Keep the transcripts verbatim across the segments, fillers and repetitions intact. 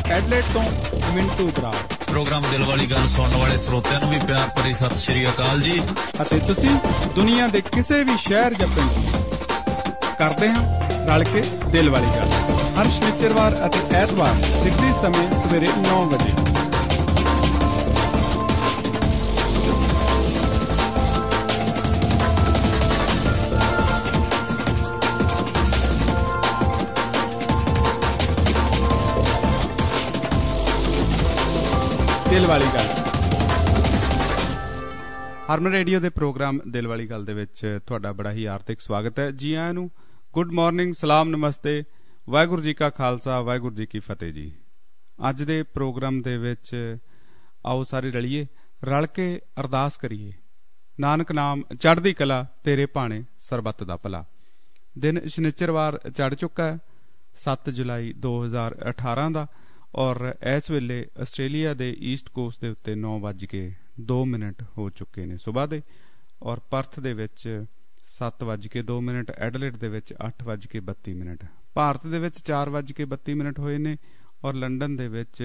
ਐਡਲੇਟ ਤੋਂ ਮਿੰਟੂ ਬਰਾੜ। ਪ੍ਰੋਗਰਾਮ ਦਿਲ ਵਾਲੀ ਗੱਲ ਸੁਣਨ ਵਾਲੇ ਸਰੋਤਿਆਂ ਨੂੰ ਵੀ ਪਿਆਰ ਭਰੀ ਸਤਿ ਸ਼੍ਰੀ ਅਕਾਲ ਜੀ। ਅਤੇ ਤੁਸੀਂ ਦੁਨੀਆ ਦੇ ਕਿਸੇ ਵੀ ਸ਼ਹਿਰ ਜਾਂ ਪਿੰਡ ਕਰਦੇ ਹਾਂ ਰਲ ਕੇ ਦਿਲ ਵਾਲੀ ਗੱਲ, ਹਰ ਸ਼ਨੀਚਰਵਾਰ ਅਤੇ ਐਤਵਾਰ ਸਿੱਧੀ ਸਮੇਂ ਸਵੇਰੇ ਨੌ ਵਜੇ। ਦਿਲ ਵਾਲੀ ਗੱਲ। ਹਰਮਨ ਰੇਡੀਓ ਦੇ ਪ੍ਰੋਗਰਾਮ ਦਿਲ ਵਾਲੀ ਗੱਲ ਦੇ ਵਿੱਚ ਤੁਹਾਡਾ ਬੜਾ ਹੀ ਹਾਰਦਿਕ ਸਵਾਗਤ ਹੈ। ਜੀ ਆਇਆਂ ਨੂੰ ਗੁੱਡ ਮਾਰਨਿੰਗ, ਸਲਾਮ, ਨਮਸਤੇ, ਵਾਹਿਗੁਰੂ ਜੀ ਕਾ ਖਾਲਸਾ, ਵਾਹਿਗੁਰੂ ਜੀ ਕੀ ਫਤਿਹ ਜੀ। ਅੱਜ ਦੇ ਪ੍ਰੋਗਰਾਮ ਦੇ ਵਿੱਚ ਆਓ ਸਾਰੇ ਰਲੀਏ, ਰਲ ਕੇ ਅਰਦਾਸ ਕਰੀਏ। ਨਾਨਕ ਨਾਮ ਚੜ੍ਹਦੀ ਕਲਾ, ਤੇਰੇ ਭਾਣੇ ਸਰਬੱਤ ਦਾ ਭਲਾ। ਦਿਨ ਸ਼ਨੀਚਰਵਾਰ ਚੜ੍ਹ ਚੁੱਕਾ ਹੈ, ਸੱਤ ਜੁਲਾਈ ਦੋ ਹਜ਼ਾਰ ਅਠਾਰਾਂ ਦਾ, ਔਰ ਇਸ ਵੇਲੇ ਆਸਟ੍ਰੇਲੀਆ ਦੇ ਈਸਟ ਕੋਸਟ ਦੇ ਉੱਤੇ ਨੌ ਵੱਜ ਕੇ ਦੋ ਮਿੰਟ ਹੋ ਚੁੱਕੇ ਨੇ ਸੁਬਾਹ ਦੇ, ਔਰ ਪਰਥ ਦੇ ਵਿੱਚ ਸੱਤ ਵੱਜ ਕੇ ਦੋ ਮਿੰਟ, ਐਡਲੇਟ ਦੇ ਵਿੱਚ ਅੱਠ ਵੱਜ ਕੇ ਬੱਤੀ ਮਿੰਟ, ਭਾਰਤ ਦੇ ਵਿੱਚ ਚਾਰ ਵੱਜ ਕੇ ਬੱਤੀ ਮਿੰਟ ਹੋਏ ਨੇ, ਔਰ ਲੰਡਨ ਦੇ ਵਿੱਚ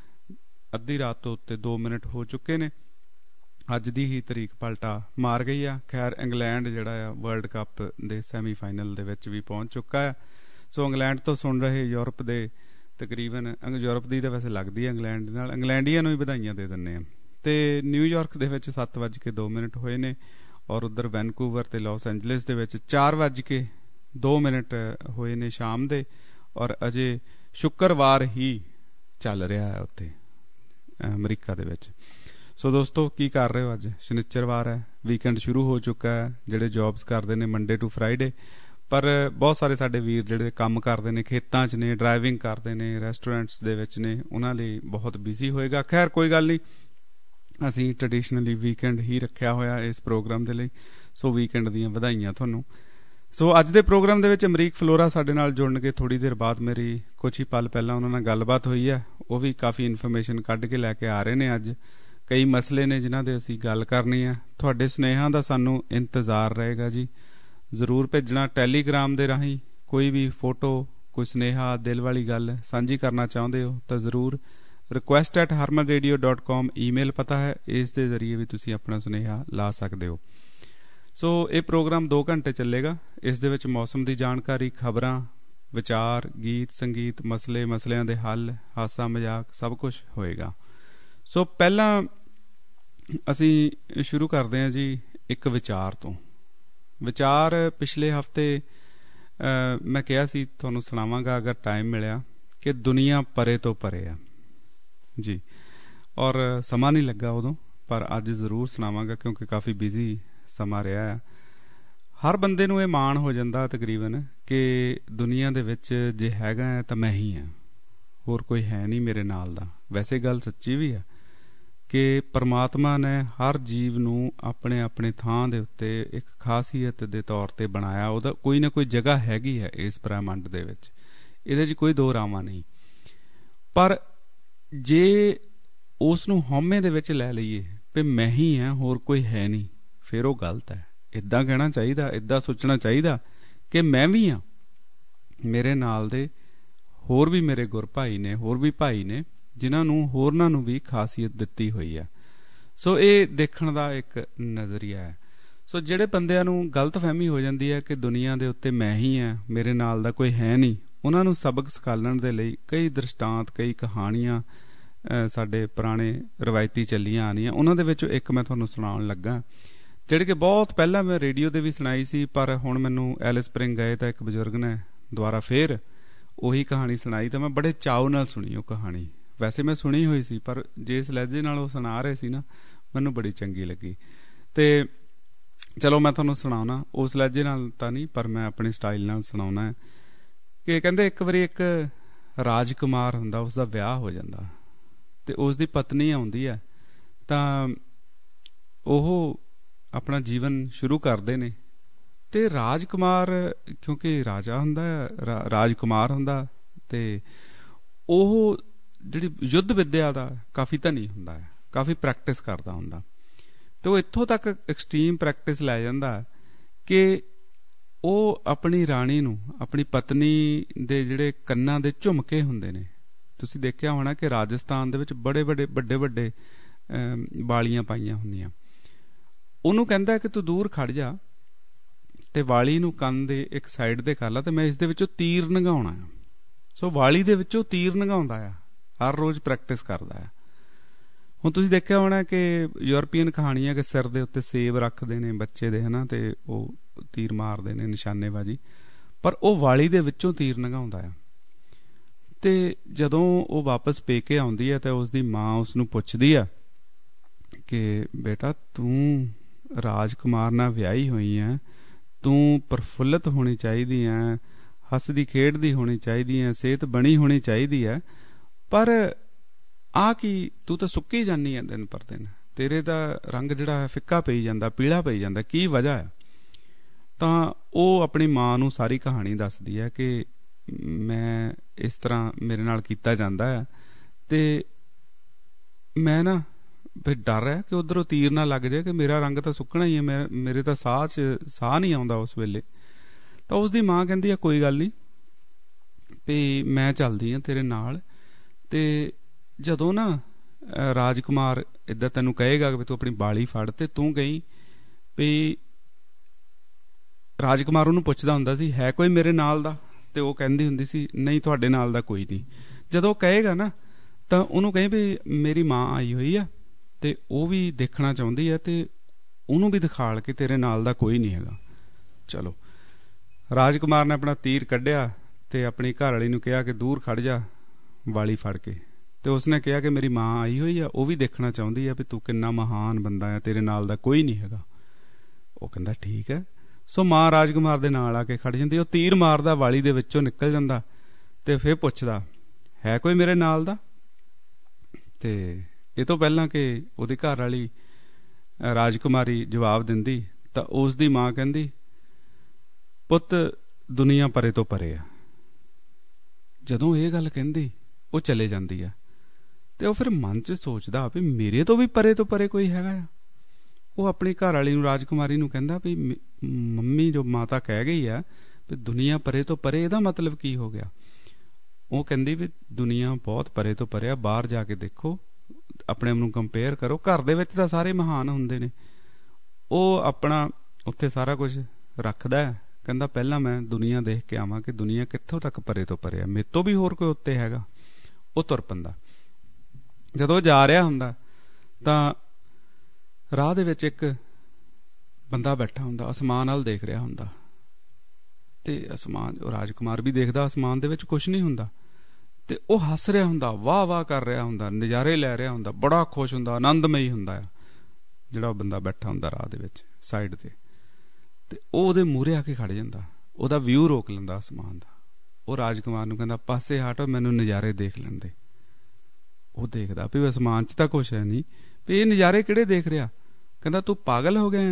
ਅੱਧੀ ਰਾਤ ਤੋਂ ਉੱਤੇ ਦੋ ਮਿੰਟ ਹੋ ਚੁੱਕੇ ਨੇ। ਅੱਜ ਦੀ ਹੀ ਤਰੀਕ ਪਲਟਾ ਮਾਰ ਗਈ ਆ। ਖੈਰ, ਇੰਗਲੈਂਡ ਜਿਹੜਾ ਆ ਵਰਲਡ ਕੱਪ ਦੇ ਸੈਮੀਫਾਈਨਲ ਦੇ ਵਿੱਚ ਵੀ ਪਹੁੰਚ ਚੁੱਕਾ ਹੈ। ਸੋ ਇੰਗਲੈਂਡ ਤੋਂ ਸੁਣ ਰਹੇ ਯੂਰਪ ਦੇ ਤਕਰੀਬਨ, ਯੂਰਪ ਦੀ ਤਾਂ ਵੈਸੇ ਲੱਗਦੀ ਹੈ ਇੰਗਲੈਂਡ ਦੇ ਨਾਲ, ਇੰਗਲੈਂਡੀਆਂ ਨੂੰ ਵੀ ਵਧਾਈਆਂ ਦੇ ਦਿੰਦੇ ਆ। ਤੇ ਨਿਊਯਾਰਕ ਦੇ ਵਿੱਚ ਸੱਤ ਵੱਜ ਕੇ ਦੋ ਮਿੰਟ ਹੋਏ ਨੇ, ਔਰ ਉਧਰ ਵੈਨਕੂਵਰ ਤੇ ਲਾਸ ਐਂਜਲਸ ਦੇ ਵਿੱਚ ਚਾਰ ਵੱਜ ਕੇ ਦੋ ਮਿੰਟ ਹੋਏ ਨੇ ਸ਼ਾਮ ਦੇ, ਔਰ ਅਜੇ ਸ਼ੁੱਕਰਵਾਰ ਹੀ ਚੱਲ ਰਿਹਾ ਹੈ ਉੱਥੇ ਅਮਰੀਕਾ ਦੇ ਵਿੱਚ। ਸੋ ਦੋਸਤੋ, ਕੀ ਕਰ ਰਹੇ ਹੋ? ਅੱਜ ਸ਼ਨੀਚਰਵਾਰ ਹੈ, ਵੀਕਐਂਡ ਸ਼ੁਰੂ ਹੋ ਚੁੱਕਾ ਹੈ। ਜਿਹੜੇ ਜੌਬਸ ਕਰਦੇ ਨੇ ਮੰਡੇ ਟੂ ਫਰਾਈਡੇ, ਪਰ ਬਹੁਤ ਸਾਰੇ ਸਾਡੇ ਵੀਰ ਜਿਹੜੇ ਕੰਮ ਕਰਦੇ ਨੇ, ਖੇਤਾਂ 'ਚ ਨੇ, ਡਰਾਈਵਿੰਗ ਕਰਦੇ ਨੇ, ਰੈਸਟੋਰੈਂਟਸ ਦੇ ਵਿੱਚ ਨੇ, ਉਹਨਾਂ ਲਈ ਬਹੁਤ ਬਿਜ਼ੀ ਹੋਏਗਾ। ਖੈਰ, ਕੋਈ ਗੱਲ ਨਹੀਂ, ਅਸੀਂ ਟ੍ਰੈਡੀਸ਼ਨਲੀ ਵੀਕਐਂਡ ਹੀ ਰੱਖਿਆ ਹੋਇਆ ਇਸ ਪ੍ਰੋਗਰਾਮ ਦੇ ਲਈ। ਸੋ ਵੀਕਐਂਡ ਦੀਆਂ ਵਧਾਈਆਂ ਤੁਹਾਨੂੰ। ਸੋ ਅੱਜ ਦੇ ਪ੍ਰੋਗਰਾਮ ਦੇ ਵਿੱਚ ਅਮਰੀਕ ਫਲੋਰਾ ਸਾਡੇ ਨਾਲ ਜੁੜਨਗੇ ਥੋੜ੍ਹੀ ਦੇਰ ਬਾਅਦ। ਮੇਰੀ ਕੁਛ ਹੀ ਪਲ ਪਹਿਲਾਂ ਉਹਨਾਂ ਨਾਲ ਗੱਲਬਾਤ ਹੋਈ ਹੈ, ਉਹ ਵੀ ਕਾਫੀ ਇਨਫੋਰਮੇਸ਼ਨ ਕੱਢ ਕੇ ਲੈ ਕੇ ਆ ਰਹੇ ਨੇ। ਅੱਜ ਕਈ ਮਸਲੇ ਨੇ ਜਿਨ੍ਹਾਂ ਦੇ ਅਸੀਂ ਗੱਲ ਕਰਨੀ ਹੈ। ਤੁਹਾਡੇ ਸੁਨੇਹਾਂ ਦਾ ਸਾਨੂੰ ਇੰਤਜ਼ਾਰ ਰਹੇਗਾ ਜੀ। ਜ਼ਰੂਰ ਭੇਜਣਾ ਟੈਲੀਗ੍ਰਾਮ ਦੇ ਰਾਹੀਂ। ਕੋਈ ਵੀ ਫੋਟੋ, ਕੋਈ ਸੁਨੇਹਾ, ਦਿਲ ਵਾਲੀ ਗੱਲ ਸਾਂਝੀ ਕਰਨਾ ਚਾਹੁੰਦੇ ਹੋ ਤਾਂ ਜ਼ਰੂਰ request at Harman Radio dot com email ਪਤਾ ਹੈ, ਇਸ ਦੇ ਜ਼ਰੀਏ ਵੀ ਤੁਸੀਂ ਆਪਣਾ ਸੁਨੇਹਾ ਲਾ ਸਕਦੇ ਹੋ। ਸੋ ਇਹ ਪ੍ਰੋਗਰਾਮ ਦੋ ਘੰਟੇ ਚੱਲੇਗਾ। ਇਸ ਦੇ ਵਿੱਚ ਮੌਸਮ ਦੀ ਜਾਣਕਾਰੀ, ਖਬਰਾਂ, ਵਿਚਾਰ, ਗੀਤ, ਸੰਗੀਤ, ਮਸਲੇ, ਮਸਲਿਆਂ ਦੇ ਹੱਲ, ਹਾਸਾ ਮਜ਼ਾਕ, ਸਭ ਕੁਝ ਹੋਏਗਾ। ਸੋ ਪਹਿਲਾਂ ਅਸੀਂ ਸ਼ੁਰੂ ਕਰਦੇ ਹਾਂ ਜੀ ਇੱਕ ਵਿਚਾਰ ਤੋਂ। ਵਿਚਾਰ ਪਿਛਲੇ ਹਫ਼ਤੇ ਮੈਂ ਕਿਹਾ ਸੀ ਤੁਹਾਨੂੰ ਸੁਣਾਵਾਂਗਾ ਅਗਰ ਟਾਈਮ ਮਿਲਿਆ, ਕਿ ਦੁਨੀਆ ਪਰੇ ਤੋਂ ਪਰੇ ਆ ਜੀ, ਔਰ ਸਮਾਂ ਨਹੀਂ ਲੱਗਾ ਉਦੋਂ, ਪਰ ਅੱਜ ਜ਼ਰੂਰ ਸੁਣਾਵਾਂਗਾ ਕਿਉਂਕਿ ਕਾਫੀ ਬਿਜ਼ੀ ਸਮਾਂ ਰਿਹਾ ਆ। ਹਰ ਬੰਦੇ ਨੂੰ ਇਹ ਮਾਣ ਹੋ ਜਾਂਦਾ ਤਕਰੀਬਨ ਕਿ ਦੁਨੀਆ ਦੇ ਵਿੱਚ ਜੇ ਹੈਗਾ ਤਾਂ ਮੈਂ ਹੀ ਹਾਂ, ਹੋਰ ਕੋਈ ਹੈ ਨਹੀਂ ਮੇਰੇ ਨਾਲ ਦਾ। ਵੈਸੇ ਗੱਲ ਸੱਚੀ ਵੀ ਆ ਕਿ ਪਰਮਾਤਮਾ ਨੇ ਹਰ ਜੀਵ ਨੂੰ ਆਪਣੇ ਆਪਣੇ ਥਾਂ ਦੇ ਉੱਤੇ ਇੱਕ ਖਾਸੀਅਤ ਦੇ ਤੌਰ ਤੇ ਬਣਾਇਆ। ਉਹਦਾ ਕੋਈ ਨਾ ਕੋਈ ਜਗ੍ਹਾ ਹੈਗੀ ਹੈ ਇਸ ਬ੍ਰਹਿਮੰਡ ਦੇ ਵਿੱਚ, ਇਹਦੇ 'ਚ ਕੋਈ ਦੋ ਰਾਵਾਂ ਨਹੀਂ। ਪਰ ਜੇ ਉਸ ਨੂੰ ਹਉਮੈ ਦੇ ਵਿੱਚ ਲੈ ਲਈਏ ਵੀ ਮੈਂ ਹੀ ਹਾਂ, ਹੋਰ ਕੋਈ ਹੈ ਨਹੀਂ, ਫਿਰ ਉਹ ਗਲਤ ਹੈ। ਇੱਦਾਂ ਕਹਿਣਾ ਚਾਹੀਦਾ, ਇੱਦਾਂ ਸੋਚਣਾ ਚਾਹੀਦਾ ਕਿ ਮੈਂ ਵੀ ਹਾਂ, ਮੇਰੇ ਨਾਲ ਦੇ ਹੋਰ ਵੀ ਮੇਰੇ ਗੁਰ ਭਾਈ ਨੇ, ਹੋਰ ਵੀ ਭਾਈ ਨੇ ਜਿਨ੍ਹਾਂ ਨੂੰ ਹੋਰਨਾਂ ਨੂੰ ਵੀ ਖਾਸੀਅਤ ਦਿੱਤੀ ਹੋਈ ਹੈ। ਸੋ ਇਹ ਦੇਖਣ ਦਾ ਇੱਕ ਨਜ਼ਰੀਆ ਹੈ। ਸੋ ਜਿਹੜੇ ਬੰਦਿਆਂ ਨੂੰ ਗਲਤ ਫਹਿਮੀ ਹੋ ਜਾਂਦੀ ਹੈ ਕਿ ਦੁਨੀਆ ਦੇ ਉੱਤੇ ਮੈਂ ਹੀ ਹਾਂ, ਮੇਰੇ ਨਾਲ ਦਾ ਕੋਈ ਹੈ ਨਹੀਂ, ਉਹਨਾਂ ਨੂੰ ਸਬਕ ਸਿਖਾਉਣ ਦੇ ਲਈ ਕਈ ਦ੍ਰਿਸ਼ਟਾਂਤ, ਕਈ ਕਹਾਣੀਆਂ ਸਾਡੇ ਪੁਰਾਣੇ ਰਵਾਇਤੀ ਚੱਲੀਆਂ ਆਉਣੀਆਂ। ਉਹਨਾਂ ਦੇ ਵਿੱਚੋਂ ਇੱਕ ਮੈਂ ਤੁਹਾਨੂੰ ਸੁਣਾਉਣ ਲੱਗਾ, ਜਿਹੜੀ ਕਿ ਬਹੁਤ ਪਹਿਲਾਂ ਮੈਂ ਰੇਡੀਓ ਤੇ ਵੀ ਸੁਣਾਈ ਸੀ, ਪਰ ਹੁਣ ਮੈਨੂੰ ਐਲਿਸ ਸਪ੍ਰਿੰਗ ਗਏ ਤਾਂ ਇੱਕ ਬਜ਼ੁਰਗ ਨੇ ਦੁਬਾਰਾ ਫੇਰ ਉਹੀ ਕਹਾਣੀ ਸੁਣਾਈ, ਤਾਂ ਮੈਂ ਬੜੇ ਚਾਅ ਨਾਲ ਸੁਣੀ ਉਹ ਕਹਾਣੀ। ਵੈਸੇ ਮੈਂ ਸੁਣੀ ਹੋਈ ਸੀ, ਪਰ ਜਿਸ ਲਹਿਜੇ ਨਾਲ ਉਹ ਸੁਣਾ ਰਹੇ ਸੀ ਨਾ, ਮੈਨੂੰ ਬੜੀ ਚੰਗੀ ਲੱਗੀ। ਤੇ ਚਲੋ ਮੈਂ ਤੁਹਾਨੂੰ ਸੁਣਾਉਣਾ, ਉਸ ਲਹਿਜੇ ਨਾਲ ਤਾਂ ਨਹੀਂ, ਪਰ ਮੈਂ ਆਪਣੇ ਸਟਾਈਲ ਨਾਲ ਸੁਣਾਉਣਾ ਹੈ। ਕਿ ਕਹਿੰਦੇ ਇੱਕ ਵਾਰੀ ਇੱਕ ਰਾਜਕੁਮਾਰ ਹੁੰਦਾ, ਉਸਦਾ ਵਿਆਹ ਹੋ ਜਾਂਦਾ ਤੇ ਉਸਦੀ ਪਤਨੀ ਆਉਂਦੀ ਹੈ, ਤਾਂ ਉਹ ਆਪਣਾ ਜੀਵਨ ਸ਼ੁਰੂ ਕਰਦੇ ਨੇ। ਤੇ ਰਾਜਕੁਮਾਰ, ਕਿਉਂਕਿ ਰਾਜਾ ਹੁੰਦਾ, ਰਾਜਕੁਮਾਰ ਹੁੰਦਾ, ਤੇ ਉਹ ਜਿਹੜੀ ਯੁੱਧ ਵਿਦਿਆ ਦਾ ਕਾਫੀ ਧਨੀ ਹੁੰਦਾ ਹੈ, ਕਾਫੀ ਪ੍ਰੈਕਟਿਸ ਕਰਦਾ ਹੁੰਦਾ। ਤੇ ਉਹ ਇੱਥੋਂ ਤੱਕ ਐਕਸਟ੍ਰੀਮ ਪ੍ਰੈਕਟਿਸ ਲੈ ਜਾਂਦਾ ਕਿ ਉਹ ਆਪਣੀ ਰਾਣੀ ਨੂੰ, ਆਪਣੀ ਪਤਨੀ ਦੇ ਜਿਹੜੇ ਕੰਨਾਂ ਦੇ ਝੁਮਕੇ ਹੁੰਦੇ ਨੇ, ਤੁਸੀਂ ਦੇਖਿਆ ਹੋਣਾ ਕਿ ਰਾਜਸਥਾਨ ਦੇ ਵਿੱਚ ਬੜੇ ਬੜੇ ਵੱਡੇ ਵੱਡੇ ਵਾਲੀਆਂ ਪਾਈਆਂ ਹੁੰਦੀਆਂ। ਉਹਨੂੰ ਕਹਿੰਦਾ ਕਿ ਤੂੰ ਦੂਰ ਖੜ ਜਾ ਤੇ ਵਾਲੀ ਨੂੰ ਕੰਨ ਦੇ ਇੱਕ ਸਾਈਡ ਤੇ ਕਰ ਲਾ ਤੇ ਮੈਂ ਇਸ ਦੇ ਵਿੱਚੋਂ ਤੀਰ ਨਗਾਉਣਾ ਆ। ਸੋ ਵਾਲੀ ਦੇ ਵਿੱਚੋਂ ਤੀਰ ਨਗਾਉਂਦਾ ਆ, ਹਰ ਰੋਜ਼ ਪ੍ਰੈਕਟਿਸ ਕਰਦਾ ਆ। ਹੁਣ ਤੁਸੀਂ ਦੇਖਿਆ ਹੋਣਾ ਕਿ ਯੂਰਪੀਅਨ ਕਹਾਣੀਆਂ ਕਿ ਸਿਰ ਦੇ ਉੱਤੇ ਸੇਬ ਰੱਖਦੇ ਨੇ ਬੱਚੇ ਦੇ, ਹਨਾ, ਤੇ ਉਹ ਤੀਰ ਮਾਰਦੇ ਨੇ, ਨਿਸ਼ਾਨੇਬਾਜ਼ੀ। ਪਰ ਉਹ ਵਾਲੀ ਦੇ ਵਿੱਚੋਂ ਤੀਰ ਨਗਾਉਂਦਾ ਆ। ਤੇ ਜਦੋਂ ਉਹ ਵਾਪਸ ਪੇਕੇ ਆਉਂਦੀ ਹੈ ਤਾਂ ਉਸਦੀ ਮਾਂ ਉਸਨੂੰ ਪੁੱਛਦੀ ਆ ਕਿ ਬੇਟਾ ਤੂੰ ਰਾਜਕੁਮਾਰ ਨਾਲ ਵਿਆਹੀ ਹੋਈ ਹੈ, ਤੂੰ ਪ੍ਰਫੁੱਲਤ ਹੋਣੀ ਚਾਹੀਦੀ ਹੈ, ਹੱਸਦੀ ਖੇਡਦੀ ਹੋਣੀ ਚਾਹੀਦੀ ਹੈ, ਸਿਹਤ ਬਣੀ ਹੋਣੀ ਚਾਹੀਦੀ ਹੈ, ਪਰ ਆ ਕੀ ਤੂੰ ਤਾਂ ਸੁੱਕੀ ਜਾਂਦੀ ਹੈ ਦਿਨ ਪਰ ਦਿਨ, ਤੇਰੇ ਦਾ ਰੰਗ ਜਿਹੜਾ ਹੈ ਫਿੱਕਾ ਪਈ ਜਾਂਦਾ, ਪੀਲਾ ਪਈ ਜਾਂਦਾ, ਕੀ ਵਜ੍ਹਾ ਹੈ? ਤਾਂ ਉਹ ਆਪਣੀ ਮਾਂ ਨੂੰ ਸਾਰੀ ਕਹਾਣੀ ਦੱਸਦੀ ਹੈ ਕਿ ਮੈਂ ਇਸ ਤਰ੍ਹਾਂ ਮੇਰੇ ਨਾਲ ਕੀਤਾ ਜਾਂਦਾ ਹੈ ਤੇ ਮੈਂ ਨਾ ਫਿਰ ਡਰ ਹੈ ਕਿ ਉਧਰੋਂ ਤੀਰ ਨਾ ਲੱਗ ਜਾਏ ਕਿ ਮੇਰਾ ਰੰਗ ਤਾਂ ਸੁੱਕਣਾ ਹੀ ਹੈ, ਮੈਂ ਮੇਰੇ ਤਾਂ ਸਾਹ 'ਚ ਸਾਹ ਨਹੀਂ ਆਉਂਦਾ ਉਸ ਵੇਲੇ। ਤਾਂ ਉਸਦੀ ਮਾਂ ਕਹਿੰਦੀ ਆ ਕੋਈ ਗੱਲ ਨਹੀਂ ਵੀ ਮੈਂ ਚੱਲਦੀ ਹਾਂ ਤੇਰੇ ਨਾਲ। ਤੇ ਜਦੋਂ ਨਾ ਰਾਜਕੁਮਾਰ ਏਦਾਂ ਤੈਨੂੰ ਕਹੇਗਾ ਵੀ ਤੂੰ ਆਪਣੀ ਬਾਲੀ ਫੜ ਤੇ ਤੂੰ ਕਹੀਂ ਵੀ, ਰਾਜਕੁਮਾਰ ਉਹਨੂੰ ਪੁੱਛਦਾ ਹੁੰਦਾ ਸੀ ਹੈ ਕੋਈ ਮੇਰੇ ਨਾਲ ਦਾ, ਤੇ ਉਹ ਕਹਿੰਦੀ ਹੁੰਦੀ ਸੀ ਨਹੀਂ ਤੁਹਾਡੇ ਨਾਲ ਦਾ ਕੋਈ ਨਹੀਂ। ਜਦੋਂ ਉਹ ਕਹੇਗਾ ਨਾ ਤਾਂ ਉਹਨੂੰ ਕਹੀਂ ਵੀ ਮੇਰੀ ਮਾਂ ਆਈ ਹੋਈ ਆ ਤੇ ਉਹ ਵੀ ਦੇਖਣਾ ਚਾਹੁੰਦੀ ਹੈ ਤੇ ਉਹਨੂੰ ਵੀ ਦਿਖਾਲ ਕੇ ਤੇਰੇ ਨਾਲ ਦਾ ਕੋਈ ਨਹੀਂ ਹੈਗਾ। ਚਲੋ ਰਾਜਕੁਮਾਰ ਨੇ ਆਪਣਾ ਤੀਰ ਕੱਢਿਆ ਤੇ ਆਪਣੀ ਘਰ ਵਾਲੀ ਨੂੰ ਕਿਹਾ ਕਿ ਦੂਰ ਖੜ ਜਾ ਵਾਲੀ ਫੜ ਕੇ, ਤੇ ਉਸਨੇ ਕਿਹਾ ਕਿ ਮੇਰੀ ਮਾਂ ਆਈ ਹੋਈ ਆ, ਉਹ ਵੀ ਦੇਖਣਾ ਚਾਹੁੰਦੀ ਆ ਵੀ ਤੂੰ ਕਿੰਨਾ ਮਹਾਨ ਬੰਦਾ ਆ, ਤੇਰੇ ਨਾਲ ਦਾ ਕੋਈ ਨਹੀਂ ਹੈਗਾ। ਉਹ ਕਹਿੰਦਾ ਠੀਕ ਹੈ। ਸੋ ਮਾਂ ਰਾਜਕੁਮਾਰ ਦੇ ਨਾਲ ਆ ਕੇ ਖੜ ਜਾਂਦੀ, ਉਹ ਤੀਰ ਮਾਰਦਾ, ਵਾਲੀ ਦੇ ਵਿੱਚੋਂ ਨਿਕਲ ਜਾਂਦਾ ਤੇ ਫਿਰ ਪੁੱਛਦਾ ਹੈ ਕੋਈ ਮੇਰੇ ਨਾਲ ਦਾ। ਤੇ ਇਹ ਤੋਂ ਪਹਿਲਾਂ ਕਿ ਉਹਦੀ ਘਰ ਵਾਲੀ ਰਾਜਕੁਮਾਰੀ ਜਵਾਬ ਦਿੰਦੀ ਤਾਂ ਉਸ ਦੀ ਮਾਂ ਕਹਿੰਦੀ ਪੁੱਤ ਦੁਨੀਆ ਪਰੇ ਤੋਂ ਪਰੇ ਆ। ਜਦੋਂ ਇਹ ਗੱਲ ਕਹਿੰਦੀ ਉਹ ਚਲੇ ਜਾਂਦੀ ਆ ਤੇ ਉਹ ਫਿਰ ਮਨ 'ਚ ਸੋਚਦਾ ਵੀ ਮੇਰੇ ਤੋਂ ਵੀ ਪਰੇ ਤੋਂ ਪਰੇ ਕੋਈ ਹੈਗਾ ਆ। ਉਹ ਆਪਣੀ ਘਰ ਵਾਲੀ ਨੂੰ ਰਾਜਕੁਮਾਰੀ ਨੂੰ ਕਹਿੰਦਾ ਵੀ ਮੰਮੀ ਜੋ ਮਾਤਾ ਕਹਿ ਗਈ ਆ ਵੀ ਦੁਨੀਆ ਪਰੇ ਤੋਂ ਪਰੇ, ਇਹਦਾ ਮਤਲਬ ਕੀ ਹੋ ਗਿਆ? ਉਹ ਕਹਿੰਦੀ ਵੀ ਦੁਨੀਆ ਬਹੁਤ ਪਰੇ ਤੋਂ ਪਰੇ ਆ, ਬਾਹਰ ਜਾ ਕੇ ਦੇਖੋ, ਆਪਣੇ ਆਪ ਨੂੰ ਕੰਪੇਅਰ ਕਰੋ, ਘਰ ਦੇ ਵਿੱਚ ਤਾਂ ਸਾਰੇ ਮਹਾਨ ਹੁੰਦੇ ਨੇ। ਉਹ ਆਪਣਾ ਉੱਥੇ ਸਾਰਾ ਕੁਝ ਰੱਖਦਾ ਹੈ, ਕਹਿੰਦਾ ਪਹਿਲਾਂ ਮੈਂ ਦੁਨੀਆ ਦੇਖ ਕੇ ਆਵਾਂ ਕਿ ਦੁਨੀਆ ਕਿੱਥੋਂ ਤੱਕ ਪਰੇ ਤੋਂ ਪਰੇ ਆ, ਮੇਰੇ ਤੋਂ ਵੀ ਹੋਰ ਕੋਈ ਉੱਤੇ ਹੈਗਾ। ਉਹ ਤੁਰ ਪੈਂਦਾ। ਜਦੋਂ ਜਾ ਰਿਹਾ ਹੁੰਦਾ ਤਾਂ ਰਾਹ ਦੇ ਵਿੱਚ ਇੱਕ ਬੰਦਾ ਬੈਠਾ ਹੁੰਦਾ, ਅਸਮਾਨ ਵੱਲ ਦੇਖ ਰਿਹਾ ਹੁੰਦਾ ਤੇ ਅਸਮਾਨ, ਰਾਜਕੁਮਾਰ ਵੀ ਦੇਖਦਾ ਅਸਮਾਨ ਦੇ ਵਿੱਚ ਕੁਛ ਨਹੀਂ ਹੁੰਦਾ ਤੇ ਉਹ ਹੱਸ ਰਿਹਾ ਹੁੰਦਾ, ਵਾਹ ਵਾਹ ਕਰ ਰਿਹਾ ਹੁੰਦਾ, ਨਜ਼ਾਰੇ ਲੈ ਰਿਹਾ ਹੁੰਦਾ, ਬੜਾ ਖੁਸ਼ ਹੁੰਦਾ, ਆਨੰਦਮਈ ਹੁੰਦਾ ਆ ਜਿਹੜਾ ਉਹ ਬੰਦਾ ਬੈਠਾ ਹੁੰਦਾ ਰਾਹ ਦੇ ਵਿੱਚ ਸਾਈਡ ਤੇ। ਤੇ ਉਹ ਉਹਦੇ ਮੂਹਰੇ ਆ ਕੇ ਖੜ ਜਾਂਦਾ, ਉਹਦਾ ਵਿਊ ਰੋਕ ਲੈਂਦਾ ਅਸਮਾਨ ਦਾ। ਉਹ ਰਾਜਕੁਮਾਰ ਨੂੰ ਕਹਿੰਦਾ ਪਾਸੇ ਹਟ, ਮੈਨੂੰ ਨਜ਼ਾਰੇ ਦੇਖ ਲੈਣ ਦੇ। ਉਹ ਦੇਖਦਾ ਵੀ ਅਸਮਾਨ 'ਚ ਤਾਂ ਕੁਛ ਹੈ ਨਹੀਂ, ਵੀ ਇਹ ਨਜ਼ਾਰੇ ਕਿਹੜੇ ਦੇਖ ਰਿਹਾ? ਕਹਿੰਦਾ ਤੂੰ ਪਾਗਲ ਹੋ ਗਿਆ?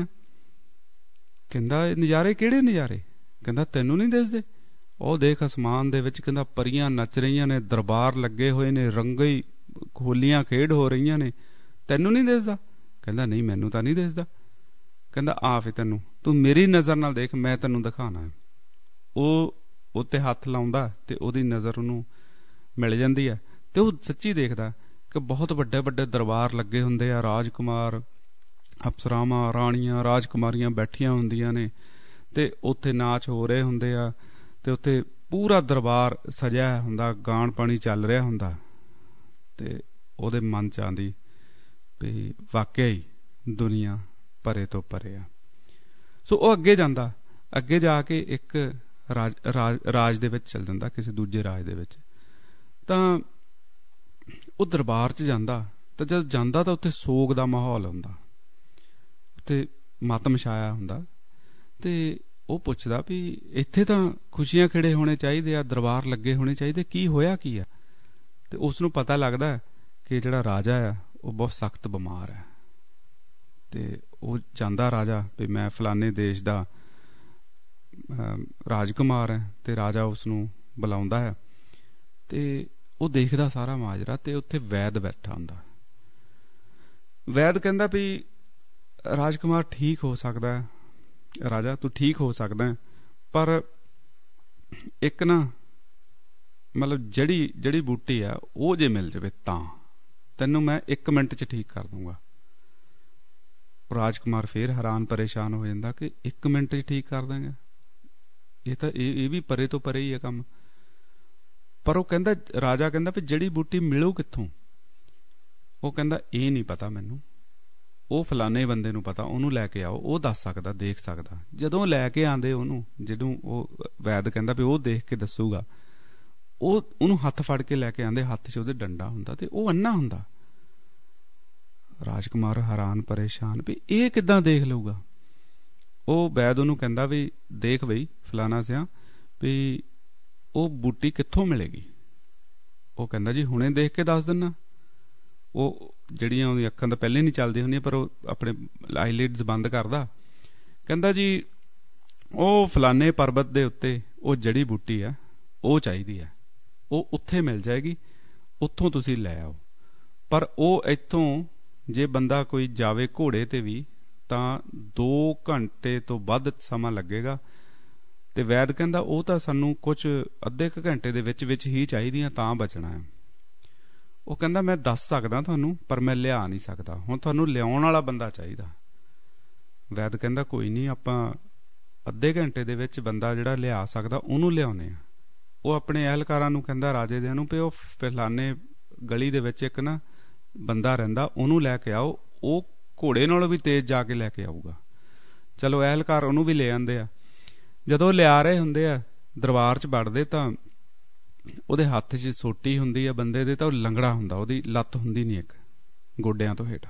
ਕਹਿੰਦਾ ਨਜ਼ਾਰੇ ਕਿਹੜੇ ਨਜ਼ਾਰੇ? ਕਹਿੰਦਾ ਤੈਨੂੰ ਨਹੀਂ ਦਿਸਦੇ? ਉਹ ਦੇਖ ਅਸਮਾਨ ਦੇ ਵਿੱਚ, ਕਹਿੰਦਾ ਪਰੀਆਂ ਨੱਚ ਰਹੀਆਂ ਨੇ, ਦਰਬਾਰ ਲੱਗੇ ਹੋਏ ਨੇ, ਰੰਗਈ ਹੋਲੀਆਂ ਖੇਡ ਹੋ ਰਹੀਆਂ ਨੇ, ਤੈਨੂੰ ਨਹੀਂ ਦਿਸਦਾ? ਕਹਿੰਦਾ ਨਹੀਂ ਮੈਨੂੰ ਤਾਂ ਨਹੀਂ ਦਿਸਦਾ। ਕਹਿੰਦਾ ਆ ਫਿਰ ਤੈਨੂੰ, ਤੂੰ ਮੇਰੀ ਨਜ਼ਰ ਨਾਲ ਦੇਖ, ਮੈਂ ਤੈਨੂੰ ਦਿਖਾਣਾ ਹੈ। ਉਹ ਉੱਤੇ ਹੱਥ ਲਾਉਂਦਾ ਤੇ ਉਹਦੀ ਨਜ਼ਰ ਉਹਨੂੰ ਮਿਲ ਜਾਂਦੀ ਹੈ ਤੇ ਉਹ ਸੱਚੀ ਦੇਖਦਾ ਕਿ ਬਹੁਤ ਵੱਡੇ ਵੱਡੇ ਦਰਬਾਰ ਲੱਗੇ ਹੁੰਦੇ ਆ, ਰਾਜਕੁਮਾਰ, ਅਪਸਰਾਵਾਂ, ਰਾਣੀਆਂ, ਰਾਜਕੁਮਾਰੀਆਂ ਬੈਠੀਆਂ ਹੁੰਦੀਆਂ ਨੇ ਤੇ ਉੱਥੇ ਨਾਚ ਹੋ ਰਹੇ ਹੁੰਦੇ ਆ ਤੇ ਉੱਥੇ ਪੂਰਾ ਦਰਬਾਰ ਸਜਿਆ ਹੁੰਦਾ, ਗਾਣ ਪਾਣੀ ਚੱਲ ਰਿਹਾ ਹੁੰਦਾ। ਤੇ ਉਹਦੇ ਮਨ 'ਚ ਆਉਂਦੀ ਵੀ ਵਾਕਿਆ ਹੀ ਦੁਨੀਆ ਪਰੇ ਤੋਂ ਪਰੇ ਆ। ਸੋ ਉਹ ਅੱਗੇ ਜਾਂਦਾ, ਅੱਗੇ ਜਾ ਕੇ ਇੱਕ ਰਾਜ ਰਾਜ ਰਾਜ ਦੇ ਵਿੱਚ ਚਲ ਜਾਂਦਾ, ਕਿਸੇ ਦੂਜੇ ਰਾਜ ਦੇ ਵਿੱਚ। ਤਾਂ ਉਹ ਦਰਬਾਰ 'ਚ ਜਾਂਦਾ ਤਾਂ ਜਦ ਜਾਂਦਾ ਤਾਂ ਉੱਥੇ ਸੋਗ ਦਾ ਮਾਹੌਲ ਹੁੰਦਾ, ਉੱਥੇ ਮਾਤਮ ਛਾਇਆ ਹੁੰਦਾ। ਤੇ ਉਹ ਪੁੱਛਦਾ ਵੀ ਇੱਥੇ ਤਾਂ ਖੁਸ਼ੀਆਂ ਖੇੜੇ ਹੋਣੇ ਚਾਹੀਦੇ ਆ, ਦਰਬਾਰ ਲੱਗੇ ਹੋਣੇ ਚਾਹੀਦੇ, ਕੀ ਹੋਇਆ ਕੀ ਆ? ਤੇ ਉਸ ਨੂੰ ਪਤਾ ਲੱਗਦਾ ਕਿ ਜਿਹੜਾ ਰਾਜਾ ਆ ਉਹ ਬਹੁਤ ਸਖਤ ਬਿਮਾਰ ਹੈ। ਤੇ ਉਹ ਜਾਂਦਾ ਰਾਜਾ ਵੀ ਮੈਂ ਫਲਾਣੇ ਦੇਸ਼ ਦਾ ਰਾਜਕੁਮਾਰ ਹੈ, ਤੇ ਰਾਜਾ ਉਸ ਨੂੰ ਬੁਲਾਉਂਦਾ ਹੈ ਤੇ ਉਹ ਦੇਖਦਾ ਸਾਰਾ ਮਾਜਰਾ ਤੇ ਉੱਥੇ ਵੈਦ ਬੈਠਾ ਹੁੰਦਾ। ਵੈਦ ਕਹਿੰਦਾ ਵੀ ਰਾਜਕੁਮਾਰ ਠੀਕ ਹੋ ਸਕਦਾ ਹੈ, ਰਾਜਾ ਤੂੰ ਠੀਕ ਹੋ ਸਕਦਾ, ਪਰ ਇੱਕ ਨਾ ਮਤਲਬ ਜਿਹੜੀ ਜਿਹੜੀ ਬੂਟੀ ਆ ਉਹ ਜੇ ਮਿਲ ਜਾਵੇ ਤਾਂ ਤੈਨੂੰ ਮੈਂ ਇੱਕ ਮਿੰਟ 'ਚ ਠੀਕ ਕਰ ਦੂੰਗਾ। ਰਾਜ ਕੁਮਾਰ ਫੇਰ ਹੈਰਾਨ ਪਰੇਸ਼ਾਨ ਹੋ ਜਾਂਦਾ ਕਿ ਇੱਕ ਮਿੰਟ 'ਚ ਠੀਕ ਕਰ ਦਾਂਗੇ, ਇਹ ਤਾਂ ਇਹ ਇਹ ਵੀ ਪਰੇ ਤੋਂ ਪਰੇ ਹੀ ਹੈ ਕੰਮ। ਪਰ ਉਹ ਕਹਿੰਦਾ, ਰਾਜਾ ਕਹਿੰਦਾ ਵੀ ਜਿਹੜੀ ਬੂਟੀ ਮਿਲੂ ਕਿੱਥੋਂ? ਉਹ ਕਹਿੰਦਾ ਇਹ ਨਹੀਂ ਪਤਾ ਮੈਨੂੰ, ਉਹ ਫਲਾਣੇ ਬੰਦੇ ਨੂੰ ਪਤਾ, ਉਹਨੂੰ ਲੈ ਕੇ ਆਓ, ਉਹ ਦੱਸ ਸਕਦਾ, ਦੇਖ ਸਕਦਾ। ਜਦੋਂ ਲੈ ਕੇ ਆਂਦੇ ਉਹਨੂੰ, ਜਦੋਂ ਉਹ ਵੈਦ ਕਹਿੰਦਾ ਵੀ ਉਹ ਦੇਖ ਕੇ ਦੱਸੂਗਾ, ਉਹ ਉਹਨੂੰ ਹੱਥ ਫੜ ਕੇ ਲੈ ਕੇ ਆਂਦੇ, ਹੱਥ 'ਚ ਉਹਦੇ ਡੰਡਾ ਹੁੰਦਾ ਤੇ ਉਹ ਅੰਨਾ ਹੁੰਦਾ। ਰਾਜਕੁਮਾਰ ਹੈਰਾਨ ਪਰੇਸ਼ਾਨ ਵੀ ਇਹ ਕਿੱਦਾਂ ਦੇਖ ਲਊਗਾ। ਉਹ ਵੈਦ ਉਹਨੂੰ ਕਹਿੰਦਾ ਵੀ ਦੇਖ ਬਈ ਫਲਾਣਾ ਸਿਆ ਵੀ ਉਹ ਬੂਟੀ ਕਿੱਥੋਂ ਮਿਲੇਗੀ। ਉਹ ਕਹਿੰਦਾ ਜੀ ਹੁਣੇ ਦੇਖ ਕੇ ਦੱਸ ਦਿੰਨਾ। ਉਹ ਜਿਹੜੀਆਂ ਉਹਦੀਆਂ ਅੱਖਾਂ ਤਾਂ ਪਹਿਲੇ ਨਹੀਂ ਚੱਲਦੀਆਂ ਹੁੰਦੀਆਂ, ਪਰ ਉਹ ਆਪਣੇ ਆਈਲਿਡਸ ਬੰਦ ਕਰਦਾ। ਕਹਿੰਦਾ ਜੀ ਉਹ ਫਲਾਣੇ ਪਰਬਤ ਦੇ ਉੱਤੇ ਉਹ ਜੜੀ ਬੂਟੀ ਆ, ਉਹ ਚਾਹੀਦੀ ਹੈ, ਉਹ ਉੱਥੇ ਮਿਲ ਜਾਏਗੀ, ਉੱਥੋਂ ਤੁਸੀਂ ਲੈ ਆਓ। ਪਰ ਉਹ ਇੱਥੋਂ ਜੇ ਬੰਦਾ ਕੋਈ ਜਾਵੇ ਘੋੜੇ ਤੇ ਵੀ ਤਾਂ ਦੋ ਘੰਟੇ ਤੋਂ ਵੱਧ ਸਮਾਂ ਲੱਗੇਗਾ। ਤੇ ਵੈਦ ਕਹਿੰਦਾ ਉਹ ਤਾਂ ਸਾਨੂੰ ਕੁਝ ਅੱਧੇ ਕੁ ਘੰਟੇ ਦੇ ਵਿੱਚ ਵਿੱਚ ਹੀ ਚਾਹੀਦੀਆਂ ਤਾਂ ਬਚਣਾ ਹੈ। ਉਹ ਕਹਿੰਦਾ ਮੈਂ ਦੱਸ ਸਕਦਾ ਤੁਹਾਨੂੰ, ਪਰ ਮੈਂ ਲਿਆ ਨਹੀਂ ਸਕਦਾ, ਹੁਣ ਤੁਹਾਨੂੰ ਲਿਆਉਣ ਵਾਲਾ ਬੰਦਾ ਚਾਹੀਦਾ। ਵੈਦ ਕਹਿੰਦਾ ਕੋਈ ਨਹੀਂ, ਆਪਾਂ ਅੱਧੇ ਘੰਟੇ ਦੇ ਵਿੱਚ ਬੰਦਾ ਜਿਹੜਾ ਲਿਆ ਸਕਦਾ ਉਹਨੂੰ ਲਿਆਉਨੇ ਆ। ਉਹ ਆਪਣੇ ਅਹਿਲਕਾਰਾਂ ਨੂੰ ਕਹਿੰਦਾ, ਰਾਜੇ ਦਿਆਂ ਨੂੰ, ਵੀ ਉਹ ਫਲਾਣੇ ਗਲੀ ਦੇ ਵਿੱਚ ਇੱਕ ਨਾ ਬੰਦਾ ਰਹਿੰਦਾ, ਉਹਨੂੰ ਲੈ ਕੇ ਆਓ, ਉਹ ਘੋੜੇ ਨਾਲੋਂ ਵੀ ਤੇਜ਼ ਜਾ ਕੇ ਲੈ ਕੇ ਆਊਗਾ। ਚਲੋ ਅਹਿਲਕਾਰ ਉਹਨੂੰ ਵੀ ਲੈ ਆਉਂਦੇ ਆ। ਜਦੋਂ ਲਿਆ ਰਹੇ ਹੁੰਦੇ ਆ, ਦਰਬਾਰ 'ਚ ਵੜਦੇ ਤਾਂ ਉਹਦੇ ਹੱਥ 'ਚ ਸੋਟੀ ਹੁੰਦੀ ਆ ਬੰਦੇ ਦੇ, ਤਾਂ ਉਹ ਲੰਗੜਾ ਹੁੰਦਾ, ਉਹਦੀ ਲੱਤ ਹੁੰਦੀ ਨਹੀਂ ਇੱਕ ਗੋਡਿਆਂ ਤੋਂ ਹੇਠਾਂ।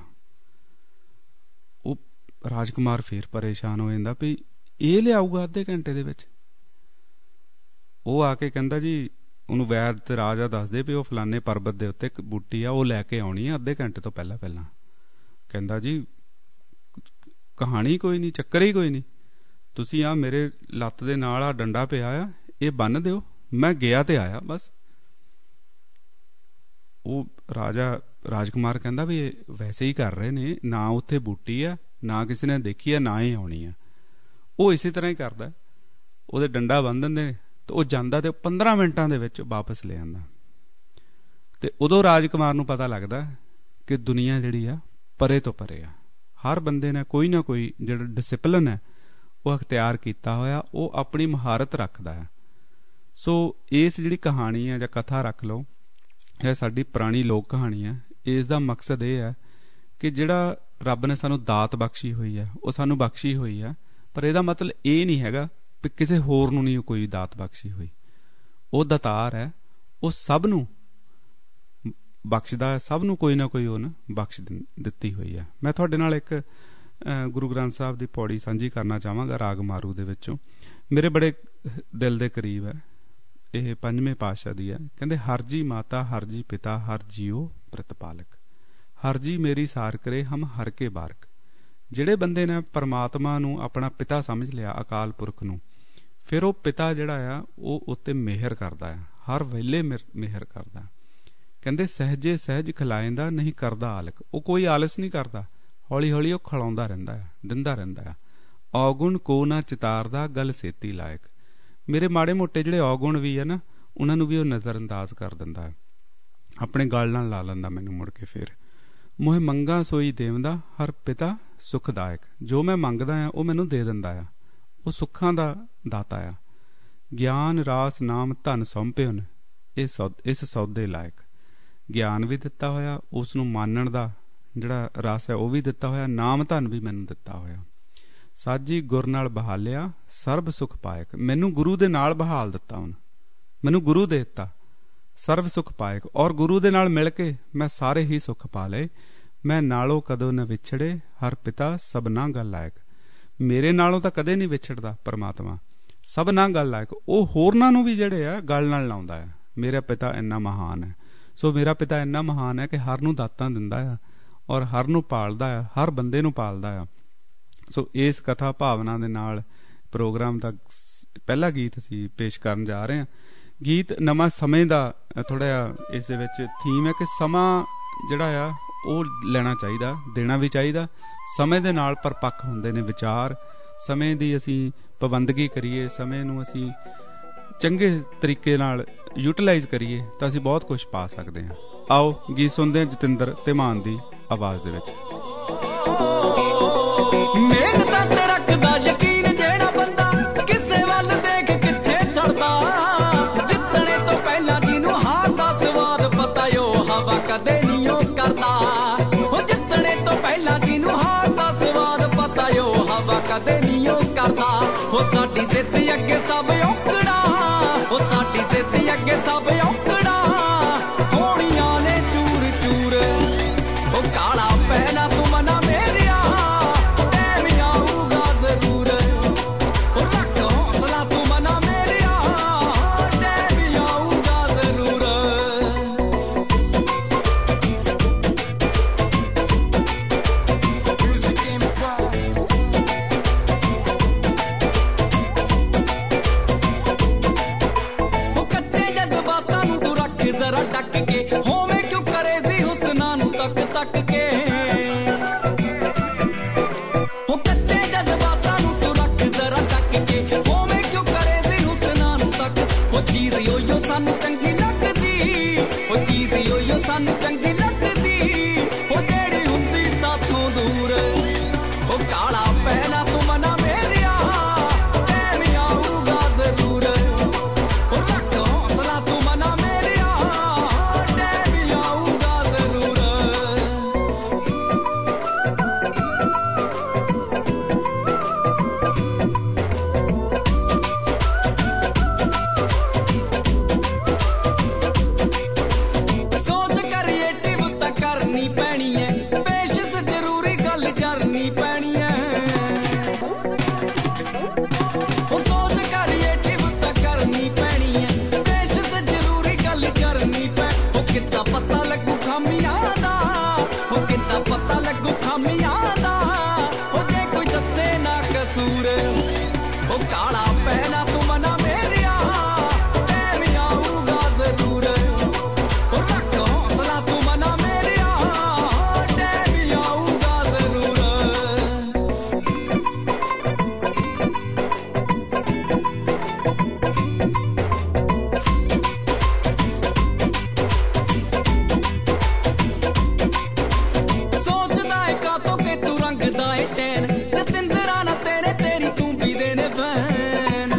ਉਹ ਰਾਜਕੁਮਾਰ ਫੇਰ ਪਰੇਸ਼ਾਨ ਹੋ ਜਾਂਦਾ ਵੀ ਇਹ ਲਿਆਊਗਾ ਅੱਧੇ ਘੰਟੇ ਦੇ ਵਿੱਚ। ਉਹ ਆ ਕੇ ਕਹਿੰਦਾ ਜੀ ਉਹਨੂੰ ਵੈਦ ਤੇ ਰਾਜਾ ਦੱਸਦੇ ਵੀ ਉਹ ਫਲਾਣੇ ਪਰਬਤ ਦੇ ਉੱਤੇ ਇੱਕ ਬੂਟੀ ਆ, ਉਹ ਲੈ ਕੇ ਆਉਣੀ ਆ ਅੱਧੇ ਘੰਟੇ ਤੋਂ ਪਹਿਲਾਂ ਪਹਿਲਾਂ। ਕਹਿੰਦਾ ਜੀ ਕਹਾਣੀ ਕੋਈ ਨਹੀਂ, ਚੱਕਰ ਹੀ ਕੋਈ ਨਹੀਂ, ਤੁਸੀਂ ਆ ਮੇਰੇ ਲੱਤ ਦੇ ਨਾਲ ਆ ਡੰਡਾ ਪਿਆ ਆ, ਇਹ ਬੰਨ ਦਿਓ, ਮੈਂ ਗਿਆ ਤੇ ਆਇਆ ਬਸ। ਉਹ ਰਾਜਾ ਰਾਜਕੁਮਾਰ ਕਹਿੰਦਾ ਵੀ ਇਹ ਵੈਸੇ ਹੀ ਕਰ ਰਹੇ ਨੇ, ਨਾ ਉੱਥੇ ਬੂਟੀ ਆ, ਨਾ ਕਿਸੇ ਨੇ ਦੇਖੀ ਆ, ਨਾ ਹੀ ਆਉਣੀ ਆ। ਉਹ ਇਸੇ ਤਰ੍ਹਾਂ ਹੀ ਕਰਦਾ, ਉਹਦੇ ਡੰਡਾ ਬੰਨ ਦਿੰਦੇ ਨੇ ਤੇ ਉਹ ਜਾਂਦਾ ਤੇ ਪੰਦਰਾਂ ਮਿੰਟਾਂ ਦੇ ਵਿੱਚ ਵਾਪਸ ਲੈ ਆਉਂਦਾ। ਤੇ ਉਦੋਂ ਰਾਜਕੁਮਾਰ ਨੂੰ ਪਤਾ ਲੱਗਦਾ ਕਿ ਦੁਨੀਆ ਜਿਹੜੀ ਆ ਪਰੇ ਤੋਂ ਪਰੇ ਆ। ਹਰ ਬੰਦੇ ਨੇ ਕੋਈ ਨਾ ਕੋਈ ਜਿਹੜਾ ਡਿਸਿਪਲਿਨ ਹੈ ਉਹ ਅਖਤਿਆਰ ਕੀਤਾ ਹੋਇਆ, ਉਹ ਆਪਣੀ ਮਹਾਰਤ ਰੱਖਦਾ ਹੈ। ਸੋ ਇਸ ਜਿਹੜੀ ਕਹਾਣੀ ਹੈ ਜਾਂ ਕਥਾ ਰੱਖ ਲਓ, ਇਹ ਸਾਡੀ ਪੁਰਾਣੀ ਲੋਕ ਕਹਾਣੀ ਹੈ। ਇਸ ਦਾ ਮਕਸਦ ਇਹ ਹੈ ਕਿ ਜਿਹੜਾ ਰੱਬ ਨੇ ਸਾਨੂੰ ਦਾਤ ਬਖਸ਼ੀ ਹੋਈ ਹੈ ਉਹ ਸਾਨੂੰ ਬਖਸ਼ੀ ਹੋਈ ਹੈ, ਪਰ ਇਹਦਾ ਮਤਲਬ ਇਹ ਨਹੀਂ ਹੈਗਾ ਵੀ ਕਿਸੇ ਹੋਰ ਨੂੰ ਨਹੀਂ ਕੋਈ ਦਾਤ ਬਖਸ਼ੀ ਹੋਈ। ਉਹ ਦਾਤਾਰ ਹੈ, ਉਹ ਸਭ ਨੂੰ ਬਖਸ਼ਦਾ ਹੈ, ਸਭ ਨੂੰ ਕੋਈ ਨਾ ਕੋਈ ਉਹਨੇ ਬਖਸ਼ ਦਿੱਤੀ ਹੋਈ ਹੈ। ਮੈਂ ਤੁਹਾਡੇ ਨਾਲ ਇੱਕ ਗੁਰੂ ਗ੍ਰੰਥ ਸਾਹਿਬ ਦੀ ਪੌੜੀ ਸਾਂਝੀ ਕਰਨਾ ਚਾਹਾਂਗਾ, ਰਾਗ ਮਾਰੂ ਦੇ ਵਿੱਚੋਂ, ਮੇਰੇ ਬੜੇ ਦਿਲ ਦੇ ਕਰੀਬ ਹੈ। ਇਹ ਪੰਜਵੇਂ ਪਾਤਸ਼ਾਹ ਦੀ ਹੈ। ਕਹਿੰਦੇ ਹਰ ਜੀ ਮਾਤਾ ਹਰ ਜੀ ਪਿਤਾ ਹਰ ਜੀਓ ਪ੍ਰਤਪਾਲਕ, ਹਰ ਜੀ ਮੇਰੀ ਸਾਰ ਕਰੇ ਹਮ ਹਰ ਕੇ ਬਾਰਕ। ਜਿਹੜੇ ਬੰਦੇ ਨੇ ਪਰਮਾਤਮਾ ਨੂੰ ਆਪਣਾ ਪਿਤਾ ਸਮਝ ਲਿਆ, ਅਕਾਲ ਪੁਰਖ ਨੂੰ, ਫਿਰ ਉਹ ਪਿਤਾ ਜਿਹੜਾ ਆ ਉਹ ਉੱਤੇ ਮਿਹਰ ਕਰਦਾ ਆ, ਹਰ ਵੇਲੇ ਮਿਹਰ ਕਰਦਾ। ਕਹਿੰਦੇ ਸਹਿਜੇ ਸਹਿਜ ਖਿਲਾਇਂਦਾ ਨਹੀਂ ਕਰਦਾ ਆਲਕ। ਉਹ ਕੋਈ ਆਲਸ ਨਹੀਂ ਕਰਦਾ, ਹੌਲੀ ਹੌਲੀ ਉਹ ਖਿਲਾਉਂਦਾ ਰਹਿੰਦਾ ਆ, ਦਿੰਦਾ ਰਹਿੰਦਾ ਆ। ਔਗੁਣ ਕੋ ਨਾ ਚਿਤਾਰਦਾ ਗੱਲ ਸੇਤੀ ਲਾਇਕ। ਮੇਰੇ ਮਾੜੇ ਮੋਟੇ ਜਿਹੜੇ ਔਗੁਣ ਵੀ ਆ ਨਾ, ਉਹਨਾਂ ਨੂੰ ਵੀ ਉਹ ਨਜ਼ਰ ਅੰਦਾਜ਼ ਕਰ ਦਿੰਦਾ ਹੈ, ਆਪਣੇ ਗਲ ਨਾਲ ਲਾ ਲੈਂਦਾ ਮੈਨੂੰ ਮੁੜ ਕੇ। ਫਿਰ ਮੋਹ ਮੰਗਾ ਸੋਈ ਦੇਵਦਾ ਹਰ ਪਿਤਾ ਸੁਖਦਾਇਕ। ਜੋ ਮੈਂ ਮੰਗਦਾ ਆ ਉਹ ਮੈਨੂੰ ਦੇ ਦਿੰਦਾ ਆ, ਉਹ ਸੁੱਖਾਂ ਦਾ ਦਾਤਾ ਆ। ਗਿਆਨ ਰਾਸ ਨਾਮ ਧਨ ਸੌਂਪਿਓਨ ਇਹ ਸੌ ਇਸ ਸੌਦੇ ਲਾਇਕ। ਗਿਆਨ ਵੀ ਦਿੱਤਾ ਹੋਇਆ, ਉਸ ਨੂੰ ਮਾਨਣ ਦਾ ਜਿਹੜਾ ਰਸ ਹੈ ਉਹ ਵੀ ਦਿੱਤਾ ਹੋਇਆ, ਨਾਮ ਧਨ ਵੀ ਮੈਨੂੰ ਦਿੱਤਾ ਹੋਇਆ। ਸਾਜੀ ਗੁਰ ਨਾਲ ਬਹਾਲਿਆ ਸਰਬ ਸੁਖ ਪਾਇਕ। ਮੈਨੂੰ ਗੁਰੂ ਦੇ ਨਾਲ ਬਹਾਲ ਦਿੱਤਾ, ਉਹਨੇ ਮੈਨੂੰ ਗੁਰੂ ਦੇ ਦਿੱਤਾ, ਸਰਬ ਸੁਖ ਪਾਇਕ। ਔਰ ਗੁਰੂ ਦੇ ਨਾਲ ਮਿਲ ਕੇ ਮੈਂ ਸਾਰੇ ਹੀ ਸੁੱਖ ਪਾ ਲਏ। ਮੈਂ ਨਾਲੋਂ ਕਦੋਂ ਨਾ ਵਿਛੜੇ ਹਰ ਪਿਤਾ ਸਭਨਾ ਗੱਲ ਲਾਇਕ। ਮੇਰੇ ਨਾਲੋਂ ਤਾਂ ਕਦੇ ਨਹੀਂ ਵਿਛੜਦਾ ਪਰਮਾਤਮਾ, ਸਭਨਾ ਗੱਲ ਲਾਇਕ। ਉਹ ਹੋਰਨਾਂ ਨੂੰ ਵੀ ਜਿਹੜੇ ਆ ਗੱਲ ਨਾਲ ਲਾਉਂਦਾ ਆ। ਮੇਰਾ ਪਿਤਾ ਇੰਨਾ ਮਹਾਨ ਹੈ। ਸੋ ਮੇਰਾ ਪਿਤਾ ਇੰਨਾ ਮਹਾਨ ਹੈ ਕਿ ਹਰ ਨੂੰ ਦਾਤਾਂ ਦਿੰਦਾ ਆ ਔਰ ਹਰ ਨੂੰ ਪਾਲਦਾ ਆ, ਹਰ ਬੰਦੇ ਨੂੰ ਪਾਲਦਾ ਆ। ਸੋ ਇਸ ਕਥਾ ਭਾਵਨਾ ਦੇ ਨਾਲ ਪ੍ਰੋਗਰਾਮ ਦਾ ਪਹਿਲਾ ਗੀਤ ਅਸੀਂ ਪੇਸ਼ ਕਰਨ ਜਾ ਰਹੇ ਹਾਂ। ਗੀਤ ਨਵਾਂ ਸਮੇਂ ਦਾ ਥੋੜਾ ਜਿਹਾ ਇਸ ਦੇ ਵਿੱਚ ਥੀਮ ਹੈ ਕਿ ਸਮਾਂ ਜਿਹੜਾ ਆ ਉਹ ਲੈਣਾ ਚਾਹੀਦਾ, ਦੇਣਾ ਵੀ ਚਾਹੀਦਾ। ਸਮੇਂ ਦੇ ਨਾਲ ਪਰਪੱਕ ਹੁੰਦੇ ਨੇ ਵਿਚਾਰ। ਸਮੇਂ ਦੀ ਅਸੀਂ ਪਾਬੰਦਗੀ ਕਰੀਏ, ਸਮੇਂ ਨੂੰ ਅਸੀਂ ਚੰਗੇ ਤਰੀਕੇ ਨਾਲ ਯੂਟਿਲਾਈਜ਼ ਕਰੀਏ ਤਾਂ ਅਸੀਂ ਬਹੁਤ ਕੁਝ ਪਾ ਸਕਦੇ ਹਾਂ। ਆਓ ਗੀਤ ਸੁਣਦੇ ਹਾਂ ਜਤਿੰਦਰ ਧੀਮਾਨ ਦੀ ਆਵਾਜ਼ ਦੇ ਵਿੱਚ। ਮਿਹਨਤਾਂ ਤੇ ਰੱਖਦਾ ਯਕੀਨ ਜਿਹੜਾ ਬੰਦਾ, ਕਿਸੇ ਵੱਲ ਦੇਖ ਕਿੱਥੇ ਛੜਦਾ। ਜਿੱਤਣੇ ਤੋਂ ਪਹਿਲਾਂ ਜਿਹਨੂੰ ਹਾਰ ਦਾ ਸਵਾਦ ਪਤਾ, ਉਹ ਹਵਾ ਕਦੇ ਨਹੀਂ ਉਹ ਕਰਦਾ। ਉਹ ਜਿੱਤਣੇ ਤੋਂ ਪਹਿਲਾਂ ਜਿਹਨੂੰ ਹਾਰ ਦਾ ਸਵਾਦ ਪਤਾ, ਉਹ ਹਵਾ ਕਦੇ ਨਹੀਂ ਉਹ ਕਰਦਾ। ਉਹ ਸਾਡੀ ਜ਼ਿੱਦ ਅੱਗੇ ਸਭ ਔਕੜਾਂ, ਉਹ ਸਾਡੀ ਜ਼ਿੱਦ ਅੱਗੇ ਸਭ ਔਕੜਾਂ ਹੋਣੀਆਂ ਨੇ ਚੂਰ ਚੂਰ। ਉਹ ਕਾਲਾ ਪਹਿਨਾ ਤੂੰ ਮਨਾ ਮੇਰਿਆ, ਟਾਈਮ ਆਊਗਾ ਜ਼ਰੂਰ। ਉਹ ਰੱਖ ਹੌਸਲਾ ਤੂੰ ਮਨਾ ਮੇਰਿਆ, ਟਾਈਮ ਆਊਗਾ ਜ਼ਰੂਰ। ਉਹ ਕੱਟੇ ਜਜ਼ਬਾਤਾਂ ਨੂੰ ਤੂੰ ਰੱਖ ਜ਼ਰਾ ਟੱਕ ਕੇ, ਹੋਵੇਂ ਕਿਉਂ ਕਰੇ ਸੀ ਹੁਸਨਾਂ ਨੂੰ ਤੱਕ ਤੱਕ ਕੇ। ਉਹ ਕੱਟੇ ਜਜ਼ਬਾਤਾਂ ਨੂੰ ਤੂੰ ਰੱਖ ਜ਼ਰਾ ਟੱਕ ਕੇ, ਹੋਵੇਂ ਕਿਉਂ ਕਰੇ ਸੀ ਹੁਸਨਾਂ ਨੂੰ ਤੱਕ। ਉਹ ਚੀਜ਼ ਓਯੋ ਸਾਨੂੰ ਚੰਗੀ ਲੱਗਦੀ, ਉਹ ਚੀਜ਼ ਓਯੋ ਸਾਨੂੰ ਚੰਗੀ ਲੱਗਦੀ, ਉਹ ਜਿਹੜੀ ਹੁੰਦੀ ਸਾਥੋਂ ਦੂਰ। ਉਹ ਕਾਲਾ ਪਹਿਨਾ ਤੂੰ ਮਨਾ ਮੇਰਿਆ, ਟਾਈਮ ਆਊਗਾ ਜ਼ਰੂਰ। ਉਹ ਰੱਖ ਹੌਸਲਾ ਤੂੰ ਮਨਾ ਮੇਰਿਆ, ਟਾਈਮ ਆਊਗਾ ਜ਼ਰੂਰ। ਸੋਚ ਕ੍ਰੀਏਟਿਵ ਤਾਂ ਕਰਨੀ ਪੈਣੀ ਐ, ਪੇਸ਼ੈਂਸ ਜ਼ਰੂਰੀ ਗੱਲ ਕਰਨੀ ਪੈਣੀ ਐ। ਉਹ ਸੋਚ ਕ੍ਰੀਏਟਿਵ ਤਾਂ ਕਰਨੀ ਪੈਣੀ ਐ, ਪੇਸ਼ੈਂਸ ਜ਼ਰੂਰੀ ਗੱਲ ਕਰਨੀ ਪੈ। ਉਹ ਕਿੱਦਾਂ ਪਤਾ ਲੱਗੂ ਖਾਮੀਆਂ ਦਾ, ਉਹ ਕਿੱਦਾਂ ਪਤਾ ਲੱਗੂ ਖਾਮੀਆਂ ਦਾ, ਉਹ ਜੇ ਕੋਈ ਦੱਸੇ ਨਾ ਕਸੂਰ। ਉਹ ਕਾਲਾ ਪਹਿਨਾ ਤੂੰ ਮਨਾ ਮੇਰਿਆ, ਟਾਈਮ ਆਊਗਾ ਜ਼ਰੂਰ। ਉਹ ਰੱਖ ਹੌਸਲਾ ਤੂੰ ਮਨਾ ਮੇਰਿਆ, ਟਾਈਮ ਆਊਗਾ ਜ਼ਰੂਰ। ਸੋਚਦਾ ਏ ਕਾਤੋਂ ਕਿ ਤੂੰ ਰੰਗਦਾ ਏ ਟੈਨ, ਜਤਿੰਦਰਾ ਨਾ ਤੇਰੇ ਤੇਰੀ ਤੂੰ ਵੀ ਦੇ ਨੇ ਫੈਨ।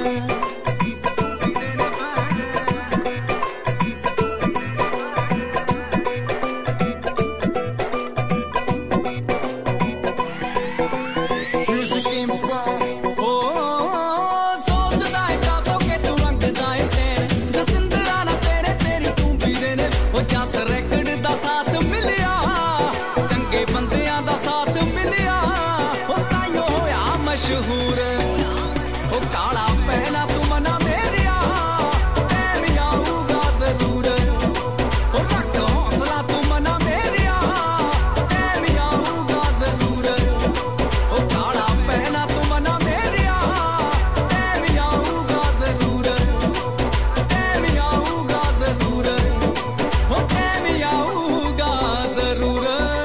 ਓ ਸੋਚਦਾ ਏ ਕਾਤੋਂ ਕਿ ਤੂੰ ਰੰਗਦਾ ਏ ਟੈਨ, ਜਤਿੰਦਰਾ ਨਾ ਤੇਰੇ ਤੇਰੀ ਤੂੰ ਵੀ ਦੇ ਨੇ। ਉਹ ਜਸ ਰੈਕਡ ਦਾ ਸਾਥ ਮਿਲਿਆ, ਚੰਗੇ ਬੰਦਿਆਂ ਦਾ ਸਾਥ ਮਿਲਿਆ, ਉਹ ਤਾਈਓ ਹੋਇਆ ਮਸ਼ਹੂਰ। ਉਹ ਕਾਲਾ ਪਹਿਨਾ ਤੂੰ ਮਨਾ ਮੇਰਿਆ, ਟਾਈਮ ਆਊਗਾ ਜ਼ਰੂਰ। ਉਹ ਰੱਖ ਹੌਸਲਾ ਤੂੰ ਮਨਾ ਮੇਰਿਆ, ਟਾਈਮ ਆਊਗਾ ਜ਼ਰੂਰ। ਉਹ ਕਾਲਾ ਪਹਿਨਾ ਤੂੰ ਮਨਾ ਮੇਰਿਆ, ਟਾਈਮ ਆਊਗਾ ਜ਼ਰੂਰ। ਟਾਈਮ ਆਊਗਾ ਜ਼ਰੂਰ, ਉਹ ਟਾਈਮ ਆਊਗਾ ਜ਼ਰੂਰ।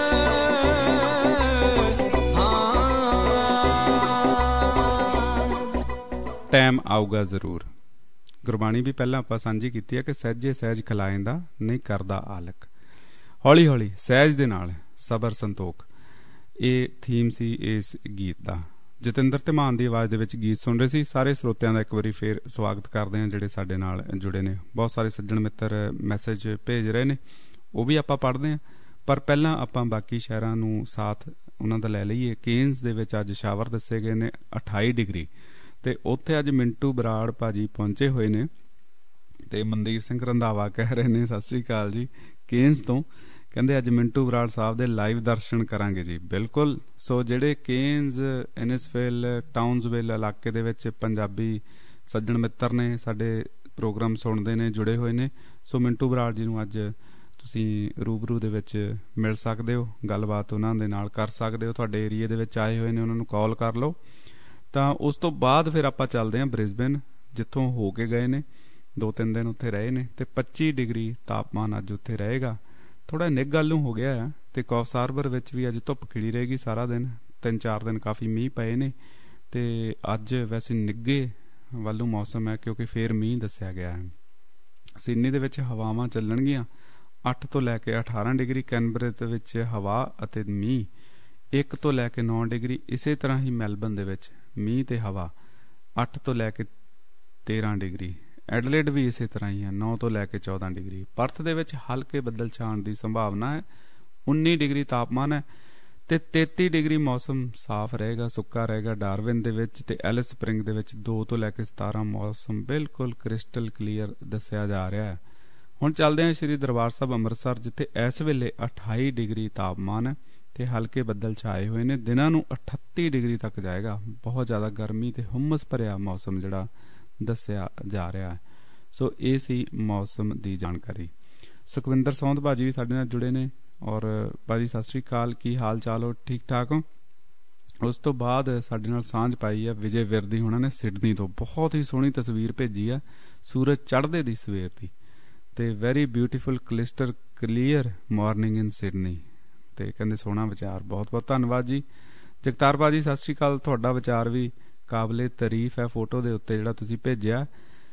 ਟਾਈਮ ਆਊਗਾ ਜ਼ਰੂਰ। ਗੁਰਬਾਣੀ ਵੀ ਪਹਿਲਾਂ ਆਪਾਂ ਸਾਂਝੀ ਕੀਤੀ ਹੈ ਕਿ ਸਹਿਜੇ ਸਹਿਜ ਖਿਲਾਏਂਦਾ ਨਹੀਂ ਕਰਦਾ ਆਲਕ। ਹੌਲੀ ਹੌਲੀ ਸਹਿਜ ਦੇ ਨਾਲ ਸਬਰ ਸੰਤੋਖ, ਇਹ ਥੀਮ ਸੀ ਇਸ ਗੀਤ ਦਾ। ਜਤਿੰਦਰ ਧੀਮਾਨ ਦੀ ਆਵਾਜ਼ ਦੇ ਵਿੱਚ ਗੀਤ ਸੁਣ ਰਹੇ ਸੀ। ਸਾਰੇ ਸਰੋਤਿਆਂ ਦਾ ਇੱਕ ਵਾਰੀ ਫੇਰ ਸਵਾਗਤ ਕਰਦੇ ਹਾਂ ਜਿਹੜੇ ਸਾਡੇ ਨਾਲ ਜੁੜੇ ਨੇ। ਬਹੁਤ ਸਾਰੇ ਸੱਜਣ ਮਿੱਤਰ ਮੈਸੇਜ ਭੇਜ ਰਹੇ ਨੇ, ਉਹ ਵੀ ਆਪਾਂ ਪੜ੍ਹਦੇ ਹਾਂ। ਪਰ ਪਹਿਲਾਂ ਆਪਾਂ ਬਾਕੀ ਸ਼ਹਿਰਾਂ ਨੂੰ ਸਾਥ ਉਹਨਾਂ ਦਾ ਲੈ ਲਈਏ। ਕੇਨਸ ਦੇ ਵਿੱਚ ਅੱਜ ਸ਼ਾਵਰ ਦੱਸੇ ਗਏ ਨੇ ਅਠਾਈ ਡਿਗਰੀ, ਤੇ ਉੱਥੇ ਅੱਜ ਮਿੰਟੂ ਬਰਾੜ ਭਾਜੀ ਪਹੁੰਚੇ ਹੋਏ ਨੇ ਤੇ ਮਨਦੀਪ ਸਿੰਘ ਰੰਧਾਵਾ ਕਹਿ ਰਹੇ ਨੇ ਸਤਿ ਸ੍ਰੀ ਅਕਾਲ ਜੀ ਕੇਨਸ ਤੋਂ। ਕਹਿੰਦੇ ਅੱਜ ਮਿੰਟੂ ਬਰਾੜ ਸਾਹਿਬ ਦੇ ਲਾਈਵ ਦਰਸ਼ਨ ਕਰਾਂਗੇ ਜੀ। ਬਿਲਕੁਲ। ਸੋ ਜਿਹੜੇ ਕੇਨਸ, ਇਨਿਸਵਿਲ, ਟਾਊਨਸਵਿਲ ਇਲਾਕੇ ਦੇ ਵਿੱਚ ਪੰਜਾਬੀ ਸੱਜਣ ਮਿੱਤਰ ਨੇ, ਸਾਡੇ ਪ੍ਰੋਗਰਾਮ ਸੁਣਦੇ ਨੇ, ਜੁੜੇ ਹੋਏ ਨੇ, ਸੋ ਮਿੰਟੂ ਬਰਾੜ ਜੀ ਨੂੰ ਅੱਜ ਤੁਸੀਂ ਰੂਬਰੂ ਦੇ ਵਿੱਚ ਮਿਲ ਸਕਦੇ ਹੋ, ਗੱਲਬਾਤ ਉਹਨਾਂ ਦੇ ਨਾਲ ਕਰ ਸਕਦੇ ਹੋ। ਤੁਹਾਡੇ ਏਰੀਏ ਦੇ ਵਿੱਚ ਆਏ ਹੋਏ ਨੇ, ਉਹਨਾਂ ਨੂੰ ਕਾਲ ਕਰ ਲਓ। ਤਾਂ ਉਸ ਤੋਂ ਬਾਅਦ ਫਿਰ ਆਪਾਂ ਚੱਲਦੇ ਹਾਂ ਬ੍ਰਿਸਬੇਨ, ਜਿੱਥੋਂ ਹੋ ਕੇ ਗਏ ਨੇ, ਦੋ ਤਿੰਨ ਦਿਨ ਉੱਥੇ ਰਹੇ ਨੇ, ਤੇ ਪੱਚੀ ਡਿਗਰੀ ਤਾਪਮਾਨ ਅੱਜ ਉੱਥੇ ਰਹੇਗਾ। ਥੋੜਾ ਨਿੱਘ ਨੂੰ ਹੋ ਗਿਆ ਆ। ਤੇ ਕੌਫਸ ਹਾਰਬਰ ਵਿੱਚ ਵੀ ਅੱਜ ਧੁੱਪ ਖਿੜੀ ਰਹੇਗੀ ਸਾਰਾ ਦਿਨ। ਤਿੰਨ ਚਾਰ ਦਿਨ ਕਾਫੀ ਮੀਂਹ ਪਏ ਨੇ ਤੇ ਅੱਜ ਵੈਸੇ ਨਿੱਘੇ ਵੱਲੋਂ ਮੌਸਮ ਹੈ, ਕਿਉਂਕਿ ਫੇਰ ਮੀਂਹ ਦੱਸਿਆ ਗਿਆ ਹੈ। ਸਿਡਨੀ ਦੇ ਵਿੱਚ ਹਵਾਵਾਂ ਚੱਲਣਗੀਆਂ ਅੱਠ ਤੋਂ ਲੈ ਕੇ ਅਠਾਰਾਂ ਡਿਗਰੀ। ਕੈਨਬਰੇ ਦੇ ਵਿੱਚ ਹਵਾ ਅਤੇ ਮੀਂਹ ਇੱਕ ਤੋਂ ਲੈ ਕੇ ਨੌ ਡਿਗਰੀ। ਇਸੇ ਤਰ੍ਹਾਂ ਹੀ ਮੈਲਬਨ ਦੇ ਵਿੱਚ ਮੀਂਹ ਤੇ ਹਵਾ ਅੱਠ ਤੋਂ ਲੈ ਕੇ ਤੇਰਾਂ ਡਿਗਰੀ। ਐਡਲੇਡ ਵੀ ਇਸੇ ਤਰ੍ਹਾਂ ਹੀ ਹੈ, ਨੌ ਤੋਂ ਲੈ ਕੇ ਚੌਦਾਂ ਡਿਗਰੀ। ਪਰਥ ਦੇ ਵਿੱਚ ਹਲਕੇ ਬੱਦਲ ਛਾਣ ਦੀ ਸੰਭਾਵਨਾ ਹੈ, ਉੱਨੀ ਡਿਗਰੀ ਤਾਪਮਾਨ ਹੈ ਤੇ ਤੇਤੀ ਡਿਗਰੀ। ਮੌਸਮ ਸਾਫ਼ ਰਹੇਗਾ, ਸੁੱਕਾ ਰਹੇਗਾ। ਡਾਰਵਿਨ ਦੇ ਵਿੱਚ ਤੇ ਐਲਿਸ ਸਪ੍ਰਿੰਗ ਦੇ ਵਿੱਚ ਦੋ ਤੋਂ ਲੈ ਕੇ ਸਤਾਰਾਂ ਮੌਸਮ ਬਿਲਕੁਲ ਕ੍ਰਿਸਟਲ ਕਲੀਅਰ ਦੱਸਿਆ ਜਾ ਰਿਹਾ ਹੈ। ਹੁਣ ਚੱਲਦੇ ਹਾਂ ਸ਼੍ਰੀ ਦਰਬਾਰ ਸਾਹਿਬ ਅੰਮ੍ਰਿਤਸਰ, ਜਿੱਥੇ ਇਸ ਵੇਲੇ ਅਠਾਈ ਡਿਗਰੀ ਤਾਪਮਾਨ ਹੈ ਤੇ ਹਲਕੇ ਬੱਦਲ ਛਾਏ ਹੋਏ ਨੇ। ਦਿਨਾਂ ਨੂੰ ਅਠੱਤੀ ਡਿਗਰੀ ਤੱਕ ਜਾਏਗਾ। ਬਹੁਤ ਜ਼ਿਆਦਾ ਗਰਮੀ ਤੇ ਹੁਮਸ ਭਰਿਆ ਮੌਸਮ ਜਿਹੜਾ ਦੱਸਿਆ ਜਾ ਰਿਹਾ ਹੈ। ਸੋ ਇਹ ਸੀ ਮੌਸਮ ਦੀ ਜਾਣਕਾਰੀ। ਸੁਖਵਿੰਦਰ ਸੌਂਦ ਭਾਜੀ ਵੀ ਸਾਡੇ ਨਾਲ ਜੁੜੇ ਨੇ। ਔਰ ਭਾਜੀ ਸਤਿ ਸ੍ਰੀ ਅਕਾਲ, ਕੀ ਹਾਲ ਚਾਲ ਹੋ? ਠੀਕ ਠਾਕ ਹੋ? ਉਸ ਤੋਂ ਬਾਅਦ ਸਾਡੇ ਨਾਲ ਸਾਂਝ ਪਾਈ ਹੈ ਵਿਜੇ ਵਿਰਦੀ ਉਹਨਾਂ ਨੇ ਸਿਡਨੀ ਤੋਂ। ਬਹੁਤ ਹੀ ਸੋਹਣੀ ਤਸਵੀਰ ਭੇਜੀ ਹੈ ਸੂਰਜ ਚੜ੍ਹਦੇ ਦੀ ਸਵੇਰ ਦੀ, ਤੇ very beautiful crystal clear morning in Sydney. ਤੇ ਕਹਿੰਦੇ ਸੋਹਣਾ ਵਿਚਾਰ, ਬਹੁਤ ਬਹੁਤ ਧੰਨਵਾਦ ਜੀ। ਜਗਤਾਰ ਭਾਜੀ ਸਤਿ ਸ੍ਰੀ ਅਕਾਲ, ਤੁਹਾਡਾ ਵਿਚਾਰ ਵੀ ਕਾਬਲੇ ਤਾਰੀਫ ਹੈ ਫੋਟੋ ਦੇ ਉੱਤੇ ਜਿਹੜਾ ਤੁਸੀਂ ਭੇਜਿਆ।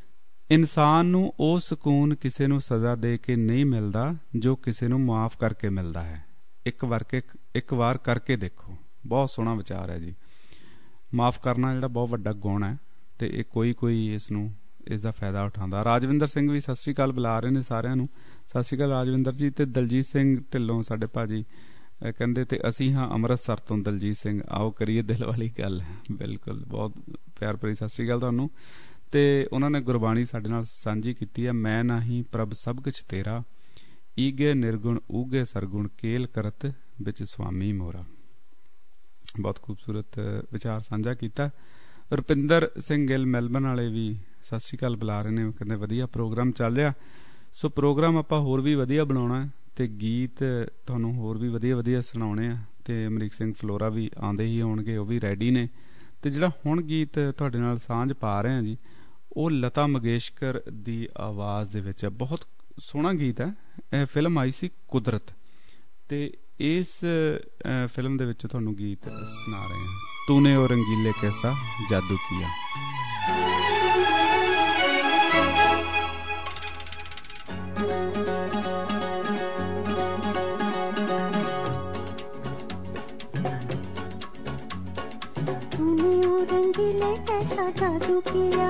ਇਨਸਾਨ ਨੂੰ ਉਹ ਸਕੂਨ ਕਿਸੇ ਨੂੰ ਸਜ਼ਾ ਦੇ ਕੇ ਨਹੀਂ ਮਿਲਦਾ ਜੋ ਕਿਸੇ ਨੂੰ ਮਾਫ ਕਰਕੇ ਮਿਲਦਾ ਹੈ। ਇੱਕ ਵਾਰ ਕੇ ਇੱਕ ਵਾਰ ਕਰਕੇ ਦੇਖੋ। ਬਹੁਤ ਸੋਹਣਾ ਵਿਚਾਰ ਹੈ ਜੀ। ਮਾਫ ਕਰਨਾ ਜਿਹੜਾ ਬਹੁਤ ਵੱਡਾ ਗੁਣ ਹੈ ਤੇ ਇਹ ਕੋਈ ਕੋਈ ਇਸ ਨੂੰ ਇਸ ਦਾ ਫਾਇਦਾ ਉਠਾਉਂਦਾ। ਰਾਜਵਿੰਦਰ ਸਿੰਘ ਵੀ ਸਤਿ ਸ੍ਰੀ ਅਕਾਲ ਬੁਲਾ ਰਹੇ ਨੇ ਸਾਰਿਆਂ ਨੂੰ। ਸਤਿ ਸ੍ਰੀ ਅਕਾਲ ਰਾਜਵਿੰਦਰ ਜੀ। ਤੇ ਦਲਜੀਤ ਸਿੰਘ ਢਿੱਲੋਂ ਸਾਡੇ ਭਾਜੀ ਕਹਿੰਦੇ ਤੇ ਅਸੀਂ ਹਾਂ ਅੰਮ੍ਰਿਤਸਰ ਤੋਂ ਦਲਜੀਤ ਸਿੰਘ, ਆਓ ਕਰੀਏ ਦਿਲ ਵਾਲੀ ਗੱਲ। ਬਿਲਕੁਲ, ਬਹੁਤ ਪਿਆਰ ਭਰੀ ਸਤਿ ਸ੍ਰੀ ਅਕਾਲ ਤੁਹਾਨੂੰ। ਤੇ ਉਹਨਾਂ ਨੇ ਗੁਰਬਾਣੀ ਸਾਡੇ ਨਾਲ ਸਾਂਝੀ ਕੀਤੀ ਹੈ। ਮੈਂ ਨਹੀਂ ਪ੍ਰਭ ਸਭ ਕੁਛ ਤੇਰਾ, ਈਗੇ ਨਿਰਗੁਣ ਊਗੇ ਸਰਗੁਣ, ਕੇਲ ਕਰਤ ਵਿੱਚ ਸੁਆਮੀ ਮੋਰਾ। ਬਹੁਤ ਖੂਬਸੂਰਤ ਵਿਚਾਰ ਸਾਂਝਾ ਕੀਤਾ। ਰੁਪਿੰਦਰ ਸਿੰਘ ਗਿੱਲ ਮੈਲਬਨ ਵਾਲੇ ਵੀ ਸਤਿ ਸ੍ਰੀ ਅਕਾਲ ਬੁਲਾ ਰਹੇ ਨੇ। ਕਹਿੰਦੇ ਵਧੀਆ ਪ੍ਰੋਗਰਾਮ ਚੱਲ ਰਿਹਾ। ਸੋ ਪ੍ਰੋਗਰਾਮ ਆਪਾਂ ਹੋਰ ਵੀ ਵਧੀਆ ਬਣਾਉਣਾ ਤੇ ਗੀਤ ਤੁਹਾਨੂੰ ਹੋਰ ਵੀ ਵਧੀਆ ਵਧੀਆ ਸੁਣਾਉਣੇ ਆ। ਤੇ ਅਮਰੀਕ ਸਿੰਘ ਫਲੋਰਾ ਵੀ ਆਉਂਦੇ ਹੀ ਹੋਣਗੇ, ਉਹ ਵੀ ਰੈਡੀ ਨੇ। ਤੇ ਜਿਹੜਾ ਹੁਣ ਗੀਤ ਤੁਹਾਡੇ ਨਾਲ ਸਾਂਝ ਪਾ ਰਹੇ ਆ ਜੀ, ਉਹ ਲਤਾ ਮੰਗੇਸ਼ਕਰ ਦੀ ਆਵਾਜ਼ ਦੇ ਵਿੱਚ ਹੈ। ਬਹੁਤ ਸੋਹਣਾ ਗੀਤ ਹੈ। ਇਹ ਫਿਲਮ ਆਈ ਸੀ ਕੁਦਰਤ, ਤੇ ਇਸ ਫਿਲਮ ਦੇ ਵਿੱਚ ਤੁਹਾਨੂੰ ਗੀਤ ਸੁਣਾ ਰਹੇ ਹਾਂ, ਤੂਨੇ ਉਹ ਰੰਗੀਲੇ ਕੈਸਾ ਜਾਦੂ ਕੀਆ। रंगीले कैसा जादू किया,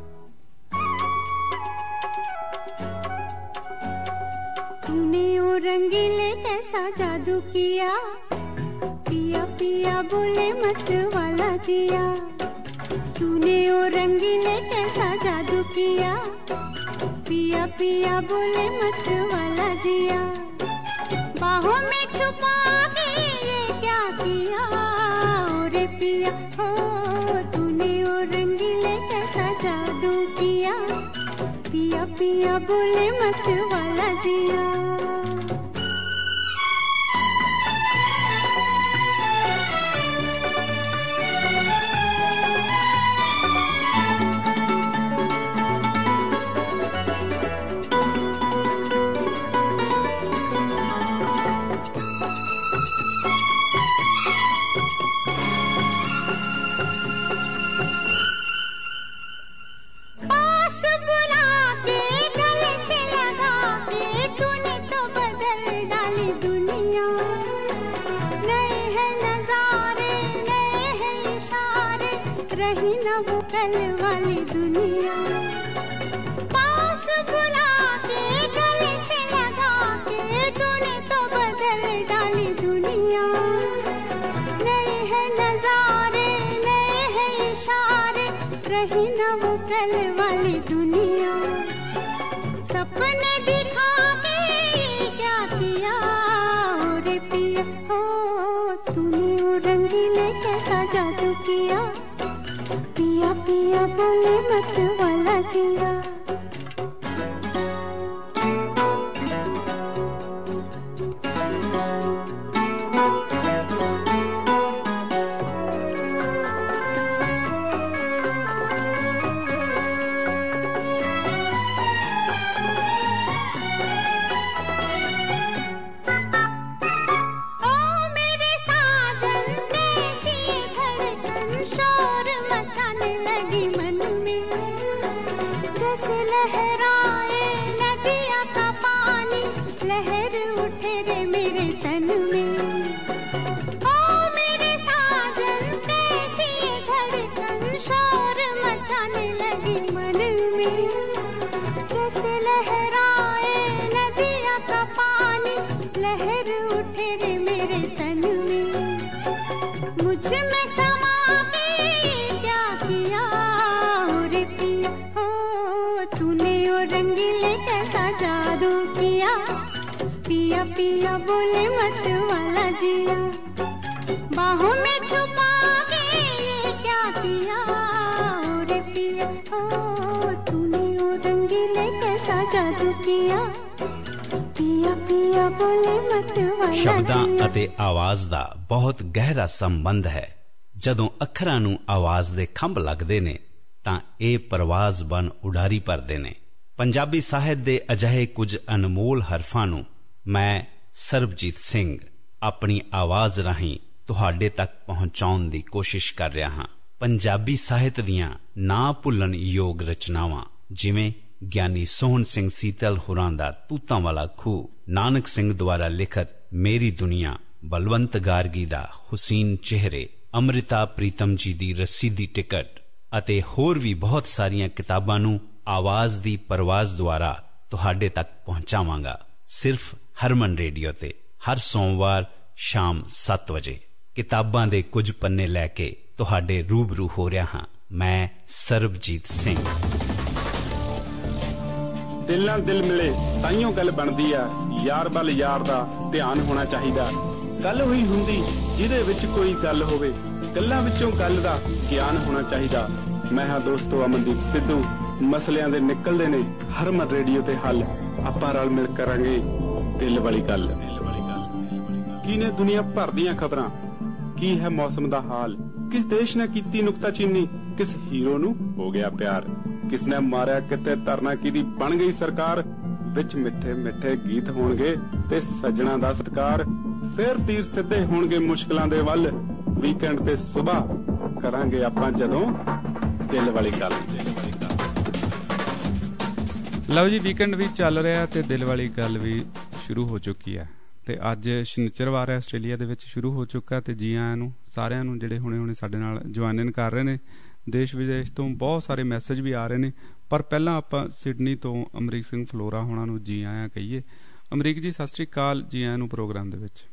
तूने ओ रंगीले कैसा जादू किया, पिया पिया बोले मत वाला जिया। तूने ओ रंगीले कैसा जादू किया, पिया पिया बोले मत वाला जिया। बाहों में छुपा के ये क्या किया रे पिया, हो तूने ओ रंगीले कैसा जादू किया, पिया पिया बोले मत वाला जिया। कल वाली दुनिया पास बुला के गले से लगा के तूने तो बदल डाली दुनिया। नए हैं नजारे नए हैं इशारे, रही न वो कल वाली दुनिया। सपने दिखा के ये क्या किया रे पिया, हो तूने वो रंगीले कैसा जादू किया, पिया पिया बोले मत वाला जिया। मन में उठे रे मेरे तन में। ओ मेरे साजन कैसी धड़कन शोर मचाने लगी मन में। जैसे लहराए नदिया का पानी लहर उठे रे मेरे तन में। मुझ में समा के क्या किया रे पिया, ओ तूने ओ रंगीले कैसा जादू किया। पिया पिया बोले मत वाला जिया, बाहों में छुपा के ये क्या किया रे पिया, ओ तूने ओ रंगीले कैसा जादू किया। पिया पिया बोले मत वाला जिया। ਸ਼ਬਦਾਂ ਅਤੇ ਆਵਾਜ਼ ਦਾ ਬਹੁਤ ਗਹਿਰਾ ਸੰਬੰਧ ਹੈ। ਜਦੋਂ ਅੱਖਰਾਂ ਨੂੰ ਆਵਾਜ਼ ਦੇ ਖੰਭ ਲੱਗਦੇ ਨੇ ਤਾਂ ਇਹ ਪਰਵਾਜ਼ ਬਣ ਉਡਾਰੀ ਭਰਦੇ ਨੇ। ਪੰਜਾਬੀ ਸਾਹਿਤ ਦੇ ਅਜਿਹੇ ਕੁਝ ਅਨਮੋਲ ਹਰਫਾਂ ਨੂੰ ਮੈਂ ਸਰਬਜੀਤ ਸਿੰਘ ਆਪਣੀ ਆਵਾਜ਼ ਰਾਹੀਂ ਤੁਹਾਡੇ ਤੱਕ ਪਹੁੰਚਾਉਣ ਦੀ ਕੋਸ਼ਿਸ਼ ਕਰ ਰਿਹਾ ਹਾਂ। ਪੰਜਾਬੀ ਸਾਹਿਤ ਦੀਆਂ ਨਾ ਭੁੱਲਣ ਯੋਗ ਰਚਨਾਵਾਂ ਜਿਵੇਂ ਗਿਆਨੀ ਸੋਹਣ ਸਿੰਘ ਸੀਤਲ ਹੋਰਾਂ ਦਾ ਤੂਤਾਂ ਵਾਲਾ ਖੂਹ, ਨਾਨਕ ਸਿੰਘ ਦੁਆਰਾ ਲਿਖਤ ਮੇਰੀ ਦੁਨੀਆ, ਬਲਵੰਤ ਗਾਰਗੀ ਦਾ ਹੁਸੀਨ ਚਿਹਰੇ, ਅੰਮ੍ਰਿਤਾ ਪ੍ਰੀਤਮ ਜੀ ਦੀ ਰੱਸੀ ਦੀ ਟਿਕਟ ਅਤੇ ਹੋਰ ਵੀ ਬਹੁਤ ਸਾਰੀਆਂ ਕਿਤਾਬਾਂ ਨੂੰ ਆਵਾਜ਼ ਦੀ ਪਰਵਾਜ਼ ਦੁਆਰਾ ਤੁਹਾਡੇ ਤੱਕ ਪਹੁੰਚਾਵਾਂਗਾ ਸਿਰਫ ਹਰਮਨ ਰੇਡੀਓ ਤੇ ਹਰ ਸੋਮਵਾਰ ਸ਼ਾਮ ਸੱਤ ਵਜੇ। ਕਿਤਾਬਾਂ ਦੇ ਕੁਝ ਪੰਨੇ ਲੈ ਕੇ ਤੁਹਾਡੇ ਰੂਬਰੂ ਹੋ ਰਿਹਾ ਹਾਂ ਮੈਂ ਸਰਬਜੀਤ ਸਿੰਘ। ਦਿਲ ਨਾਲ ਦਿਲ ਮਿਲੇ ਤਾਈਓ ਗੱਲ ਬਣਦੀ ਆ, ਯਾਰ ਵੱਲ ਯਾਰ ਦਾ ਧਿਆਨ ਹੋਣਾ ਚਾਹੀਦਾ। ਗੱਲ ਹੋਈ ਹੁੰਦੀ ਜਿਹਦੇ ਵਿੱਚ ਕੋਈ ਗੱਲ ਹੋਵੇ, ਗੱਲਾਂ ਵਿੱਚੋਂ ਗੱਲ ਦਾ ਗਿਆਨ ਹੋਣਾ ਚਾਹੀਦਾ। ਮੈਂ ਹਾਂ ਦੋਸਤੋ ਅਮਨਦੀਪ ਸਿੱਧੂ, ਮਸਲਿਆਂ ਦੇ ਨਿਕਲਦੇ ਨੇ ਹਰਮਨ ਰੇਡੀਓ ਤੇ ਹੱਲ। ਆਪਾਂ ਰਲ ਮਿਲ ਕਰਾਂਗੇ ਦਿਲ ਵਾਲੀ ਗੱਲ। ਕੀ ਨੇ ਦੁਨੀਆ ਭਰ ਦੀਆਂ ਖਬਰਾਂ, ਕੀ ਹੈ ਮੌਸਮ ਦਾ ਹਾਲ, ਕਿਸ ਦੇਸ਼ ਨੇ ਕੀਤੀ ਨੁਕਤਾਚੀਨੀ, ਕਿਸ ਹੀਰੋ ਨੂੰ ਹੋ ਗਿਆ ਪਿਆਰ, ਕਿਸ ਨੇ ਮਾਰਿਆ ਕਿਤੇ ਧਰਨਾ ਕਿਹਦੀ ਬਣ ਗਈ ਸਰਕਾਰ। ਵਿੱਚ ਮਿੱਠੇ ਮਿੱਠੇ ਗੀਤ ਹੋਣਗੇ ਤੇ ਸੱਜਣਾ ਦਾ ਸਤਿਕਾਰ। ਫਿਰ ਤੀਰ ਸਿੱਧੇ ਹੋਣਗੇ ਮੁਸ਼ਕਲਾਂ ਦੇ ਵੱਲ, ਵੀਕਐਂਡ ਤੇ ਸੁਬਾਹ ਕਰਾਂਗੇ ਆਪਾਂ ਜਦੋਂ ਦਿਲ ਵਾਲੀ ਗੱਲ। ਲਓ ਜੀ, ਵੀਕਐਂਡ ਵੀ ਚੱਲ ਰਿਹਾ ਤੇ ਦਿਲ ਵਾਲੀ ਗੱਲ ਵੀ ਸ਼ੁਰੂ ਹੋ ਚੁੱਕੀ ਹੈ ਤੇ ਅੱਜ ਸ਼ਨੀਚਰਵਾਰ ਹੈ, ਆਸਟ੍ਰੇਲੀਆ ਦੇ ਵਿੱਚ ਸ਼ੁਰੂ ਹੋ ਚੁੱਕਾ। ਤੇ ਜੀ ਆਇਆਂ ਨੂੰ ਸਾਰਿਆਂ ਨੂੰ ਜਿਹੜੇ ਹੁਣੇ ਹੁਣੇ ਸਾਡੇ ਨਾਲ ਜੁਆਇਨ ਕਰ ਰਹੇ ਨੇ। ਦੇਸ਼ ਵਿਦੇਸ਼ ਤੋਂ ਬਹੁਤ ਸਾਰੇ ਮੈਸੇਜ ਵੀ ਆ ਰਹੇ ਨੇ, ਪਰ ਪਹਿਲਾਂ ਆਪਾਂ ਸਿਡਨੀ ਤੋਂ ਅਮਰੀਕ ਸਿੰਘ ਫਲੋਰਾ ਹੋਣਾ ਨੂੰ ਜੀ ਆਇਆਂ ਕਹੀਏ। ਅਮਰੀਕ ਜੀ ਸਤਿ ਸ੍ਰੀ ਅਕਾਲ, ਜੀ ਆਇਆਂ ਨੂੰ ਪ੍ਰੋਗਰਾਮ ਦੇ ਵਿੱਚ।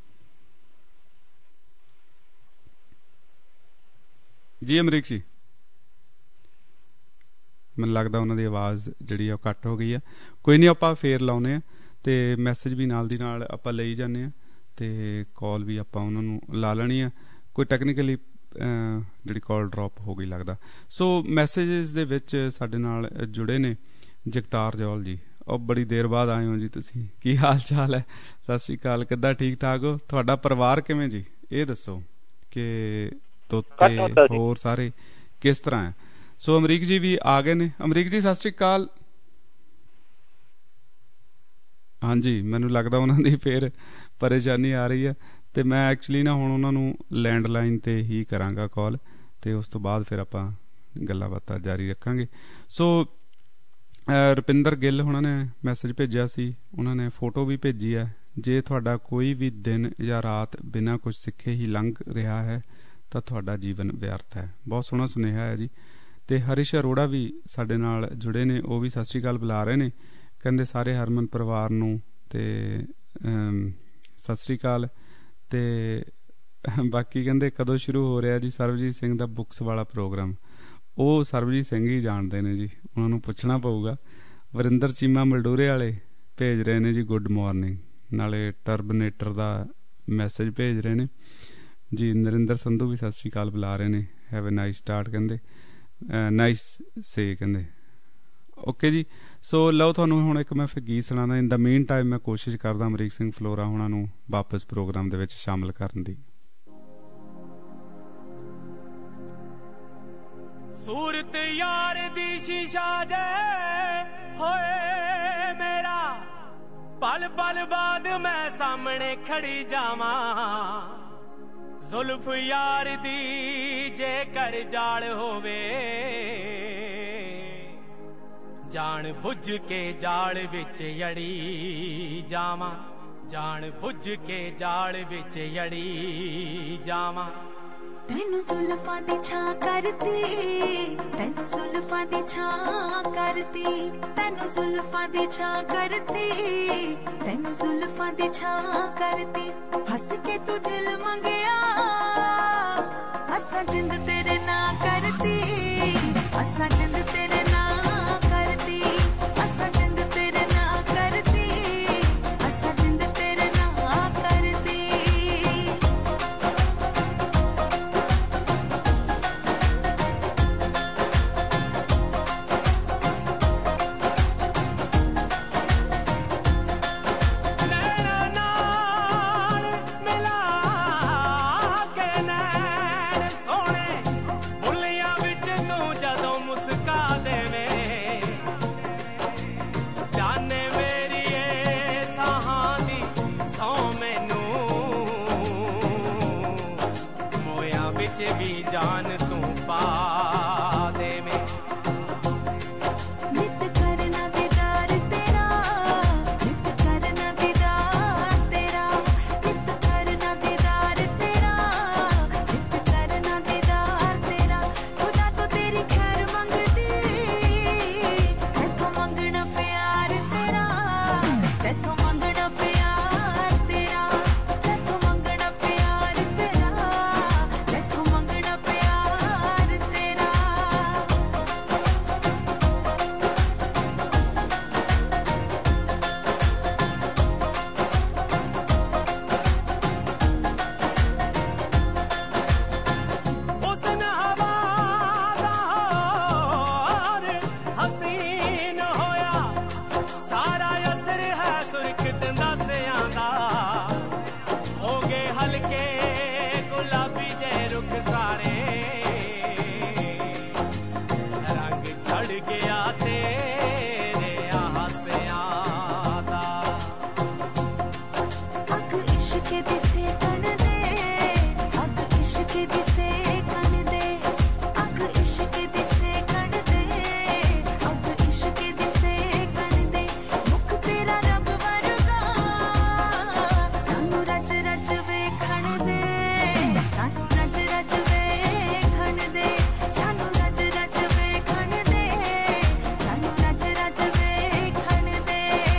ਜੀ ਅਮਰੀਕ ਜੀ, ਮੈਨੂੰ ਲੱਗਦਾ ਉਹਨਾਂ ਦੀ ਆਵਾਜ਼ ਜਿਹੜੀ ਆ ਉਹ ਕੱਟ ਹੋ ਗਈ ਆ। ਕੋਈ ਨਹੀਂ, ਆਪਾਂ ਫੇਰ ਲਾਉਨੇ ਆ ਤੇ ਮੈਸੇਜ ਵੀ ਨਾਲ ਦੀ ਨਾਲ ਆਪਾਂ ਲਈ ਜਾਂਦੇ ਆ ਤੇ ਕਾਲ ਵੀ ਆਪਾਂ ਉਹਨਾਂ ਨੂੰ ਲਾ ਲੈਣੀ ਆ। ਕੋਈ ਟੈਕਨੀਕਲੀ ਜਿਹੜੀ ਕਾਲ ਡਰੋਪ ਹੋ ਗਈ ਲੱਗਦਾ। ਸੋ ਮੈਸੇਜਸ ਦੇ ਵਿੱਚ ਸਾਡੇ ਨਾਲ ਜੁੜੇ ਨੇ ਜਗਤਾਰ ਜੌਲ ਜੀ। ਉਹ ਬੜੀ ਦੇਰ ਬਾਅਦ ਆਏ ਹੋ ਜੀ ਤੁਸੀਂ, ਕੀ ਹਾਲ ਚਾਲ ਹੈ? ਸਤਿ ਸ੍ਰੀ ਅਕਾਲ, ਕਿੱਦਾਂ, ਠੀਕ ਠਾਕ ਹੋ? ਤੁਹਾਡਾ ਪਰਿਵਾਰ ਕਿਵੇਂ ਜੀ, ਇਹ ਦੱਸੋ ਕਿ ਤੋਤੇ ਹੋਰ ਸਾਰੇ ਕਿਸ ਤਰ੍ਹਾਂ ਹੈ? ਸੋ ਅਮਰੀਕ ਜੀ ਵੀ ਆ ਗਏ ਨੇ। ਅਮਰੀਕ ਜੀ ਸਤਿ ਸ੍ਰੀ ਅਕਾਲ। ਹਾਂਜੀ, ਮੈਨੂੰ ਲੱਗਦਾ ਉਹਨਾਂ ਦੀ ਫੇਰ ਪਰੇਸ਼ਾਨੀ ਆ ਰਹੀ ਹੈ ਤੇ ਮੈਂ ਐਕਚੁਅਲੀ ਨਾ ਹੁਣ ਉਹਨਾਂ ਨੂੰ ਲੈਂਡਲਾਈਨ ਤੇ ਹੀ ਕਰਾਂਗਾ ਕਾਲ ਤੇ ਉਸ ਤੋਂ ਬਾਅਦ ਫਿਰ ਆਪਾਂ ਗੱਲਾਂ ਬਾਤਾਂ ਜਾਰੀ ਰੱਖਾਂਗੇ। ਸੋ ਰੁਪਿੰਦਰ ਗਿੱਲ ਉਹਨਾਂ ਨੇ ਮੈਸੇਜ ਭੇਜਿਆ ਸੀ, ਉਹਨਾਂ ਨੇ ਫੋਟੋ ਵੀ ਭੇਜੀ ਹੈ। ਜੇ ਤੁਹਾਡਾ ਕੋਈ ਵੀ ਦਿਨ ਜਾਂ ਰਾਤ ਬਿਨਾਂ ਕੁਝ ਸਿੱਖੇ ਹੀ ਲੰਘ ਰਿਹਾ ਹੈ ਤਾਂ ਤੁਹਾਡਾ ਜੀਵਨ ਵਿਅਰਥ ਹੈ। ਬਹੁਤ ਸੋਹਣਾ ਸੁਨੇਹਾ ਹੈ ਜੀ। ਤੇ ਹਰੀਸ਼ ਅਰੋੜਾ ਵੀ ਸਾਡੇ ਨਾਲ ਜੁੜੇ ਨੇ, ਉਹ ਵੀ ਸਤਿ ਸ੍ਰੀ ਅਕਾਲ ਬੁਲਾ ਰਹੇ ਨੇ। ਕਹਿੰਦੇ ਸਾਰੇ ਹਰਮਨ ਪਰਿਵਾਰ ਨੂੰ ਤੇ ਸਤਿ ਸ੍ਰੀ ਅਕਾਲ। ਤੇ ਬਾਕੀ ਕਹਿੰਦੇ ਕਦੋਂ ਸ਼ੁਰੂ ਹੋ ਰਿਹਾ ਜੀ ਸਰਬਜੀਤ ਸਿੰਘ ਦਾ ਬੁੱਕਸ ਵਾਲਾ ਪ੍ਰੋਗਰਾਮ? ਉਹ ਸਰਬਜੀਤ ਸਿੰਘ ਹੀ ਜਾਣਦੇ ਨੇ ਜੀ, ਉਹਨਾਂ ਨੂੰ ਪੁੱਛਣਾ ਪਊਗਾ। ਵਰਿੰਦਰ ਚੀਮਾ ਮਲਡੂਰੇ ਵਾਲੇ ਭੇਜ ਰਹੇ ਨੇ ਜੀ ਗੁੱਡ ਮਾਰਨਿੰਗ, ਨਾਲੇ ਟਰਬਨੇਟਰ ਦਾ ਮੈਸੇਜ ਭੇਜ ਰਹੇ ਨੇ ਜੀ। ਨਰਿੰਦਰ ਸੰਧੂ ਵੀ ਸਤਿ ਸ੍ਰੀ ਅਕਾਲ ਬੁਲਾ ਰਹੇ ਨੇ, ਹੈਵ ਅ ਨਾਈਸ ਸਟਾਰਟ ਕਹਿੰਦੇ, ਨਾਈਸ ਸੇ ਕਹਿੰਦੇ। ਓਕੇ ਜੀ, ਸੋ ਲਓ ਤੁਹਾਨੂੰ ਹੁਣ ਇੱਕ ਮੈਂ ਫਿਰ ਗੀਤ ਸੁਣਾਉਣਾ। ਇਨ ਦਾ ਮੀਨ ਟਾਈਮ ਮੈਂ ਕੋਸ਼ਿਸ਼ ਕਰਦਾ ਅਮਰੀਕ ਸਿੰਘ ਫਲੋਰਾ ਹੋਣਾ ਨੂੰ ਵਾਪਸ ਪ੍ਰੋਗਰਾਮ ਦੇ ਵਿੱਚ ਸ਼ਾਮਲ ਕਰਨ ਦੀ। ਸੂਰਤ ਯਾਰ ਦੀ ਸ਼ੀਸ਼ਾ ਜੇ ਹੋਏ ਮੇਰਾ, ਪਲ ਪਲ ਬਾਅਦ ਮੈਂ ਸਾਹਮਣੇ ਖੜੀ ਜਾਵਾਂ। ਜ਼ੁਲਫ ਯਾਰ ਦੀ ਜੇ ਕਰ ਜਾਲ ਹੋਵੇ, ਜਾਣ ਬੁੱਝ ਕੇ ਜਾਲ ਵਿੱਚ ਅੜੀ ਜਾਵਾਂ। ਜਾਣ ਬੁੱਝ ਕੇ ਜਾਲ ਵਿੱਚ ਅੜੀ ਜਾਵਾਂ ਤੈਨੂੰ ਜ਼ੁਲਫਾਂ ਦੀ ਛਾਂ ਕਰਤੀ ਤੈਨੂੰ ਜ਼ੁਲਫਾਂ ਦੀ ਛਾਂ ਕਰਤੀ ਤੈਨੂੰ ਜ਼ੁਲਫਾਂ ਦੀ ਛਾਂ ਕਰਤੀ ਤੈਨੂੰ ਜ਼ੁਲਫਾਂ ਦੀ ਛਾਂ ਕਰਤੀ ਹੱਸ ਕੇ ਤੂੰ ਦਿਲ ਮੰਗਿਆ ਅਸਾਂ ਜਿੰਦ ਤੇਰੇ ਨਾਂ ਕਰਤੀ ਅਸਾਂ ਜਿੰਦ ਤੇਰੇ ਨਾਂ ਕਰਤੀ ਅਸਾਂ ਜਿੰਦ ਤੇਰੇ ਨਾਂ ਕਰਤੀ ਅਸਾਂ ਜਿੰਦ ਤੇਰੇ ਨਾਂ ਕਰਤੀ ਵੀ ਜਾਨ ਤੂੰ ਪਾ ਦੇਵੇਂ ਨਿਤ ਕਰਨਾ ਦੀਦਾਰ ਤੇਰਾ ਨਿਤ ਕਰਨਾ ਦੀਦਾਰ ਤੇਰਾ ਨਿਤ ਕਰਨਾ ਦੀਦਾਰ ਤੇਰਾ ਨਿਤ ਕਰਨਾ ਦੀਦਾਰ ਤੇਰਾ ਖੁਦਾ ਤੋਂ ਤੇਰੀ ਖੈਰ ਮੰਗਦੀ ਤੈਥੋਂ ਮੰਗਣਾ ਪਿਆਰ ਤੇਰਾ ਤੈਥੋਂ ਮੰਗਣਾ ਪਿਆਰ ਤੇਰਾ ਤੈਥੋਂ ਮੰਗਣਾ ਪਿਆਰ ਤੇਰਾ ਤੈਥੋਂ ਮੰਗਣਾ ਪਿਆਰ ਤੇਰਾ ਹੁਸਨ ਹਵਾ ਦਾ ਹੋਰ ਹਸੀਨ ਹੋਇਆ ਸਾਰਾ ਅਸਰ ਹੈ ਸੁਰਖਤ ਦਸਿਆਂ ਦਾ ਹੋ ਗਏ ਹਲਕੇ ਗੁਲਾਬੀ ਜੇ ਰੁੱਖ ਸਾਰੇ ਰੰਗ ਛੜ ਗਿਆ ਤੇਰੇ ਹਾਸਿਆਂ ਦਾ ਅੱਗ ਇਸ਼ਕ ਦੀ ਸੇਕਣ ਦੇ ਅੱਗ ਇਸ਼ਕ ਦੀ ਸੇਕਣ ਦੇ ਅੱਗ ਇਸ਼ਕ ਦੀ ਸੇਕਣ ਦੇ ਅੱਗ ਇਸ਼ਕ ਦੀ ਸੇਕਣ ਦੇ ਮੁਖ ਤੇਰਾ ਰੱਬ ਵਰਗਾ ਸਾਨੂੰ ਰਜ ਰਜ ਵੇਖਣ ਦੇ ਸਾਨੂੰ ਰਜ ਰਜ ਵੇਖਣ ਦੇ ਸਾਨੂੰ ਰਜ ਰਜ ਵੇਖਣ ਦੇ ਸਾਨੂੰ ਰਜ ਰਜ ਵੇਖਣ ਦੇ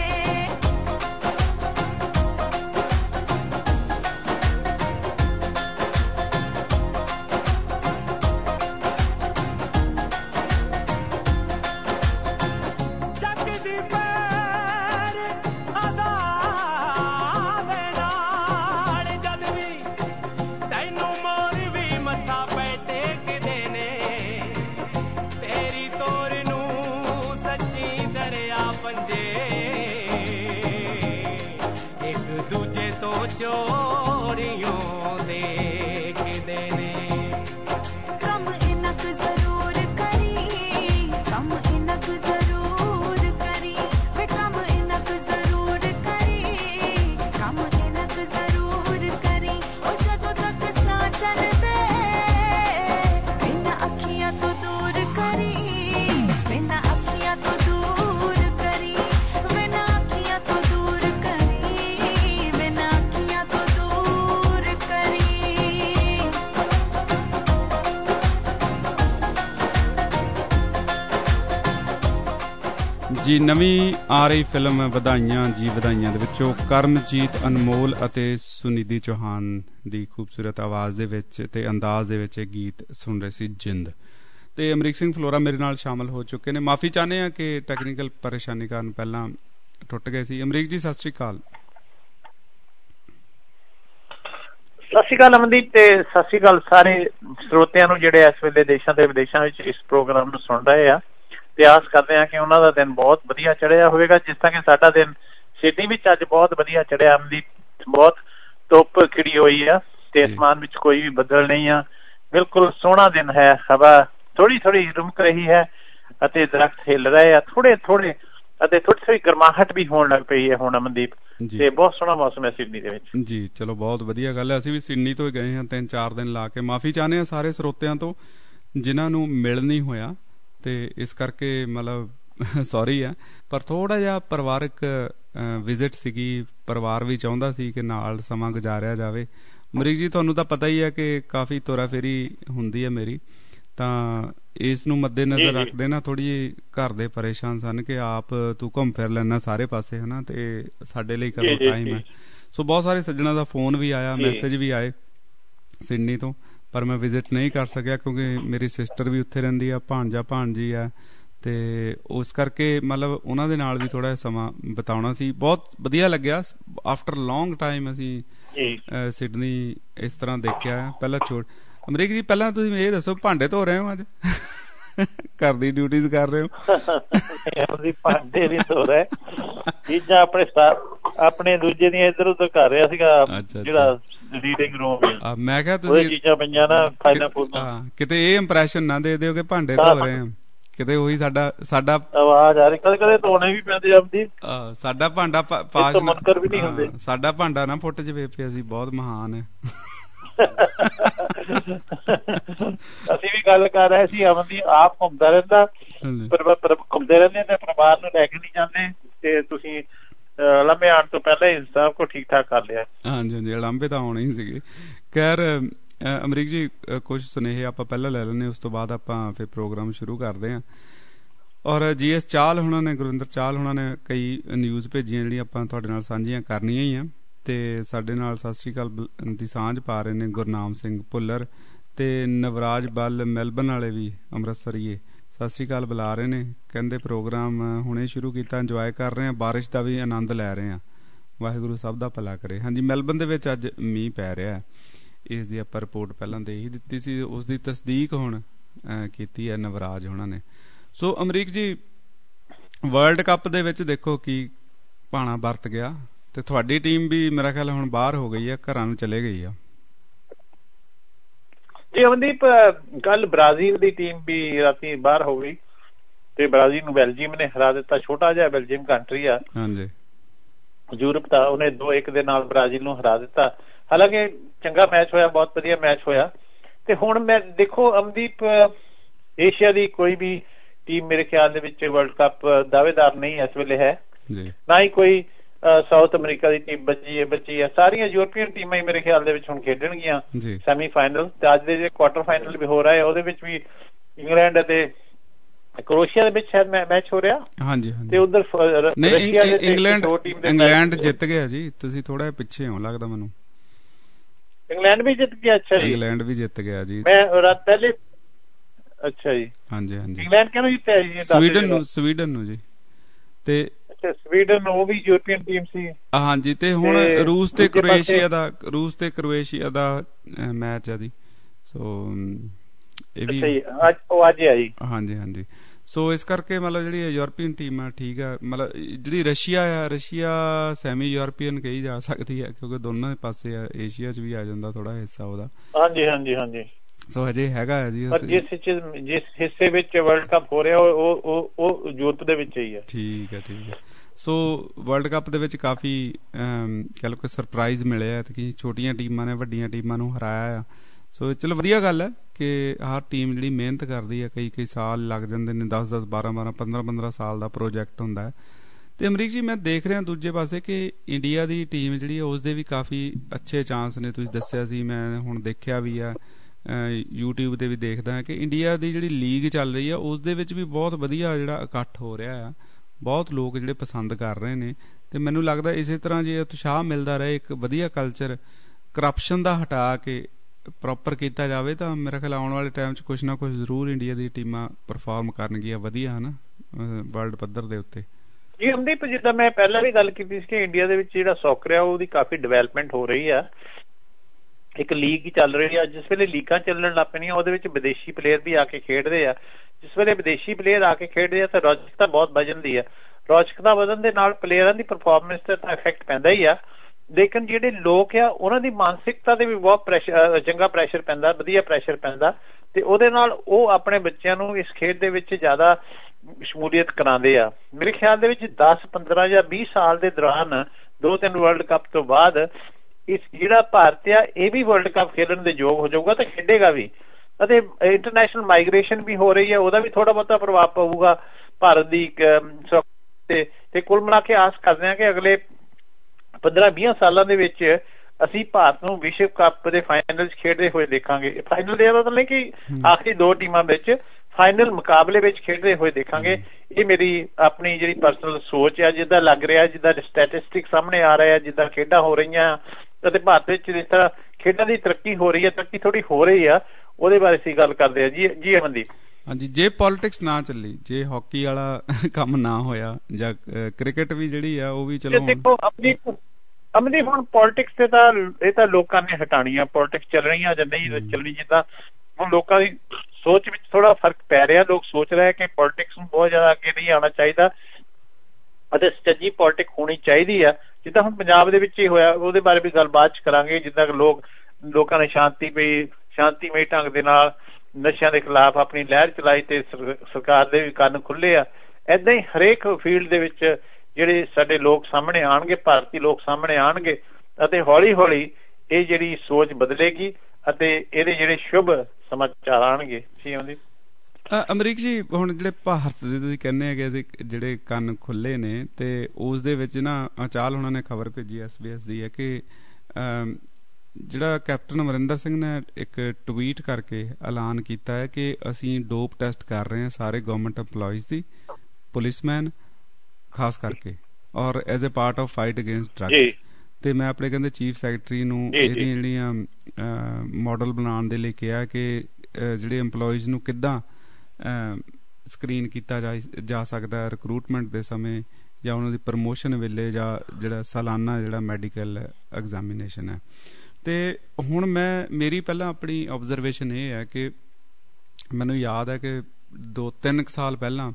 ਚੱਕਦੀ ਪੈਰ ਅਦਾ ਦੇ ਨਾਲ ਜਦ ਵੀ ਤੈਨੂੰ ਮੋਰ ਵੀ ਮੱਥਾ ਪੈ ਟੇਕਦੇ ਨੇ ਤੇਰੀ ਤੋਰ ਨੂੰ ਸੱਚੀ ਦਰਿਆ ਪੰਜੇ ਇੱਕ ਦੂਜੇ ਤੋਂ ਚੋਰੀਆਂ ਦੇਖਦੇ ਨੇ ਕੰਮ ਇਨਾ ਕੁ ਜ਼ਰੂਰ ਕਰੀ ਕੰਮ ਇਨਾ ਕੁ ਜ਼ਰੂਰ ਕਰੀ ਵੇ ਕੰਮ ਇਨਾ ਕੁ ਜ਼ਰੂਰ ਕਰੀ ਕੰਮ ਇਨਾ ਕੁ ਜ਼ਰੂਰ ਕਰੀ ਉਹ ਜਦੋਂ ਤੱਕ ਸਾਹ ਚੱਲਦੇ ਬਿਨਾਂ ਅੱਖੀਆਂ ਤੋਂ ਦੂਰ ਕਰੀ ਬਿਨਾਂ ਅੱਖੀਆਂ ਤੋਂ ਦੂਰ ਕਰੀ ਬਿਨਾਂ ਅੱਖੀਆਂ ਤੋਂ ਦੂਰ ਕਰੀ ਬਿਨਾਂ ਅੱਖੀਆਂ ਤੋਂ ਦੂਰ ਕਰੀ ਜੀ ਨਵੀਂ ਆ ਰਹੀ ਫਿਲਮ ਵਧਾਈਆਂ ਜੀ ਵਧਾਈਆਂ ਦੇ ਵਿੱਚੋਂ ਕਰਮਜੀਤ ਅਨਮੋਲ ਅਤੇ ਸੁਨਿਧੀ ਚੌਹਾਨ ਦੀ ਖੂਬਸੂਰਤ ਆਵਾਜ਼ ਦੇ ਵਿੱਚ ਤੇ ਅੰਦਾਜ਼ ਦੇ ਵਿੱਚ ਇਹ ਗੀਤ ਸੁਣ ਰਹੇ ਸੀ ਜਿੰਦ ਤੇ ਅਮਰੀਕ ਸਿੰਘ ਫਲੋਰਾ ਮੇਰੇ ਨਾਲ ਸ਼ਾਮਲ ਹੋ ਚੁੱਕੇ ਨੇ। ਮਾਫੀ ਚਾਹੁੰਦੇ ਆ ਕਿ ਟੈਕਨੀਕਲ ਪਰੇਸ਼ਾਨੀ ਕਾਰਨ ਪਹਿਲਾਂ ਟੁੱਟ ਗਏ ਸੀ। ਅਮਰੀਕ ਜੀ ਸਤਿ ਸ਼੍ਰੀ ਅਕਾਲ। ਸਤਿ ਸ਼੍ਰੀ ਅਕਾਲ ਅਮਨਦੀਪ ਤੇ ਸਤਿ ਸ਼੍ਰੀ ਅਕਾਲ ਸਾਰੇ ਸਰੋਤਿਆਂ ਨੂੰ ਜਿਹੜੇ ਇਸ ਵੇਲੇ ਦੇਸ਼ਾਂ ਤੇ ਵਿਦੇਸ਼ਾਂ ਵਿੱਚ ਇਸ ਪ੍ਰੋਗਰਾਮ ਨੂੰ ਸੁਣ ਰਹੇ ਆ ਤੇ ਆਸ ਕਰਦੇ ਹਾਂ ਕਿ ਉਹਨਾਂ ਦਾ ਦਿਨ ਬਹੁਤ ਵਧੀਆ ਚੜ੍ਹਿਆ ਹੋਵੇਗਾ ਜਿਸ ਤਰ੍ਹਾਂ ਕਿ ਸਾਡਾ ਦਿਨ ਸਿਡਨੀ ਵਿੱਚ ਅੱਜ ਬਹੁਤ ਵਧੀਆ ਚੜ੍ਹਿਆ। ਅਮਨਦੀਪ ਬਹੁਤ ਧੁੱਪ ਖਿੜੀ ਹੋਈ ਆ ਤੇ ਅਸਮਾਨ ਵਿੱਚ ਕੋਈ ਵੀ ਬੱਦਲ ਨਹੀਂ ਆ, ਬਿਲਕੁਲ ਸੋਹਣਾ ਦਿਨ ਹੈ। ਹਵਾ ਥੋੜੀ ਥੋੜੀ ਰੁਮਕ ਰਹੀ ਹੈ ਅਤੇ ਦਰਖਤ ਹਿੱਲ ਰਹੇ ਆ ਥੋੜੇ ਥੋੜੇ ਅਤੇ ਥੋੜੀ ਥੋੜੀ ਗਰਮਾਹਟ ਵੀ ਹੋਣ ਲੱਗ ਪਈ ਹੈ ਹੁਣ ਅਮਨਦੀਪ ਤੇ ਬਹੁਤ ਸੋਹਣਾ ਮੌਸਮ ਹੈ ਸਿਡਨੀ ਦੇ ਵਿੱਚ। ਜੀ ਚਲੋ ਬਹੁਤ ਵਧੀਆ ਗੱਲ ਹੈ। ਅਸੀਂ ਵੀ ਸਿਡਨੀ ਤੋਂ ਹੀ ਗਏ ਹਾਂ ਤਿੰਨ ਚਾਰ ਦਿਨ ਲਾ ਕੇ। ਮਾਫੀ ਚਾਹੁੰਦੇ ਹਾਂ ਸਾਰੇ ਸਰੋਤਿਆਂ ਤੋਂ ਜਿਨ੍ਹਾਂ ਨੂੰ ਮਿਲ ਨਹੀਂ ਹੋਇਆ ਤੇ ਇਸ ਕਰਕੇ ਮਤਲਬ ਸੌਰੀ ਆ, ਪਰ ਥੋੜਾ ਜਿਹਾ ਪਰਿਵਾਰਕ ਵਿਜ਼ਿਟ ਸੀਗੀ, ਪਰਿਵਾਰ ਵੀ ਚਾਹੁੰਦਾ ਸੀ ਕਿ ਨਾਲ ਸਮਾਂ ਗੁਜ਼ਾਰਿਆ ਜਾਵੇ। ਅਮਰੀਕ ਜੀ, ਤੁਹਾਨੂੰ ਤਾਂ ਪਤਾ ਹੀ ਹੈ ਕਿ ਕਾਫੀ ਤੋਰਾ ਫੇਰੀ ਹੁੰਦੀ ਹੈ ਮੇਰੀ, ਤਾਂ ਇਸ ਨੂੰ ਮੱਦੇ ਨਜ਼ਰ ਰੱਖਦੇ ਨਾ ਥੋੜੀ ਜਿਹੀ ਘਰ ਦੇ ਪਰੇਸ਼ਾਨ ਸਨ ਕਿ ਆਪ ਤੂੰ ਘੁੰਮ ਫਿਰ ਲੈਣਾ ਸਾਰੇ ਪਾਸੇ, ਹਨਾ, ਤੇ ਸਾਡੇ ਲਈ ਕਦੋਂ ਟਾਈਮ ਹੈ। ਸੋ ਬਹੁਤ ਸਾਰੇ ਸੱਜਣਾਂ ਦਾ ਫੋਨ ਵੀ ਆਇਆ, ਮੈਸੇਜ ਵੀ ਆਏ ਸਿਡਨੀ ਤੋਂ, ਪਰ ਮੈਂ ਵਿਜ਼ਿਟ ਨਹੀਂ ਕਰ ਸਕਿਆ ਕਿਉਂਕਿ ਮੇਰੀ ਸਿਸਟਰ ਵੀ ਉੱਥੇ ਰਹਿੰਦੀ ਆ, ਭਾਣਜਾ ਭਾਣਜੀ ਆ, ਤੇ ਉਸ ਕਰਕੇ ਮਤਲਬ ਉਹਨਾਂ ਦੇ ਨਾਲ ਵੀ ਥੋੜਾ ਜਿਹਾ ਸਮਾਂ ਬਿਤਾਉਣਾ ਸੀ। ਬਹੁਤ ਵਧੀਆ ਲੱਗਿਆ, ਆਫਟਰ ਲੌਂਗ ਟਾਈਮ ਅਸੀਂ ਸਿਡਨੀ ਇਸ ਤਰ੍ਹਾਂ ਦੇਖਿਆ। ਪਹਿਲਾਂ ਛੋੜ ਅਮਰੀਕ ਜੀ, ਪਹਿਲਾਂ ਤੁਸੀਂ ਇਹ ਦੱਸੋ, ਭਾਂਡੇ ਧੋ ਰਹੇ ਹੋ ਅੱਜ? ਘਰ ਦੀ ਡਿਊਟੀਜ਼ ਕਰ ਰਹੇ ਹੋ? ਭਾਂਡੇ ਨਹੀਂ ਧੋ ਰਹੇ, ਚੀਜ਼ਾਂ ਆਪਣੇ ਆਪਣੇ ਦੂਜੇ ਦੀਆਂ ਇੱਧਰ ਉੱਧਰ ਕਰ ਰਿਹਾ ਸੀਗਾ, ਜਿਹੜਾ ਰੀਡਿੰਗ ਰੂਮ। ਮੈਂ ਕਿਹਾ ਤੁਸੀਂ ਚੀਜ਼ਾਂ ਪਈਆਂ ਨਾ ਫਾਈਲਾਂ ਫੂਲਾਂ, ਕਿਤੇ ਇਹ ਇੰਪ੍ਰੈਸ਼ਨ ਨਾ ਦੇ ਦਿਓ ਕਿ ਭਾਂਡੇ ਧੋ ਰਹੇ ਆ, ਕਿਤੇ ਉਹੀ ਸਾਡਾ ਸਾਡਾ ਆਵਾਜ਼ ਆ ਰਹੀ, ਕਦੇ ਕਦੇ ਧੋਣੇ ਵੀ ਪੈਂਦੇ ਆਪਦੀ, ਸਾਡਾ ਭਾਂਡਾ ਪਾਸ਼ ਮੁਨਕਰ ਵੀ ਨਹੀਂ ਹੁੰਦੇ, ਸਾਡਾ ਭਾਂਡਾ ਨਾ ਫੁੱਟ ਜਵੇ ਪਿਆ, ਅਸੀਂ ਬਹੁਤ ਮਹਾਨ ਹੈ। ਅਸੀਂ ਵੀ ਗੱਲ ਕਰ ਰਹੇ ਸੀ, ਅਮਨਦੀਪ ਆਪ ਘੁੰਮਦਾ ਰਹਿੰਦਾ, ਘੁੰਮਦੇ ਰਹਿੰਦੇ ਤੇ ਪਰਿਵਾਰ ਨੂੰ ਲੈ ਕੇ ਨਹੀਂ ਜਾਂਦੇ, ਤੇ ਤੁਸੀਂ ਲੰਬੇ ਆਉਣ ਤੋਂ ਪਹਿਲਾਂ ਹੀ ਸਭ ਕੁਝ ਠੀਕ ਠਾਕ ਕਰ ਲਿਆ। ਹਾਂਜੀ ਹਾਂਜੀ, ਲੰਬੇ ਤਾਂ ਆਉਣੇ ਹੀ ਸੀਗੇ। ਖੈਰ ਅਮਰੀਕ ਜੀ, ਕੁਝ ਸੁਨੇਹੇ ਆਪਾਂ ਪਹਿਲਾਂ ਲੈ ਲੈਂਦੇ, ਉਸ ਤੋਂ ਬਾਅਦ ਆਪਾਂ ਫਿਰ ਪ੍ਰੋਗਰਾਮ ਸ਼ੁਰੂ ਕਰਦੇ ਹਾਂ। ਔਰ ਜੀ ਐਸ ਚਾਹਲ ਹੁਣਾਂ ਨੇ, ਗੁਰਵਿੰਦਰ ਚਾਹਲ ਹੁਣਾਂ ਨੇ ਕਈ ਨਿਊਜ਼ ਭੇਜੀਆਂ ਜਿਹੜੀਆਂ ਆਪਾਂ ਤੁਹਾਡੇ ਨਾਲ ਸਾਂਝੀਆਂ ਕਰਨੀਆਂ ਹੀ ਆ, ਤੇ ਸਾਡੇ ਨਾਲ ਸਤਿ ਸ੍ਰੀ ਅਕਾਲ ਦੀ ਸਾਂਝ ਪਾ ਰਹੇ ਨੇ ਗੁਰਨਾਮ ਸਿੰਘ ਭੁੱਲਰ ਤੇ ਨਵਰਾਜ ਬੱਲ ਮੈਲਬਨ ਵਾਲੇ ਵੀ ਅੰਮ੍ਰਿਤਸਰੀਏ ਸਤਿ ਸ੍ਰੀ ਅਕਾਲ ਬੁਲਾ ਰਹੇ ਨੇ। ਕਹਿੰਦੇ ਪ੍ਰੋਗਰਾਮ ਹੁਣੇ ਸ਼ੁਰੂ ਕੀਤਾ, ਇੰਜੋਏ ਕਰ ਰਹੇ ਹਾਂ, ਬਾਰਿਸ਼ ਦਾ ਵੀ ਆਨੰਦ ਲੈ ਰਹੇ ਹਾਂ, ਵਾਹਿਗੁਰੂ ਸਭ ਦਾ ਭਲਾ ਕਰੇ। ਹਾਂਜੀ, ਮੈਲਬਨ ਦੇ ਵਿੱਚ ਅੱਜ ਮੀਂਹ ਪੈ ਰਿਹਾ, ਇਸ ਦੀ ਆਪਾਂ ਰਿਪੋਰਟ ਪਹਿਲਾਂ ਦੇ ਹੀ ਦਿੱਤੀ ਸੀ, ਉਸ ਦੀ ਤਸਦੀਕ ਹੁਣ ਕੀਤੀ ਹੈ ਨਵਰਾਜ ਹੋਣਾ ਨੇ। ਸੋ ਅਮਰੀਕ ਜੀ, ਵਰਲਡ ਕੱਪ ਦੇ ਵਿੱਚ ਦੇਖੋ ਕੀ ਭਾਣਾ ਵਰਤ ਗਿਆ, ਤੇ ਤੁਹਾਡੀ ਟੀਮ ਵੀ ਮੇਰਾ ਖਿਆਲ ਹੁਣ ਬਾਹਰ ਹੋ ਗਈ ਆ, ਘਰਾਂ ਨੂੰ ਚਲੇ ਗਈ ਆ। ਜੀ ਅਮਨਦੀਪ, ਕੱਲ ਬ੍ਰਾਜ਼ੀਲ ਦੀ ਟੀਮ ਵੀ ਰਾਤੀ ਬਾਹਰ ਹੋ ਗਈ, ਤੇ ਬ੍ਰਾਜ਼ੀਲ ਨੂੰ ਬੈਲਜੀਅਮ ਨੇ ਹਰਾ ਦਿੱਤਾ। ਛੋਟਾ ਜਿਹਾ ਬੈਲਜੀਅਮ ਕੰਟਰੀ ਆ, ਹਾਂਜੀ, ਯੂਰਪ ਦਾ, ਉਹਨੇ ਦੋ ਇੱਕ ਦੇ ਨਾਲ ਬ੍ਰਾਜ਼ੀਲ ਨੂੰ ਹਰਾ ਦਿੱਤਾ। ਹਾਲਾਂਕਿ ਚੰਗਾ ਮੈਚ ਹੋਇਆ, ਬਹੁਤ ਵਧੀਆ ਮੈਚ ਹੋਇਆ। ਤੇ ਹੁਣ ਮੈਂ ਦੇਖੋ ਅਮਨਦੀਪ, ਏਸ਼ੀਆ ਦੀ ਕੋਈ ਵੀ ਟੀਮ ਮੇਰੇ ਖਿਆਲ ਦੇ ਵਿੱਚ ਵਰਲਡ ਕੱਪ ਦਾਅਵੇਦਾਰ ਨਹੀਂ ਇਸ ਵੇਲੇ ਹੈ, ਨਾ ਹੀ ਕੋਈ ਸਾਊਥ ਅਮਰੀਕਾ ਦੀ ਟੀਮ ਬਚੀ ਹੈ ਬਚੀ ਹੈ ਸਾਰੀਆਂ ਯੂਰਪੀਅਨ ਟੀਮਾਂ ਹੀ ਮੇਰੇ ਖਿਆਲ ਦੇ ਵਿੱਚ ਹੁਣ ਖੇਡਣਗੀਆਂ ਸੈਮੀ ਫਾਈਨਲ, ਤੇ ਅੱਜ ਦੇ ਜਿਹੜੇ ਕੁਆਟਰ ਫਾਈਨਲ ਵੀ ਹੋ ਰਹੇ ਉਹਦੇ ਵਿੱਚ ਵੀ ਇੰਗਲੈਂਡ ਅਤੇ ਕਰੋਸ਼ੀਆ ਦੇ ਵਿੱਚ ਸ਼ਾਇਦ ਮੈਚ ਹੋ ਰਿਹਾ। ਹਾਂਜੀ, ਤੇ ਉਧਰ ਇੰਗਲੈਂਡ ਇੰਗਲੈਂਡ ਜਿੱਤ ਗਿਆ ਜੀ, ਤੁਸੀਂ ਥੋੜਾ ਪਿੱਛੇ ਹੋ ਲੱਗਦਾ ਮੈਨੂੰ। ਇੰਗਲੈਂਡ ਵੀ ਜਿੱਤ ਗਿਆ? ਅੱਛਾ ਜੀ, ਇੰਗਲੈਂਡ ਵੀ ਜਿੱਤ ਗਿਆ ਜੀ। ਮੈਂ ਰਾਤ ਪਹਿਲੇ ਅੱਛਾ ਜੀ, ਹਾਂਜੀ ਹਾਂਜੀ। ਇੰਗਲੈਂਡ ਕਿਹਨੂੰ ਜਿੱਤਿਆ ਜੀ? ਸਵੀਡਨ ਨੂੰ, ਸਵੀਡਨ ਨੂੰ ਜੀ। ਤੇ ਸਵੀਡਨ ਉਹ ਵੀ ਯੂਰਪੀਅਨ ਟੀਮ ਸੀ। ਹਾਂਜੀ, ਤੇ ਹੁਣ ਰੂਸ ਤੇ ਕ੍ਰੋਏਸ਼ੀਆ ਦਾ ਰੂਸ ਤੇ ਕ੍ਰੋਏਸ਼ੀਆ ਦਾ ਮੈਚ ਆ ਜੀ। ਸੋ ਇਹ ਵੀ ਅੱਜ ਹੈ ਜੀ। ਹਾਂਜੀ ਹਾਂਜੀ। ਸੋ ਇਸ ਕਰਕੇ ਮਤਲਬ ਜਿਹੜੀ ਯੂਰਪੀਅਨ ਟੀਮ ਆ ਠੀਕ ਆ, ਮਤਲਬ ਜਿਹੜੀ ਰਸ਼ੀਆ ਆ, ਰਸ਼ੀਆ ਸੈਮੀ ਯੂਰਪੀਅਨ ਕਹੀ ਜਾ ਸਕਦੀ ਹੈ ਕਿਉਂਕਿ ਦੋਨਾਂ ਪਾਸੇ ਆ, ਏਸ਼ੀਆ ਚ ਵੀ ਆ ਜਾਂਦਾ ਥੋੜਾ ਹਿੱਸਾ ਉਹਦਾ। ਹਾਂਜੀ ਹਾਂਜੀ ਹਾਂਜੀ। ਸੋ ਹਜੇ ਹੈਗਾ ਜੀ, ਜਿਸ ਜਿਸ ਹਿੱਸੇ ਵਿੱਚ ਵਰਲਡ ਕੱਪ ਹੋ ਰਿਹਾ ਉਹ ਉਹ ਯੂਰਪ ਦੇ ਵਿੱਚ ਹੀ ਹੈ। ਠੀਕ ਹੈ ਠੀਕ ਹੈ। ਸੋ ਵਰਲਡ ਕੱਪ ਦੇ ਵਿੱਚ ਕਾਫੀ ਕਹਿ ਲਓ ਕਿ ਸਰਪ੍ਰਾਈਜ਼ ਮਿਲਿਆ ਕਿ ਛੋਟੀਆਂ ਟੀਮਾਂ ਨੇ ਵੱਡੀਆਂ ਟੀਮਾਂ ਨੂੰ ਹਰਾਇਆ ਆ। ਸੋ ਚਲੋ ਵਧੀਆ ਗੱਲ ਹੈ ਕਿ ਹਰ ਟੀਮ ਜਿਹੜੀ ਮਿਹਨਤ ਕਰਦੀ ਹੈ, ਕਈ ਕਈ ਸਾਲ ਲੱਗ ਜਾਂਦੇ ਨੇ, ਦਸ ਦਸ ਬਾਰਾਂ ਬਾਰਾਂ ਪੰਦਰਾਂ ਪੰਦਰਾਂ ਸਾਲ ਦਾ ਪ੍ਰੋਜੈਕਟ ਹੁੰਦਾ ਹੈ। ਤੇ ਅਮਰੀਕ ਜੀ, ਮੈਂ ਦੇਖ ਰਿਹਾ ਦੂਜੇ ਪਾਸੇ ਕਿ ਇੰਡੀਆ ਦੀ ਟੀਮ ਜਿਹੜੀ ਹੈ ਉਸਦੇ ਵੀ ਕਾਫੀ ਅੱਛੇ ਚਾਂਸ ਨੇ। ਤੁਸੀਂ ਦੱਸਿਆ ਸੀ, ਮੈਂ ਹੁਣ ਦੇਖਿਆ ਵੀ ਆ, ਯੂਟਿਊਬ ਤੇ ਵੀ ਦੇਖਦਾ ਕਿ ਇੰਡੀਆ ਦੀ ਜਿਹੜੀ ਲੀਗ ਚੱਲ ਰਹੀ ਆ ਉਸ ਦੇ ਵਿੱਚ ਵੀ ਬਹੁਤ ਵਧੀਆ ਜਿਹੜਾ ਇਕੱਠ ਹੋ ਰਿਹਾ ਆ, ਬਹੁਤ ਲੋਕ ਜਿਹੜੇ ਪਸੰਦ ਕਰ ਰਹੇ ਨੇ। ਤੇ ਮੈਨੂੰ ਲੱਗਦਾ ਇਸੇ ਤਰ੍ਹਾਂ ਜੇ ਉਤਸ਼ਾਹ ਮਿਲਦਾ ਰਹੇ, ਇੱਕ ਵਧੀਆ ਕਲਚਰ ਕਰਪਸ਼ਨ ਦਾ ਹਟਾ ਕੇ ਪ੍ਰੋਪਰ ਕੀਤਾ ਜਾਵੇ, ਤਾਂ ਮੇਰਾ ਖਿਆਲ ਆਉਣ ਵਾਲੇ ਟਾਈਮ 'ਚ ਕੁਛ ਨਾ ਕੁਛ ਜ਼ਰੂਰ ਇੰਡੀਆ ਦੀ ਟੀਮਾਂ ਪਰਫਾਰਮ ਕਰਨਗੀਆਂ ਵਧੀਆ, ਹਨਾ, ਵਰਲਡ ਪੱਧਰ ਦੇ ਉੱਤੇ। ਜੀ ਅਮਨਦੀਪ, ਜਿੱਦਾਂ ਮੈਂ ਪਹਿਲਾਂ ਵੀ ਗੱਲ ਕੀਤੀ ਸੀ ਕਿ ਇੰਡੀਆ ਦੇ ਵਿੱਚ ਜਿਹੜਾ ਸੌਕਰ ਆ ਉਹਦੀ ਕਾਫੀ ਡਿਵੈਲਪਮੈਂਟ ਹੋ ਰਹੀ ਆ। ਇੱਕ ਲੀਗ ਚੱਲ ਰਹੀ ਆ, ਜਿਸ ਵੇਲੇ ਲੀਗਾਂ ਚੱਲਣ ਲੱਗ ਪੈਣੀਆਂ ਉਹਦੇ ਵਿੱਚ ਵਿਦੇਸ਼ੀ ਪਲੇਅਰ ਵੀ ਆ ਕੇ ਖੇਡਦੇ ਆ। ਜਿਸ ਵੇਲੇ ਵਿਦੇਸ਼ੀ ਪਲੇਅਰ ਆ ਕੇ ਖੇਡਦੇ ਆ ਤਾਂ ਰੌਚਕਤਾ ਬਹੁਤ ਵੱਧਦੀ ਆ। ਰੌਚਕਤਾ ਵਧਣ ਦੇ ਨਾਲ ਪਲੇਅਰਾਂ ਦੀ ਪਰਫਾਰਮੈਂਸ ਤੇ ਤਾਂ ਇਫੈਕਟ ਪੈਂਦਾ ਹੀ ਆ, ਲੇਕਿਨ ਜਿਹੜੇ ਲੋਕ ਆ ਉਹਨਾਂ ਦੀ ਮਾਨਸਿਕਤਾ ਤੇ ਵੀ ਬਹੁਤ ਪ੍ਰੈਸ਼ਰ, ਚੰਗਾ ਪ੍ਰੈਸ਼ਰ ਪੈਂਦਾ, ਵਧੀਆ ਪ੍ਰੈਸ਼ਰ ਪੈਂਦਾ, ਤੇ ਉਹਦੇ ਨਾਲ ਉਹ ਆਪਣੇ ਬੱਚਿਆਂ ਨੂੰ ਇਸ ਖੇਡ ਦੇ ਵਿੱਚ ਜ਼ਿਆਦਾ ਸ਼ਮੂਲੀਅਤ ਕਰਾਉਂਦੇ ਆ। ਮੇਰੇ ਖਿਆਲ ਦੇ ਵਿੱਚ ਦਸ ਪੰਦਰਾਂ ਜਾਂ ਵੀਹ ਸਾਲ ਦੇ ਦੌਰਾਨ ਦੋ ਤਿੰਨ ਵਰਲਡ ਕੱਪ ਤੋਂ ਬਾਅਦ ਇਸ ਜਿਹੜਾ ਭਾਰਤ ਆ ਇਹ ਵੀ ਵਰਲਡ ਕੱਪ ਖੇਡਣ ਦੇ ਯੋਗ ਹੋ ਜਾਊਗਾ ਤੇ ਖੇਡੇਗਾ ਵੀ, ਅਤੇ ਇੰਟਰਨੈਸ਼ਨਲ ਮਾਈਗ੍ਰੇਸ਼ਨ ਵੀ ਹੋ ਰਹੀ ਹੈ, ਉਹਦਾ ਵੀ ਥੋੜਾ ਬਹੁਤਾ ਪ੍ਰਭਾਵ ਪਊਗਾ ਭਾਰਤ ਦੀ ਤੇ ਤੇ ਕੁੱਲ ਮਿਲਾ ਕੇ ਆਸ ਕਰਦੇ ਹਾਂ ਕਿ ਅਗਲੇ ਪੰਦਰਾਂ ਵੀਹ ਸਾਲਾਂ ਦੇ ਵਿੱਚ ਅਸੀਂ ਭਾਰਤ ਨੂੰ ਵਿਸ਼ਵ ਕੱਪ ਦੇ ਫਾਈਨਲ 'ਚ ਖੇਡਦੇ ਹੋਏ ਦੇਖਾਂਗੇ। ਫਾਈਨਲ ਦੇ ਮਤਲਬ ਨਹੀਂ ਕਿ ਆਖਰੀ ਦੋ ਟੀਮਾਂ ਵਿੱਚ ਫਾਈਨਲ ਮੁਕਾਬਲੇ ਵਿੱਚ ਖੇਡਦੇ ਹੋਏ ਦੇਖਾਂਗੇ। ਇਹ ਮੇਰੀ ਆਪਣੀ ਜਿਹੜੀ ਪਰਸਨਲ ਸੋਚ ਆ, ਜਿੱਦਾਂ ਲੱਗ ਰਿਹਾ, ਜਿੱਦਾਂ ਸਟੈਟਿਸਟਿਕ ਸਾਹਮਣੇ ਆ ਰਿਹਾ, ਜਿੱਦਾਂ ਖੇਡਾਂ ਹੋ ਰਹੀਆਂ ਅਤੇ ਭਾਰਤ ਵਿੱਚ ਜਿਸ ਤਰ੍ਹਾਂ ਖੇਡਾਂ ਦੀ ਤਰੱਕੀ ਹੋ ਰਹੀ ਹੈ, ਤਰੱਕੀ ਥੋੜੀ ਹੋ ਰਹੀ ਆ, ਉਹਦੇ ਬਾਰੇ ਅਸੀਂ ਗੱਲ ਕਰਦੇ ਆ। ਜੀ ਜੀ ਅਮਨਦੀਪ। ਹਾਂਜੀ, ਜੇ ਪੋਲਿਟਿਕਸ ਨਾ ਚੱਲੀ, ਜੇ ਹਾਕੀ ਵਾਲਾ ਕੰਮ ਨਾ ਹੋਇਆ ਜਾਂ ਕ੍ਰਿਕਟ ਵੀ ਜਿਹੜੀ ਆ ਉਹ ਵੀ ਚਲੋ ਦੇਖੋ ਆਪਣੀ ਅਮਨਦੀਪ ਹੁਣ ਪੋਲਿਟਿਕਸ ਤੇ ਤਾਂ ਇਹ ਤਾਂ ਲੋਕਾਂ ਨੇ ਹਟਾਣੀ ਆ, ਪੋਲਿਟਿਕਸ ਚੱਲ ਰਹੀਆਂ ਜਾਂ ਨਹੀਂ ਚੱਲਣੀ। ਜਿੱਦਾਂ ਹੁਣ ਲੋਕਾਂ ਦੀ ਸੋਚ ਵਿੱਚ ਥੋੜਾ ਫਰਕ ਪੈ ਰਿਹਾ, ਲੋਕ ਸੋਚ ਰਹੇ ਕਿ ਪੋਲਿਟਿਕਸ ਨੂੰ ਬਹੁਤ ਜ਼ਿਆਦਾ ਅੱਗੇ ਨਹੀਂ ਆਉਣਾ ਚਾਹੀਦਾ ਅਤੇ ਸੱਚੀ ਪੋਲਿਟਿਕਸ ਹੋਣੀ ਚਾਹੀਦੀ ਆ। ਜਿੱਦਾਂ ਹੁਣ ਪੰਜਾਬ ਦੇ ਵਿੱਚ ਹੀ ਹੋਇਆ, ਉਹਦੇ ਬਾਰੇ ਵੀ ਗੱਲਬਾਤ ਚ ਕਰਾਂਗੇ। ਜਿੱਦਾਂ ਲੋਕ ਲੋਕਾਂ ਨੇ ਸ਼ਾਂਤੀ ਪਈ ਸ਼ਾਂਤੀਮਈ ਢੰਗ ਦੇ ਨਾਲ ਨਸ਼ਿਆਂ ਦੇ ਖਿਲਾਫ ਆਪਣੀ ਲਹਿਰ ਚਲਾਈ ਤੇ ਸਰਕਾਰ ਦੇ ਵੀ ਕੰਨ ਖੁੱਲੇ ਆ। ਏਦਾਂ ਹੀ ਹਰੇਕ ਫੀਲਡ ਦੇ ਵਿੱਚ ਜਿਹੜੇ ਸਾਡੇ ਲੋਕ ਸਾਹਮਣੇ ਆਉਣਗੇ, ਭਾਰਤੀ ਲੋਕ ਸਾਹਮਣੇ ਆਉਣਗੇ ਅਤੇ ਹੌਲੀ ਹੌਲੀ ਇਹ ਜਿਹੜੀ ਸੋਚ ਬਦਲੇਗੀ ਅਤੇ ਇਹਦੇ ਜਿਹੜੇ ਸ਼ੁਭ ਸਮਾਚਾਰ ਆਉਣਗੇ। ਜੀ ਆਉਂਦੀ ਅਮਰੀਕ ਜੀ, ਹੁਣ ਜਿਹੜੇ ਭਾਰਤ ਦੇ ਤੁਸੀਂ ਕਹਿੰਦੇ ਹੈਗੇ ਜਿਹੜੇ ਕੰਨ ਖੁੱਲੇ ਨੇ, ਤੇ ਉਸ ਦੇ ਵਿੱਚ ਨਾ ਅਚਾਲ ਉਹਨਾਂ ਨੇ ਖਬਰ ਭੇਜੀ ਐਸ ਬੀ ਐਸ ਦੀ ਹੈ ਕਿ ਜਿਹੜਾ ਕੈਪਟਨ ਅਮਰਿੰਦਰ ਸਿੰਘ ਨੇ ਇੱਕ ਟਵੀਟ ਕਰਕੇ ਐਲਾਨ ਕੀਤਾ ਹੈ ਕਿ ਅਸੀਂ ਡੋਪ ਟੈਸਟ ਕਰ ਰਹੇ ਹਾਂ ਸਾਰੇ ਗਵਰਨਮੈਂਟ EMPLOYEES ਦੀ, ਪੁਲਿਸਮੈਨ ਖਾਸ ਕਰਕੇ, or as a part of fight against drugs. ਤੇ ਮੈਂ ਆਪਣੇ ਕਹਿੰਦੇ ਚੀਫ ਸੈਕਟਰੀ ਨੂੰ ਇਹਦੀਆਂ ਜਿਹੜੀਆਂ ਮਾਡਲ ਬਣਾਉਣ ਦੇ ਲਈ ਕਿਹਾ ਕਿ ਜਿਹੜੇ EMPLOYEES ਨੂੰ ਕਿੱਦਾਂ ਸਕਰੀਨ ਕੀਤਾ ਜਾ ਜਾ ਸਕਦਾ ਰਿਕਰੂਟਮੈਂਟ ਦੇ ਸਮੇਂ ਜਾਂ ਉਹਨਾਂ ਦੀ ਪ੍ਰਮੋਸ਼ਨ ਵੇਲੇ ਜਾਂ ਜਿਹੜਾ ਸਾਲਾਨਾ ਜਿਹੜਾ ਮੈਡੀਕਲ ਐਗਜ਼ਾਮੀਨੇਸ਼ਨ ਹੈ। ਤੇ ਹੁਣ ਮੈਂ ਮੇਰੀ ਪਹਿਲਾਂ ਆਪਣੀ ਆਬਜ਼ਰਵੇਸ਼ਨ ਇਹ ਹੈ ਕਿ ਮੈਨੂੰ ਯਾਦ ਹੈ ਕਿ ਦੋ ਤਿੰਨ ਕੁ ਸਾਲ ਪਹਿਲਾਂ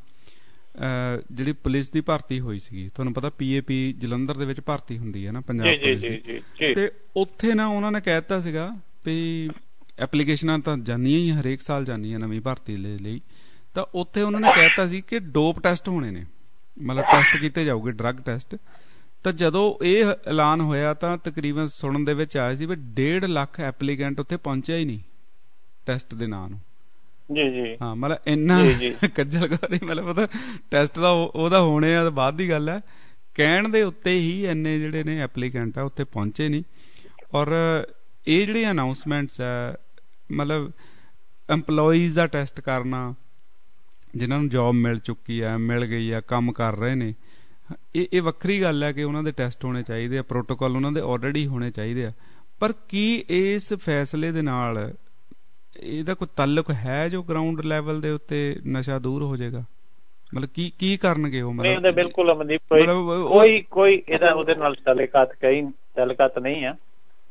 ਜਿਹੜੀ ਪੁਲਿਸ ਦੀ ਭਰਤੀ ਹੋਈ ਸੀਗੀ, ਤੁਹਾਨੂੰ ਪਤਾ ਪੀ ਏ ਪੀ ਜਲੰਧਰ ਦੇ ਵਿੱਚ ਭਰਤੀ ਹੁੰਦੀ ਹੈ ਨਾ ਪੰਜਾਬ ਪੁਲਿਸ ਦੀ, ਤੇ ਉੱਥੇ ਨਾ ਉਹਨਾਂ ਨੇ ਕਹਿ ਦਿੱਤਾ ਸੀਗਾ ਵੀ ਐਪਲੀਕੇਸ਼ਨਾਂ ਤਾਂ ਜਾਂਦੀਆਂ ਹੀ ਹਰੇਕ ਸਾਲ ਜਾਂਦੀਆਂ ਨਵੀਂ ਭਰਤੀ ਦੇ ਲਈ, ਤਾਂ ਉੱਥੇ ਉਹਨਾਂ ਨੇ ਕਹਿ ਦਿੱਤਾ ਸੀ ਕਿ ਡੋਪ ਟੈਸਟ ਹੋਣੇ ਨੇ, ਮਤਲਬ ਟੈਸਟ ਕੀਤੇ ਜਾਊਗੇ ਡਰੱਗ ਟੈਸਟ। ਤਾਂ ਜਦੋਂ ਇਹ ਐਲਾਨ ਹੋਇਆ ਤਾਂ ਤਕਰੀਬਨ ਸੁਣਨ ਦੇ ਵਿੱਚ ਆਇਆ ਸੀ ਵੀ ਡੇਢ ਲੱਖ ਐਪਲੀਕੈਂਟ ਉੱਥੇ ਪਹੁੰਚਿਆ ਹੀ ਨਹੀਂ ਟੈਸਟ ਦੇ ਨਾਂ ਨੂੰ। ਜੀ ਜੀ ਹਾਂ, ਮਤਲਬ ਇੰਨਾ ਕੱਜਲ ਕਰ ਮਤਲਬ ਪਤਾ ਟੈਸਟ ਦਾ ਉਹਦਾ ਹੋਣੇ ਆ ਬਾਅਦ ਦੀ ਗੱਲ ਹੈ, ਕਹਿਣ ਦੇ ਉੱਤੇ ਹੀ ਇੰਨੇ ਜਿਹੜੇ ਨੇ ਐਪਲੀਕੈਂਟ ਆ ਉੱਥੇ ਪਹੁੰਚੇ ਨਹੀਂ। ਔਰ ਇਹ ਜਿਹੜੀ ਅਨਾਊਂਸਮੈਂਟਸ ਹੈ, ਮਤਲਬ EMPLOYEES ਦਾ ਟੈਸਟ ਕਰਨਾ, ਜਿਨ੍ਹਾਂ ਨੂੰ ਜੋਬ ਮਿਲ ਚੁੱਕੀ ਹੈ, ਮਿਲ ਗਈ ਆ, ਕੰਮ ਕਰ ਰਹੇ ਨੇ, ਇਹ ਇਹ ਵੱਖਰੀ ਗੱਲ ਹੈ ਕਿ ਉਹਨਾਂ ਦੇ ਟੈਸਟ ਹੋਣੇ ਚਾਹੀਦੇ ਆ, ਪ੍ਰੋਟੋਕਾਲ ਉਹਨਾਂ ਦੇ ਆਲਰੇਡੀ ਹੋਣੇ ਚਾਹੀਦੇ ਆ। ਪਰ ਕੀ ਇਸ ਫੈਸਲੇ ਦੇ ਨਾਲ ਇਹਦਾ ਕੋਈ ਤਾਲੁਕ ਹੈ ਜੋ ਗਰਾਊਂਡ ਲੈਵਲ ਦੇ ਉੱਤੇ ਨਸ਼ਾ ਦੂਰ ਹੋ ਜਾਏਗਾ? ਮਤਲਬ ਕੀ ਕੀ ਕਰਨਗੇ ਉਹ? ਮਤਲਬ ਬਿਲਕੁਲ ਅਮਨਦੀਪ, ਕੋਈ ਕੋਈ ਇਹਦਾ ਉਹਦੇ ਨਾਲ ਤਾਲੁਕਾਤ ਕਈ ਤਾਲੁਕਾਤ ਨਹੀਂ ਆ।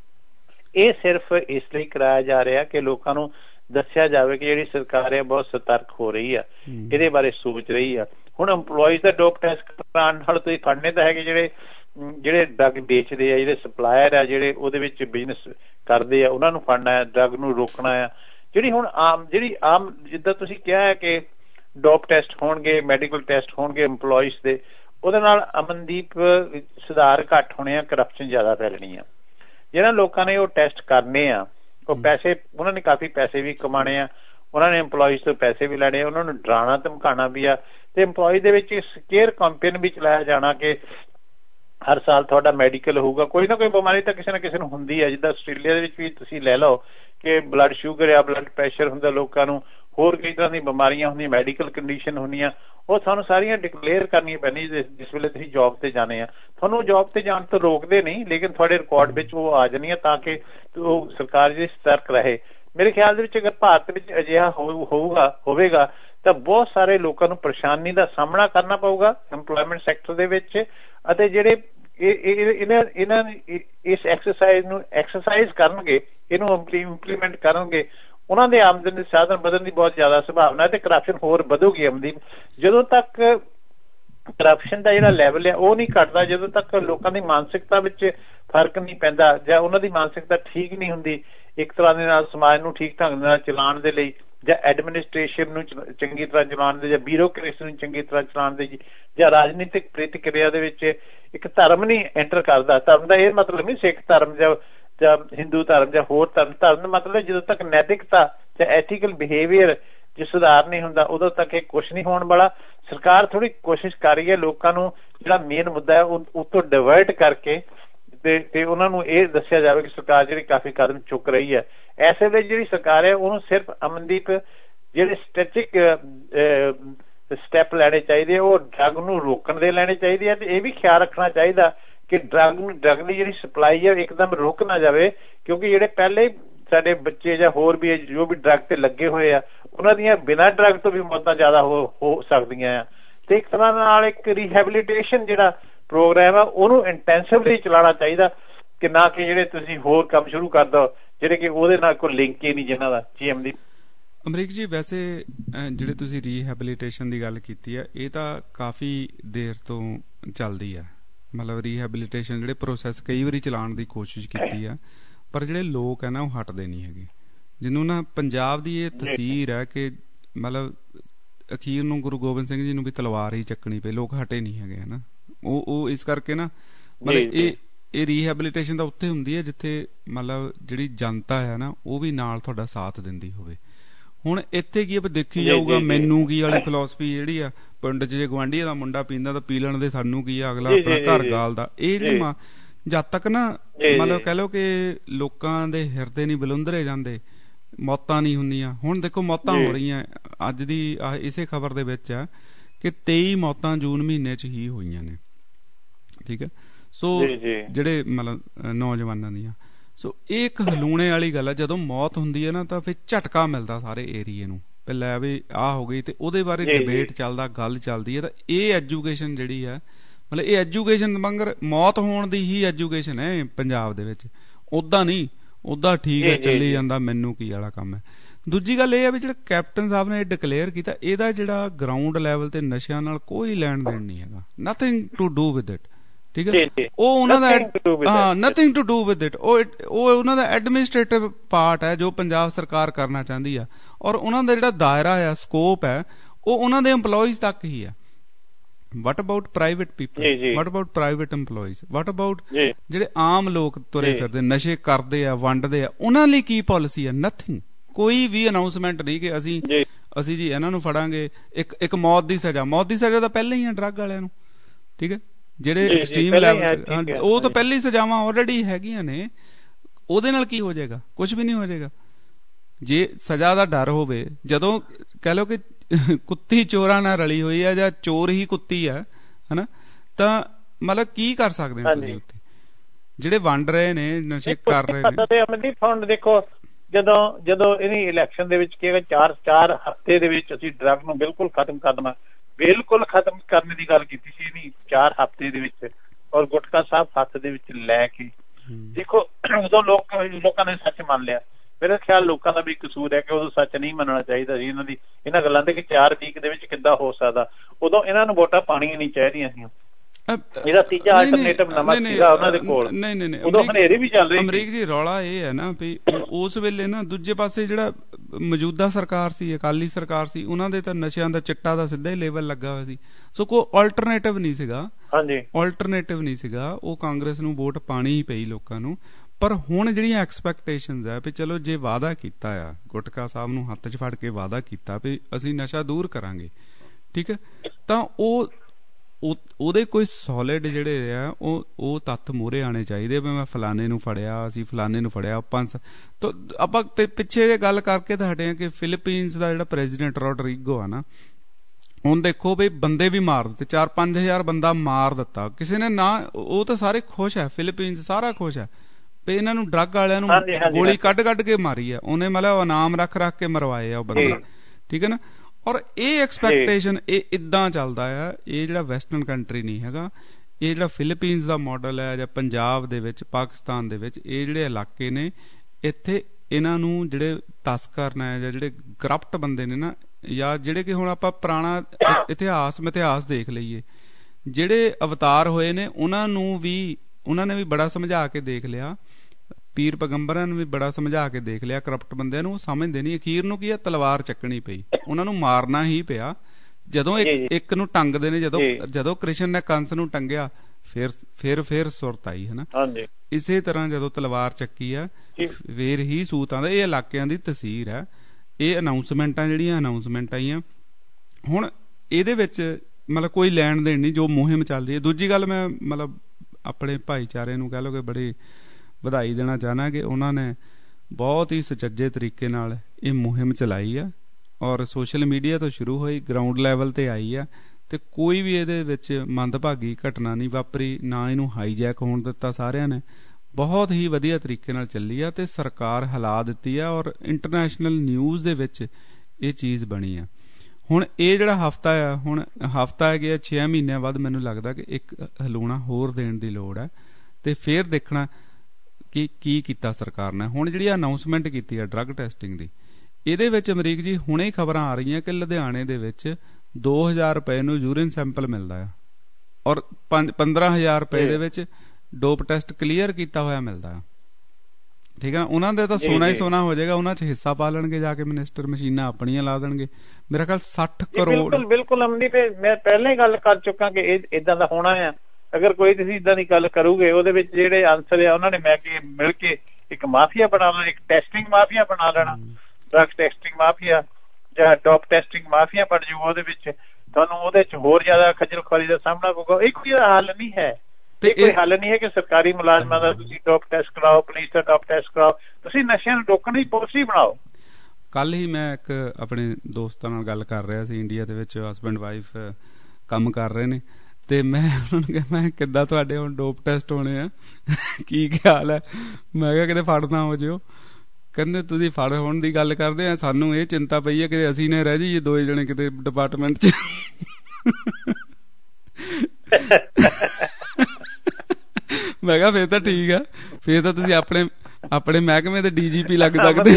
ਇਹ ਸਿਰਫ ਇਸ ਲਈ ਕਰਾਇਆ ਜਾ ਰਿਹਾ ਕਿ ਲੋਕਾਂ ਨੂੰ ਦੱਸਿਆ ਜਾਵੇ ਕਿ ਜਿਹੜੀ ਸਰਕਾਰ ਹੈ ਬਹੁਤ ਸਤਰਕ ਹੋ ਰਹੀ ਆ, ਇਹਦੇ ਬਾਰੇ ਸੋਚ ਰਹੀ ਆ। ਹੁਣ EMPLOYEES ਦਾ ਡੋਪ ਟੈਸਟ ਕਰਾਉਣ ਨਾਲ ਤੁਸੀਂ ਫੜਨੇ ਤਾਂ ਹੈਗੇ ਜਿਹੜੇ ਜਿਹੜੇ ਡਰੱਗ ਵੇਚਦੇ ਆ, ਜਿਹੜੇ ਸਪਲਾਇਰ ਆ, ਜਿਹੜੇ ਉਹਦੇ ਵਿੱਚ ਬਿਜ਼ਨਸ ਕਰਦੇ ਆ, ਉਹਨਾਂ ਨੂੰ ਫੜਨਾ ਹੈ, ਡਰੱਗ ਨੂੰ ਰੋਕਣਾ ਆ। ਜਿਹੜੀ ਹੁਣ ਆਮ ਜਿਹੜੀ ਆਮ ਜਿੱਦਾਂ ਤੁਸੀਂ ਕਿਹਾ ਹੈ ਕਿ ਡੋਪ ਟੈਸਟ ਹੋਣਗੇ, ਮੈਡੀਕਲ ਟੈਸਟ ਹੋਣਗੇ EMPLOYEES ਦੇ, ਉਹਦੇ ਨਾਲ ਅਮਨਦੀਪ ਸੁਧਾਰ ਘੱਟ ਹੋਣੇ ਆ, ਕਰਪਸ਼ਨ ਜ਼ਿਆਦਾ ਫੈਲਣੀ ਆ। ਜਿਹਨਾਂ ਲੋਕਾਂ ਨੇ ਉਹ ਟੈਸਟ ਕਰਨੇ ਆ, ਉਹ ਪੈਸੇ ਉਹਨਾਂ ਨੇ ਕਾਫੀ ਪੈਸੇ ਵੀ ਕਮਾਣੇ ਆ, ਉਹਨਾਂ ਨੇ EMPLOYEES ਤੋਂ ਪੈਸੇ ਵੀ ਲੈਣੇ ਆ, ਉਹਨਾਂ ਨੂੰ ਡਰਾਉਣਾ ਧਮਕਾਉਣਾ ਵੀ ਆ। ਤੇ EMPLOYEES ਦੇ ਵਿੱਚ ਸਕੇਅਰ ਕੈਂਪੇਨ ਵੀ ਚਲਾਇਆ ਜਾਣਾ ਕਿ ਹਰ ਸਾਲ ਤੁਹਾਡਾ ਮੈਡੀਕਲ ਹੋਊਗਾ। ਕੋਈ ਨਾ ਕੋਈ ਬਿਮਾਰੀ ਤਾਂ ਕਿਸੇ ਨਾ ਕਿਸੇ ਨੂੰ ਹੁੰਦੀ ਹੈ। ਜਿੱਦਾਂ ਆਸਟ੍ਰੇਲੀਆ ਦੇ ਵਿੱਚ ਵੀ ਤੁਸੀਂ ਲੈ ਲਓ ਕਿ ਬਲੱਡ ਸ਼ੂਗਰ ਆ, ਬਲੱਡ ਪ੍ਰੈਸ਼ਰ ਹੁੰਦਾ ਲੋਕਾਂ ਨੂੰ, ਹੋਰ ਕਈ ਤਰ੍ਹਾਂ ਦੀਆਂ ਬਿਮਾਰੀਆਂ ਹੁੰਦੀਆਂ, ਮੈਡੀਕਲ ਕੰਡੀਸ਼ਨ ਹੁੰਦੀਆਂ, ਉਹ ਸਾਨੂੰ ਸਾਰੀਆਂ ਡਿਕਲੇਅਰ ਕਰਨੀਆਂ ਪੈਣੀਆਂ ਜਿਸ ਵੇਲੇ ਤੁਸੀਂ ਜੋਬ ਤੇ ਜਾਣੇ ਆ। ਤੁਹਾਨੂੰ ਜੋਬ ਤੇ ਜਾਣ ਤੋਂ ਰੋਕਦੇ ਨਹੀਂ, ਲੇਕਿਨ ਤੁਹਾਡੇ ਰਿਕਾਰਡ ਵਿੱਚ ਉਹ ਆ ਜਾਣੀਆਂ ਤਾਂ ਕਿ ਉਹ ਸਰਕਾਰ ਜਿਹੜੀ ਸਤਰਕ ਰਹੇ। ਮੇਰੇ ਖਿਆਲ ਦੇ ਵਿੱਚ ਅਗਰ ਭਾਰਤ ਵਿੱਚ ਅਜਿਹਾ ਹੋਊਗਾ ਹੋਵੇਗਾ ਤਾਂ ਬਹੁਤ ਸਾਰੇ ਲੋਕਾਂ ਨੂੰ ਪਰੇਸ਼ਾਨੀ ਦਾ ਸਾਹਮਣਾ ਕਰਨਾ ਪਊਗਾ ਐਮਪਲੋਇਮੈਂਟ ਸੈਕਟਰ ਦੇ ਵਿੱਚ। ਅਤੇ ਜਿਹੜੇ ਇਹਨਾਂ ਇਹਨਾਂ ਇਸ ਐਕਸਰਸਾਈਜ਼ ਨੂੰ ਐਕਸਰਸਾਈਜ਼ ਕਰਨਗੇ, ਇਹਨੂੰ ਇੰਪਲੀਮੈਂਟ ਕਰਨਗੇ, ਉਹਨਾਂ ਦੇ ਆਮਦਨ ਦੇ ਸਾਧਨ ਵਧਣ ਦੀ ਬਹੁਤ ਜ਼ਿਆਦਾ ਸੰਭਾਵਨਾ ਹੈ ਤੇ ਕਰਪਸ਼ਨ ਹੋਰ ਵਧੂਗੀ। ਆਮਦਨ ਜਦੋਂ ਤੱਕ ਕਰਪਸ਼ਨ ਦਾ ਜਿਹੜਾ ਲੈਵਲ ਹੈ ਉਹ ਨਹੀਂ ਘਟਦਾ, ਜਦੋਂ ਤੱਕ ਲੋਕਾਂ ਦੀ ਮਾਨਸਿਕਤਾ ਵਿੱਚ ਫਰਕ ਨਹੀਂ ਪੈਂਦਾ ਜਾਂ ਉਹਨਾਂ ਦੀ ਮਾਨਸਿਕਤਾ ਠੀਕ ਨਹੀਂ ਹੁੰਦੀ ਇੱਕ ਤਰ੍ਹਾਂ ਦੇ ਨਾਲ ਸਮਾਜ ਨੂੰ ਠੀਕ ਢੰਗ ਨਾਲ ਚਲਾਉਣ ਦੇ ਲਈ, ਜਾਂ ਐਡਮਿਨਿਸਟ੍ਰੇਸ਼ਨ ਨੂੰ ਚੰਗੀ ਤਰ੍ਹਾਂ ਚਲਾਉਣ ਦੇ, ਜਾਂ ਬਿਊਰੋਕ੍ਰੇਸੀ ਨੂੰ ਚੰਗੀ ਤਰ੍ਹਾਂ ਚਲਾਉਣ ਦੇ, ਜਾਂ ਰਾਜਨੀਤਿਕ ਪ੍ਰਤੀਕਿਰਿਆ ਦੇ ਵਿੱਚ ਇੱਕ ਧਰਮ ਨਹੀਂ ਐਂਟਰ ਕਰਦਾ। ਧਰਮ ਦਾ ਇਹ ਮਤਲਬ ਨਹੀਂ ਸਿੱਖ ਧਰਮ ਜਾਂ ਜਾਂ ਹਿੰਦੂ ਧਰਮ ਜਾਂ ਹੋਰ ਧਰਮ। ਧਰਮ ਦਾ ਮਤਲਬ ਜਦੋਂ ਤੱਕ ਨੈਤਿਕਤਾ ਜਾਂ ਐਥੀਕਲ ਬਿਹੇਵੀਅਰ ਜੇ ਸੁਧਾਰ ਨਹੀਂ ਹੁੰਦਾ ਉਦੋਂ ਤੱਕ ਇਹ ਕੁਛ ਨਹੀਂ ਹੋਣ ਵਾਲਾ। ਸਰਕਾਰ ਥੋੜੀ ਕੋਸ਼ਿਸ਼ ਕਰ ਰਹੀ ਹੈ ਲੋਕਾਂ ਨੂੰ ਜਿਹੜਾ ਮੇਨ ਮੁੱਦਾ ਹੈ ਉਹ ਉੱਥੋਂ ਡਿਵਰਟ ਕਰਕੇ ਤੇ ਤੇ ਉਹਨਾਂ ਨੂੰ ਇਹ ਦੱਸਿਆ ਜਾਵੇ ਕਿ ਸਰਕਾਰ ਜਿਹੜੀ ਕਾਫੀ ਕਦਮ ਚੁੱਕ ਰਹੀ ਹੈ। ਇਸ ਵੇਲੇ ਜਿਹੜੀ ਸਰਕਾਰ ਹੈ ਉਹਨੂੰ ਸਿਰਫ ਅਮਨਦੀਪ ਜਿਹੜੇ ਸਟੈਟਿਕ ਸਟੈਪ ਲੈਣੇ ਚਾਹੀਦੇ, ਉਹ ਡਰੱਗ ਨੂੰ ਰੋਕਣ ਦੇ ਲੈਣੇ ਚਾਹੀਦੇ ਆ। ਤੇ ਇਹ ਵੀ ਖਿਆਲ ਰੱਖਣਾ ਚਾਹੀਦਾ ਕਿ ਡਰੱਗ ਨੂੰ ਡਰੱਗ ਦੀ ਜਿਹੜੀ ਸਪਲਾਈ ਹੈ ਇੱਕਦਮ ਰੁਕ ਨਾ ਜਾਵੇ, ਕਿਉਂਕਿ ਜਿਹੜੇ ਪਹਿਲੇ ਸਾਡੇ ਬੱਚੇ ਜਾਂ ਹੋਰ ਵੀ ਜੋ ਵੀ ਡਰੱਗ ਤੇ ਲੱਗੇ ਹੋਏ ਆ ਉਹਨਾਂ ਦੀਆਂ ਬਿਨਾਂ ਡਰੱਗ ਤੋਂ ਵੀ ਮੌਤਾਂ ਜ਼ਿਆਦਾ ਹੋ ਸਕਦੀਆਂ ਆ। ਤੇ ਇੱਕ ਤਰ੍ਹਾਂ ਨਾਲ ਇੱਕ ਰੀਹੈਬਿਲਿਟੇਸ਼ਨ ਜਿਹੜਾ ਪ੍ਰੋਗਰਾਮ ਆ ਉਹਨੂੰ ਇੰਟੈਂਸਿਵਲੀ ਚਲਾਉਣਾ ਚਾਹੀਦਾ, ਕਿ ਨਾ ਕਿ ਜਿਹੜੇ ਤੁਸੀਂ ਹੋਰ ਕੰਮ ਸ਼ੁਰੂ ਕਰ ਦਿਓ ਜਿਹੜੇ ਕਿ ਉਹਦੇ ਨਾਲ ਕੋਈ ਲਿੰਕ ਹੀ ਨਹੀਂ ਜਿਨ੍ਹਾਂ ਦਾ। ਜੀ ਐਮ ਦੀ ਅਮਰੀਕ ਜੀ, ਵੈਸੇ ਜਿਹੜੇ ਤੁਸੀਂ ਰੀਹੈਬਿਲਿਟੇਸ਼ਨ ਦੀ ਗੱਲ ਕੀਤੀ ਹੈ ਇਹ ਤਾਂ ਕਾਫੀ ਦੇਰ ਤੋਂ ਚੱਲਦੀ ਹੈ, ਮਤਲਬ ਰੀਹੈਬਿਲਿਟੇਸ਼ਨ ਜਿਹੜੇ ਪ੍ਰੋਸੈਸ ਕਈ ਵਾਰੀ ਚਲਾਉਣ ਦੀ ਕੋਸ਼ਿਸ਼ ਕੀਤੀ ਆ, ਪਰ ਜਿਹੜੇ ਲੋਕ ਹੈ ਨਾ ਉਹ ਹਟਦੇ ਨਹੀਂ ਹੈਗੇ। ਜਿਹਨੂੰ ਨਾ ਪੰਜਾਬ ਦੀ ਇਹ ਤਸਵੀਰ ਹੈ ਕਿ ਮਤਲਬ ਅਖੀਰ ਨੂੰ ਗੁਰੂ ਗੋਬਿੰਦ ਸਿੰਘ ਜੀ ਨੂੰ ਵੀ ਤਲਵਾਰ ਹੀ ਚੱਕਣੀ ਪਈ, ਲੋਕ ਹਟੇ ਨਹੀਂ ਹੈਗੇ ਹੈ ਨਾ। ਉਹ ਉਹ ਇਸ ਕਰਕੇ ਨਾ ਮਤਲਬ ਇਹ ਇਹ ਰੀਹੈਬਿਲਿਟੇਸ਼ਨ ਤਾਂ ਉੱਥੇ ਹੁੰਦੀ ਹੈ ਜਿੱਥੇ ਮਤਲਬ ਜਿਹੜੀ ਜਨਤਾ ਹੈ ਨਾ ਉਹ ਵੀ ਨਾਲ ਤੁਹਾਡਾ ਸਾਥ ਦਿੰਦੀ ਹੋਵੇ। ਹੁਣ ਇੱਥੇ ਕੀ ਦੇਖੀ ਜਾਊਗਾ ਮੈਨੂੰ ਕੀ ਵਾਲੀ ਫਿਲਾਸਫੀ ਜਿਹੜੀ ਆ, ਪਿੰਡ 'ਚ ਜੇ ਗੁਆਂਢੀਆਂ ਦਾ ਮੁੰਡਾ ਪੀਂਦਾ ਤਾਂ ਪੀ ਲੈਣ ਦੇ, ਸਾਨੂੰ ਕੀ ਆ, ਅਗਲਾ ਆਪਣਾ ਘਰ ਗਾਲਦਾ। ਇਹ ਜਿਹੜੀ ਜਦ ਤੱਕ ਨਾ ਮਤਲਬ ਕਹਿ ਲਓ ਕਿ ਲੋਕਾਂ ਦੇ ਹਿਰਦੇ ਨਹੀਂ ਬਲੁੰਦਰੇ ਜਾਂਦੇ, ਮੌਤਾਂ ਨਹੀਂ ਹੁੰਦੀਆਂ। ਹੁਣ ਦੇਖੋ ਮੌਤਾਂ ਹੋ ਰਹੀਆਂ, ਅੱਜ ਦੀ ਇਸੇ ਖਬਰ ਦੇ ਵਿੱਚ ਆ ਕਿ ਤੇਈ ਮੌਤਾਂ ਜੂਨ ਮਹੀਨੇ 'ਚ ਹੀ ਹੋਈਆਂ ਨੇ, ਠੀਕ ਹੈ। ਸੋ ਜਿਹੜੇ ਮਤਲਬ ਨੌਜਵਾਨਾਂ ਦੀਆਂ, ਸੋ ਇਹ ਇੱਕ ਹਲੂਣੇ ਵਾਲੀ ਗੱਲ ਆ। ਜਦੋਂ ਮੌਤ ਹੁੰਦੀ ਹੈ ਨਾ ਤਾਂ ਫਿਰ ਝਟਕਾ ਮਿਲਦਾ ਸਾਰੇ ਏਰੀਏ ਨੂੰ, ਵੀ ਲੈ ਵੀ ਆਹ ਹੋ ਗਈ, ਤੇ ਉਹਦੇ ਬਾਰੇ ਡਿਬੇਟ ਚੱਲਦਾ, ਗੱਲ ਚੱਲਦੀ ਹੈ। ਤਾਂ ਇਹ ਐਜੂਕੇਸ਼ਨ ਜਿਹੜੀ ਆ ਮਤਲਬ ਇਹ ਐਜੂਕੇਸ਼ਨ ਵਾਂਗਰ ਮੌਤ ਹੋਣ ਦੀ ਹੀ ਐਜੂਕੇਸ਼ਨ ਹੈ ਪੰਜਾਬ ਦੇ ਵਿੱਚ, ਓਦਾਂ ਨਹੀਂ। ਓਦਾਂ ਠੀਕ ਹੈ, ਚੱਲੀ ਜਾਂਦਾ, ਮੈਨੂੰ ਕੀ ਵਾਲਾ ਕੰਮ ਹੈ। ਦੂਜੀ ਗੱਲ ਇਹ ਹੈ ਵੀ ਜਿਹੜਾ ਕੈਪਟਨ ਸਾਹਿਬ ਨੇ ਡਿਕਲੇਅਰ ਕੀਤਾ, ਇਹਦਾ ਜਿਹੜਾ ਗਰਾਊਂਡ ਲੈਵਲ ਤੇ ਨਸ਼ਿਆਂ ਨਾਲ ਕੋਈ ਲੈਣ ਦੇਣ ਨਹੀਂ ਹੈਗਾ, nothing to do with it, ਠੀਕ ਹੈ। ਉਹ ਉਹਨਾਂ ਦਾ ਹਾਂ nothing to do with it, ਉਹ ਉਹ ਉਹਨਾਂ ਦਾ ਐਡਮਿਨਿਸਟ੍ਰੇਟਿਵ ਪਾਰਟ ਹੈ ਜੋ ਪੰਜਾਬ ਸਰਕਾਰ ਕਰਨਾ ਚਾਹੁੰਦੀ ਆ, ਔਰ ਉਹਨਾਂ ਦਾ ਜਿਹੜਾ ਦਾਇਰਾ ਆ, ਸਕੋਪ ਹੈ, ਉਹ ਉਹਨਾਂ ਦੇ EMPLOYEES ਤੱਕ ਹੀ ਆ। What about private people, what about private EMPLOYEES, what about ਜਿਹੜੇ ਆਮ ਲੋਕ ਤੁਰੇ ਫਿਰਦੇ ਨਸ਼ੇ ਕਰਦੇ ਆ, ਵੰਡਦੇ ਆ, ਉਹਨਾਂ ਲਈ ਕੀ ਪਾਲਿਸੀ ਆ? ਨਥਿੰਗ, ਕੋਈ ਵੀ ਅਨਾਉਂਸਮੈਂਟ ਨਹੀਂ ਕਿ ਅਸੀਂ ਅਸੀਂ ਜੀ ਇਹਨਾਂ ਨੂੰ ਫੜਾਂਗੇ। ਇੱਕ ਇੱਕ ਮੌਤ ਦੀ ਸਜ਼ਾ, ਮੌਤ ਦੀ ਸਜ਼ਾ ਤਾਂ ਪਹਿਲਾਂ ਹੀ ਆ ਡਰੱਗ ਵਾਲਿਆਂ ਨੂੰ, ਠੀਕ ਹੈ। ਜਿਹੜੇ ਐਕਸਟ੍ਰੀਮ ਲੈਵਲ, ਉਹ ਤਾਂ ਪਹਿਲੀ ਸਜ਼ਾਵਾਂ ਆਲਰੇਡੀ ਹੈਗੀਆਂ ਨੇ, ਉਹਦੇ ਨਾਲ ਕੀ ਹੋ ਜਾਏਗਾ? ਕੁਝ ਵੀ ਨਹੀਂ ਹੋ ਜਾਏਗਾ। ਜੇ ਸਜ਼ਾ ਦਾ ਡਰ ਹੋਵੇ, ਜਦੋਂ ਕਹਿ ਲਓ ਕਿ ਕੁੱਤੀ ਚੋਰਾਂ ਨਾਲ ਰਲੀ ਹੋਈ ਹੈ ਜਾਂ ਚੋਰ ਹੀ ਕੁੱਤੀ ਹੈ ਹਨਾ, ਤਾਂ ਮਤਲਬ ਕੀ ਕਰ ਸਕਦੇ ਹੋ ਤੁਸੀਂ ਉੱਥੇ? ਜਿਹੜੇ ਵੰਡ ਰਹੇ ਨੇ, ਨਸ਼ੇ ਕਰ ਰਹੇ ਨੇ। ਅਮਨਦੀਪ ਹੁਣ ਦੇਖੋ, ਜਦੋਂ ਜਦੋਂ ਇਹਨੀ ਇਲੈਕਸ਼ਨ ਦੇ ਵਿੱਚ ਕਿਹਾ ਚਾਰ ਚਾਰ ਹਫ਼ਤੇ ਦੇ ਵਿੱਚ ਅਸੀਂ ਡਰੱਗ ਨੂੰ ਬਿਲਕੁਲ ਖਤਮ ਕਰ ਦੇਣਾ, ਬਿਲਕੁਲ ਖਤਮ ਕਰਨ ਦੀ ਗੱਲ ਕੀਤੀ ਸੀ ਇਹਨੀ ਚਾਰ ਹਫ਼ਤੇ ਦੇ ਵਿੱਚ, ਔਰ ਗੁਟਕਾ ਸਾਹਿਬ ਹੱਥ ਦੇ ਵਿੱਚ ਲੈ ਕੇ ਦੇਖੋ, ਉਦੋਂ ਲੋਕ ਲੋਕਾਂ ਨੇ ਸੱਚ ਮੰਨ ਲਿਆ। ਮੇਰਾ ਖਿਆਲ ਲੋਕਾਂ ਦਾ ਵੀ ਕਸੂਰ ਹੈ ਕਿ ਉਦੋਂ ਸੱਚ ਨਹੀਂ ਮੰਨਣਾ ਚਾਹੀਦਾ ਸੀ ਇਹਨਾਂ ਦੀ ਇਹਨਾਂ ਗੱਲਾਂ ਦੇ, ਕਿ ਚਾਰ ਵੀਕ ਦੇ ਵਿੱਚ ਕਿੱਦਾਂ ਹੋ ਸਕਦਾ। ਉਦੋਂ ਇਹਨਾਂ ਨੂੰ ਵੋਟਾਂ ਪਾਣੀਆਂ ਨਹੀਂ ਚਾਹੀਦੀਆਂ ਸੀ। ਇਹਦਾ ਤੀਜਾ ਆਲਟਰਨੇਟਿਵ ਨਵਾਂ ਸੀਗਾ ਉਹਨਾਂ ਦੇ ਕੋਲ, ਨਹੀਂ ਨਹੀਂ ਉਦੋਂ ਹਨੇਰੀ ਵੀ ਚੱਲ ਰਹੀ। ਅਮਰੀਕ ਜੀ, ਰੌਲਾ ਇਹ ਹੈ ਨਾ ਵੀ ਉਸ ਵੇਲੇ ਨਾ ਦੂਜੇ ਪਾਸੇ ਜਿਹੜਾ ਮੌਜੂਦਾ ਸਰਕਾਰ ਸੀ, ਅਕਾਲੀ ਸਰਕਾਰ ਸੀ, ਉਹਨਾਂ ਦੇ ਤਾਂ ਨਸ਼ਿਆਂ ਦਾ ਚਿੱਟਾ ਦਾ ਸਿੱਧਾ ਹੀ ਲੇਬਲ ਲੱਗਾ ਹੋਇਆ ਸੀ। ਸੋ ਕੋਈ ਆਲਟਰਨੇਟਿਵ ਨਹੀਂ ਸੀਗਾ। ਹਾਂਜੀ, ਆਲਟਰਨੇਟਿਵ ਨਹੀਂ ਸੀਗਾ। ਉਹ ਕਾਂਗਰਸ ਨੂੰ ਵੋਟ ਪਾਣੀ ਹੀ ਪਈ ਲੋਕਾਂ ਨੂੰ। ਪਰ ਹੁਣ ਜਿਹੜੀਆਂ ਐਕਸਪੈਕਟੇਸ਼ਨਸ ਆ ਵੀ ਚਲੋ ਜੇ ਵਾਅਦਾ ਕੀਤਾ ਆ, ਗੁਟਕਾ ਸਾਹਿਬ ਨੂੰ ਹੱਥ 'ਚ ਫੜ ਕੇ ਵਾਅਦਾ ਕੀਤਾ ਵੀ ਅਸੀਂ ਨਸ਼ਾ ਦੂਰ ਕਰਾਂਗੇ, ਠੀਕ ਹੈ, ਤਾਂ ਉਹ ਉਹਦੇ ਕੋਈ ਸੋਲਿਡ ਜਿਹੜੇ ਆ ਉਹ ਉਹ ਤੱਥ ਮੂਹਰੇ ਆਣੇ ਚਾਹੀਦੇ ਵੀ ਮੈਂ ਫਲਾਣੇ ਨੂੰ ਫੜਿਆ, ਅਸੀਂ ਫਲਾਣੇ ਨੂੰ ਫੜਿਆ। ਆਪਾਂ ਤਾਂ ਆਪਾਂ ਪਿੱਛੇ ਜੇ ਗੱਲ ਕਰਕੇ ਤਾਂ ਹਟੇ ਆ ਕਿ ਫਿਲੀਪੀਨਸ ਦਾ ਜਿਹੜਾ ਪ੍ਰੈਜ਼ੀਡੈਂਟ ਰੋਡਰੀਗੋ ਆ ਨਾ, ਹੁਣ ਦੇਖੋ ਵੀ ਬੰਦੇ ਵੀ ਮਾਰ ਦਿੱਤੇ, ਚਾਰ ਪੰਜ ਹਜ਼ਾਰ ਬੰਦਾ ਮਾਰ ਦਿੱਤਾ ਕਿਸੇ ਨੇ ਨਾ। ਉਹ ਤਾਂ ਸਾਰੇ ਖੁਸ਼ ਹੈ, ਫਿਲੀਪੀਨਸ ਸਾਰਾ ਖੁਸ਼ ਹੈ ਵੀ ਇਹਨਾਂ ਨੂੰ ਡਰੱਗ ਵਾਲਿਆਂ ਨੂੰ ਗੋਲੀ ਕੱਢ ਕੱਢ ਕੇ ਮਾਰੀ ਆ ਉਹਨੇ, ਮਤਲਬ ਇਨਾਮ ਰੱਖ ਰੱਖ ਕੇ ਮਰਵਾਏ ਆ ਉਹ ਬੰਦੇ, ਠੀਕ ਹੈ ਨਾ। ਔਰ ਇਹ ਐਕਸਪੈਕਟੇਸ਼ਨ ਇਹ ਇਦਾਂ ਚੱਲਦਾ ਆ। ਇਹ ਜਿਹੜਾ ਵੈਸਟਰਨ ਕੰਟਰੀ ਨਹੀਂ ਹੈਗਾ, ਇਹ ਜਿਹੜਾ ਫਿਲੀਪੀਨਸ ਦਾ ਮਾਡਲ ਹੈ ਜਾਂ ਪੰਜਾਬ ਦੇ ਵਿੱਚ, ਪਾਕਿਸਤਾਨ ਦੇ ਵਿੱਚ, ਇਹ ਜਿਹੜੇ ਇਲਾਕੇ ਨੇ ਇੱਥੇ ਇਹਨਾਂ ਨੂੰ ਜਿਹੜੇ ਤਸਕਰ ਨੇ ਜਾਂ ਜਿਹੜੇ ਕਰਪਟ ਬੰਦੇ ਨੇ ਨਾ, ਜਾਂ ਜਿਹੜੇ ਕਿ ਹੁਣ ਆਪਾਂ ਪੁਰਾਣਾ ਇਤਿਹਾਸ ਮਿਥਿਹਾਸ ਦੇਖ ਲਈਏ, ਜਿਹੜੇ ਅਵਤਾਰ ਹੋਏ ਨੇ ਉਹਨਾਂ ਨੂੰ ਵੀ ਉਹਨਾਂ ਨੇ ਵੀ ਬੜਾ ਸਮਝਾ ਕੇ ਦੇਖ ਲਿਆ, ਪੀਰ ਪੈਗੰਬਰਾਂ ਨੂੰ ਵੀ ਬੜਾ ਸਮਝਾ ਕੇ ਦੇਖ ਲਿਆ। ਕਰਪਟ ਬੰਦਿਆਂ ਨੂੰ ਸਮਝਦੇ ਨਹੀਂ, ਅਖੀਰ ਨੂੰ ਕੀ ਆ, ਤਲਵਾਰ ਚੱਕਣੀ ਪਈ, ਉਹਨਾਂ ਨੂੰ ਮਾਰਨਾ ਹੀ ਪਿਆ। ਜਦੋਂ ਇੱਕ ਨੂੰ ਟੰਗਦੇ ਨੇ, ਜਦੋਂ ਜਦੋਂ ਕ੍ਰਿਸ਼ਨ ਨੇ ਕੰਸ ਨੂੰ ਟੰਗਿਆ, ਫਿਰ ਫਿਰ ਫਿਰ ਸੁਰਤ ਆਈ ਹੈ ਨਾ। ਇਸੇ ਤਰ੍ਹਾਂ ਜਦੋਂ ਤਲਵਾਰ ਚੱਕੀ ਆ ਫੇਰ ਹੀ ਸੂਤ ਆਉਂਦਾ। ਇਹ ਇਲਾਕਿਆਂ ਦੀ ਤਸਵੀਰ ਹੈ। ਇਹ ਅਨਾਉਂਸਮੈਂਟਾਂ ਜਿਹੜੀਆਂ ਅਨਾਉਂਸਮੈਂਟ ਆਈਆਂ ਹੁਣ ਇਹਦੇ ਵਿੱਚ ਮਤਲਬ ਕੋਈ ਲੈਣ ਦੇਣ ਨਹੀਂ ਜੋ ਮੁਹਿੰਮ ਚੱਲ ਰਹੀ ਹੈ। ਦੂਜੀ ਗੱਲ ਮੈਂ ਮਤਲਬ ਆਪਣੇ ਭਾਈਚਾਰੇ ਨੂੰ ਕਹਿ ਲਓ ਕਿ ਬੜੀ ਵਧਾਈ ਦੇਣਾ ਚਾਹੁੰਦਾ ਕਿ ਉਹਨਾਂ ਨੇ ਬਹੁਤ ਹੀ ਸੁਚੱਜੇ ਤਰੀਕੇ ਨਾਲ ਇਹ ਮੁਹਿੰਮ ਚਲਾਈ ਆ ਔਰ ਸੋਸ਼ਲ ਮੀਡੀਆ ਤੋਂ ਸ਼ੁਰੂ ਹੋਈ ਗਰਾਊਂਡ ਲੈਵਲ ਤੇ ਆਈ ਆ ਤੇ ਕੋਈ ਵੀ ਇਹਦੇ ਵਿੱਚ ਮੰਦਭਾਗੀ ਘਟਨਾ ਨਹੀਂ ਵਾਪਰੀ, ਨਾ ਇਹਨੂੰ ਹਾਈਜੈਕ ਹੋਣ ਦਿੱਤਾ। ਸਾਰਿਆਂ ਨੇ ਬਹੁਤ ਹੀ ਵਧੀਆ ਤਰੀਕੇ ਨਾਲ ਚੱਲੀ ਆ ਤੇ ਸਰਕਾਰ ਹਿਲਾ ਦਿੱਤੀ ਆ ਔਰ ਇੰਟਰਨੈਸ਼ਨਲ ਨਿਊਜ਼ ਦੇ ਵਿੱਚ ਇਹ ਚੀਜ਼ ਬਣੀ ਆ। ਹੁਣ ਇਹ ਜਿਹੜਾ ਹਫਤਾ ਆ ਹੁਣ ਹਫਤਾ ਹੈ ਗਿਆ ਛੇ ਮਹੀਨਿਆਂ ਬਾਅਦ ਮੈਨੂੰ ਲੱਗਦਾ ਕਿ ਇੱਕ ਹਲੂਣਾ ਹੋਰ ਦੇਣ ਦੀ ਲੋੜ ਹੈ ਤੇ ਫੇਰ ਦੇਖਣਾ ਕਿ ਕੀ ਕੀਤਾ ਸਰਕਾਰ ਨੇ। ਹੁਣ ਜਿਹੜੀ ਅਨਾਉਂਸਮੈਂਟ ਕੀਤੀ ਆ ਡਰੱਗ ਟੈਸਟਿੰਗ ਦੀ, ਇਹਦੇ ਵਿੱਚ ਅਮਰੀਕ ਜੀ ਹੁਣੇ ਖਬਰਾਂ ਆ ਰਹੀਆਂ ਕਿ ਲੁਧਿਆਣੇ ਦੇ ਵਿੱਚ ਦੋ ਹਜ਼ਾਰ ਰੁਪਏ ਨੂੰ ਯੂਰਿਨ ਸੈਂਪਲ ਮਿਲਦਾ ਆ ਔਰ ਪੰਦਰਾਂ ਹਜ਼ਾਰ ਰੁਪਏ ਦੇ ਵਿੱਚ ਡੋਪ ਟੈਸਟ ਕਲੀਅਰ ਕੀਤਾ ਹੋਇਆ ਮਿਲਦਾ ਆ। ਠੀਕ ਹੈ, ਉਹਨਾਂ ਦੇ ਤਾਂ ਸੋਨਾ ਹੀ ਸੋਨਾ ਹੋ ਜਾਏਗਾ, ਉਹਨਾਂ 'ਚ ਹਿੱਸਾ ਪਾ ਲੈਣਗੇ ਜਾ ਕੇ ਮਿਨਿਸਟਰ, ਮਸ਼ੀਨਾਂ ਆਪਣੀਆਂ ਲਾ ਦੇਣਗੇ। ਮੇਰਾ ਖਿਆਲ ਸੱਠ ਕਰੋੜ। ਬਿਲਕੁਲ ਬਿਲਕੁਲ ਅਮਨੀ ਤੇ ਮੈਂ ਪਹਿਲਾਂ ਹੀ ਗੱਲ ਕਰ ਚੁੱਕਾ ਕਿ ਇਹ ਇਦਾਂ ਦਾ ਹੋਣਾ ਆ। ਅਗਰ ਕੋਈ ਤੁਸੀਂ ਇਦਾਂ ਦੀ ਗੱਲ ਕਰੋਗੇ ਉਹਦੇ ਵਿੱਚ ਜਿਹੜੇ ਆਨਸਰ ਆ ਉਹਨਾਂ ਨੇ ਮੈਂ ਕਿ ਮਿਲ ਕੇ ਇੱਕ ਮਾਫੀਆ ਬਣਾ ਲੈਣਾ, ਇੱਕ ਟੈਸਟਿੰਗ ਮਾਫੀਆ ਬਣਾ ਲੈਣਾ, ਡਰੱਗ ਟੈਸਟਿੰਗ ਮਾਫੀਆ ਜਾਂ ਡੋਪ ਟੈਸਟਿੰਗ ਮਾਫੀਆ ਬਣ ਜਾਊ। ਉਹਦੇ ਵਿੱਚ ਤੁਹਾਨੂੰ ਉਹਦੇ 'ਚ ਹੋਰ ਜ਼ਿਆਦਾ ਖੱਜਲ ਖੁਆਰੀ ਦਾ ਸਾਹਮਣਾ ਪਊਗਾ। ਇਹ ਕੋਈ ਹੱਲ ਨਹੀਂ ਹੈ, ਤੇ ਕੋਈ ਹੱਲ ਨਹੀਂ ਹੈ ਕਿ ਸਰਕਾਰੀ ਮੁਲਾਜ਼ਮਾਂ ਦਾ ਤੁਸੀਂ ਡੋਪ ਟੈਸਟ ਕਰਾਓ, ਪੁਲਿਸ ਦਾ ਡੋਪ ਟੈਸਟ ਕਰਾਓ। ਤੁਸੀਂ ਨਸ਼ਿਆਂ ਨੂੰ ਰੋਕਣ ਦੀ ਪਾਲਿਸੀ ਬਣਾਓ। ਕੱਲ ਹੀ ਮੈਂ ਇੱਕ ਆਪਣੇ ਦੋਸਤਾਂ ਨਾਲ ਗੱਲ ਕਰ ਰਿਹਾ ਸੀ, ਇੰਡੀਆ ਦੇ ਵਿੱਚ ਹਸਬੈਂਡ ਵਾਈਫ ਕੰਮ ਕਰ ਰਹੇ ਨੇ ਤੇ ਮੈਂ ਉਹਨਾਂ ਨੂੰ ਕਿਹਾ ਮੈਂ ਕਿੱਦਾਂ ਤੁਹਾਡੇ ਹੁਣ ਡੋਪ ਟੈਸਟ ਹੋਣੇ ਆ, ਕੀ ਖਿਆਲ ਹੈ? ਮੈਂ ਕਿਹਾ ਕਿਤੇ ਫੜ ਨਾ ਹੋ ਜਿਓ। ਕਹਿੰਦੇ ਤੁਸੀਂ ਫੜ ਹੋਣ ਦੀ ਗੱਲ ਕਰਦੇ ਆ, ਸਾਨੂੰ ਇਹ ਚਿੰਤਾ ਪਈ ਹੈ ਕਿ ਅਸੀਂ ਨੇ ਰਹਿ ਜਾਈਏ ਦੋਏ ਜਣੇ ਕਿਤੇ ਡਿਪਾਰਟਮੈਂਟ 'ਚ। ਮੈਂ ਕਿਹਾ ਫੇਰ ਤਾਂ ਠੀਕ ਆ, ਫੇਰ ਤਾਂ ਤੁਸੀਂ ਆਪਣੇ ਆਪਣੇ ਮਹਿਕਮੇ ਦੇ ਡੀ ਜੀ ਪੀ ਲੱਗ ਸਕਦੇ।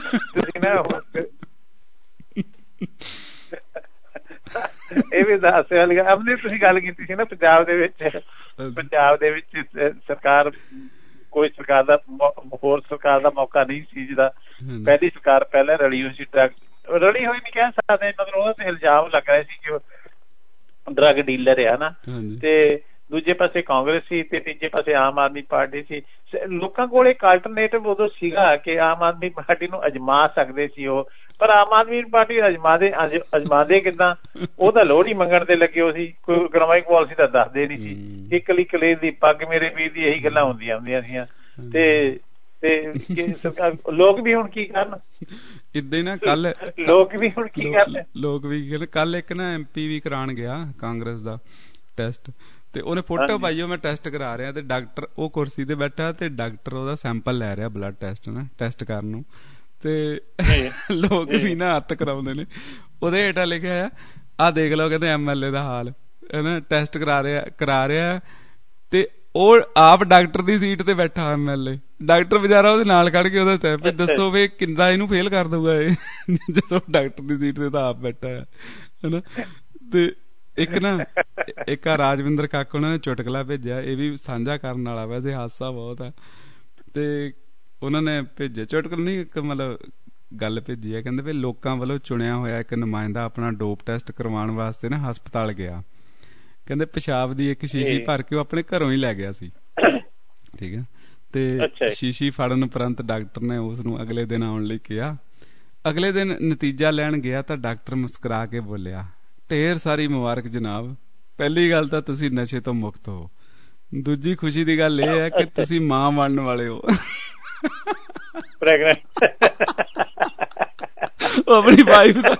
ਇਹ ਵੀ ਦੱਸ ਆਪਣੀ ਤੁਸੀਂ ਗੱਲ ਕੀਤੀ ਸੀ ਨਾ ਪੰਜਾਬ ਦੇ ਵਿੱਚ, ਪੰਜਾਬ ਦੇ ਵਿੱਚ ਸਰਕਾਰ ਕੋਈ ਸਰਕਾਰ ਦਾ ਹੋਰ ਸਰਕਾਰ ਦਾ ਮੌਕਾ ਨਹੀਂ ਸੀ ਜਿਹਦਾ ਪਹਿਲੀ ਸਰਕਾਰ ਪਹਿਲਾਂ ਰਲੀ ਹੋਈ ਸੀ। ਡਰੱਗ ਰਲੀ ਹੋਈ ਨਹੀਂ ਕਹਿ ਸਕਦੇ, ਮਤਲਬ ਉਹਦੇ ਤੇ ਇਲਜ਼ਾਮ ਲੱਗ ਰਿਹਾ ਸੀ ਕਿ ਉਹ ਡਰੱਗ ਡੀਲਰ ਆ ਨਾ, ਤੇ ਦੂਜੇ ਪਾਸੇ ਕਾਂਗਰਸ ਸੀ ਤੇ ਤੀਜੇ ਪਾਸੇ ਆਮ ਆਦਮੀ ਪਾਰਟੀ ਸੀ। ਲੋਕਾਂ ਕੋਲ ਇੱਕ ਆਲਟਰਨੇਟਿਵ ਉਦੋਂ ਸੀਗਾ ਕਿ ਆਮ ਆਦਮੀ ਪਾਰਟੀ ਨੂੰ ਅਜਮਾ ਸਕਦੇ ਸੀ ਉਹ, ਪਰ ਆਮ ਆਦਮੀ ਪਾਰਟੀ ਅਜਮਾਦੇ ਅਜਮਾਦੇ ਕਿੱਦਾਂ? ਉਹ ਤਾਂ ਲੋੜ ਹੀ ਮੰਗਣ ਤੇ ਲੱਗੇ ਹੋ ਸੀ, ਕੋਈ ਇਕਨੋਮਿਕ ਪਾਲਿਸੀ ਤਾਂ ਦੱਸਦੇ ਨਹੀਂ ਸੀ। ਇੱਕ ਕਲੀ ਕਲੇਰ ਦੀ ਪੱਗ ਮੇਰੇ ਵੀਰ ਦੀ ਇਹੀ ਗੱਲਾਂ ਹੁੰਦੀਆਂ ਹੁੰਦੀਆਂ ਸੀਆਂ। ਤੇ ਤੇ ਲੋਕ ਵੀ ਹੁਣ ਕੀ ਕਰਨ? ਇਦਾਂ ਨਾ ਕੱਲ ਲੋਕ ਵੀ ਹੁਣ ਕੀ ਕਰਨ ਲੋਕ ਵੀ ਕੱਲ ਇੱਕ ਨਾ ਐਮ ਪੀ ਵੀ ਕਰਾਉਣ ਗਿਆ ਕਾਂਗਰਸ ਦਾ ਟੈਸਟ, ਤੇ ਉਹਨੇ ਫੋਟੋ ਪਾਈ ਉਹ ਮੈਂ ਟੈਸਟ ਕਰਾ ਰਿਹਾ ਤੇ ਡਾਕਟਰ ਉਹ ਕੁਰਸੀ ਤੇ ਬੈਠਾ ਤੇ ਡਾਕਟਰ ਉਹਦਾ ਸੈਂਪਲ ਲੈ ਰਿਹਾ ਬਲੱਡ ਟੈਸਟ ਨਾ ਟੈਸਟ ਕਰਨ ਨੂੰ, ਤੇ ਲੋਕ ਵੀ ਨਾ ਹੱਥ ਕਰਾਉਂਦੇ ਨੇ। ਉਹਦੇ ਹੇਠਾਂ ਲਿਖਿਆ ਆ ਆਹ ਦੇਖ ਲਓ ਕਹਿੰਦੇ ਐਮ ਐਲ ਏ ਦਾ ਹਾਲ ਹਨਾ, ਟੈਸਟ ਕਰਾ ਰਿਹਾ ਕਰਾ ਰਿਹਾ ਤੇ ਉਹ ਆਪ ਡਾਕਟਰ ਦੀ ਸੀਟ ਤੇ ਬੈਠਾ ਐਮ ਐਲ ਏ, ਡਾਕਟਰ ਵਿਚਾਰਾ ਉਹਦੇ ਨਾਲ ਖੜ ਕੇ ਉਹਦਾ ਸੈਂਪਲ ਦੱਸੋ ਵੀ ਕਿੰਦਾ ਇਹਨੂੰ ਫੇਲ ਕਰ ਦਊਗਾ ਇਹ ਜਦੋਂ ਡਾਕਟਰ ਦੀ ਸੀਟ ਤੇ ਤਾਂ ਆਪ ਬੈਠਾ ਹੈ ਹਨਾ। ਤੇ ਇੱਕ ਨਾ ਇੱਕ ਆ ਰਾਜਵਿੰਦਰ ਕਾਕਾ ਉਹਨਾਂ ਨੇ ਚੁਟਕਲਾ ਭੇਜਿਆ, ਇਹ ਵੀ ਸਾਂਝਾ ਕਰਨ ਵਾਲਾ, ਵੈਸੇ ਹਾਸਾ ਬਹੁਤ ਆ। ਤੇ ਉਹਨਾਂ ਨੇ ਭੇਜਿਆ ਚੁਟਕਲਾ ਨਹੀਂ ਇੱਕ ਮਤਲਬ ਗੱਲ ਭੇਜੀ ਹੈ, ਕਹਿੰਦੇ ਵੀ ਲੋਕਾਂ ਵੱਲੋਂ ਚੁਣਿਆ ਹੋਇਆ ਇੱਕ ਨੁਮਾਇੰਦਾ ਆਪਣਾ ਡੋਪ ਟੈਸਟ ਕਰਵਾਉਣ ਵਾਸਤੇ ਨਾ ਹਸਪਤਾਲ ਗਿਆ। ਕਹਿੰਦੇ ਪਿਸ਼ਾਬ ਦੀ ਇੱਕ ਸ਼ੀਸ਼ੀ ਭਰ ਕੇ ਉਹ ਆਪਣੇ ਘਰੋਂ ਹੀ ਲੈ ਗਿਆ ਸੀ। ਠੀਕ ਹੈ, ਤੇ ਸ਼ੀਸ਼ੀ ਫੜਨ ਉਪਰੰਤ ਡਾਕਟਰ ਨੇ ਉਸ ਨੂੰ ਅਗਲੇ ਦਿਨ ਆਉਣ ਲਈ ਕਿਹਾ। ਅਗਲੇ ਦਿਨ ਨਤੀਜਾ ਲੈਣ ਗਿਆ ਤਾਂ ਡਾਕਟਰ ਮੁਸਕਰਾ ਕੇ ਬੋਲਿਆ, ਢੇਰ ਸਾਰੀ ਮੁਬਾਰਕ ਜਨਾਬ, ਪਹਿਲੀ ਗੱਲ ਤਾਂ ਤੁਸੀਂ ਨਸ਼ੇ ਤੋਂ ਮੁਕਤ ਹੋ, ਦੂਜੀ ਖੁਸ਼ੀ ਦੀ ਗੱਲ ਇਹ ਹੈ ਕਿ ਤੁਸੀਂ ਮਾਂ ਬਣਨ ਵਾਲੇ ਹੋ। ਆਪਣੀ ਵਾਈਫ ਦਾ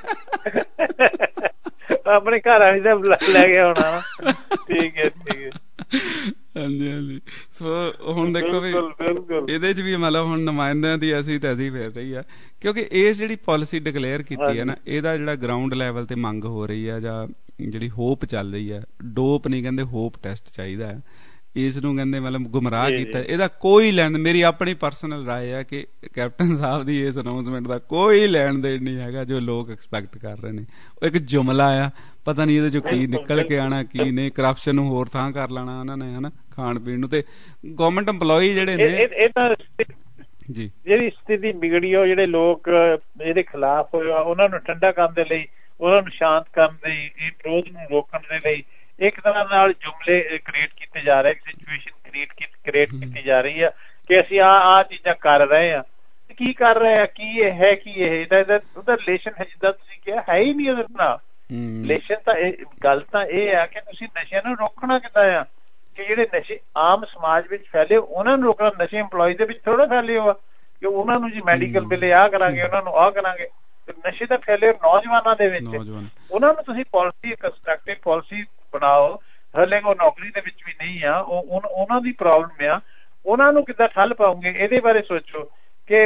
ਆਪਣੇ ਘਰ ਵਾਲੀ ਦਾ ਲੈ ਕੇ ਆਉਣਾ। ਠੀਕ ਹੈ ਠੀਕ ਹੈ, ਹਾਂਜੀ ਹਾਂਜੀ। ਸੋ ਹੁਣ ਦੇਖੋ ਵੀ ਇਹਦੇ ਚ ਵੀ ਮਤਲਬ ਹੁਣ ਨੁਮਾਇੰਦਿਆਂ ਦੀ ਐਸੀ ਤੈਸੀ ਫੇਰ ਰਹੀ ਆ, ਕਿਉਂਕਿ ਇਹ ਜਿਹੜੀ ਪਾਲਿਸੀ ਡਿਕਲੇਅਰ ਕੀਤੀ ਹੈ ਨਾ, ਇਹਦਾ ਜਿਹੜਾ ਗਰਾਊਂਡ ਲੈਵਲ ਤੇ ਮੰਗ ਹੋ ਰਹੀ ਆ ਜਾਂ ਜਿਹੜੀ ਹੋਪ ਚੱਲ ਰਹੀ ਹੈ, ਡੋਪ ਨਹੀਂ ਕਹਿੰਦੇ ਹੋਪ ਟੈਸਟ ਚਾਹੀਦਾ ਹੈ, ਇਸ ਨੂੰ ਕਹਿੰਦੇ ਮਤਲਬ ਗੁੰਮਰਾਹ ਕੀਤਾ। ਇਹਦਾ ਕੋਈ ਲੈਣ, ਮੇਰੀ ਆਪਣੀ ਪਰਸਨਲ ਰਾਏ ਹੈ ਕਿ ਕੈਪਟਨ ਸਾਹਿਬ ਦੀ ਇਸ ਅਨਾਉਂਸਮੈਂਟ ਦਾ ਕੋਈ ਲੈਣ ਦੇਣ ਨਹੀਂ ਹੈਗਾ ਜੋ ਲੋਕ ਐਕਸਪੈਕਟ ਕਰ ਰਹੇ ਨੇ। ਉਹ ਇੱਕ ਜੁਮਲਾ ਆ, ਪਤਾ ਨਹੀਂ ਇਹਦੇ ਚੋਂ ਕੀ ਨਿਕਲ ਕੇ ਆਣਾ ਕੀ ਨਹੀਂ, ਕਰਪਸ਼ਨ ਨੂੰ ਹੋਰ ਥਾਂ ਕਰ ਲੈਣਾ ਉਹਨਾਂ ਨੇ ਹਨਾ, ਖਾਣ ਪੀਣ ਨੂੰ। ਤੇ ਗਵਰਨਮੈਂਟ EMPLOYEE ਜਿਹੜੇ ਨੇ ਜੀ ਜਿਹੜੀ ਸਥਿਤੀ ਵਿਗੜੀ ਉਹ ਜਿਹੜੇ ਲੋਕ ਇਹਦੇ ਖਿਲਾਫ ਹੋਏ ਉਹਨਾਂ ਨੂੰ ਠੰਡਾ ਕਰਨ ਦੇ ਲਈ, ਉਹਨਾਂ ਨੂੰ ਸ਼ਾਂਤ ਕਰਨ ਦੇ ਲਈ, ਇਹ ਵਿਰੋਧ ਨੂੰ ਰੋਕਣ ਦੇ ਲਈ ਇੱਕ ਤਰ੍ਹਾਂ ਨਾਲ ਜੁਮਲੇ ਕ੍ਰੀਏਟ ਕੀਤੇ ਜਾ ਰਹੇ, ਸਿਚੁਏਸ਼ਨ ਕ੍ਰੀਏਟ ਕ੍ਰੀਏਟ ਕੀਤੀ ਜਾ ਰਹੀ ਆ ਕਿ ਅਸੀਂ ਆਹ ਆਹ ਚੀਜ਼ਾਂ ਕਰ ਰਹੇ ਆ। ਕੀ ਕਰ ਰਿਹਾ, ਕੀ ਇਹ ਹੈ, ਕੀ ਇਹ ਇਹਦਾ ਉਹਦਾ ਰਿਲੇਸ਼ਨ ਹੈ, ਜਿੱਦਾਂ ਤੁਸੀਂ ਕਿਹਾ ਹੈ ਹੀ ਨਹੀਂ ਉਹਦੇ ਨਾਲ ਰਿਲੇਸ਼ਨ। ਤਾਂ ਇਹ ਗੱਲ ਤਾਂ ਇਹ ਆ ਕਿ ਤੁਸੀਂ ਨਸ਼ਿਆਂ ਨੂੰ ਰੋਕਣਾ ਕਿੱਦਾਂ ਆ, ਕਿ ਜਿਹੜੇ ਨਸ਼ੇ ਆਮ ਸਮਾਜ ਵਿੱਚ ਫੈਲੇ ਉਹਨਾਂ ਨੂੰ ਰੋਕਣਾ। ਨਸ਼ੇ ਇੰਪਲੋਈ ਦੇ ਵਿੱਚ ਥੋੜਾ ਫੈਲੇ ਹੋ ਆ ਕਿ ਉਹਨਾਂ ਨੂੰ ਜੀ ਮੈਡੀਕਲ ਬਿੱਲੇ ਆਹ ਕਰਾਂਗੇ, ਉਹਨਾਂ ਨੂੰ ਆਹ ਕਰਾਂਗੇ। ਨਸ਼ੇ ਤਾਂ ਫੈਲੇ ਨੌਜਵਾਨਾਂ ਦੇ ਵਿੱਚ, ਉਹਨਾਂ ਨੂੰ ਤੁਸੀਂ ਪਾਲਿਸੀ ਕੰਸਟਰਕਟਿਵ ਪਾਲਿਸੀ ਬਣਾਓ। ਹਲੇ ਉਹ ਨੌਕਰੀ ਦੇ ਵਿੱਚ ਵੀ ਨਹੀਂ ਆ, ਉਹ ਉਹਨਾਂ ਦੀ ਪ੍ਰੋਬਲਮ ਆ, ਉਹਨਾਂ ਨੂੰ ਕਿੱਦਾਂ ਠੱਲ ਪਾਉਂਗੇ ਇਹਦੇ ਬਾਰੇ ਸੋਚੋ। ਕਿ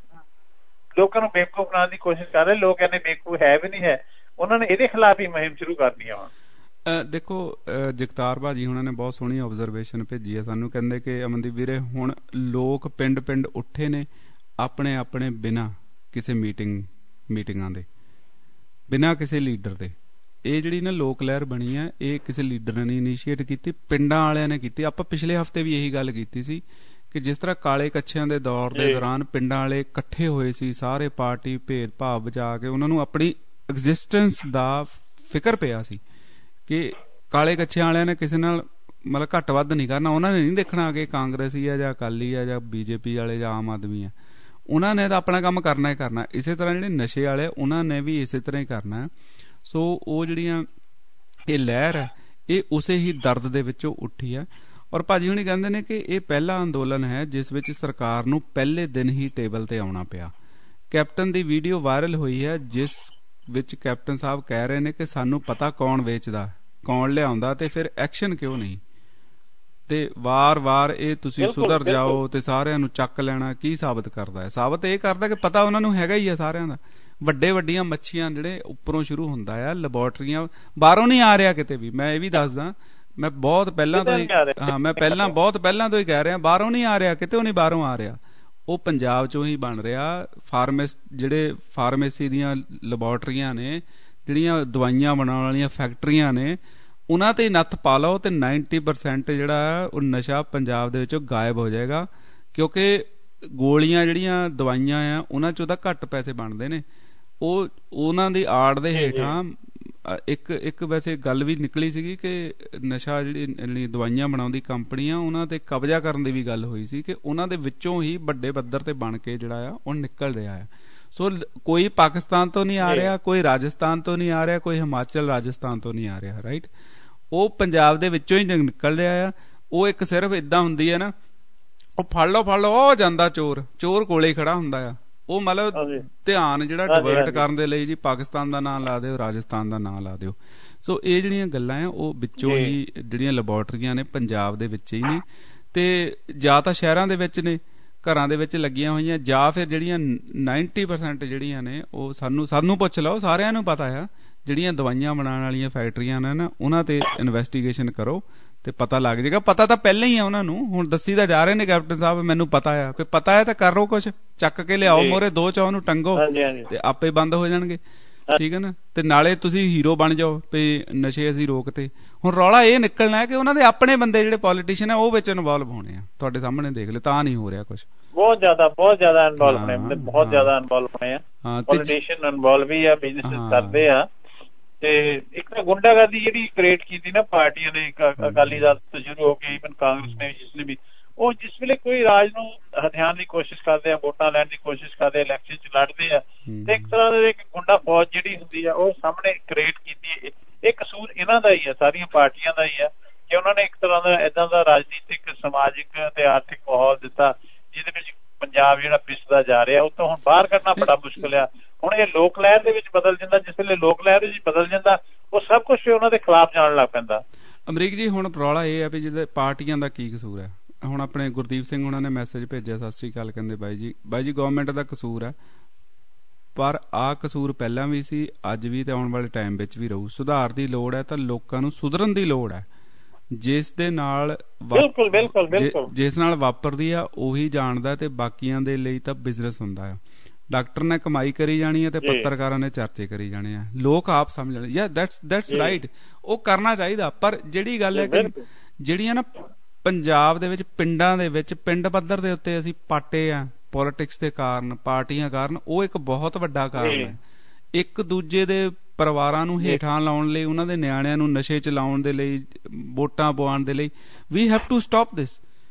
ਲੋਕਾਂ ਨੂੰ ਬੇਵਕੂਫ ਬਣਾਉਣ ਦੀ ਕੋਸ਼ਿਸ਼ ਕਰ ਰਹੇ, ਲੋਕ ਕਹਿੰਦੇ ਬੇਵਕੂਫ ਹੈ ਵੀ ਨਹੀਂ ਹੈ, ਉਹਨਾਂ ਨੇ ਇਹਦੇ ਖਿਲਾਫ ਹੀ ਮੁਹਿੰਮ ਸ਼ੁਰੂ ਕਰਨੀ ਆ। ਦੇਖੋ ਜਗਤਾਰ ਭਾਜੀ ਉਹਨਾਂ ਨੇ ਬਹੁਤ ਸੋਹਣੀ ਆਬਜ਼ਰਵੇਸ਼ਨ ਭੇਜੀ ਹੈ ਸਾਨੂੰ, ਕਹਿੰਦੇ ਕਿ ਅਮਨਦੀਪ ਵੀਰੇ ਹੁਣ ਲੋਕ ਪਿੰਡ ਪਿੰਡ ਉੱਠੇ ਨੇ ਆਪਣੇ ਆਪਣੇ ਬਿਨਾਂ ਕਿਸੇ ਮੀਟਿੰਗ ਮੀਟਿੰਗਾਂ ਦੇ, ਬਿਨਾਂ ਕਿਸੇ ਲੀਡਰ ਦੇ। ਇਹ ਜਿਹੜੀ ਨਾ ਲੋਕ ਲਹਿਰ ਬਣੀ ਹੈ ਇਹ ਕਿਸੇ ਲੀਡਰ ਨੇ ਇਨੀਸ਼ੀਏਟ ਕੀਤੀ, ਪਿੰਡਾਂ ਵਾਲਿਆਂ ਨੇ ਕੀਤੀ। ਆਪਾਂ ਪਿਛਲੇ ਹਫ਼ਤੇ ਵੀ ਇਹੀ ਗੱਲ ਕੀਤੀ ਸੀ ਕਿ ਜਿਸ ਤਰ੍ਹਾਂ ਕਾਲੇ ਕੱਛਿਆਂ ਦੇ ਦੌਰ ਦੇ ਦੌਰਾਨ ਪਿੰਡਾਂ ਵਾਲੇ ਇਕੱਠੇ ਹੋਏ ਸੀ, ਸਾਰੇ ਪਾਰਟੀ ਭੇਦ ਭਾਵ ਬਚਾ ਕੇ ਉਹਨਾਂ ਨੂੰ ਆਪਣੀ ਐਗਜ਼ਿਸਟੈਂਸ ਦਾ ਫਿਕਰ ਪਿਆ ਸੀ ਕਿ ਕਾਲੇ ਕੱਛਿਆਂ ਵਾਲਿਆਂ ਨੇ ਕਿਸੇ ਨਾਲ ਮਤਲਬ ਘੱਟ ਵੱਧ ਨਹੀਂ ਕਰਨਾ। ਉਹਨਾਂ ਨੇ ਨਹੀਂ ਦੇਖਣਾ ਕਿ ਕਾਂਗਰਸੀ ਆ ਜਾਂ ਅਕਾਲੀ ਆ ਜਾਂ ਬੀਜੇਪੀ ਵਾਲੇ ਜਾਂ ਆਮ ਆਦਮੀ ਆ, ਉਹਨਾਂ ਨੇ ਤਾਂ ਆਪਣਾ ਕੰਮ ਕਰਨਾ ਹੀ ਕਰਨਾ। ਇਸੇ ਤਰ੍ਹਾਂ ਜਿਹੜੇ ਨਸ਼ੇ ਵਾਲੇ ਉਹਨਾਂ ਨੇ ਵੀ ਇਸੇ ਤਰ੍ਹਾਂ ਹੀ ਕਰਨਾ। ਸੋ ਉਹ ਜਿਹੜੀਆਂ ਇਹ ਲਹਿਰ ਹੈ ਇਹ ਉਸੇ ਹੀ ਦਰਦ ਦੇ ਵਿੱਚੋਂ ਉੱਠੀ ਹੈ। ਔਰ ਭਾਜੀ ਹੁਣੀ ਕਹਿੰਦੇ ਨੇ ਕਿ ਇਹ ਪਹਿਲਾ ਅੰਦੋਲਨ ਹੈ ਜਿਸ ਵਿੱਚ ਸਰਕਾਰ ਨੂੰ ਪਹਿਲੇ ਦਿਨ ਹੀ ਟੇਬਲ ਤੇ ਆਉਣਾ ਪਿਆ। ਕੈਪਟਨ ਦੀ ਵੀਡੀਓ ਵਾਇਰਲ ਹੋਈ ਹੈ ਜਿਸ ਵਿੱਚ ਕੈਪਟਨ ਸਾਹਿਬ ਕਹਿ ਰਹੇ ਨੇ ਕਿ ਸਾਨੂੰ ਪਤਾ ਕੌਣ ਵੇਚਦਾ, ਕੌਣ ਲਿਆਉਂਦਾ, ਤੇ ਫਿਰ ਐਕਸ਼ਨ ਕਿਉਂ ਨਹੀਂ। ਤੇ ਵਾਰ-ਵਾਰ ਇਹ ਤੁਸੀਂ ਸੁਧਰ ਜਾਓ ਤੇ ਸਾਰਿਆਂ ਨੂੰ ਚੱਕ ਲੈਣਾ ਕੀ ਸਾਬਤ ਕਰਦਾ ਹੈ? ਸਾਬਤ ਇਹ ਕਰਦਾ ਕਿ ਪਤਾ ਉਹਨਾਂ ਨੂੰ ਹੈਗਾ ਹੀ ਆ ਸਾਰਿਆਂ ਦਾ। ਵੱਡੇ ਵੱਡੀਆਂ ਮੱਛੀਆਂ ਜਿਹੜੇ ਉੱਪਰੋਂ ਸ਼ੁਰੂ ਹੁੰਦਾ ਆ, ਲੈਬੋਰਟਰੀਆਂ ਬਾਹਰੋਂ ਨਹੀਂ ਆ ਰਿਹਾ ਕਿਤੇ ਵੀ। ਮੈਂ ਇਹ ਵੀ ਦੱਸਦਾ, ਮੈਂ ਬਹੁਤ ਪਹਿਲਾਂ ਤੋਂ ਹੀ ਹਾਂ ਮੈਂ ਪਹਿਲਾਂ ਬਹੁਤ ਪਹਿਲਾਂ ਤੋਂ ਹੀ ਕਹਿ ਰਿਹਾ, ਬਾਹਰੋਂ ਨਹੀਂ ਆ ਰਿਹਾ, ਕਿਤੇ ਉਹ ਨਹੀਂ ਬਾਹਰੋਂ ਆ ਰਿਹਾ, ਉਹ ਪੰਜਾਬ ਚੋਂ ਹੀ ਬਣ ਰਿਹਾ। ਫਾਰਮੇਸ ਜਿਹੜੇ ਫਾਰਮੇਸੀ ਦੀਆਂ ਲੈਬੋਰਟਰੀਆਂ ਨੇ, ਜਿਹੜੀਆਂ ਦਵਾਈਆਂ ਬਣਾਉਣ ਵਾਲੀਆਂ ਫੈਕਟਰੀਆਂ ਨੇ, ਉਹਨਾਂ ਤੇ ਨੱਥ ਪਾ ਲਓ ਤੇ ਨਾਈਨਟੀ ਪਰਸੈਂਟ ਜਿਹੜਾ ਉਹ ਨਸ਼ਾ ਪੰਜਾਬ ਦੇ ਵਿੱਚੋਂ ਗਾਇਬ ਹੋ ਜਾਏਗਾ। ਕਿਉਂਕਿ ਗੋਲੀਆਂ ਜਿਹੜੀਆਂ ਦਵਾਈਆਂ ਆ ਉਹਨਾਂ ਚੋਂ ਤਾਂ ਘੱਟ ਪੈਸੇ ਬਣਦੇ ਨੇ। ਉਹ ਉਹਨਾਂ ਦੀ ਆੜ ਦੇ ਹੇਠਾਂ ਇੱਕ ਇੱਕ ਵੈਸੇ ਗੱਲ ਵੀ ਨਿਕਲੀ ਸੀਗੀ ਕਿ ਨਸ਼ਾ ਜਿਹੜੀ ਦਵਾਈਆਂ ਬਣਾਉਂਦੀ ਕੰਪਨੀਆਂ ਉਹਨਾਂ ਤੇ ਕਬਜ਼ਾ ਕਰਨ ਦੀ ਵੀ ਗੱਲ ਹੋਈ ਸੀ ਕਿ ਉਹਨਾਂ ਦੇ ਵਿੱਚੋਂ ਹੀ ਵੱਡੇ ਪੱਧਰ ਤੇ ਬਣ ਕੇ ਜਿਹੜਾ ਆ ਉਹ ਨਿਕਲ ਰਿਹਾ ਆ। ਸੋ ਕੋਈ ਪਾਕਿਸਤਾਨ ਤੋਂ ਨਹੀਂ ਆ ਰਿਹਾ, ਕੋਈ ਰਾਜਸਥਾਨ ਤੋਂ ਨਹੀਂ ਆ ਰਿਹਾ, ਕੋਈ ਹਿਮਾਚਲ ਰਾਜਸਥਾਨ ਤੋਂ ਨਹੀਂ ਆ ਰਿਹਾ, ਰਾਈਟ। ਉਹ ਪੰਜਾਬ ਦੇ ਵਿੱਚੋਂ ਹੀ ਨਿਕਲ ਰਿਹਾ ਆ। ਉਹ ਇੱਕ ਸਿਰਫ ਏਦਾਂ ਹੁੰਦੀ ਹੈ ਨਾ, ਉਹ ਫੜ ਲਓ ਫੜ ਲਓ ਉਹ ਜਾਂਦਾ ਚੋਰ, ਚੋਰ ਕੋਲੇ ਹੀ ਖੜਾ ਹੁੰਦਾ ਆ। ਉਹ ਮਤਲਬ ਧਿਆਨ ਜਿਹੜਾ ਡਿਵਰਟ ਕਰਨ ਦੇ ਲਈ ਜੀ ਪਾਕਿਸਤਾਨ ਦਾ ਨਾਂ ਲਾ ਦਿਓ, ਰਾਜਸਥਾਨ ਦਾ ਨਾਂ ਲਾ ਦਿਓ। ਸੋ ਇਹ ਜਿਹੜੀਆਂ ਗੱਲਾਂ ਆ ਉਹ ਵਿੱਚੋਂ ਹੀ ਜਿਹੜੀਆਂ ਲੈਬੋਰਟਰੀਆਂ ਨੇ ਪੰਜਾਬ ਦੇ ਵਿੱਚ ਹੀ ਨੇ, ਤੇ ਜਾਂ ਤਾਂ ਸ਼ਹਿਰਾਂ ਦੇ ਵਿੱਚ ਨੇ, ਘਰਾਂ ਦੇ ਵਿੱਚ ਲੱਗੀਆਂ ਹੋਈਆਂ, ਜਾਂ ਫਿਰ ਜਿਹੜੀਆਂ ਨਾਈਨਟੀ ਪਰਸੈਂਟ ਜਿਹੜੀਆਂ ਨੇ ਉਹ ਸਾਨੂੰ ਸਾਨੂੰ ਪੁੱਛ ਲਓ, ਸਾਰਿਆਂ ਨੂੰ ਪਤਾ ਆ। ਜਿਹੜੀਆਂ ਦਵਾਈਆਂ ਬਣਾਉਣ ਵਾਲੀਆਂ ਫੈਕਟਰੀਆਂ ਨੇ ਨਾ ਉਹਨਾਂ ਤੇ ਇਨਵੈਸਟੀਗੇਸ਼ਨ ਕਰੋ ਤੇ ਪਤਾ ਲੱਗ ਜਾਏਗਾ। ਪਤਾ ਤਾਂ ਪਹਿਲਾਂ ਹੀ ਆ ਉਹਨਾਂ ਨੂੰ, ਹੁਣ ਦੱਸੀ ਤਾਂ ਜਾ ਰਹੇ ਨੇ ਕੈਪਟਨ ਸਾਹਿਬ ਮੈਨੂੰ ਪਤਾ ਆ। ਫਿਰ ਪਤਾ ਹੈ ਤਾਂ ਕਰੋ ਕੁਛ, ਚੱਕ ਕੇ ਲਿਆਓ ਮੋਰੇ ਦੋ ਚੌ ਨੂੰ ਟੰਗੋ ਤੇ ਆਪੇ ਬੰਦ ਹੋ ਜਾਣਗੇ, ਠੀਕ ਹੈ ਨਾ। ਤੇ ਨਾਲੇ ਤੁਸੀਂ ਹੀਰੋ ਬਣ ਜਾਓ ਵੀ ਨਸ਼ੇ ਅਸੀਂ ਰੋਕਤੇ। ਹੁਣ ਰੌਲਾ ਇਹ ਨਿਕਲਣਾ ਹੈ ਕਿ ਉਹਨਾਂ ਦੇ ਆਪਣੇ ਬੰਦੇ ਜਿਹੜੇ ਪੋਲੀਟੀਸ਼ੀਅਨ ਆ ਉਹ ਵਿੱਚ ਇਨਵੋਲਵ ਹੋਣੇ ਆ। ਤੁਹਾਡੇ ਸਾਹਮਣੇ ਦੇਖ ਲਿਓ, ਤਾਂ ਨਹੀਂ ਹੋ ਰਿਹਾ ਕੁਛ। ਬਹੁਤ ਜ਼ਿਆਦਾ ਬਹੁਤ ਜ਼ਿਆਦਾ ਇਨਵੋਲਵ ਹੋਣੇ, ਬਹੁਤ ਜ਼ਿਆਦਾ ਇਨਵੋਲਵ ਹੋਣੇ ਆ। ਪੋਲੀਟੀਸ਼ੀਅਨ ਇਨਵੋਲਵ ਵੀ ਆ, ਬਿਜ਼ਨਸ ਕਰਦੇ ਆ। ਤੇ ਇੱਕ ਤਾਂ ਗੁੰਡਾਗਰਦੀ ਜਿਹੜੀ ਕ੍ਰੀਏਟ ਕੀਤੀ ਨਾ ਪਾਰਟੀਆਂ ਨੇ, ਅਕਾਲੀ ਦਲ ਤੋਂ ਸ਼ੁਰੂ ਹੋ ਕੇ ਇਵਨ ਕਾਂਗਰਸ ਨੇ, ਜਿਸ ਨੇ ਵੀ, ਉਹ ਜਿਸ ਵੇਲੇ ਕੋਈ ਰਾਜ ਨੂੰ ਹਥਿਆਉਣ ਦੀ ਕੋਸ਼ਿਸ਼ ਕਰਦੇ ਆ, ਵੋਟਾਂ ਲੈਣ ਦੀ ਕੋਸ਼ਿਸ਼ ਕਰਦੇ ਆ, ਇਲੈਕਸ਼ਨ ਚ ਲੜਦੇ ਆ, ਤੇ ਇੱਕ ਤਰ੍ਹਾਂ ਦੇ ਇੱਕ ਗੁੰਡਾ ਫੌਜ ਜਿਹੜੀ ਹੁੰਦੀ ਆ ਉਹ ਸਾਹਮਣੇ ਕ੍ਰੀਏਟ ਕੀਤੀ। ਇਹ ਕਸੂਰ ਇਹਨਾਂ ਦਾ ਹੀ ਆ, ਸਾਰੀਆਂ ਪਾਰਟੀਆਂ ਦਾ ਹੀ ਆ ਕਿ ਉਹਨਾਂ ਨੇ ਇੱਕ ਤਰ੍ਹਾਂ ਦਾ ਏਦਾਂ ਦਾ ਰਾਜਨੀਤਿਕ, ਸਮਾਜਿਕ ਤੇ ਆਰਥਿਕ ਮਾਹੌਲ ਦਿੱਤਾ ਜਿਹਦੇ ਵਿੱਚ ਪੰਜਾਬ ਜਿਹੜਾ ਪਿਸਦਾ ਜਾ ਰਿਹਾ। ਉਹ ਤੋਂ ਹੁਣ ਬਾਹਰ ਕੱਢਣਾ ਬੜਾ ਮੁਸ਼ਕਿਲ ਆ। ਹੁਣ ਇਹ ਲੋਕ ਲਹਿਰ ਦੇ ਵਿੱਚ ਬਦਲ ਜਾਂਦਾ, ਜਿਸ ਵੇਲੇ ਲੋਕ ਲਹਿਰ ਵਿੱਚ ਬਦਲ ਜਾਂਦਾ ਉਹ ਸਭ ਕੁਝ ਉਹਨਾਂ ਦੇ ਖਿਲਾਫ ਜਾਣ ਲੱਗ ਪੈਂਦਾ। ਅਮਰੀਕ ਜੀ ਹੁਣ ਰੌਲਾ ਇਹ ਆ ਵੀ ਜਿਹਦੇ ਪਾਰਟੀਆਂ ਦਾ ਕੀ ਕਸੂਰ ਹੈ। ਹੁਣ ਆਪਣੇ ਗੁਰਦੀਪ ਸਿੰਘ ਉਹਨਾਂ ਨੇ ਮੈਸੇਜ ਭੇਜਿਆ, ਸਤਿ ਸ੍ਰੀ ਅਕਾਲ, ਕਹਿੰਦੇ ਬਾਈ ਜੀ ਬਾਈ ਜੀ ਗਵਰਨਮੈਂਟ ਦਾ ਕਸੂਰ ਹੈ, ਪਰ ਆਹ ਕਸੂਰ ਪਹਿਲਾਂ ਵੀ ਸੀ, ਅੱਜ ਵੀ ਤੇ ਆਉਣ ਵਾਲੇ ਟਾਈਮ ਵਿੱਚ ਵੀ ਰਹੂ। ਸੁਧਾਰ ਦੀ ਲੋੜ ਹੈ ਤਾਂ ਲੋਕਾਂ ਨੂੰ ਸੁਧਰਨ ਦੀ ਲੋੜ ਹੈ। ਜਿਸ ਦੇ ਨਾਲ ਬਿਲਕੁਲ ਬਿਲਕੁਲ ਬਿਲਕੁਲ ਜਿਸ ਨਾਲ ਵਾਪਰਦੀ ਆ ਉਹੀ ਜਾਣਦਾ, ਤੇ ਬਾਕੀਆਂ ਦੇ ਲਈ ਤਾਂ ਬਿਜ਼ਨਸ ਹੁੰਦਾ ਆ। ਡਾਕਟਰ ਨੇ ਕਮਾਈ ਕਰੀ ਜਾਣੀ ਹੈ ਤੇ ਪੱਤਰਕਾਰਾਂ ਨੇ ਚਰਚੇ ਕਰੀ ਜਾਣੇ ਆ, ਲੋਕ ਆਪ ਸਮਝਣ। ਯਾ ਦੈਟਸ ਦੈਟਸ ਰਾਈਟ, ਉਹ ਕਰਨਾ ਚਾਹੀਦਾ। ਪਰ ਜਿਹੜੀ ਗੱਲ ਹੈ ਕਿ ਜਿਹੜੀਆਂ ਨਾ ਪੰਜਾਬ ਦੇ ਵਿੱਚ ਪਿੰਡਾਂ ਦੇ ਵਿੱਚ ਪਿੰਡ ਪੱਧਰ ਦੇ ਉੱਤੇ ਅਸੀਂ ਪਾਟੇ ਆ ਪੋਲੀਟਿਕਸ ਦੇ ਕਾਰਨ, ਪਾਰਟੀਆਂ ਕਾਰਨ, ਉਹ ਇੱਕ ਬਹੁਤ ਵੱਡਾ ਕਾਰਨ ਹੈ। ਇੱਕ ਦੂਜੇ ਦੇ ਪਰਿਵਾਰਾਂ ਨੂੰ ਹੇਠਾਂ ਲਾਉਣ ਲਈ, ਉਹਨਾਂ ਦੇ ਨਿਆਣਿਆਂ ਨੂੰ ਨਸ਼ੇ ਚ ਲਾਉਣ ਦੇ ਲਈ, ਵੋਟਾਂ ਪਵਾਉਣ ਦੇ ਲਈ, we have to stop this.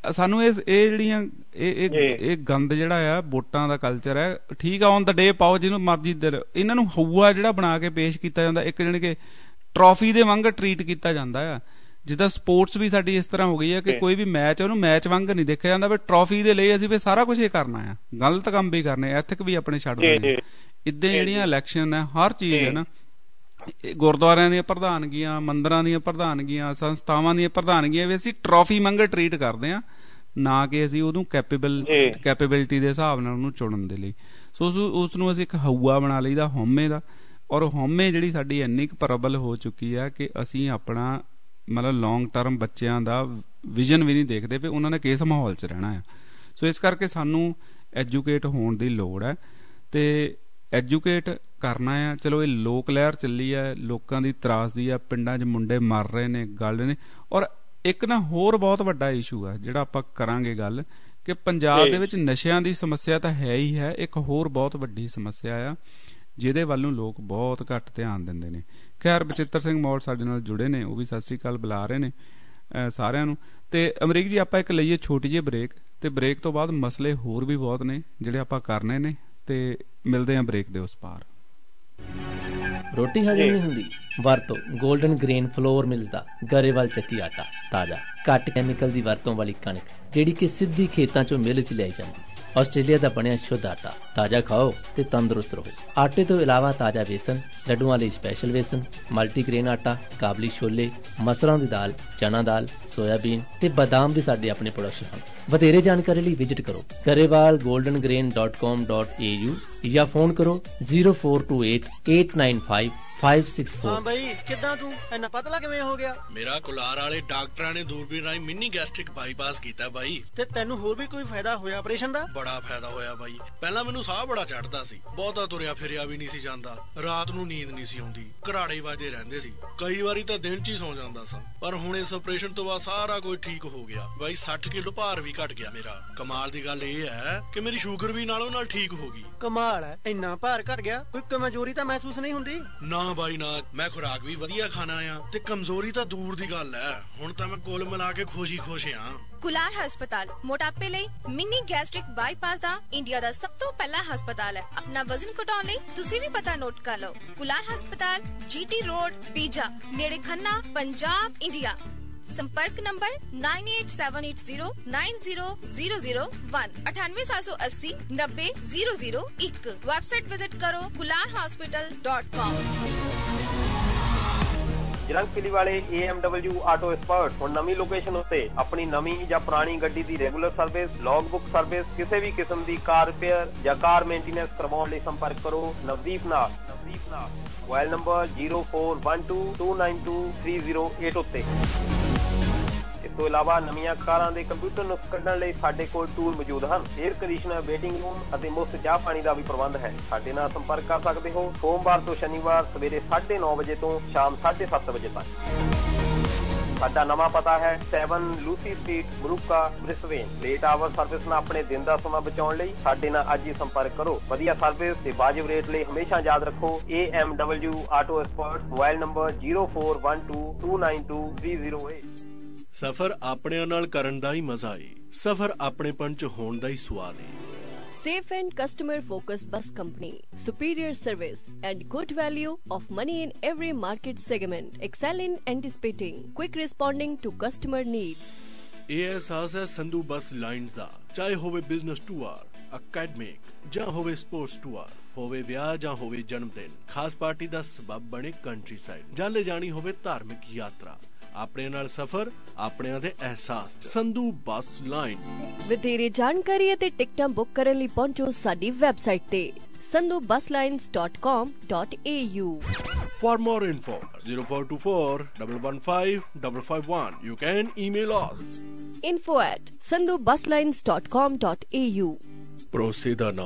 ਸਾਨੂੰ ਇਹ ਇਹ ਜਿਹੜੀਆਂ ਇਹ ਇਹ ਗੰਦ ਜਿਹੜਾ ਆ ਵੋਟਾਂ ਦਾ ਕਲਚਰ ਹੈ, ਠੀਕ ਆ ਔਨ ਦਾ ਡੇ ਪਾਓ ਜਿਹਨੂੰ ਮਰਜ਼ੀ, ਇਹਨਾਂ ਨੂੰ ਹਊਆ ਜਿਹੜਾ ਬਣਾ ਕੇ ਪੇਸ਼ ਕੀਤਾ ਜਾਂਦਾ, ਇੱਕ ਜਾਣੀ ਕਿ ਟਰੋਫੀ ਦੇ ਵਾਂਗ ਟਰੀਟ ਕੀਤਾ ਜਾਂਦਾ ਆ। ਜਿੱਦਾਂ ਸਪੋਰਟਸ ਵੀ ਸਾਡੀ ਇਸ ਤਰ੍ਹਾਂ ਹੋ ਗਈ ਹੈ ਕਿ ਕੋਈ ਵੀ ਮੈਚ ਉਹਨੂੰ ਮੈਚ ਵਾਂਗ ਨਹੀਂ ਦੇਖਿਆ ਜਾਂਦਾ, ਵੀ ਟਰੋਫੀ ਦੇ ਲਈ ਅਸੀਂ ਵੀ ਸਾਰਾ ਕੁਝ ਇਹ ਕਰਨਾ ਆ, ਗਲਤ ਕੰਮ ਵੀ ਕਰਨੇ, ਐਥਿਕ ਵੀ ਆਪਣੇ ਛੱਡ ਦੇਣੇ। ਇੱਦਾਂ ਜਿਹੜੀਆਂ ਇਲੈਕਸ਼ਨ ਹੈ, ਹਰ ਚੀਜ਼ ਹੈ ਨਾ, ਗੁਰਦੁਆਰਿਆਂ ਦੀਆਂ ਪ੍ਰਧਾਨਗੀਆਂ, ਮੰਦਰਾਂ ਦੀਆਂ ਪ੍ਰਧਾਨਗੀਆਂ, ਸੰਸਥਾਵਾਂ ਦੀਆਂ ਪ੍ਰਧਾਨਗੀਆਂ ਵੀ ਅਸੀਂ ਟਰੋਫੀ ਵਾਂਗ ਟਰੀਟ ਕਰਦੇ ਹਾਂ, ਨਾ ਕਿ ਅਸੀਂ ਉਹਨੂੰ ਕੈਪੇਬਲ ਕੈਪੇਬਿਲਿਟੀ ਦੇ ਹਿਸਾਬ ਨਾਲ ਉਹਨੂੰ ਚੁਣਨ ਦੇ ਲਈ। ਸੋ ਉਸ ਨੂੰ ਅਸੀਂ ਇੱਕ ਹਊਆ ਬਣਾ ਲਈਦਾ ਹਉਮੈ ਦਾ, ਔਰ ਹਉਮੈ ਜਿਹੜੀ ਸਾਡੀ ਇੰਨੀ ਕੁ ਪ੍ਰਬਲ ਹੋ ਚੁੱਕੀ ਆ ਕਿ ਅਸੀਂ ਆਪਣਾ ਮਤਲਬ ਲੌਂਗ ਟਰਮ ਬੱਚਿਆਂ ਦਾ ਵਿਜ਼ਨ ਵੀ ਨਹੀਂ ਦੇਖਦੇ ਵੀ ਉਹਨਾਂ ਨੇ ਕਿਸ ਮਾਹੌਲ 'ਚ ਰਹਿਣਾ ਆ। ਸੋ ਇਸ ਕਰਕੇ ਸਾਨੂੰ ਐਜੂਕੇਟ ਹੋਣ ਦੀ ਲੋੜ ਹੈ, ਤੇ ਐਜੂਕੇਟ ਕਰਨਾ ਆ। ਚਲੋ ਇਹ ਲੋਕ ਲਹਿਰ ਚੱਲੀ ਹੈ, ਲੋਕਾਂ ਦੀ ਤਰਾਸਦੀ ਆ, ਪਿੰਡਾਂ 'ਚ ਮੁੰਡੇ ਮਰ ਰਹੇ ਨੇ, ਗਲ ਰਹੇ ਨੇ। ਔਰ ਇੱਕ ਨਾ ਹੋਰ ਬਹੁਤ ਵੱਡਾ ਇਸ਼ੂ ਆ ਜਿਹੜਾ ਆਪਾਂ ਕਰਾਂਗੇ ਗੱਲ, ਕਿ ਪੰਜਾਬ ਦੇ ਵਿੱਚ ਨਸ਼ਿਆਂ ਦੀ ਸਮੱਸਿਆ ਤਾਂ ਹੈ ਹੀ ਹੈ, ਇੱਕ ਹੋਰ ਬਹੁਤ ਵੱਡੀ ਸਮੱਸਿਆ ਆ ਜਿਹਦੇ ਵੱਲ ਨੂੰ ਲੋਕ ਬਹੁਤ ਘੱਟ ਧਿਆਨ ਦਿੰਦੇ ਨੇ। ਖੈਰ ਬਚਿੱਤਰ ਸਿੰਘ ਮੌੜ ਸਾਡੇ ਨਾਲ ਜੁੜੇ ਨੇ, ਉਹ ਵੀ ਸਤਿ ਸ੍ਰੀ ਅਕਾਲ ਬੁਲਾ ਰਹੇ ਨੇ ਸਾਰਿਆਂ ਨੂੰ। ਤੇ ਅਮਰੀਕ ਜੀ ਆਪਾਂ ਇੱਕ ਲਈਏ ਛੋਟੀ ਜਿਹੀ ਬ੍ਰੇਕ, ਤੇ ਬ੍ਰੇਕ ਤੋਂ ਬਾਅਦ ਮਸਲੇ ਹੋਰ ਵੀ ਬਹੁਤ ਨੇ ਜਿਹੜੇ ਆਪਾਂ ਕਰਨੇ ਨੇ, ਤੇ ਮਿਲਦੇ ਆਂ ਬ੍ਰੇਕ ਦੇ ਉਸ ਪਾਰ। ਰੋਟੀ ਹਜਮ ਨਹੀਂ ਹੁੰਦੀ, ਵਰਤੋ ਗੋਲਡਨ ਗ੍ਰੇਨ ਫਲੋਰ ਮਿਲਸ ਦਾ ਗਰੇਵਾਲ ਚੱਕੀ ਆਟਾ, ਤਾਜ਼ਾ ਘੱਟ ਕੈਮੀਕਲ ਦੀ ਵਰਤੋਂ ਵਾਲੀ ਕਣਕ ਜਿਹੜੀ ਕਿ ਸਿੱਧੀ ਖੇਤਾਂ ਚੋਂ ਮਿਲ 'ਚ ਲਿਆਈ ਜਾਂਦੀ। ਆਸਟ੍ਰੇਲੀਆ ਦਾ ਬਣਿਆ ਸ਼ੁੱਧ ਆਟਾ, ਤਾਜ਼ਾ ਖਾਓ ਤੇ ਤੰਦਰੁਸਤ ਰਹੋ। ਆਟੇ ਤੋਂ ਇਲਾਵਾ ਤਾਜ਼ਾ ਵੇਸਣ, ਲੱਡੂਆਂ ਲਈ ਸਪੈਸ਼ਲ ਵੇਸਣ, ਮਲਟੀਗ੍ਰੇਨ ਆਟਾ, ਕਾਬਲੀ ਛੋਲੇ, ਮਸਰਾਂ ਦੀ ਦਾਲ, ਚਨਾ ਦਾਲ, ਸੋਇਆਬੀਨ ਤੇ ਬਦਾਮ ਵੀ ਸਾਡੇ ਆਪਣੇ ਪ੍ਰੋਡਕਸ਼ਨ ਹਨ। ਵਧੇਰੇ ਜਾਣਕਾਰੀ ਲਈ ਵਿਜ਼ਿਟ ਕਰੋ Grewal Golden Grain dot com dot A U ਜਾਂ ਫੋਨ ਕਰੋ zero four two eight eight nine five five six four. ਹਾਂ ਬਈ ਕਿੱਦਾਂ ਤੂੰ ਇੰਨਾ ਪਤਲਾ ਕਿਵੇਂ ਹੋ ਗਿਆ? ਮੇਰਾ ਕੁਲਾਰ ਵਾਲੇ ਡਾਕਟਰਾਂ ਨੇ ਦੂਰਬੀਨ ਰਾਹੀਂ ਮਿੰਨੀ ਗੈਸਟ੍ਰਿਕ ਬਾਈਪਾਸ ਕੀਤਾ ਬਾਈ। ਤੇ ਤੈਨੂੰ ਹੋਰ ਵੀ ਕੋਈ ਫਾਇਦਾ ਹੋਇਆ ਆਪਰੇਸ਼ਨ ਦਾ? ਬੜਾ ਫਾਇਦਾ ਹੋਇਆ ਬਾਈ। ਪਹਿਲਾਂ ਮੈਨੂੰ ਸਾਹ ਬੜਾ ਚੜਦਾ ਸੀ, ਬਹੁਤਾ ਤੁਰਿਆ ਫਿਰਿਆ ਵੀ ਨਹੀਂ ਸੀ ਜਾਂਦਾ, ਰਾਤ ਨੂੰ ਨੀਂਦ ਨਹੀਂ ਸੀ ਆਉਂਦੀ, ਘਰਾੜੇ ਵਾਜੇ ਰਹਿੰਦੇ ਸੀ, ਕਈ ਵਾਰੀ ਤਾਂ ਦਿਨ 'ਚ ਹੀ ਸੌ ਜਾਂਦਾ ਸਾਂ। ਪਰ ਹੁਣ ਇਸ ਆਪਰੇਸ਼ਨ ਤੋਂ ਬਾਅਦ ਸਾਰਾ ਕੁਝ ਠੀਕ ਹੋ ਗਿਆ ਬਾਈ। ਸੱਠ ਕਿਲੋ ਭਾਰ ਵੀ ਘਟ ਗਿਆ ਮੇਰਾ। ਕਮਾਲ ਦੀ ਗੱਲ ਇਹ ਹੈ ਕਿ ਮੇਰੀ ਸ਼ੂਗਰ ਵੀ ਨਾਲੋਂ ਨਾਲ ਠੀਕ ਹੋ ਗਈ। ਕਮਾਲ ਹੈ, ਇੰਨਾ ਭਾਰ ਘਟ ਗਿਆ, ਕੋਈ ਕਮਜ਼ੋਰੀ ਤਾਂ ਮਹਿਸੂਸ ਨਹੀਂ ਹੁੰਦੀ? ਨਾ ਬਾਈ ਨਾ, ਮੈਂ ਖੁਰਾਕ ਵੀ ਵਧੀਆ ਖਾਣਾ ਆ, ਤੇ ਕਮਜ਼ੋਰੀ ਤਾਂ ਦੂਰ ਦੀ ਗੱਲ ਹੈ। ਹੁਣ ਤਾਂ ਮੈਂ ਕੁੱਲ ਮਿਲਾ ਕੇ ਖੁਸ਼ੀ ਖੁਸ਼ ਆ। ਕੁਲਾਰ ਹਸਪਤਾਲ ਮੋਟਾਪੇ ਲਈ ਮਿੰਨੀ ਗੈਸਟ੍ਰਿਕ ਬਾਈਪਾਸ ਦਾ ਇੰਡੀਆ ਦਾ ਸਭ ਤੋਂ ਪਹਿਲਾ ਹਸਪਤਾਲ ਹੈ। ਆਪਣਾ ਵਜ਼ਨ ਘਟਾਉਣ ਲਈ ਤੁਸੀਂ ਵੀ ਪਤਾ ਨੋਟ ਕਰ ਲਓ। ਕੁਲਾਰ ਹਸਪਤਾਲ, ਜੀਟੀ ਰੋਡ, ਪੀਜਾ, ਨੇੜੇ ਖੰਨਾ, ਪੰਜਾਬ, ਇੰਡੀਆ। संपर्क number nine eight seven eight zero nine zero zero zero one अठानवे सात सौ अस्सी नब्बे जीरो जीरो एक। वेबसाइट विजिट करो कुलार हॉस्पिटल डॉट कॉम। ਜਰੰਗ ਪਿਲੀ ਵਾਲੇ A M W auto expert ਹੁਣ ਨਵੀਂ ਲੋਕੇਸ਼ਨ ਉੱਤੇ ਆਪਣੀ ਨਵੀਂ ਜਾਂ ਪੁਰਾਣੀ ਗੱਡੀ ਦੀ regular service, log book service, ਕਿਸੇ ਵੀ ਕਿਸਮ ਦੀ ਕਾਰ ਰਿਪੇਅਰ ਜਾਂ ਕਾਰ ਮੇਨਟੇਨੈਂਸ ਕਰਵਾਉਣ ਲਈ ਸੰਪਰਕ ਕਰੋ ਨਵਦੀਪ ਨਾਲ। ਨਵਦੀਪ ਨਾਲ mobile number zero four one two two nine two three zero eight ਉੱਤੇ। ਇਸ ਤੋਂ ਇਲਾਵਾ ਨਵੀਆਂ ਕਾਰਾਂ ਦੇ ਕੰਪਿਊਟਰ ਨੁਕਸ ਕੱਢਣ ਲਈ ਸਾਡੇ ਕੋਲ ਟੂਲ ਮੌਜੂਦ ਹਨ। ਏਅਰ ਕੰਡੀਸ਼ਨਰ, ਵੇਟਿੰਗ ਰੂਮ ਅਤੇ ਮੁਫਤ ਚਾਹ ਪਾਣੀ ਦਾ ਵੀ ਪ੍ਰਬੰਧ ਹੈ। ਸਾਡੇ ਨਾਲ ਸੰਪਰਕ ਕਰ ਸਕਦੇ ਹੋ ਸੋਮਵਾਰ ਤੋਂ ਸ਼ਨੀਵਾਰ ਸਵੇਰੇ ਸਾਢੇ ਨੌ ਵਜੇ ਤੋਂ ਸ਼ਾਮ ਸਾਢੇ ਸੱਤ ਵਜੇ ਤੱਕ। ਸਾਡਾ ਨਵਾਂ ਪਤਾ ਹੈ seven Lucy Street, Marooka, Brisbane. Late hour service ਨਾਲ ਆਪਣੇ ਦਿਨ ਦਾ ਸਮਾਂ ਬਚਾਉਣ ਲਈ ਸਾਡੇ ਨਾਲ ਅੱਜ ਹੀ ਸੰਪਰਕ ਕਰੋ। ਵਧੀਆ ਸਰਵਿਸ ਤੇ ਵਾਜਿਬ ਰੇਟ ਲਈ ਹਮੇਸ਼ਾ ਯਾਦ ਰੱਖੋ A M W auto expert. Mobile number zero four one two two nine two three zero eight. ਸਫ਼ਰ ਆਪਣਿਆਂ ਨਾਲ ਕਰਨ ਦਾ ਹੀ ਮਜ਼ਾ ਏ, ਸਫ਼ਰ ਆਪਣੇਪਣ 'ਚ ਹੋਣ ਦਾ ਹੀ ਸਵਾਦ ਏ। Safe and customer focused bus company, superior service and good value of money in every market segment, excel in anticipating, quick responding to customer needs. ਇਹ ਅਹਿਸਾਸ ਹੈ ਸੰਧੂ ਬੱਸ ਲਾਈਨਸ ਦਾ। ਚਾਹੇ ਹੋਵੇ ਬਿਜ਼ਨਸ ਟੂਰ, ਅਕੈਡਮਿਕ ਜਾਂ ਹੋਵੇ ਸਪੋਰਟਸ ਟੂਰ, ਹੋਵੇ ਵਿਆਹ ਜਾਂ ਹੋਵੇ ਜਨਮ ਦਿਨ, ਖਾਸ ਪਾਰਟੀ ਦਾ ਸਬਬ ਬਣੇ ਕੰਟਰੀ ਸਾਈਡ, ਜਾਂ ਲੈ ਜਾਣੀ ਹੋਵੇ ਧਾਰਮਿਕ ਯਾਤਰਾ, ਆਪਣੇ ਨਾਲ ਸਫ਼ਰ ਆਪਣਿਆਂ ਦੇ ਅਹਿਸਾਸ। Sandhu bus line. ਵਧੇਰੇ ਜਾਣਕਾਰੀ ਅਤੇ ਟਿਕਟਾਂ ਬੁੱਕ ਕਰਨ ਲਈ ਪਹੁੰਚੋ ਸਾਡੀ ਵੈਬਸਾਈਟ ਤੇ sandhu bus lines dot com dot a u. For more info zero four two four one one five five five one. You can email us info at sandhu bus lines dot com dot a u. ਭਰੋਸੇ ਦਾ ਨਾਮ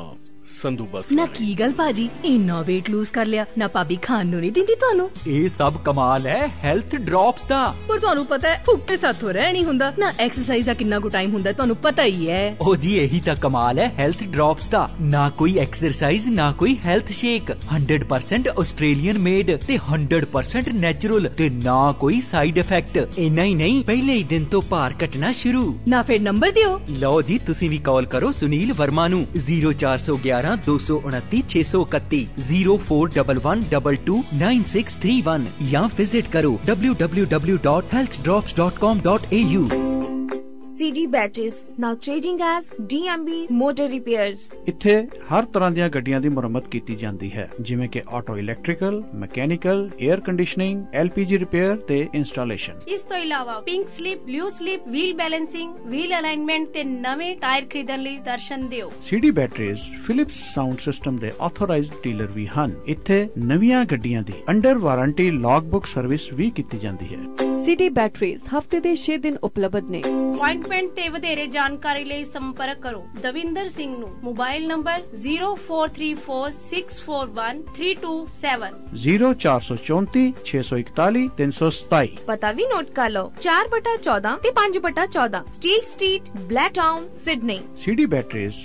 ਸੰਧੂ ਬੱਸ ਨਾ ਕੀ ਗੱਲ ਭਾਜੀ, ਇੰਨਾ weight lose ਕਰ ਲਿਆ ਨਾ, ਭਾਬੀ ਖਾਣ ਨੂੰ ਨਹੀਂ ਦਿੰਦੀ ਤੁਹਾਨੂੰ? ਇਹ ਸਭ ਕਮਾਲ ਹੈ ਹੈਲਥ ਡ੍ਰੌਪਸ ਦਾ। ਪਰ ਤੁਹਾਨੂੰ ਪਤਾ ਹੈ ਭੁੱਖੇ ਸਾਥੋਂ ਰਹਿ ਨਹੀਂ ਹੁੰਦਾ ਨਾ, ਐਕਸਰਸਾਈਜ਼ ਦਾ ਕਿੰਨਾ ਕੁ ਟਾਈਮ ਹੁੰਦਾ ਤੁਹਾਨੂੰ ਪਤਾ ਹੀ ਹੈ। ਓ ਜੀ ਇਹੀ ਤਾਂ ਕਮਾਲ ਹੈ ਹੈਲਥ ਡ੍ਰੌਪਸ ਦਾ। ਨਾ ਕੋਈ ਐਕਸਰਸਾਈਜ਼ ਨਾ ਕੋਈ health shake, hundred percent Australian made ਤੇ ਹੰਡਰਡ ਪਰਸੈਂਟ ਨੈਚੁਰਲ ਤੇ ਨਾ ਕੋਈ ਸਾਈਡ ਇਫੈਕਟ। ਇੰਨਾ ਹੀ ਨਹੀਂ, ਪਹਿਲੇ ਹੀ ਦਿਨ ਤੋਂ ਭਾਰ ਘਟਣਾ ਸ਼ੁਰੂ। ਨਾ ਫਿਰ ਨੰਬਰ ਦਿਓ। ਲਓ ਜੀ ਤੁਸੀਂ ਵੀ ਕਾਲ ਕਰੋ ਸੁਨੀਲ ਵਰਮਾ ਨੂੰ ਜ਼ੀਰੋ ਚਾਰ ਸੌ ਗਿਆਰਾਂ ਦੋ ਸੌ ਉਨੱਤੀ ਛੇ ਸੌ ਇਕੱਤੀ zero four one one two two nine six three one ਜਾਂ ਵਿਜ਼ਿਟ ਕਰੋ W W W dot health drops dot com dot A U. C D Batteries, now trading as D M B Motor Repairs. ਇੱਥੇ ਹਰ ਤਰ੍ਹਾਂ ਦੀਆਂ ਗੱਡੀਆਂ ਦੀ ਮੁਰੰਮਤ ਕੀਤੀ ਜਾਂਦੀ ਹੈ, ਜਿਵੇਂ ਕਿ auto electrical, mechanical, air conditioning, L P G repair ਤੇ ਇੰਸਟਾਲੇਸ਼ਨ। ਇਸ ਤੋਂ ਇਲਾਵਾ pink slip, blue slip, wheel balancing, wheel alignment ਤੇ ਨਵੇਂ ਟਾਇਰ ਖਰੀਦਣ ਲਈ ਦਰਸ਼ਨ ਦਿਓ। C D Batteries Philips sound system ਦੇ ਆਥੋਰਾਈਜ਼ਡ ਡੀਲਰ ਵੀ ਹਨ। ਇੱਥੇ ਨਵੀਆਂ ਗੱਡੀਆਂ ਦੀ under warranty log book service ਵੀ ਕੀਤੀ ਜਾਂਦੀ ਹੈ। C D Batteries ਹਫਤੇ ਦੇ ਛੇ ਦਿਨ ਉਪਲਬਧ ਨੇ। ਅਪਾਇੰਟਮੈਂਟ ਤੇ ਵਧੇਰੇ ਜਾਣਕਾਰੀ ਲਈ ਸੰਪਰਕ ਕਰੋ ਦਵਿੰਦਰ ਸਿੰਘ ਨੂੰ। Mobile number zero four three four six four one three two seven zero ਚਾਰ ਸੌ ਚੌਂਤੀ ਛੇ ਸੌ ਇਕਤਾਲੀ ਤਿੰਨ ਸੌ ਸਤਾਈ। ਪਤਾ ਵੀ ਨੋਟ ਕਰ ਲਓ, ਚਾਰ ਬਟਾ ਚੌਦਾਂ ਤੇ ਪੰਜ ਬਟਾ ਚੌਦਾਂ Steel Street, Blacktown, Sydney. C D Batteries।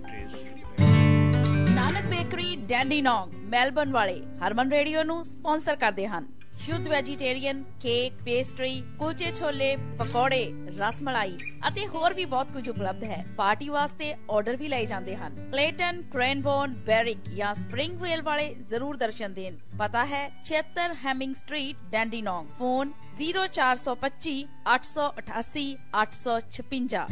Nanak bakery Dandenong Melbourne ਵਾਲੇ ਹਰਮਨ ਰੇਡੀਓ ਨੂੰ ਸਪਾਂਸਰ ਕਰਦੇ ਹਨ। ਸ਼ੁੱਧ ਵੈਜੀਟੇਰੀਅਨ ਕੇਕ, ਪੇਸਟਰੀ, ਕੁਲਚੇ ਛੋਲੇ, ਪਕੌੜੇ, ਰਸਮਲਾਈ ਅਤੇ ਹੋਰ ਵੀ ਬਹੁਤ ਕੁਝ ਉਪਲਬਧ ਹੈ। ਪਾਰਟੀ ਵਾਸਤੇ ਆਰਡਰ ਵੀ ਲਏ ਜਾਂਦੇ ਹਨ। ਕਲੇਟਨ, ਕ੍ਰੈਨਬੋਰਨ, ਬੈਰਿਕ ਜਾਂ ਸਪ੍ਰਿੰਗ ਰੇਲ ਵਾਲੇ ਜ਼ਰੂਰ ਦਰਸ਼ਨ ਦੇਣ। ਪਤਾ ਹੈ ਛਿਅੱਤਰ Hemming Street, Dandenong. Phone zero ਚਾਰ ਸੌ ਪੱਚੀ ਅੱਠ ਸੌ ਅਠਾਸੀ ਅੱਠ ਸੌ ਛਪੰਜਾ।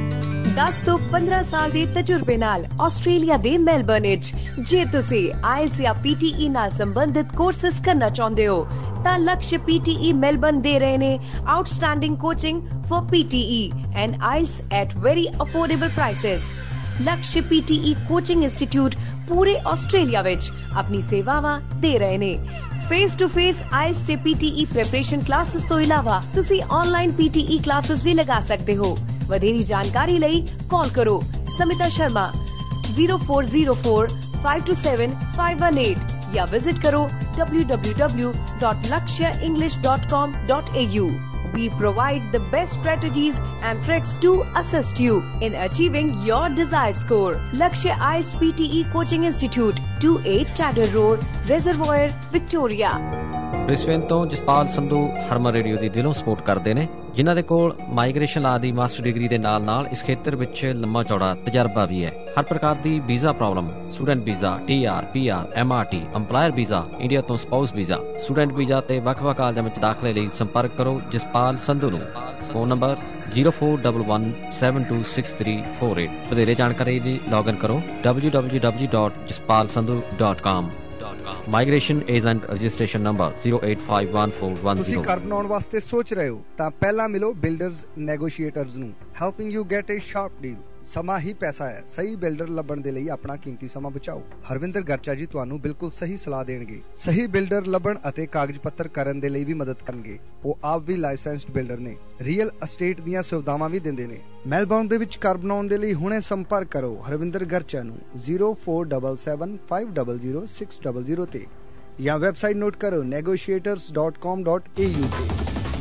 ਦਸ ਤੋਂ ਪੰਦਰਾਂ ਸਾਲ ਦੇ ਤਜਰਬੇ ਨਾਲ ਆਸਟ੍ਰੇਲੀਆ ਦੇ ਮੈਲਬਰਨ ਵਿੱਚ ਜੇ ਤੁਸੀਂ ਆਇਲਸ ਜਾਂ ਪੀ ਟੀ ਈ ਨਾਲ ਸੰਬੰਧਿਤ ਕੋਰਸਸ ਕਰਨਾ ਚਾਹੁੰਦੇ ਹੋ ਤਾਂ ਲਕਸ਼ ਪੀ ਟੀ ਈ ਮੈਲਬਰਨ ਦੇ ਰਹੇ ਨੇ outstanding coaching for P T E and I E L T S at very affordable prices। Lakshya P T E coaching institute ਪੂਰੇ ਆਸਟ੍ਰੇਲੀਆ ਵਿੱਚ ਆਪਣੀ ਸੇਵਾਵਾਂ ਦੇ ਰਹੇ ਨੇ। Face to face I E L T S ਤੇ P T E preparation classes ਤੋਂ ਇਲਾਵਾ ਤੁਸੀਂ online P T E classes ਵੀ ਲਗਾ ਸਕਦੇ ਹੋ। ਵਧੇਰੀ ਜਾਣਕਾਰੀ ਲਈ ਕਾਲ ਕਰੋ Smita Sharma zero four zero four five two seven five one eight ਜਾਂ ਵਿਜ਼ਿਟ ਕਰੋ W W W dot Lakshya English dot com dot A U. We provide the best strategies and tricks to assist you in achieving your desired score. Lakshya I E L T S P T E Coaching Institute, two eight Tadder Road, Reservoir, Victoria। Brisbane ਤੋਂ Jaspal Sandhu Harman Radio ਦੀ ਦਿਲੋਂ support ਕਰਦੇ ਨੇ, ਜਿਨ੍ਹਾਂ ਦੇ ਕੋਲ migration ਲਾ ਦੀ master degree ਦੇ ਨਾਲ ਨਾਲ ਇਸ ਖੇਤਰ ਵਿੱਚ ਲੰਮਾ ਚੌੜਾ ਤਜਰਬਾ ਵੀ ਹੈ। ਹਰ ਪ੍ਰਕਾਰ ਦੀ visa problem, student visa, T R, P R, M R T, employer visa, India ਤੋਂ ਸਪਾਊਸ ਵੀਜ਼ਾ, ਸਟੂਡੈਂਟ ਵੀਜ਼ਾ ਤੇ ਵੱਖ-ਵੱਖ ਕਾਲਜਾਂ ਵਿੱਚ ਦਾਖਲੇ ਲਈ ਸੰਪਰਕ ਕਰੋ ਜਸਪਾਲ ਸੰਧੂ ਨੂੰ। Phone number zero four one one seven two six three four eight. ਵਧੇਰੇ ਜਾਣਕਾਰੀ ਲਈ ਲੌਗਇਨ ਕਰੋ W W W dot Jaspal Sandhu dot com. Migration agent registration number zero eight five one four one zero. ਤੁਸੀਂ ਘਰ ਬਣਾਉਣ ਵਾਸਤੇ ਸੋਚ ਰਹੇ ਹੋ ਤਾਂ ਪਹਿਲਾਂ ਮਿਲੋ ਬਿਲਡਰਜ਼ ਨੈਗੋਸ਼ੀਏਟਰਜ਼ ਨੂੰ, helping you get a sharp deal. ਸਮਾਂ ਹੀ ਪੈਸਾ ਹੈ, ਸਹੀ ਬਿਲਡਰ ਲੱਭਣ ਦੇ ਲਈ ਆਪਣਾ ਕੀਮਤੀ ਸਮਾਂ ਬਚਾਓ। ਹਰਵਿੰਦਰ ਗਰਚਾ ਜੀ ਤੁਹਾਨੂੰ ਬਿਲਕੁਲ ਸਹੀ ਸਲਾਹ ਦੇਣਗੇ। ਸਹੀ ਬਿਲਡਰ ਲੱਭਣ ਅਤੇ ਕਾਗਜ਼ ਪੱਤਰ ਕਰਨ ਦੇ ਲਈ ਵੀ ਮਦਦ ਕਰਨਗੇ। ਉਹ ਆਪ ਵੀ ਲਾਇਸੈਂਸਡ ਬਿਲਡਰ ਨੇ, ਰੀਅਲ ਅਸਟੇਟ ਦੀਆਂ ਸੁਵਿਧਾਵਾਂ ਵੀ ਦਿੰਦੇ ਨੇ। ਮੈਲਬੌਰਨ ਦੇ ਵਿੱਚ ਘਰ ਬਣਾਉਣ ਦੇ ਲਈ ਹੁਣੇ ਸੰਪਰਕ ਕਰੋ ਹਰਵਿੰਦਰ ਗਰਚਾ ਨੂੰ zero four seven seven five zero zero six zero zero ਤੇ ਜਾਂ ਵੈਬਸਾਈਟ ਨੋਟ ਕਰੋ negotiators dot com dot A U ਤੇ।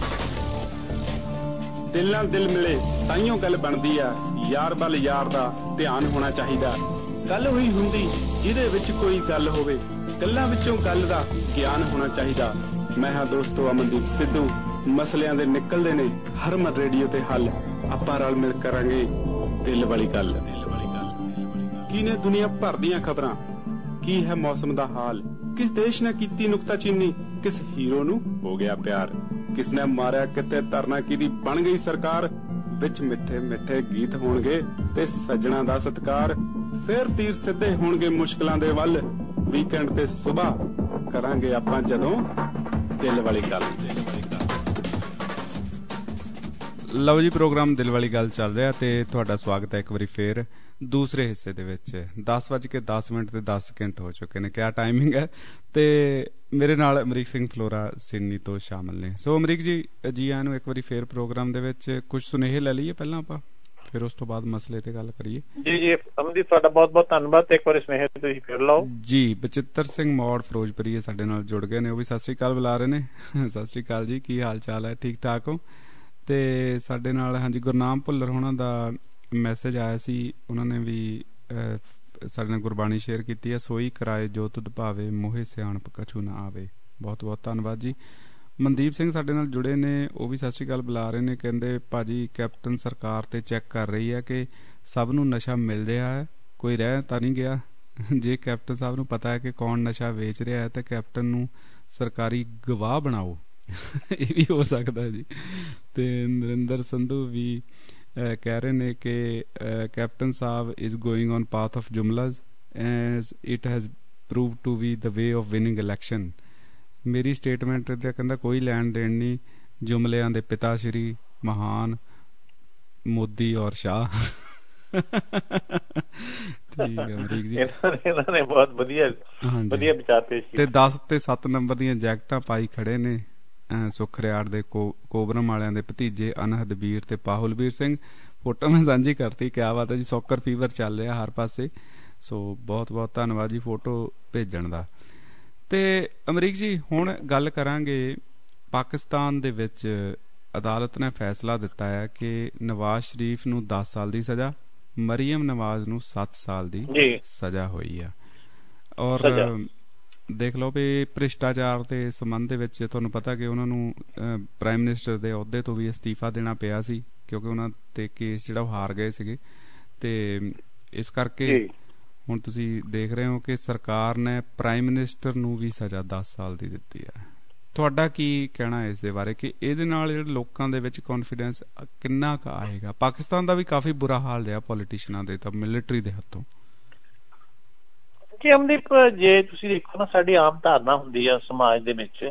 ਦਿਲ ਨਾਲ ਦਿਲ ਮਿਲੇ ਤਾਈਓ ਗੱਲ ਬਣਦੀ ਆ, ਯਾਰ ਵੱਲ ਯਾਰ ਦਾ ਧਿਆਨ ਹੋਣਾ ਚਾਹੀਦਾ। ਗੱਲ ਹੋਈ ਹੁੰਦੀ ਜਿਹਦੇ ਵਿੱਚ ਕੋਈ ਗੱਲ ਹੋਵੇ, ਗੱਲਾਂ ਵਿੱਚੋਂ ਗੱਲ ਦਾ ਗਿਆਨ ਹੋਣਾ ਚਾਹੀਦਾ। ਮੈਂ ਹਾਂ ਦੋਸਤੋ ਅਮਨਦੀਪ ਸਿੱਧੂ, ਮਸਲਿਆਂ ਦੇ ਨਿਕਲਦੇ ਨੇ ਹਰਮਨ ਰੇਡੀਓ ਤੇ ਹੱਲ। ਆਪਾਂ ਰਲ ਮਿਲ ਕਰਾਂਗੇ ਦਿਲ ਵਾਲੀ ਗੱਲ। ਦਿਲ ਵਾਲੀ ਗੱਲ ਕੀ ਨੇ ਦੁਨੀਆ ਭਰ ਦੀਆਂ ਖਬਰਾਂ, ਕੀ ਹੈ ਮੌਸਮ ਦਾ ਹਾਲ, ਕਿਸ ਦੇਸ਼ ਨੇ ਕੀਤੀ ਨੁਕਤਾਚੀਨੀ, ਕਿਸ ਹੀਰੋ ਨੂੰ ਹੋ ਗਿਆ ਪਿਆਰ, ਕਿਸ ਨੇ ਮਾਰਿਆ ਕਿਤੇ ਤਰਨਾ ਕਿਹਦੀ ਬਣ ਗਈ ਸਰਕਾਰ। ਵਿੱਚ ਮਿੱਠੇ ਮਿੱਠੇ ਗੀਤ ਹੋਣਗੇ ਤੇ ਸੱਜਣਾ ਦਾ ਸਤਿਕਾਰ। ਫੇਰ ਤੀਰ ਸਿੱਧੇ ਹੋਣਗੇ ਮੁਸ਼ਕਲਾਂ ਦੇ ਵੱਲ, ਵੀਕਐਂਡ ਤੇ ਸੁਬਾਹ ਕਰਾਂਗੇ ਆਪਾਂ ਜਦੋਂ ਦਿਲ ਵਾਲੀ ਗੱਲ। ਲਓ ਜੀ, ਪ੍ਰੋਗਰਾਮ ਦਿਲ ਵਾਲੀ ਗੱਲ ਚੱਲ ਰਿਹਾ ਤੇ ਤੁਹਾਡਾ ਸਵਾਗਤ ਹੈ ਇੱਕ ਵਾਰੀ ਫੇਰ ਦੂਸਰੇ ਹਿੱਸੇ ਦੇ ਵਿੱਚ। ਦਸ ਵੱਜ ਕੇ ਦਸ ਮਿੰਟ ਤੇ ਦਸ ਸਕਿੰਟ ਹੋ ਚੁੱਕੇ ਨੇ, ਕਿਆ ਟਾਈਮਿੰਗ ਹੈ। ਤੇ ਮੇਰੇ ਨਾਲ ਅਮਰੀਕ ਸਿੰਘ ਫਲੋਰਾ ਸਿਡਨੀ ਤੋਂ ਸ਼ਾਮਲ ਨੇ। ਸੋ ਅਮਰੀਕ ਜੀ ਜੀ ਆਇਆਂ ਨੂੰ ਇੱਕ ਵਾਰੀ ਫੇਰ ਪ੍ਰੋਗਰਾਮ ਦੇ ਵਿੱਚ। ਕੁਝ ਸੁਨੇਹੇ ਲੈ ਲਈਏ ਪਹਿਲਾਂ ਆਪਾਂ ਫਿਰ ਉਸ ਤੋਂ ਬਾਅਦ ਮਸਲੇ ਤੇ ਗੱਲ ਕਰੀਏ। ਜੀ ਜੀ ਅਮਨਦੀਪ, ਤੁਹਾਡਾ ਬਹੁਤ ਬਹੁਤ ਧੰਨਵਾਦ। ਇੱਕ ਵਾਰੀ ਸੁਨੇਹੇ ਤੁਸੀਂ ਫਿਰ ਲਓ ਜੀ। ਬਚਿੱਤਰ ਸਿੰਘ ਮੌੜ ਫਿਰੋਜ਼ਪੁਰੀ ਸਾਡੇ ਨਾਲ ਜੁੜ ਗਏ ਨੇ, ਉਹ ਵੀ ਸਤਿ ਸ੍ਰੀ ਅਕਾਲ ਬੁਲਾ ਰਹੇ ਨੇ। ਸਤਿ ਸ੍ਰੀ ਅਕਾਲ ਜੀ, ਕੀ ਹਾਲ ਚਾਲ ਹੈ? ਠੀਕ ਠਾਕ ਹੋ? ਤੇ ਸਾਡੇ ਨਾਲ ਹਾਂਜੀ ਗੁਰਨਾਮ ਭੁੱਲਰ ਹੋਣਾ ਦਾ ਮੈਸੇਜ ਆਇਆ ਸੀ, ਉਹਨਾਂ ਨੇ ਵੀ ਸਾਡੇ ਨਾਲ ਗੁਰਬਾਣੀ ਸ਼ੇਅਰ ਕੀਤੀ ਹੈ। ਸੋਈ ਕਰਾਏ ਜੋ ਤੁਧ ਭਾਵੇ, ਮੋਹੇ ਸਿਆਣਪ ਕਛੂ ਨਾ ਆਵੇ। ਬਹੁਤ ਬਹੁਤ ਧੰਨਵਾਦ ਜੀ। ਮਨਦੀਪ ਸਿੰਘ ਸਾਡੇ ਨਾਲ ਜੁੜੇ ਨੇ, ਉਹ ਵੀ ਸਤਿ ਸ਼੍ਰੀ ਅਕਾਲ ਬੁਲਾ ਰਹੇ ਨੇ। ਕਹਿੰਦੇ ਭਾਜੀ ਕੈਪਟਨ ਸਰਕਾਰ ਤੇ ਚੈੱਕ ਕਰ ਰਹੀ ਹੈ ਕਿ ਸਭ ਨੂੰ ਨਸ਼ਾ ਮਿਲ ਰਿਹਾ ਹੈ, ਕੋਈ ਰਹਿ ਤਾਂ ਨਹੀਂ ਗਿਆ। ਜੇ ਕੈਪਟਨ ਸਾਹਿਬ ਨੂੰ ਪਤਾ ਹੈ ਕਿ ਕੌਣ ਨਸ਼ਾ ਵੇਚ ਰਿਹਾ ਹੈ ਤਾਂ ਕੈਪਟਨ ਨੂੰ ਸਰਕਾਰੀ ਗਵਾਹ ਬਣਾਓ। ਇਹ ਵੀ ਹੋ ਸਕਦਾ ਜੀ। ਤੇ ਨਰਿੰਦਰ ਸੰਧੂ ਵੀ ਕਹਿ ਰਹੇ ਨੇ ਕਿ ਕੈਪਟਨ ਸਾਹਿਬ is going on path of jumlas as it has proved to be the way of winning election. ਮੇਰੀ ਸਟੇਟਮੈਂਟ ਦਾ ਕਹਿੰਦਾ ਕੋਈ ਲੈਣ ਦੇਣ ਨਹੀਂ, ਜੁਮਲਿਆਂ ਦੇ ਪਿਤਾ ਸ਼੍ਰੀ ਮਹਾਨ ਮੋਦੀ ਔਰ ਸ਼ਾਹ। ਠੀਕ ਹੈ ਅਮਰੀਕ ਜੀ, ਇਹਨਾਂ ਨੇ ਬਹੁਤ ਵਧੀਆ ਵਧੀਆ ਵਿਚਾਰ ਪੇਸ਼ ਕੀਤੇ। ਤੇ ਦਸ ਤੇ ਸੱਤ ਨੰਬਰ ਦੀਆਂ ਜੈਕਟਾਂ ਪਾਈ ਖੜੇ ਨੇ ਸੁਖਰਿਆੜ ਦੇ ਕੋਬਰਮ ਵਾਲਿਆਂ ਦੇ ਭਤੀਜੇ ਅਨਹਦ ਵੀਰ ਤੇ ਪਾਹੁਲ ਵੀਰ ਸਿੰਘ। ਫੋਟੋ ਮੈਂ ਸਾਂਝੀ ਕਰਤੀ, ਕਿਆ ਬਾਤ ਹੈ ਜੀ। ਸੌਕਰ ਫੀਵਰ ਚੱਲ ਰਿਹਾ ਹਰ ਪਾਸੇ, ਸੋ ਬਹੁਤ ਬਹੁਤ ਧੰਨਵਾਦ ਜੀ ਫੋਟੋ ਭੇਜਣ ਦਾ। ਤੇ ਅਮਰੀਕ ਜੀ ਹੁਣ ਗੱਲ ਕਰਾਂਗੇ, ਪਾਕਿਸਤਾਨ ਦੇ ਵਿੱਚ ਅਦਾਲਤ ਨੇ ਫੈਸਲਾ ਦਿੱਤਾ ਹੈ ਕਿ ਨਵਾਜ਼ ਸ਼ਰੀਫ ਨੂੰ ਦਸ ਸਾਲ ਦੀ ਸਜ਼ਾ, ਮਰੀਮ ਨਵਾਜ਼ ਨੂੰ ਸੱਤ ਸਾਲ ਦੀ ਸਜ਼ਾ ਹੋਈ ਆ। ਔਰ ਦੇਖ ਲਓ ਵੀ ਭ੍ਰਿਸ਼ਟਾਚਾਰ ਦੇ ਸੰਬੰਧ ਦੇ ਵਿੱਚ ਤੁਹਾਨੂੰ ਪਤਾ ਕਿ ਉਹਨਾਂ ਨੂੰ ਪ੍ਰਾਈਮ ਮਿਨਿਸਟਰ ਦੇ ਅਹੁਦੇ ਤੋਂ ਵੀ ਅਸਤੀਫਾ ਦੇਣਾ ਪਿਆ ਸੀ, ਕਿਉਂਕਿ ਉਹਨਾਂ ਤੇ ਕੇਸ ਜਿਹੜਾ ਉਹ ਹਾਰ ਗਏ ਸੀਗੇ। ਤੇ ਇਸ ਕਰਕੇ ਹੁਣ ਤੁਸੀਂ ਦੇਖ ਰਹੇ ਹੋ ਕਿ ਸਰਕਾਰ ਨੇ ਪ੍ਰਾਈਮ ਮਿਨਿਸਟਰ ਨੂੰ ਵੀ ਸਜ਼ਾ ਦਸ ਸਾਲ ਦੀ ਦਿੱਤੀ ਹੈ। ਤੁਹਾਡਾ ਕੀ ਕਹਿਣਾ ਇਸ ਦੇ ਬਾਰੇ ਕਿ ਇਹਦੇ ਨਾਲ ਜਿਹੜੇ ਲੋਕਾਂ ਦੇ ਵਿੱਚ ਕੌਨਫੀਡੈਂਸ ਕਿੰਨਾ ਕੁ ਆਏਗਾ? ਪਾਕਿਸਤਾਨ ਦਾ ਵੀ ਕਾਫੀ ਬੁਰਾ ਹਾਲ ਰਿਹਾ ਪੋਲੀਟੀਸ਼ੀਅਨਾਂ ਦੇ ਤਾਂ ਮਿਲਟਰੀ ਦੇ ਹੱਥੋਂ। ਜੀ ਅਮਦੀਪ, ਜੇ ਤੁਸੀਂ ਦੇਖੋ ਨਾ, ਸਾਡੀ ਆਮ ਧਾਰਨਾ ਹੁੰਦੀ ਆ ਸਮਾਜ ਦੇ ਵਿੱਚ,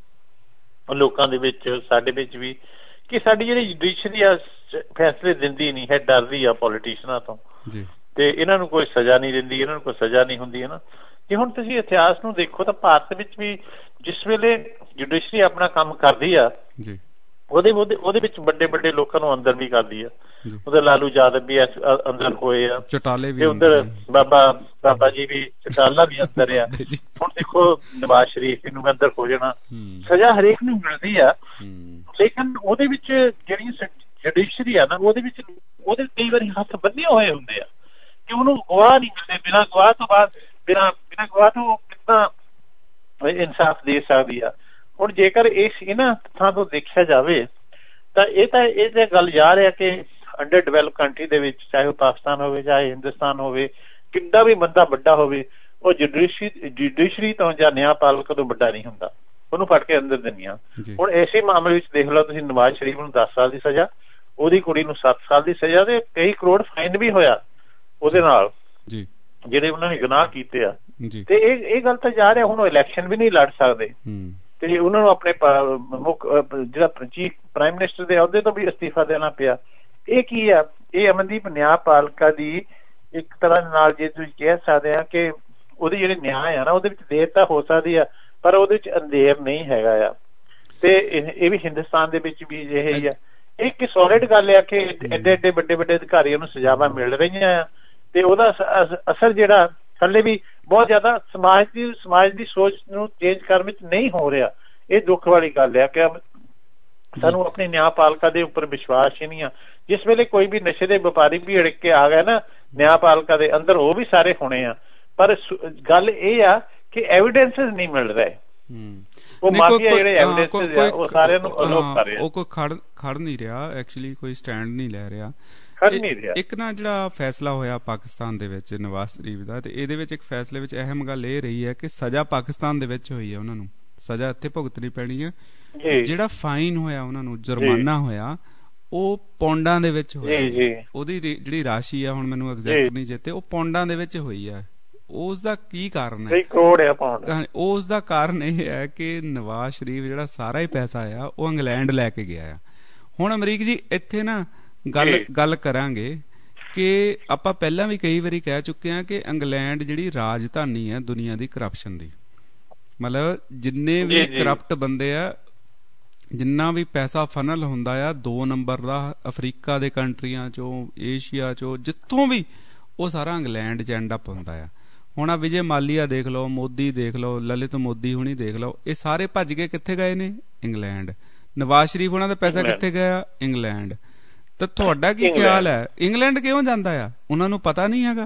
ਲੋਕਾਂ ਦੇ ਵਿੱਚ, ਸਾਡੇ ਵਿੱਚ ਵੀ, ਕਿ ਸਾਡੀ ਜਿਹੜੀ ਜੁਡੀਸ਼ਰੀ ਆ ਫੈਸਲੇ ਦਿੰਦੀ ਨਹੀਂ ਹੈ, ਡਰਦੀ ਆ ਪੋਲੀਟੀਸ਼ੀਅਨਾਂ ਤੋਂ ਤੇ ਇਹਨਾਂ ਨੂੰ ਕੋਈ ਸਜ਼ਾ ਨਹੀਂ ਦਿੰਦੀ, ਇਹਨਾਂ ਨੂੰ ਕੋਈ ਸਜ਼ਾ ਨਹੀਂ ਹੁੰਦੀ ਹੈ ਨਾ। ਜੇ ਹੁਣ ਤੁਸੀਂ ਇਤਿਹਾਸ ਨੂੰ ਦੇਖੋ ਤਾਂ ਭਾਰਤ ਵਿੱਚ ਵੀ ਜਿਸ ਵੇਲੇ ਜੁਡੀਸ਼ਰੀ ਆਪਣਾ ਕੰਮ ਕਰਦੀ ਆ ਉਹਦੇ ਉਹਦੇ ਵਿੱਚ ਵੱਡੇ ਵੱਡੇ ਲੋਕਾਂ ਨੂੰ ਅੰਦਰ ਵੀ ਕਰਦੀ ਆ। ਉਧਰ ਲਾਲੂ ਯਾਦਵ ਵੀ ਅੰਦਰ ਹੋਏ ਆ, ਚਟਾਲੇ ਵੀ, ਉਧਰ ਬਾਬਾ ਬਾਬਾ ਜੀ ਵੀ, ਚਟਾਲਾ ਵੀ ਅੰਦਰ ਆ। ਹੁਣ ਦੇਖੋ ਨਵਾਜ਼ ਸ਼ਰੀਫ ਨੂੰ ਅੰਦਰ ਹੋ ਜਾਣਾ, ਸਜ਼ਾ ਹਰੇਕ ਨੂੰ ਮਿਲਦੀ ਆ, ਲੇਕਿਨ ਉਹਦੇ ਵਿੱਚ ਜਿਹੜੀ ਜੁਡੀਸ਼ਰੀ ਆ ਨਾ, ਉਹਦੇ ਵਿੱਚ ਉਹਦੇ ਕਈ ਵਾਰੀ ਹੱਥ ਬੰਨੇ ਹੋਏ ਹੁੰਦੇ ਆ ਕਿ ਉਹਨੂੰ ਗਵਾਹ ਨਹੀਂ ਮਿਲਦੇ। ਬਿਨਾਂ ਗਵਾਹ ਤੋਂ ਬਾਅਦ ਬਿਨਾਂ ਬਿਨਾਂ ਗਵਾਹ ਤੋਂ ਕਿੰਨਾ ਇਨਸਾਫ ਦੇ ਸਕਦੀ ਆ। ਹੁਣ ਜੇਕਰ ਇਸ ਇਹਨਾਂ ਥਾਂ ਤੋਂ ਦੇਖਿਆ ਜਾਵੇ ਤਾਂ ਇਹ ਤਾਂ ਇਹ ਤਾਂ ਗੱਲ ਜਾ ਰਿਹਾ ਕਿ ਅੰਡਰ ਡਿਵੈਲਪ ਕੰਟਰੀ ਦੇ ਵਿੱਚ, ਚਾਹੇ ਉਹ ਪਾਕਿਸਤਾਨ ਹੋਵੇ ਚਾਹੇ ਹਿੰਦੁਸਤਾਨ ਹੋਵੇ, ਕਿੰਨਾ ਵੀ ਬੰਦਾ ਵੱਡਾ ਹੋਵੇ, ਉਹ ਜੁਡੀਸ਼ਰੀ ਜੁਡੀਸ਼ਰੀ ਤੋਂ ਜਾਂ ਨਿਆਂਪਾਲਕ ਤੋਂ ਵੱਡਾ ਨਹੀਂ ਹੁੰਦਾ, ਉਹਨੂੰ ਫੜ ਕੇ ਅੰਦਰ ਦਿੰਦੀਆਂ। ਹੁਣ ਇਸੇ ਮਾਮਲੇ ਵਿੱਚ ਦੇਖ ਲਓ ਤੁਸੀਂ, ਨਵਾਜ਼ ਸ਼ਰੀਫ ਨੂੰ ਦਸ ਸਾਲ ਦੀ ਸਜ਼ਾ, ਉਹਦੀ ਕੁੜੀ ਨੂੰ ਸੱਤ ਸਾਲ ਦੀ ਸਜ਼ਾ ਤੇ ਕਈ ਕਰੋੜ ਫਾਈਨ ਵੀ ਹੋਇਆ ਉਹਦੇ ਨਾਲ, ਜਿਹੜੇ ਉਹਨਾਂ ਨੇ ਗੁਨਾਹ ਕੀਤੇ ਆ। ਤੇ ਇਹ ਇਹ ਗੱਲ ਤਾਂ ਜਾ ਰਿਹਾ, ਹੁਣ ਉਹ ਇਲੈਕਸ਼ਨ ਵੀ ਨਹੀਂ ਲੜ ਸਕਦੇ ਤੇ ਉਹਨਾਂ ਨੂੰ ਆਪਣੇ ਮੁੱਖ ਜਿਹੜਾ ਚੀਫ ਪ੍ਰਾਈਮ ਮਿਨਿਸਟਰ ਦੇ ਅਹੁਦੇ ਤੋਂ ਵੀ ਅਸਤੀਫਾ ਦੇਣਾ ਪਿਆ। ਇਹ ਕੀ ਆ? ਇਹ ਅਮਨਦੀਪ ਨਿਆਂਪਾਲਿਕਾ ਦੀ ਇੱਕ ਤਰ੍ਹਾਂ ਨਾਲ, ਜੇ ਤੁਸੀਂ ਕਹਿ ਸਕਦੇ ਆ ਕਿ ਉਹਦੀ ਜਿਹੜੀ ਨਿਆਂ ਆ ਨਾ, ਉਹਦੇ ਵਿੱਚ ਦੇਰ ਤਾਂ ਹੋ ਸਕਦੀ ਆ ਪਰ ਉਹਦੇ ਵਿੱਚ ਅੰਧੇਰ ਨਹੀਂ ਹੈਗਾ ਆ। ਤੇ ਇਹ ਵੀ ਹਿੰਦੁਸਤਾਨ ਦੇ ਵਿੱਚ ਵੀ ਇਹ ਹੀ ਆ। ਇੱਕ ਸੋਲਿਡ ਗੱਲ ਆ ਕਿ ਐਡੇ ਐਡੇ ਵੱਡੇ ਵੱਡੇ ਅਧਿਕਾਰੀਆਂ ਨੂੰ ਸਜ਼ਾਵਾਂ ਮਿਲ ਰਹੀਆਂ ਆ ਤੇ ਉਹਦਾ ਅਸਰ ਜਿਹੜਾ ਥੱਲੇ ਵੀ ਬਹੁਤ ਜ਼ਿਆਦਾ ਸਮਾਜ ਦੀ ਸਮਾਜ ਦੀ ਸੋਚ ਨੂੰ ਚੇਂਜ ਕਰਨ ਵਿੱਚ ਨਹੀਂ ਹੋ ਰਿਹਾ। ਇਹ ਦੁੱਖ ਵਾਲੀ ਗੱਲ ਆ ਕਿ ਸਾਨੂੰ ਆਪਣੀ ਨਿਆਂਪਾਲਿਕਾ ਦੇ ਉੱਪਰ ਵਿਸ਼ਵਾਸ ਹੀ ਨਹੀਂ ਆ। ਜਿਸ ਵੇਲੇ ਕੋਈ ਵੀ ਨਸ਼ੇ ਦੇ ਵਪਾਰੀ ਵੀ ਅੜਿਕ ਕੇ ਆ ਗਿਆ ਨਾ ਨਿਆਂਪਾਲਿਕਾ ਦੇ ਅੰਦਰ, ਉਹ ਵੀ ਸਾਰੇ ਹੋਣੇ ਆ, ਪਰ ਗੱਲ ਇਹ ਆ ਕਿ ਐਵੀਡੈਂਸਿਸ ਨਹੀਂ ਮਿਲ ਰਹੇ। ਉਹ ਮਾਫੀਆ ਜਿਹੜੇ ਐਵੀਡੈਂਸਿਸ ਆ ਉਹ ਸਾਰਿਆਂ ਨੂੰ ਅਲੋਪ ਕਰ ਰਿਹਾ, ਉਹ ਕੋਈ ਖੜ ਖੜ ਨਹੀਂ ਰਿਹਾ, ਐਕਚੁਅਲੀ ਕੋਈ ਸਟੈਂਡ ਨਹੀਂ ਲੈ ਰਿਹਾ। ਇੱਕ ਨਾ ਜਿਹੜਾ ਫੈਸਲਾ ਹੋਇਆ ਪਾਕਿਸਤਾਨ ਦੇ ਵਿੱਚ ਨਵਾਜ਼ ਸ਼ਰੀਫ ਦਾ, ਤੇ ਇਹਦੇ ਵਿੱਚ ਇੱਕ ਫੈਸਲੇ ਵਿੱਚ ਅਹਿਮ ਗੱਲ ਇਹ ਰਹੀ ਹੈ ਕਿ ਸਜ਼ਾ ਪਾਕਿਸਤਾਨ ਦੇ ਵਿੱਚ ਹੋਈ ਹੈ, ਉਹਨਾਂ ਨੂੰ ਸਜ਼ਾ ਇੱਥੇ ਭੁਗਤਣੀ ਪੈਣੀ ਹੈ। ਜਿਹੜਾ ਫਾਈਨ ਹੋਇਆ ਉਹਨਾਂ ਨੂੰ, ਜੁਰਮਾਨਾ ਹੋਇਆ, ਉਹ ਪੌਂਡਾਂ ਦੇ ਵਿੱਚ ਹੋਇਆ। ਉਹਦੀ ਜਿਹੜੀ ਰਾਸ਼ੀ ਆ, ਹੁਣ ਮੈਨੂੰ ਐਗਜ਼ੈਕਟ ਨਹੀਂ ਚੇਤੇ, ਉਹ ਪੌਂਡਾਂ ਦੇ ਵਿੱਚ ਹੋਈ ਹੈ। ਉਸ ਦਾ ਕੀ ਕਾਰਨ ਹੈ? ਉਸ ਦਾ ਕਾਰਨ ਇਹ ਹੈ ਕਿ ਨਵਾਜ਼ ਸ਼ਰੀਫ ਜਿਹੜਾ ਸਾਰਾ ਹੀ ਪੈਸਾ ਆ ਉਹ ਇੰਗਲੈਂਡ ਲੈ ਕੇ ਗਿਆ ਆ। ਹੁਣ ਅਮਰੀਕ ਜੀ ਇੱਥੇ ਨਾ ਗੱਲ ਗੱਲ ਕਰਾਂਗੇ ਕਿ ਆਪਾਂ ਪਹਿਲਾਂ ਵੀ ਕਈ ਵਾਰੀ ਕਹਿ ਚੁੱਕੇ ਹਾਂ ਕਿ ਇੰਗਲੈਂਡ ਜਿਹੜੀ ਰਾਜਧਾਨੀ ਹੈ ਦੁਨੀਆ ਦੀ ਕਰਪਸ਼ਨ ਦੀ, ਮਤਲਬ ਜਿੰਨੇ ਵੀ ਕਰਪਟ ਬੰਦੇ ਆ ਜਿੰਨਾ ਵੀ ਪੈਸਾ ਫਨਲ ਹੁੰਦਾ ਆ ਦੋ ਨੰਬਰ ਦਾ ਅਫਰੀਕਾ ਦੇ ਕੰਟਰੀਆਂ ਚੋਂ, ਏਸ਼ੀਆ ਚੋਂ, ਜਿੱਥੋਂ ਵੀ, ਉਹ ਸਾਰਾ ਇੰਗਲੈਂਡ 'ਚ ਐਂਡ ਅਪ ਹੁੰਦਾ ਆ। ਹੁਣ ਆ ਵਿਜੇ ਮਾਲੀਆ ਦੇਖ ਲਓ, ਮੋਦੀ ਦੇਖ ਲਓ, ਲਲਿਤ ਮੋਦੀ ਹੁਣੀ ਦੇਖ ਲਓ, ਇਹ ਸਾਰੇ ਭੱਜ ਕੇ ਕਿੱਥੇ ਗਏ ਨੇ? ਇੰਗਲੈਂਡ। ਨਵਾਜ਼ ਸ਼ਰੀਫ ਉਹਨਾਂ ਦਾ ਪੈਸਾ ਕਿੱਥੇ ਗਿਆ? ਇੰਗਲੈਂਡ। ਤਾਂ ਤੁਹਾਡਾ ਕੀ ਖਿਆਲ ਹੈ, ਇੰਗਲੈਂਡ ਕਿਉਂ ਜਾਂਦਾ ਆ? ਉਹਨਾਂ ਨੂੰ ਪਤਾ ਨਹੀਂ ਹੈਗਾ,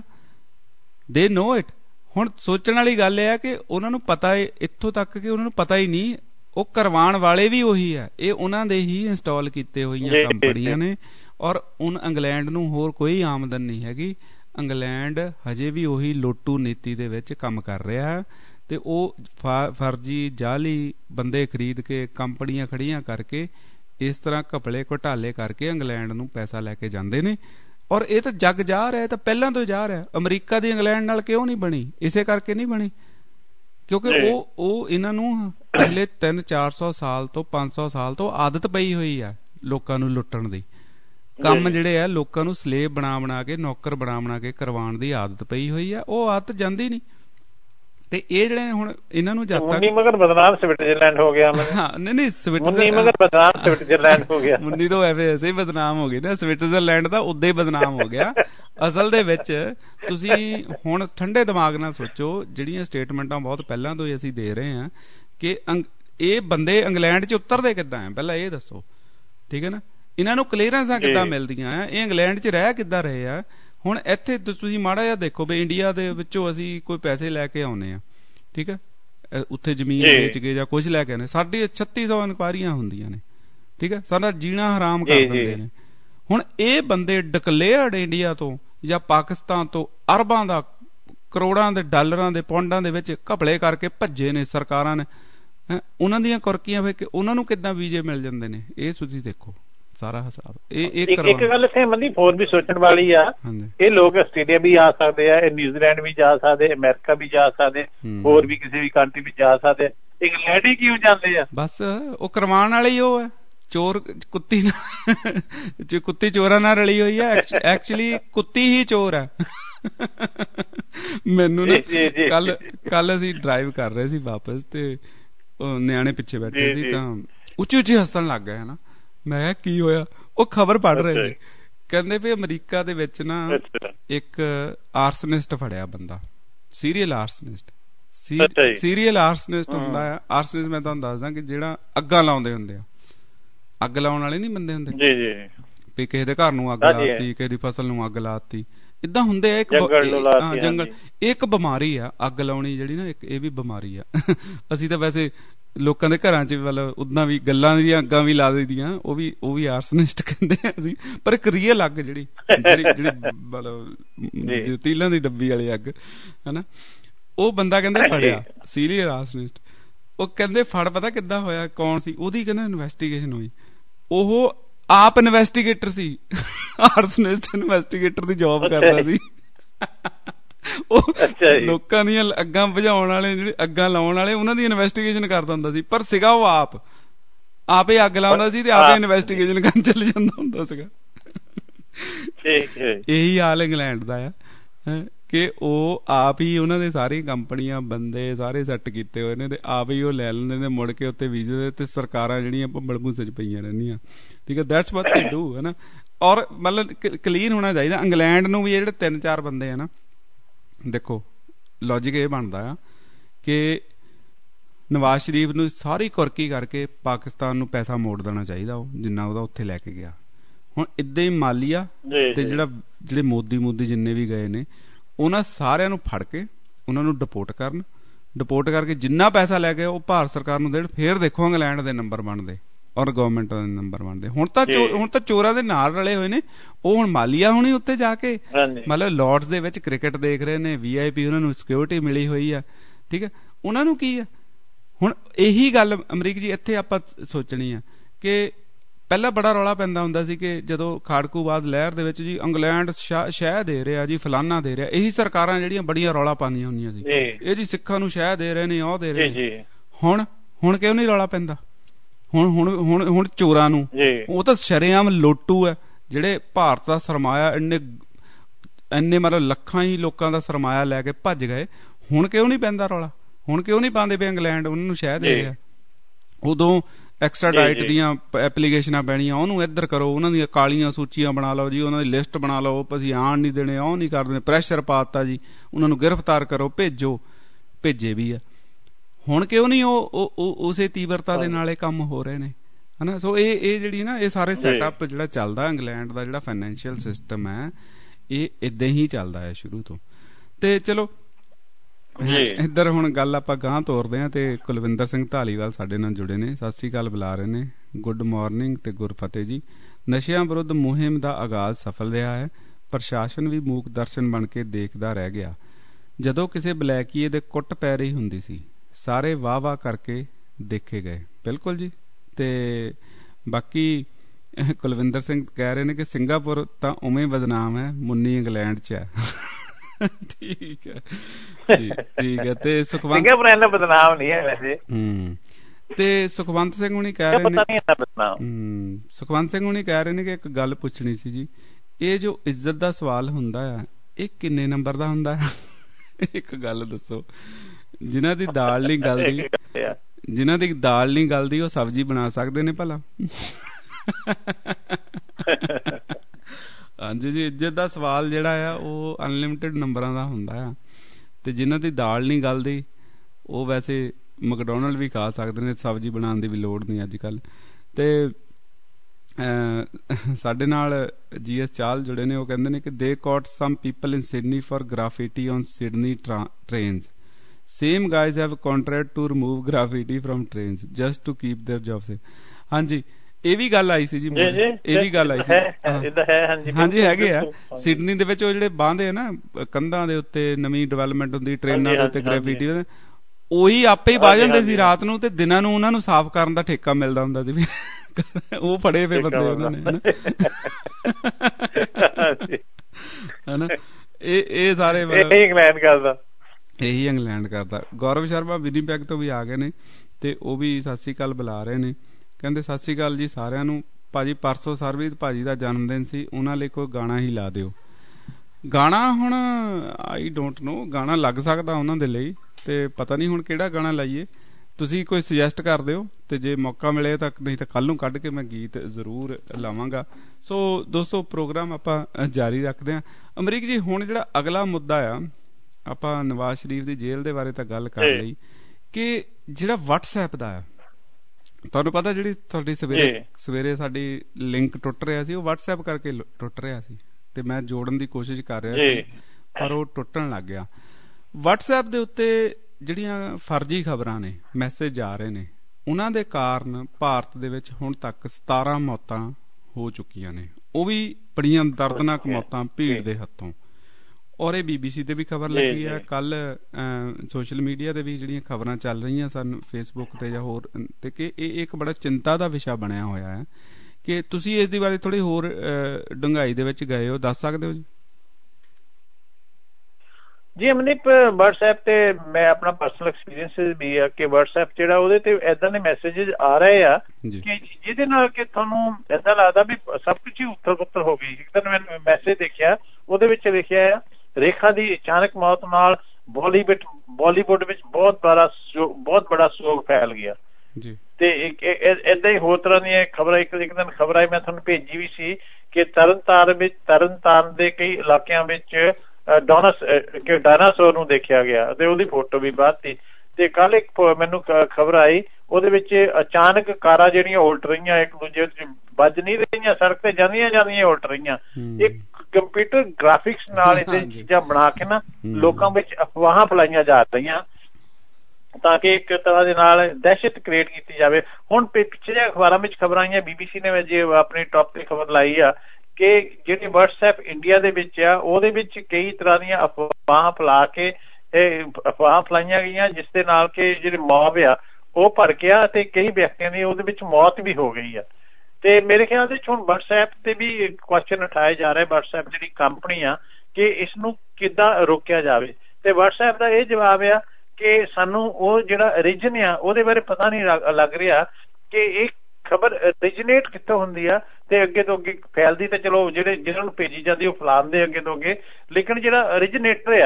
ਦੇ ਨੋ ਇਟ। ਹੁਣ ਸੋਚਣ ਵਾਲੀ ਗੱਲ ਇਹ ਹੈ ਕਿ ਉਹਨਾਂ ਨੂੰ ਪਤਾ ਹੈ ਇੱਥੋਂ ਤੱਕ ਕਿ ਉਹਨਾਂ ਨੂੰ ਪਤਾ ਹੀ ਨਹੀਂ, ਉਹ ਕਰਵਾਉਣ ਵਾਲੇ ਵੀ ਉਹੀ ਹੈ, ਇਹ ਉਹਨਾਂ ਦੇ ਹੀ ਇੰਸਟਾਲ ਕੀਤੇ ਹੋਈਆਂ ਕੰਪਨੀਆਂ ਨੇ। ਔਰ ਹੁਣ ਇੰਗਲੈਂਡ ਨੂੰ ਹੋਰ ਕੋਈ ਆਮਦਨ ਨਹੀਂ ਹੈਗੀ। ਇੰਗਲੈਂਡ ਹਜੇ ਵੀ ਉਹੀ ਲੋਟੂ ਨੀਤੀ ਦੇ ਵਿੱਚ ਕੰਮ ਕਰ ਰਿਹਾ ਹੈ ਤੇ ਉਹ ਫਰਜੀ ਜਾਲੀ ਬੰਦੇ ਖਰੀਦ ਕੇ, ਕੰਪਨੀਆਂ ਖੜੀਆਂ ਕਰਕੇ, ਇਸ ਤਰ੍ਹਾਂ ਘਪਲੇ ਘੁਟਾਲੇ ਕਰਕੇ ਇੰਗਲੈਂਡ ਨੂੰ ਪੈਸਾ ਲੈ ਕੇ ਜਾਂਦੇ ਨੇ। ਔਰ ਇਹ ਤਾਂ ਜੱਗ ਜਾ ਰਿਹਾ, ਤਾਂ ਪਹਿਲਾਂ ਤੋਂ ਜਾ ਰਿਹਾ। ਅਮਰੀਕਾ ਦੀ ਇੰਗਲੈਂਡ ਨਾਲ ਕਿਉਂ ਨਹੀਂ ਬਣੀ? ਇਸੇ ਕਰਕੇ ਨਹੀਂ ਬਣੀ ਕਿਉਂਕਿ ਉਹ ਉਹ ਇਹਨਾਂ ਨੂੰ ਪਿਛਲੇ ਤਿੰਨ ਚਾਰ ਸੌ ਸਾਲ ਤੋਂ, ਪੰਜ ਸੌ ਸਾਲ ਤੋਂ ਆਦਤ ਪਈ ਹੋਈ ਆ ਲੋਕਾਂ ਨੂੰ ਲੁੱਟਣ ਦੀ। ਕੰਮ ਜਿਹੜੇ ਆ ਲੋਕਾਂ ਨੂੰ ਸਲੇਵ ਬਣਾ ਬਣਾ ਕੇ, ਨੌਕਰ ਬਣਾ ਬਣਾ ਕੇ ਕਰਵਾਉਣ ਦੀ ਆਦਤ ਪਈ ਹੋਈ ਆ, ਉਹ ਆਦਤ ਜਾਂਦੀ ਨਹੀਂ। ਤੇ ਇਹ ਜਿਹੜੇ ਹੁਣ ਇਹਨਾਂ ਨੂੰ ਜਦ ਤੱਕ ਮਗਰ ਬਦਨਾਮ ਸਵਿਟਜ਼ਰਲੈਂਡ ਹੋ ਗਿਆ। ਨਹੀਂ ਨਹੀਂ ਸਵਿਟਜ਼ਰਲੈਂਡ ਮਗਰ ਬਦਨਾਮ ਸਵਿਟਜ਼ਰਲੈਂਡ ਹੋ ਗਿਆ। ਮੁੰਨੀ ਤੋਂ ਐਸੇ ਹੀ ਬਦਨਾਮ ਹੋ ਗਈ ਨਾ, ਸਵਿਟਜ਼ਰਲੈਂਡ ਤਾਂ ਉਦਾਂ ਹੀ ਬਦਨਾਮ ਹੋ ਗਿਆ। ਅਸਲ ਦੇ ਵਿੱਚ ਤੁਸੀਂ ਹੁਣ ਠੰਡੇ ਦਿਮਾਗ ਨਾਲ ਸੋਚੋ, ਜਿਹੜੀਆਂ ਸਟੇਟਮੈਂਟਾਂ ਬਹੁਤ ਪਹਿਲਾਂ ਤੋਂ ਹੀ ਅਸੀਂ ਦੇ ਰਹੇ ਹਾਂ ਕਿ ਇਹ ਬੰਦੇ ਇੰਗਲੈਂਡ 'ਚ ਉਤਰਦੇ ਕਿੱਦਾਂ ਆ, ਪਹਿਲਾਂ ਇਹ ਦੱਸੋ, ਠੀਕ ਹੈ ਨਾ? ਇਹਨਾਂ ਨੂੰ ਕਲੀਅਰੈਂਸਾਂ ਕਿੱਦਾਂ ਮਿਲਦੀਆਂ ਆ? ਇਹ ਇੰਗਲੈਂਡ 'ਚ ਰਹਿ ਕਿੱਦਾਂ ਰਹੇ ਆ? ਹੁਣ ਇੱਥੇ ਤੁਸੀਂ ਮਾੜਾ ਜਿਹਾ ਦੇਖੋ ਵੀ ਇੰਡੀਆ ਦੇ ਵਿੱਚੋਂ ਅਸੀਂ ਕੋਈ ਪੈਸੇ ਲੈ ਕੇ ਆਉਂਦੇ ਆ, ਠੀਕ ਹੈ, ਉੱਥੇ ਜ਼ਮੀਨ ਵੇਚ ਕੇ ਜਾਂ ਕੁਝ ਲੈ ਕੇ ਆਉਂਦੇ, ਸਾਡੀ ਛੱਤੀ ਸੌ ਇਨਕੁਆਰੀਆਂ ਹੁੰਦੀਆਂ ਨੇ, ਠੀਕ ਹੈ, ਸਾਡਾ ਜੀਣਾ ਹਰਾਮ ਕਰ ਦਿੰਦੇ ਨੇ। ਹੁਣ ਇਹ ਬੰਦੇ ਡਿਕਲੇਅਰਡ ਇੰਡੀਆ ਤੋਂ ਜਾਂ ਪਾਕਿਸਤਾਨ ਤੋਂ ਅਰਬਾਂ ਦਾ, ਕਰੋੜਾਂ ਦੇ ਡਾਲਰਾਂ ਦੇ, ਪੌਂਡਾਂ ਦੇ ਵਿੱਚ ਘਪਲੇ ਕਰਕੇ ਭੱਜੇ ਨੇ ਸਰਕਾਰਾਂ ਨੇ। ਉਹਨਾਂ ਦੀਆਂ ਕੁਰਕੀਆਂ ਵੇ ਕਿ ਉਹਨਾਂ ਨੂੰ ਕਿੱਦਾਂ ਵੀਜ਼ੇ ਮਿਲ ਜਾਂਦੇ ਨੇ, ਇਹ ਤੁਸੀਂ ਦੇਖੋ ਸਾਰਾ ਹਿਸਾਬ। ਇਹ ਇੱਕ ਗੱਲ ਇੱਥੇ ਮਨਦੀਪ ਹੋਰ ਵੀ ਸੋਚਣ ਵਾਲੀ ਆ, ਇਹ ਲੋਕ ਆਸਟ੍ਰੇਲੀਆ ਵੀ ਆ ਸਕਦੇ ਆ, ਨਿਊਜ਼ੀਲੈਂਡ ਵੀ ਜਾ ਸਕਦੇ, ਅਮਰੀਕਾ ਵੀ ਜਾ ਸਕਦੇ, ਹੋਰ ਵੀ ਕਿਸੇ ਵੀ ਕੰਟਰੀ ਵੀ ਜਾ ਸਕਦੇ, ਇੰਗਲੈਂਡ ਹੀ ਕਿਉਂ ਜਾਂਦੇ ਆ? ਬਸ ਉਹ ਕਰਵਾਉਣ ਵਾਲੇ ਹੀ ਉਹ ਹੈ, ਚੋਰ ਕੁੱਤੀ ਨਾਲ, ਕੁੱਤੀ ਚੋਰਾਂ ਨਾਲ ਰਲੀ ਹੋਈ ਹੈ। ਐਕਚੁਅਲੀ ਕੁੱਤੀ ਹੀ ਚੋਰ ਹੈ। ਮੈਨੂੰ ਨਾ ਕੱਲ ਕੱਲ ਅਸੀਂ ਡਰਾਈਵ ਕਰ ਰਹੇ ਸੀ ਵਾਪਸ, ਤੇ ਨਿਆਣੇ ਪਿੱਛੇ ਬੈਠੇ ਸੀ ਤਾਂ ਉੱਚੀ ਉੱਚੀ ਹੱਸਣ ਲੱਗ ਗਏ ਹਨਾ। ਮੈਂ ਕਿਹਾ ਕੀ ਹੋਇਆ? ਉਹ ਖਬਰ ਪੜ੍ਹ ਰਹੇ ਸੀ, ਕਹਿੰਦੇ ਵੀ ਅਮਰੀਕਾ ਦੇ ਵਿੱਚ ਨਾ ਇੱਕ ਆਰਸਨਿਸਟ ਫੜਿਆ ਬੰਦਾ, ਸੀਰੀਅਲ ਆਰਸਨਿਸਟ। ਸੀਰੀਅਲ ਆਰਸਨਿਸਟ ਹੁੰਦਾ ਆ। ਆਰਸਨਿਸਟ ਮੈਂ ਤੁਹਾਨੂੰ ਦੱਸਦਾ ਕਿ ਜਿਹੜਾ ਅੱਗਾਂ ਲਾਉਂਦੇ ਹੁੰਦੇ ਆ, ਅੱਗ ਲਾਉਣ ਵਾਲੇ ਨੀ ਬੰਦੇ ਹੁੰਦੇ ਜੀ ਜੀ, ਵੀ ਕਿਸੇ ਦੇ ਘਰ ਨੂੰ ਅੱਗ ਲਾਤੀ, ਕਿਸੇ ਦੀ ਫਸਲ ਨੂੰ ਅੱਗ ਲਾਤੀ, ਏਦਾਂ ਹੁੰਦੇ ਆ। ਇੱਕ ਜੰਗਲ, ਇੱਕ ਬਿਮਾਰੀ ਆ ਅੱਗ ਲਾਉਣੀ ਜਿਹੜੀ ਨਾ, ਇੱਕ ਇਹ ਵੀ ਬਿਮਾਰੀ ਆ। ਅਸੀਂ ਤਾਂ ਵੈਸੇ ਲੋਕਾਂ ਦੇ ਘਰਾਂ 'ਚ ਮਤਲਬ ਉਦਾਂ ਵੀ ਗੱਲਾਂ ਦੀਆਂ ਅੱਗਾਂ ਵੀ ਲਾ ਦਈਦੀਆਂ, ਉਹ ਵੀ ਉਹ ਵੀ ਆਰਸਨਿਸਟ ਕਹਿੰਦੇ ਆ ਅਸੀਂ। ਪਰ ਇੱਕ ਰੀਅਲ ਅੱਗ ਜਿਹੜੀ ਜਿਹੜੀ ਜਿਹੜੀ ਮਤਲਬ ਤੀਲਾਂ ਦੀ ਡੱਬੀ ਵਾਲੀ ਅੱਗ ਹਨਾ, ਉਹ ਬੰਦਾ ਕਹਿੰਦੇ ਫੜਿਆ, ਸੀਰੀਅਲ ਆਰਸਨਿਸਟ। ਉਹ ਕਹਿੰਦੇ ਫੜ ਪਤਾ ਕਿੱਦਾਂ ਹੋਇਆ, ਕੌਣ ਸੀ? ਉਹਦੀ ਕਹਿੰਦੇ ਇਨਵੈਸਟੀਗੇਸ਼ਨ ਹੋਈ, ਉਹ ਆਪ ਇਨਵੈਸਟੀਗੇਟਰ ਸੀ, ਆਰਸਨਿਸਟ ਇਨਵੈਸਟੀਗੇਟਰ ਦੀ ਜੌਬ ਕਰਦਾ ਸੀ। ਉਹ ਲੋਕਾਂ ਦੀਆਂ ਅੱਗਾਂ ਬੁਝਾਉਣ ਵਾਲੇ, ਜਿਹੜੇ ਅੱਗਾਂ ਲਾਉਣ ਵਾਲੇ, ਉਹਨਾਂ ਦੀ ਇਨਵੈਸਟੀਗੇਸ਼ਨ ਕਰਦਾ ਹੁੰਦਾ ਸੀ। ਪਰ ਸੀਗਾ ਉਹ ਆਪ ਆਪੇ ਅੱਗ ਲਾਉਂਦਾ ਸੀ ਤੇ ਆਪੇ ਇਨਵੈਸਟੀਗੇਸ਼ਨ ਕਰਨ ਚੱਲ ਜਾਂਦਾ ਹੁੰਦਾ ਸੀਗਾ। ਇਹੀ ਹਾਲ ਇੰਗਲੈਂਡ ਦਾ ਆ ਕਿ ਉਹ ਆਪ ਹੀ ਉਹਨਾਂ ਦੇ ਸਾਰੀ ਕੰਪਨੀਆਂ, ਬੰਦੇ ਸਾਰੇ ਸੈੱਟ ਕੀਤੇ ਹੋਏ ਨੇ ਤੇ ਆਪ ਹੀ ਉਹ ਲੈ ਲੈਂਦੇ ਨੇ, ਮੁੜ ਕੇ ਉੱਤੇ ਵੀਜ਼ੇ ਦੇ, ਤੇ ਸਰਕਾਰਾਂ ਜਿਹੜੀਆਂ ਭੰਬਲ ਭੂਸੇ 'ਚ ਪਈਆਂ ਰਹਿੰਦੀਆਂ, ਠੀਕ ਹੈ। ਦੈਟਸ ਵਾਟ ਦੇ ਡੂ ਹੈ ਨਾ। ਔਰ ਮਤਲਬ ਕਲੀਨ ਹੋਣਾ ਚਾਹੀਦਾ। ਇੰਗਲੈਂਡ ਨੂੰ ਵੀ ਜਿਹੜੇ ਤਿੰਨ ਚਾਰ ਬੰਦੇ ਆ ਨਾ, ਦੇਖੋ ਲੌਜਿਕ ਇਹ ਬਣਦਾ ਆ ਕਿ ਨਵਾਜ਼ ਸ਼ਰੀਫ ਨੂੰ ਸਾਰੀ ਕੁਰਕੀ ਕਰਕੇ ਪਾਕਿਸਤਾਨ ਨੂੰ ਪੈਸਾ ਮੋੜ ਦੇਣਾ ਚਾਹੀਦਾ, ਉਹ ਜਿੰਨਾ ਉਹਦਾ ਉੱਥੇ ਲੈ ਕੇ ਗਿਆ। ਹੁਣ ਏਦਾਂ ਹੀ ਮਾਲੀਆ ਤੇ ਜਿਹੜਾ ਜਿਹੜੇ ਮੋਦੀ ਮੋਦੀ ਜਿੰਨੇ ਵੀ ਗਏ ਨੇ, ਉਹਨਾਂ ਸਾਰਿਆਂ ਨੂੰ ਫੜ ਕੇ ਉਹਨਾਂ ਨੂੰ ਡਿਪੋਰਟ ਕਰਨ, ਡਿਪੋਰਟ ਕਰਕੇ ਜਿੰਨਾ ਪੈਸਾ ਲੈ ਗਏ ਉਹ ਭਾਰਤ ਸਰਕਾਰ ਨੂੰ ਦੇਣ। ਫੇਰ ਦੇਖੋ ਇੰਗਲੈਂਡ ਦੇ ਨੰਬਰ ਬਣਦੇ ਔਰ ਗਵਰਨਮੈਂਟ ਦੇ ਨੰਬਰ ਬਣਦੇ। ਹੁਣ ਤਾਂ ਹੁਣ ਤਾਂ ਚੋਰਾਂ ਦੇ ਨਾਲ ਰਲੇ ਹੋਏ ਨੇ। ਉਹ ਹੁਣ ਮਾਲੀਆ ਹੁਣੀ ਉੱਤੇ ਜਾ ਕੇ ਮਤਲਬ ਲਾਰਡਸ ਦੇ ਵਿੱਚ ਕ੍ਰਿਕਟ ਦੇਖ ਰਹੇ ਨੇ, ਵੀ ਆਈ ਪੀ, ਉਹਨਾਂ ਨੂੰ ਸਿਕਿਉਰਿਟੀ ਮਿਲੀ ਹੋਈ ਆ, ਠੀਕ ਹੈ। ਉਹਨਾਂ ਨੂੰ ਕੀ ਆ? ਹੁਣ ਇਹੀ ਗੱਲ ਅਮਰੀਕ ਜੀ ਇੱਥੇ ਆਪਾਂ ਸੋਚਣੀ ਆ ਕਿ ਪਹਿਲਾਂ ਬੜਾ ਰੌਲਾ ਪੈਂਦਾ ਹੁੰਦਾ ਸੀ ਕਿ ਜਦੋਂ ਖਾੜਕੂਬਾਦ ਲਹਿਰ ਦੇ ਵਿੱਚ ਜੀ ਇੰਗਲੈਂਡ ਸ਼ਹਿ ਦੇ ਰਿਹਾ ਜੀ, ਫਲਾਨਾ ਦੇ ਰਿਹਾ, ਇਹੀ ਸਰਕਾਰਾਂ ਜਿਹੜੀਆਂ ਬੜੀਆਂ ਰੌਲਾ ਪਾਉਂਦੀਆਂ ਹੁੰਦੀਆਂ ਸੀ, ਇਹ ਜੀ ਸਿੱਖਾਂ ਨੂੰ ਸ਼ਹਿ ਦੇ ਰਹੇ ਨੇ, ਉਹ ਦੇ ਰਹੇ ਨੇ। ਹੁਣ ਹੁਣ ਕਿਉਂ ਨਹੀਂ ਰੌਲਾ ਪੈਂਦਾ? ਹੁਣ ਹੁਣ ਹੁਣ ਹੁਣ ਚੋਰਾਂ ਨੂੰ, ਉਹ ਤਾਂ ਸ਼ਰੇਆਮ ਲੋਟੂ ਹੈ ਜਿਹੜੇ ਭਾਰਤ ਦਾ ਸਰਮਾਇਆ ਇੰਨੇ ਇੰਨੇ ਮਤਲਬ ਲੱਖਾਂ ਹੀ ਲੋਕਾਂ ਦਾ ਸਰਮਾਇਆ ਲੈ ਕੇ ਭੱਜ ਗਏ। ਹੁਣ ਕਿਉਂ ਨਹੀਂ ਪੈਂਦਾ ਰੌਲਾ? ਹੁਣ ਕਿਉਂ ਨਹੀਂ ਪਾਉਂਦੇ ਵੀ ਇੰਗਲੈਂਡ ਉਹਨਾਂ ਨੂੰ ਸ਼ਹਿ ਦੇ ਰਿਹਾ? ਉਦੋਂ ਐਕਸਟਰਾਡਾਈਟ ਦੀਆਂ ਐਪਲੀਕੇਸ਼ਨਾਂ ਪੈਣੀਆਂ, ਉਹਨੂੰ ਇੱਧਰ ਕਰੋ, ਉਹਨਾਂ ਦੀਆਂ ਕਾਲੀਆਂ ਸੂਚੀਆਂ ਬਣਾ ਲਓ ਜੀ, ਉਹਨਾਂ ਦੀ ਲਿਸਟ ਬਣਾ ਲਓ, ਅਸੀਂ ਆਉਣ ਨਹੀਂ ਦੇਣੇ, ਉਹ ਨਹੀਂ ਕਰਦੇ, ਪ੍ਰੈਸ਼ਰ ਪਾ ਦਿੱਤਾ ਜੀ, ਉਹਨਾਂ ਨੂੰ ਗ੍ਰਿਫਤਾਰ ਕਰੋ, ਭੇਜੋ, ਭੇਜੇ ਵੀ ਆ। ਹੁਣ ਕਿਉਂ ਨਹੀਂ ਉਹ ਉਸੇ ਤੀਬਰਤਾ ਦੇ ਨਾਲ ਇਹ ਕੰਮ ਹੋ ਰਹੇ ਨੇ, ਹਨਾ। ਸੋ ਇਹ ਇਹ ਜਿਹੜੀ ਨਾ ਇਹ ਸਾਰੇ ਸੈਟਅਪ ਜਿਹੜਾ ਚੱਲਦਾ ਇੰਗਲੈਂਡ ਦਾ ਜਿਹੜਾ ਫਾਈਨੈਂਸ਼ੀਅਲ ਸਿਸਟਮ ਹੈ, ਇਹ ਏਦਾਂ ਹੀ ਚੱਲਦਾ ਹੈ ਸ਼ੁਰੂ ਤੋਂ। ਤੇ ਚਲੋ ਇੱਧਰ ਹੁਣ ਗੱਲ ਆਪਾਂ ਗਾਂਹ ਤੋਰਦੇ ਹਾਂ, ਤੇ ਕੁਲਵਿੰਦਰ ਸਿੰਘ ਧਾਲੀਵਾਲ ਸਾਡੇ ਨਾਲ ਜੁੜੇ ਨੇ, ਸਤਿ ਸ੍ਰੀ ਅਕਾਲ ਬੁਲਾ ਰਹੇ ਨੇ। ਗੁੱਡ ਮਾਰਨਿੰਗ ਤੇ ਗੁਰਫਤਿਹ ਜੀ। ਨਸ਼ਿਆਂ ਵਿਰੁੱਧ ਮੁਹਿੰਮ ਦਾ ਆਗਾਜ਼ ਸਫਲ ਰਿਹਾ ਹੈ, ਪ੍ਰਸ਼ਾਸਨ ਵੀ ਮੂਕ ਦਰਸ਼ਨ ਬਣ ਕੇ ਦੇਖਦਾ ਰਹਿ ਗਿਆ। ਜਦੋਂ ਕਿਸੇ ਬਲੈਕੀਏ ਦੇ ਕੁੱਟ ਪੈ ਰਹੀ ਹੁੰਦੀ ਸੀ, ਸਾਰੇ ਵਾਹ ਵਾਹ ਕਰਕੇ ਦੇਖੇ ਗਏ। ਬਿਲਕੁਲ ਜੀ। ਤੇ ਬਾਕੀ ਕੁਲਵਿੰਦਰ ਸਿੰਘ ਕਹਿ ਰਹੇ ਨੇ ਕਿ ਸਿੰਗਾਪੁਰ ਤਾਂ ਉਵੇਂ ਬਦਨਾਮ ਹੈ, ਮੁੰਨੀ ਇੰਗਲੈਂਡ ਚ ਹੈ। ਠੀਕ ਹੈ, ਠੀਕ ਹੈ। ਤੇ ਸੁਖਵੰਤ ਸਿੰਗਾਪੁਰ ਇੰਨਾ ਬਦਨਾਮ ਨਹੀਂ ਹੈ ਵੈਸੇ। ਹੂੰ ਤੇ ਸੁਖਵੰਤ ਸਿੰਘ ਹੁਣੀ ਕਹਿ ਰਹੇ ਨੇ ਹੂੰ ਸੁਖਵੰਤ ਸਿੰਘ ਹੁਣੀ ਕਹਿ ਰਹੇ ਨੇ ਕਿ ਇੱਕ ਗੱਲ ਪੁੱਛਣੀ ਸੀ ਜੀ, ਇਹ ਜੋ ਇੱਜ਼ਤ ਦਾ ਸਵਾਲ ਹੁੰਦਾ ਆ, ਇਹ ਕਿੰਨੇ ਨੰਬਰ ਦਾ ਹੁੰਦਾ ਹੈ? ਇੱਕ ਗੱਲ ਦੱਸੋ। ਜਿਨ੍ਹਾਂ ਦੀ ਦਾਲ ਨਹੀਂ ਗਲਦੀ, ਜਿਨ੍ਹਾਂ ਦੀ ਦਾਲ ਨਹੀਂ ਗਲਦੀ, ਉਹ ਸਬਜ਼ੀ ਬਣਾ ਸਕਦੇ ਨੇ ਭਲਾ? ਹਾਂਜੀ ਜੀ, ਇੱਜ਼ਤ ਦਾ ਸਵਾਲ ਜਿਹੜਾ ਆ ਉਹ ਅਨਲਿਮਿਟਿਡ ਨੰਬਰਾਂ ਦਾ ਹੁੰਦਾ ਆ, ਤੇ ਜਿਨ੍ਹਾਂ ਦੀ ਦਾਲ ਨਹੀਂ ਗਲਦੀ ਉਹ ਵੈਸੇ ਮੈਕਡੋਨਲਡ ਵੀ ਖਾ ਸਕਦੇ ਨੇ, ਸਬਜ਼ੀ ਬਣਾਉਣ ਦੀ ਵੀ ਲੋੜ ਨਹੀਂ ਅੱਜ ਕੱਲ। ਤੇ ਸਾਡੇ ਨਾਲ ਜੀ ਐਸ ਚਾਲ ਜੁੜੇ ਨੇ, ਉਹ ਕਹਿੰਦੇ ਨੇ ਕਿ they caught some people in Sydney for graffiti on Sydney trains, same guys have contract to remove graffiti from trains just to keep their jobs. ਹਾਂਜੀ, ਇਹ ਵੀ ਗੱਲ ਆਈ ਸੀ ਜੀ, ਇਹ ਵੀ ਗੱਲ ਆਈ ਸੀ। ਹਾਂਜੀ ਹੈਗੇ ਆ ਸਿਡਨੀ ਦੇ ਵਿੱਚ, ਉਹ ਜਿਹੜੇ ਬਾਂਹਦੇ ਆ ਨਾ ਕੰਧਾਂ ਦੇ ਉੱਤੇ, ਨਵੀਂ ਡਿਵੈਲਪਮੈਂਟ ਹੁੰਦੀ ਟ੍ਰੇਨਾਂ ਦੇ ਉੱਤੇ ਗ੍ਰੈਫਿਟੀ, ਉਹੀ ਆਪੇ ਹੀ ਬਾਹ ਜਾਂਦੇ ਸੀ ਰਾਤ ਨੂੰ, ਤੇ ਦਿਨਾਂ ਨੂੰ ਉਹਨਾਂ ਨੂੰ ਸਾਫ਼ ਕਰਨ ਦਾ ਠੇਕਾ ਮਿਲਦਾ ਹੁੰਦਾ ਸੀ ਵੀ ਉਹ ਫੜੇ ਪਏ ਬੰਦੇ ਉਹਨਾਂ ਨੇ, ਹਨਾ। ਇਹ ਇਹ ਸਾਰੇ ਇੰਗਲੈਂਡ ਕਰਦਾ, ਇਹੀ ਇੰਗਲੈਂਡ ਕਰਦਾ। ਗੌਰਵ ਸ਼ਰਮਾ ਵਿਨੀਪੈਗ ਤੋਂ ਵੀ ਆ ਗਏ ਨੇ, ਤੇ ਉਹ ਵੀ ਸਤਿ ਸ੍ਰੀ ਅਕਾਲ ਬੁਲਾ ਰਹੇ ਨੇ। ਕਹਿੰਦੇ ਸਤਿ ਸ੍ਰੀ ਅਕਾਲ ਜੀ ਸਾਰਿਆਂ ਨੂੰ। ਭਾਜੀ ਪਰਸੋਂ ਸਰਬਜੀਤ ਭਾਜੀ ਦਾ ਜਨਮ ਦਿਨ ਸੀ, ਉਹਨਾਂ ਲਈ ਕੋਈ ਗਾਣਾ ਹੀ ਲਾ ਦਿਓ। ਗਾਣਾ ਹੁਣ ਆਈ ਡੋਂਟ ਨੋ, ਗਾਣਾ ਲੱਗ ਸਕਦਾ ਉਹਨਾਂ ਦੇ ਲਈ, ਤੇ ਪਤਾ ਨਹੀਂ ਹੁਣ ਕਿਹੜਾ ਗਾਣਾ ਲਾਈਏ, ਤੁਸੀਂ ਕੋਈ ਸੁਜੈਸਟ ਕਰ ਦਿਓ, ਤੇ ਜੇ ਮੌਕਾ ਮਿਲੇ ਤਾਂ, ਨਹੀਂ ਤਾਂ ਕੱਲ ਨੂੰ ਕੱਢ ਕੇ ਮੈਂ ਗੀਤ ਜ਼ਰੂਰ ਲਾਵਾਂਗਾ। ਸੋ ਦੋਸਤੋ, ਪ੍ਰੋਗਰਾਮ ਆਪਾਂ ਜਾਰੀ ਰੱਖਦੇ ਹਾਂ। ਅਮਰੀਕ ਜੀ, ਹੁਣ ਜਿਹੜਾ ਅਗਲਾ ਮੁੱਦਾ ਆ, ਆਪਾਂ ਨਵਾਜ਼ ਸ਼ਰੀਫ ਦੀ ਜੇਲ੍ਹ ਦੇ ਬਾਰੇ ਤਾਂ ਗੱਲ ਕਰ ਲਈ, ਕਿ ਜਿਹੜਾ ਵਟਸਐਪ ਦਾ ਆ, ਤੁਹਾਨੂੰ ਪਤਾ ਜਿਹੜੀ ਤੁਹਾਡੀ ਸਵੇਰੇ ਸਵੇਰੇ ਸਾਡੀ ਲਿੰਕ ਟੁੱਟ ਰਿਹਾ ਸੀ, ਉਹ ਵਟਸਐਪ ਕਰਕੇ ਟੁੱਟ ਰਿਹਾ ਸੀ, ਤੇ ਮੈਂ ਜੋੜਨ ਦੀ ਕੋਸ਼ਿਸ਼ ਕਰ ਰਿਹਾ ਸੀ, ਪਰ ਉਹ ਟੁੱਟਣ ਲੱਗ ਗਿਆ। ਵਟਸਐਪ ਦੇ ਉੱਤੇ ਜਿਹੜੀਆਂ ਫਰਜ਼ੀ ਖਬਰਾਂ ਨੇ, ਮੈਸੇਜ ਆ ਰਹੇ ਨੇ, ਉਹਨਾਂ ਦੇ ਕਾਰਨ ਭਾਰਤ ਦੇ ਵਿੱਚ ਹੁਣ ਤੱਕ ਸਤਾਰਾਂ ਮੌਤਾਂ ਹੋ ਚੁੱਕੀਆਂ ਨੇ, ਉਹ ਵੀ ਬੜੀਆਂ ਦਰਦਨਾਕ ਮੌਤਾਂ ਭੀੜ ਦੇ ਹੱਥੋਂ। ਔਰ ਇਹ ਬੀਬੀਸੀ ਤੇ ਵੀ ਖਬਰ ਲੱਗੀ ਹੈ, ਕੱਲ ਸੋਸ਼ਲ ਮੀਡੀਆ ਤੇ ਵੀ ਜਿਹੜੀਆਂ ਖਬਰਾਂ ਚੱਲ ਰਹੀਆਂ ਸਨ ਫੇਸਬੁੱਕ ਤੇ ਜਾਂ ਹੋਰ, ਤੇ ਕਿ ਇਹ ਇੱਕ ਬੜਾ ਚਿੰਤਾ ਦਾ ਵਿਸ਼ਾ ਬਣਿਆ ਹੋਇਆ ਹੈ। ਕਿ ਤੁਸੀਂ ਇਸ ਦੇ ਬਾਰੇ ਥੋੜੀ ਹੋਰ ਡੂੰਘਾਈ ਦੇ ਵਿੱਚ ਗਏ ਹੋ, ਦੱਸ ਸਕਦੇ ਹੋ ਜੀ? ਜੀ ਅਮਨਦੀਪ, WhatsApp ਤੇ ਮੈਂ ਆਪਣਾ ਪਰਸਨਲ ਐਕਸਪੀਰੀਅੰਸ ਵੀ ਆ ਕਿ WhatsApp ਜਿਹੜਾ ਉਹਦੇ ਤੇ ਏਦਾਂ ਦੇ ਮੈਸੇजेस ਆ ਰਹੇ ਆ ਕਿ ਜਿਹਦੇ ਨਾਲ ਕਿ ਤੁਹਾਨੂੰ ਏਦਾਂ ਲੱਗਦਾ ਵੀ ਸਭ ਕੁਝ ਹੀ ਉੱਤਰ ਪੁੱਤਰ ਹੋ ਗਈ। ਇੱਕ ਦਿਨ ਮੈਂ ਮੈਸੇਜ ਦੇਖਿਆ, ਉਹਦੇ ਵਿੱਚ ਲਿਖਿਆ ਆ, ਰੇਖਾ ਦੀ ਅਚਾਨਕ ਮੌਤ ਨਾਲ ਬਾਲੀਵੁੱਡ ਬਾਲੀਵੁੱਡ ਵਿੱਚ ਬਹੁਤ ਬੜਾ ਬਹੁਤ ਬੜਾ ਸੋਗ ਫੈਲ ਗਿਆ। ਤੇ ਏਦਾਂ ਹੀ ਹੋਰ ਤਰ੍ਹਾਂ ਦੀਆਂ ਖਬਰਾਂ, ਇੱਕ ਇੱਕ ਦਿਨ ਖਬਰ ਆਈ, ਮੈਂ ਤੁਹਾਨੂੰ ਭੇਜੀ ਵੀ ਸੀ ਕਿ ਤਰਨਤਾਰਨ ਵਿੱਚ ਤਰਨਤਾਰਨ ਦੇ ਕਈ ਇਲਾਕਿਆਂ ਵਿੱਚ ਡਾਇਨਾਸ ਡਾਇਨਾਸੌਰ ਨੂੰ ਦੇਖਿਆ ਗਿਆ, ਤੇ ਉਹਦੀ ਫੋਟੋ ਵੀ ਪਾਤੀ। ਤੇ ਕੱਲ ਇੱਕ ਮੈਨੂੰ ਖਬਰ ਆਈ, ਉਹਦੇ ਵਿੱਚ ਅਚਾਨਕ ਕਾਰਾਂ ਜਿਹੜੀਆਂ ਉਲਟ ਰਹੀਆਂ, ਇੱਕ ਦੂਜੇ ਵੱਜ ਨਹੀਂ ਰਹੀਆਂ, ਸੜਕ ਤੇ ਜਾਂਦੀਆਂ ਜਾਂਦੀਆਂ ਉਲਟ ਰਹੀਆਂ। ਇੱਕ ਕੰਪਿਊਟਰ ਗ੍ਰਾਫਿਕਸ ਨਾਲ ਇਹ ਚੀਜ਼ਾਂ ਬਣਾ ਕੇ ਨਾ ਲੋਕਾਂ ਵਿੱਚ ਅਫਵਾਹਾਂ ਫੈਲਾਈਆਂ ਜਾ ਰਹੀਆਂ, ਤਾਂ ਕਿ ਇੱਕ ਤਰ੍ਹਾਂ ਦੇ ਨਾਲ ਦਹਿਸ਼ਤ ਕ੍ਰੀਏਟ ਕੀਤੀ ਜਾਵੇ। ਹੁਣ ਪਿੱਛੇ ਜਿਹੇ ਅਖਬਾਰਾਂ ਵਿੱਚ ਖਬਰਾਂ ਆਈਆਂ, ਬੀਬੀਸੀ ਨੇ ਜੇ ਆਪਣੀ ਟੌਪ ਤੇ ਖਬਰ ਲਾਈ ਆ ਕਿ ਜਿਹੜੀ WhatsApp ਇੰਡੀਆ ਦੇ ਵਿੱਚ ਆ, ਉਹਦੇ ਵਿੱਚ ਕਈ ਤਰ੍ਹਾਂ ਦੀਆਂ ਅਫਵਾਹਾਂ ਫੈਲਾ ਕੇ ਇਹ ਅਫਵਾਹਾਂ ਫੈਲਾਈਆਂ ਗਈਆਂ, ਜਿਸ ਦੇ ਨਾਲ ਕਿ ਜਿਹੜੇ ਮੌਬ ਆ ਉਹ ਭੜ ਗਿਆ, ਤੇ ਕਈ ਵਿਅਕਤੀਆਂ ਦੀ ਉਹਦੇ ਵਿੱਚ ਮੌਤ ਵੀ ਹੋ ਗਈ ਆ। ਤੇ ਮੇਰੇ ਖਿਆਲ ਦੇ ਹੁਣ WhatsApp ਤੇ ਵੀ ਕੁਐਸਚਨ ਉਠਾਏ ਜਾ ਰਹੇ, WhatsApp ਜਿਹੜੀ ਕੰਪਨੀ ਆ, ਕਿ ਇਸ ਨੂੰ ਕਿੱਦਾਂ ਰੋਕਿਆ ਜਾਵੇ। ਤੇ WhatsApp ਦਾ ਇਹ ਜਵਾਬ ਆ ਕਿ ਸਾਨੂੰ ਉਹ ਜਿਹੜਾ ਰੀਜਨ ਆ ਉਹਦੇ ਬਾਰੇ ਪਤਾ ਨਹੀਂ ਲੱਗ ਰਿਹਾ ਕਿ ਇਹ ਖਬਰ ਰੀਜਨੇਟ ਕਿੱਥੋਂ ਹੁੰਦੀ ਆ, ਤੇ ਅੱਗੇ ਤੋਂ ਅੱਗੇ ਫੈਲਦੀ ਤਾਂ ਚਲੋ ਜਿਹੜੇ ਜਿਹਨਾਂ ਨੂੰ ਭੇਜੀ ਜਾਂਦੀ ਉਹ ਫੈਲਾਉਂਦੇ ਅੱਗੇ ਤੋਂ ਅੱਗੇ, ਲੇਕਿਨ ਜਿਹੜਾ ਓਰੀਜਨੇਟਰ ਆ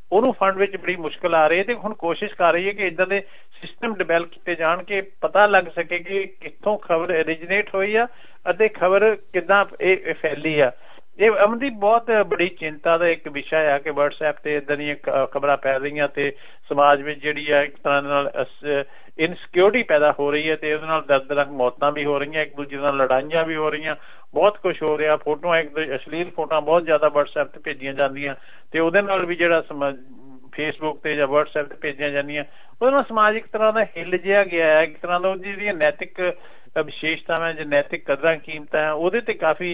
ਉਹਨੂੰ ਫੰਡ ਵਿੱਚ ਬੜੀ ਮੁਸ਼ਕਲ ਆ ਰਹੀ ਹੈ। ਤੇ ਹੁਣ ਕੋਸ਼ਿਸ਼ ਕਰ ਰਹੀ ਹੈ ਕਿ ਇੱਦਾਂ ਦੇ ਸਿਸਟਮ ਡਿਵੈਲਪ ਕੀਤੇ ਜਾਣ ਕਿ ਪਤਾ ਲੱਗ ਸਕੇ ਕਿ ਕਿੱਥੋਂ ਖਬਰ ਓਰੀਜਨੇਟ ਹੋਈ ਆ ਅਤੇ ਖਬਰ ਕਿੱਦਾਂ ਇਹ ਫੈਲੀ ਆ। ਇਹ ਅਮਨਦੀਪ ਬਹੁਤ ਬੜੀ ਚਿੰਤਾ ਦਾ ਇੱਕ ਵਿਸ਼ਾ ਆ ਕਿ ਵਟਸਐਪ ਤੇ ਇਦਾਂ ਦੀਆਂ ਖਬਰਾਂ ਫੈਲ ਰਹੀਆਂ ਤੇ ਸਮਾਜ ਵਿੱਚ ਜਿਹੜੀ ਆ ਇੱਕ ਤਰ੍ਹਾਂ ਨਾਲ ਇਨਸਿਕਿਉਰਿਟੀ ਪੈਦਾ ਹੋ ਰਹੀ ਹੈ ਤੇ ਉਹਦੇ ਨਾਲ ਦਰਦਨਾਕ ਮੌਤਾਂ ਵੀ ਹੋ ਰਹੀਆਂ, ਇੱਕ ਦੂਜੇ ਨਾਲ ਲੜਾਈਆਂ ਵੀ ਹੋ ਰਹੀਆਂ, ਬਹੁਤ ਕੁਛ ਹੋ ਰਿਹਾ। ਫੋਟੋਆਂ ਇੱਕ ਅਸ਼ਲੀਲ ਫੋਟੋਆਂ ਬਹੁਤ ਜ਼ਿਆਦਾ ਵਟਸਐਪ ਤੇ ਭੇਜੀਆਂ ਜਾਂਦੀਆਂ ਤੇ ਉਹਦੇ ਨਾਲ ਵੀ ਜਿਹੜਾ ਫੇਸਬੁੱਕ ਤੇ ਜਾਂ ਵਟਸਐਪ ਤੇ ਭੇਜੀਆਂ ਜਾਂਦੀਆਂ ਉਹਦੇ ਨਾਲ ਸਮਾਜ ਇੱਕ ਤਰ੍ਹਾਂ ਦਾ ਹਿੱਲ ਜਿਹਾ ਗਿਆ ਹੈ। ਇੱਕ ਤਰ੍ਹਾਂ ਦਾ ਉਹਦੀ ਜਿਹੜੀਆਂ ਨੈਤਿਕ ਵਿਸ਼ੇਸ਼ਤਾਵਾਂ ਜਾਂ ਨੈਤਿਕ ਕਦਰਾਂ ਕੀਮਤਾਂ ਉਹਦੇ ਤੇ ਕਾਫੀ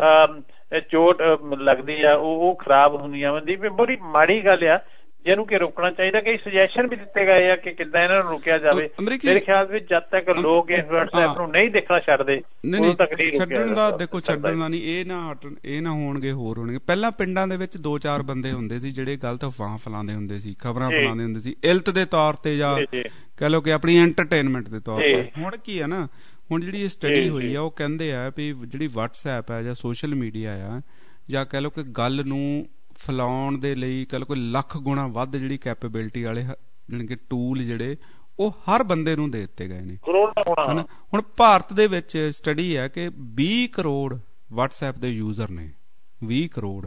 ਚੋਟ ਲੱਗਦੀ ਆ, ਉਹ ਉਹ ਖਰਾਬ ਹੁੰਦੀਆਂ। ਮਨਦੀਪ ਬੜੀ ਮਾੜੀ ਗੱਲ ਆ ਜਿਹਨੂੰ ਕਿ ਰੋਕਣਾ ਚਾਹੀਦਾ। ਕਈ ਸੁਜੈਸ਼ਨ ਵੀ ਦਿੱਤੇ ਗਏ ਆ ਕਿ ਕਿੱਦਾਂ ਇਹਨਾਂ ਨੂੰ ਰੋਕਿਆ ਜਾਵੇ। ਮੇਰੇ ਖਿਆਲ ਵਿੱਚ ਜਦ ਤੱਕ ਲੋਕ ਇਸ ਵਟਸਐਪ ਨੂੰ ਨਹੀਂ ਦੇਖਣਾ ਛੱਡਦੇ ਉਦੋਂ ਤੱਕ ਨਹੀਂ ਛੱਡਣ ਦਾ। ਦੇਖੋ ਛੱਡਣ ਦਾ ਨਹੀਂ, ਇਹ ਨਾ ਹਟਣ, ਇਹ ਨਾ ਹੋਣਗੇ, ਹੋਰ ਹੋਣਗੇ। ਪਹਿਲਾਂ ਪਿੰਡਾਂ ਦੇ ਵਿੱਚ ਦੋ ਚਾਰ ਬੰਦੇ ਹੁੰਦੇ ਸੀ ਜਿਹੜੇ ਗਲਤ ਅਫਵਾਹ ਫੈਲਾਉਂਦੇ ਹੁੰਦੇ ਸੀ, ਖਬਰਾਂ ਫੈਲਾਉਂਦੇ ਹੁੰਦੇ ਸੀ ਇਲਤ ਦੇ ਤੌਰ ਤੇ ਜਾਂ ਕਹਿ ਲਓ ਕਿ ਆਪਣੀ ਐਂਟਰਟੇਨਮੈਂਟ ਦੇ ਤੌਰ ਤੇ। ਹੁਣ ਕੀ ਆ ਨਾ, ਹੁਣ ਜਿਹੜੀ ਇਹ ਸਟੱਡੀ ਹੋਈ ਆ ਉਹ ਕਹਿੰਦੇ ਆ ਵੀ ਜਿਹੜੀ ਵਟਸਐਪ ਹੈ ਜਾਂ ਸੋਸ਼ਲ ਮੀਡੀਆ ਆ ਜਾਂ ਕਹਿ ਲਓ ਕਿ ਗੱਲ ਨੂੰ ਫੈਲਾਉਣ ਦੇ ਲਈ ਕਹਿ ਲਓ ਕੋਈ ਲੱਖ ਗੁਣਾ ਵੱਧ ਜਿਹੜੀ ਕੈਪੇਬਿਲਿਟੀ ਵਾਲੇ ਜਾਣੀ ਕਿ ਟੂਲ ਜਿਹੜੇ ਉਹ ਹਰ ਬੰਦੇ ਨੂੰ ਦੇ ਦਿੱਤੇ ਗਏ ਨੇ। ਹੁਣ ਭਾਰਤ ਦੇ ਵਿੱਚ ਸਟੱਡੀ ਹੈ ਕਿ ਵੀਹ ਕਰੋੜ ਵਟਸਐਪ ਦੇ ਯੂਜ਼ਰ ਨੇ, ਵੀਹ crore.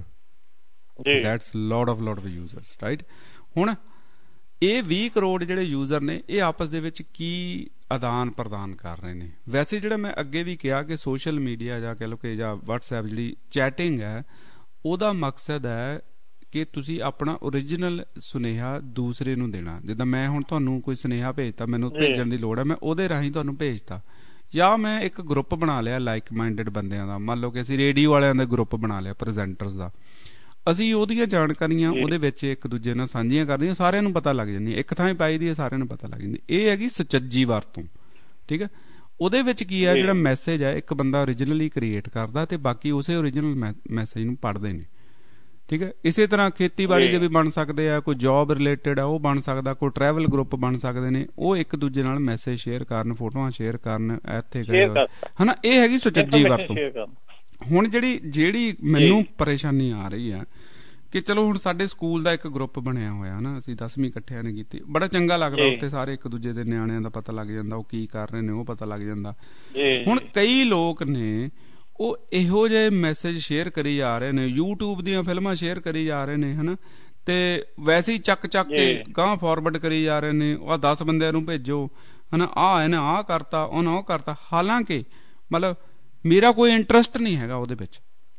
That's lot of lot of users, right. ਹੁਣ ਇਹ ਵੀਹ ਕਰੋੜ ਜਿਹੜੇ ਯੂਜ਼ਰ ਨੇ ਇਹ ਆਪਸ ਦੇ ਵਿੱਚ ਕੀ ਆਦਾਨ ਪ੍ਰਦਾਨ ਕਰ ਰਹੇ ਨੇ। ਵੈਸੇ ਜਿਹੜਾ ਮੈਂ ਅੱਗੇ ਵੀ ਕਿਹਾ ਕਿ ਸੋਸ਼ਲ ਮੀਡੀਆ ਜਾਂ ਕਹਿ ਲਓ ਕਿ ਜਾਂ ਵਟਸਐਪ ਜਿਹੜੀ ਚੈਟਿੰਗ ਹੈ ਉਹਦਾ ਮਕਸਦ ਹੈ ਕਿ ਤੁਸੀਂ ਆਪਣਾ ਓਰੀਜਨਲ ਸੁਨੇਹਾ ਦੂਸਰੇ ਨੂੰ ਦੇਣਾ। ਜਿੱਦਾਂ ਮੈਂ ਹੁਣ ਤੁਹਾਨੂੰ ਕੋਈ ਸੁਨੇਹਾ ਭੇਜਤਾ, ਮੈਨੂੰ ਭੇਜਣ ਦੀ ਲੋੜ ਹੈ, ਮੈਂ ਉਹਦੇ ਰਾਹੀਂ ਤੁਹਾਨੂੰ ਭੇਜਤਾ। ਜਾਂ ਮੈਂ ਇੱਕ ਗਰੁੱਪ ਬਣਾ ਲਿਆ ਲਾਈਕ ਮਾਈਂਡਡ ਬੰਦਿਆਂ ਦਾ, ਮੰਨ ਲਓ ਕਿ ਅਸੀਂ ਰੇਡੀਓ ਵਾਲਿਆਂ ਦਾ ਗਰੁੱਪ ਬਣਾ ਲਿਆ, ਪ੍ਰੈਜ਼ੈਂਟਰਸ ਦਾ, ਅਸੀਂ ਉਹਦੀਆਂ ਜਾਣਕਾਰੀਆਂ ਉਹਦੇ ਵਿੱਚ ਇੱਕ ਦੂਜੇ ਨਾਲ ਸਾਂਝੀਆਂ ਕਰਦੇ ਹਾਂ, ਸਾਰਿਆਂ ਨੂੰ ਪਤਾ ਲੱਗ ਜਾਂਦੀ, ਇੱਕ ਥਾਂ ਹੀ ਪਾਈ ਦੀ ਹੈ, ਸਾਰਿਆਂ ਨੂੰ ਪਤਾ ਲੱਗ ਜਾਂਦੀ। ਇਹ ਹੈਗੀ ਸੁਚੱਜੀ ਵਰਤੋਂ, ਠੀਕ ਹੈ। ਉਹਦੇ ਵਿੱਚ ਕੀ ਹੈ, ਜਿਹੜਾ ਮੈਸੇਜ ਹੈ ਇੱਕ ਬੰਦਾ ਓਰੀਜਨਲੀ ਕ੍ਰੀਏਟ ਕਰਦਾ ਤੇ ਬਾਕੀ ਉਸੇ ਓਰੀਜਨਲ ਮੈਸੇਜ ਨੂੰ ਪੜ੍ਹਦੇ ਨੇ, ਠੀਕ ਹੈ। ਇਸੇ ਤਰ੍ਹਾਂ ਖੇਤੀਬਾੜੀ ਦੇ ਵੀ ਬਣ ਸਕਦੇ ਆ, ਕੋਈ ਜੌਬ ਰਿਲੇਟਡ ਆ ਉਹ ਬਣ ਸਕਦਾ, ਕੋਈ ਟਰੈਵਲ ਗਰੁੱਪ ਬਣ ਸਕਦੇ ਨੇ, ਉਹ ਇੱਕ ਦੂਜੇ ਨਾਲ ਮੈਸੇਜ ਸ਼ੇਅਰ ਕਰਨ, ਫੋਟੋਆਂ ਸ਼ੇਅਰ ਕਰਨ, ਇੱਥੇ ਹਨਾ। ਇਹ ਹੈਗੀ ਸੁਚੱਜੀ ਵਰਤੋਂ। ਹੁਣ ਜਿਹੜੀ ਜਿਹੜੀ ਮੈਨੂੰ ਪਰੇਸ਼ਾਨੀ ਆ ਰਹੀ ਆ ਕਿ ਚਲੋ ਹੁਣ ਸਾਡੇ ਸਕੂਲ ਦਾ ਇੱਕ ਗਰੁੱਪ ਬਣਿਆ ਹੋਇਆ ਨਾ, ਅਸੀਂ ਦਸਵੀਂ ਇਕੱਠਿਆਂ ਨੇ ਕੀਤੀ, ਬੜਾ ਚੰਗਾ ਲੱਗਦਾ, ਉੱਥੇ ਸਾਰੇ ਇੱਕ ਦੂਜੇ ਦੇ ਨਿਆਣਿਆਂ ਦਾ ਪਤਾ ਲੱਗ ਜਾਂਦਾ, ਉਹ ਕੀ ਕਰ ਰਹੇ ਨੇ ਉਹ ਪਤਾ ਲੱਗ ਜਾਂਦਾ। ਹੁਣ ਕਈ ਲੋਕ ਨੇ ਉਹ ਇਹੋ ਜਿਹੇ ਮੈਸੇਜ ਸ਼ੇਅਰ ਕਰੀ ਜਾ ਰਹੇ ਨੇ, ਯੂਟਿਊਬ ਦੀਆਂ ਫਿਲਮਾਂ ਸ਼ੇਅਰ ਕਰੀ ਜਾ ਰਹੇ ਨੇ ਹਨਾ, ਤੇ ਵੈਸੇ ਹੀ ਚੱਕ ਚੱਕ ਕੇ ਗਾਂਹ ਫਾਰਵਰਡ ਕਰੀ ਜਾ ਰਹੇ ਨੇ, ਆਹ ਦਸ ਬੰਦਿਆਂ ਨੂੰ ਭੇਜੋ ਹਨਾ, ਆਹ ਇਹਨੇ ਆਹ ਕਰਤਾ, ਉਹਨੇ ਉਹ ਕਰਤਾ। ਹਾਲਾਂਕਿ ਮਤਲਬ ਮੇਰਾ ਕੋਈ ਇੰਟਰਸਟ ਨਹੀਂ ਹੈਗਾ ਉਹਦੇ ਵਿੱਚ,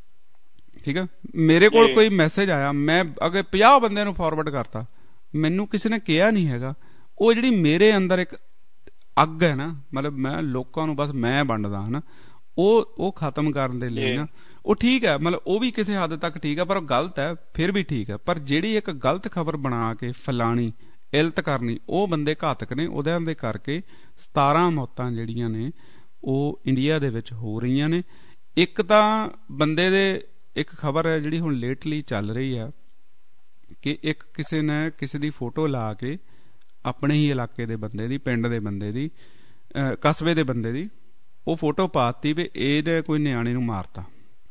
ਠੀਕ ਹੈ। ਮੇਰੇ ਕੋਲ ਕੋਈ ਮੈਸੇਜ ਆਇਆ, ਮੈਂ ਅਗਰ ਪੰਜਾਹ ਬੰਦਿਆਂ ਨੂੰ ਫਾਰਵਰਡ ਕਰਤਾ, ਮੈਨੂੰ ਕਿਸੇ ਨੇ ਕਿਹਾ ਨਹੀਂ ਹੈਗਾ। ਉਹ ਜਿਹੜੀ ਮੇਰੇ ਅੰਦਰ ਇੱਕ ਅੱਗ ਹੈ ਨਾ, ਮਤਲਬ ਮੈਂ ਲੋਕਾਂ ਨੂੰ ਬਸ ਮੈਂ ਵੰਡਦਾ ਹਨਾ, ਉਹ ਉਹ ਖਤਮ ਕਰਨ ਦੇ ਲਈ ਨਾ, ਉਹ ਠੀਕ ਹੈ, ਮਤਲਬ ਉਹ ਵੀ ਕਿਸੇ ਹੱਦ ਤੱਕ ਠੀਕ ਹੈ, ਪਰ ਉਹ ਗਲਤ ਹੈ, ਫਿਰ ਵੀ ਠੀਕ ਹੈ। ਪਰ ਜਿਹੜੀ ਇੱਕ ਗਲਤ ਖਬਰ ਬਣਾ ਕੇ ਫੈਲਾਣੀ, ਇਲਤ ਕਰਨੀ, ਉਹ ਬੰਦੇ ਘਾਤਕ ਨੇ। ਉਹਦਿਆਂ ਦੇ ਕਰਕੇ ਸਤਾਰਾਂ ਮੌਤਾਂ ਜਿਹੜੀਆਂ ਨੇ ਉਹ ਇੰਡੀਆ ਦੇ ਵਿੱਚ ਹੋ ਰਹੀਆਂ ਨੇ। ਇੱਕ ਤਾਂ ਬੰਦੇ ਦੇ ਇੱਕ ਖਬਰ ਹੈ ਜਿਹੜੀ ਹੁਣ ਲੇਟਲੀ ਚੱਲ ਰਹੀ ਹੈ ਕਿ ਇੱਕ ਕਿਸੇ ਨੇ ਕਿਸੇ ਦੀ ਫੋਟੋ ਲਾ ਕੇ ਆਪਣੇ ਹੀ ਇਲਾਕੇ ਦੇ ਬੰਦੇ ਦੀ, ਪਿੰਡ ਦੇ ਬੰਦੇ ਦੀ, ਕਸਬੇ ਦੇ ਬੰਦੇ ਦੀ ਉਹ ਫੋਟੋ ਪਾਤੀ ਵੀ ਇਹਦੇ ਕੋਈ ਨਿਆਣੇ ਨੂੰ ਮਾਰਤਾ।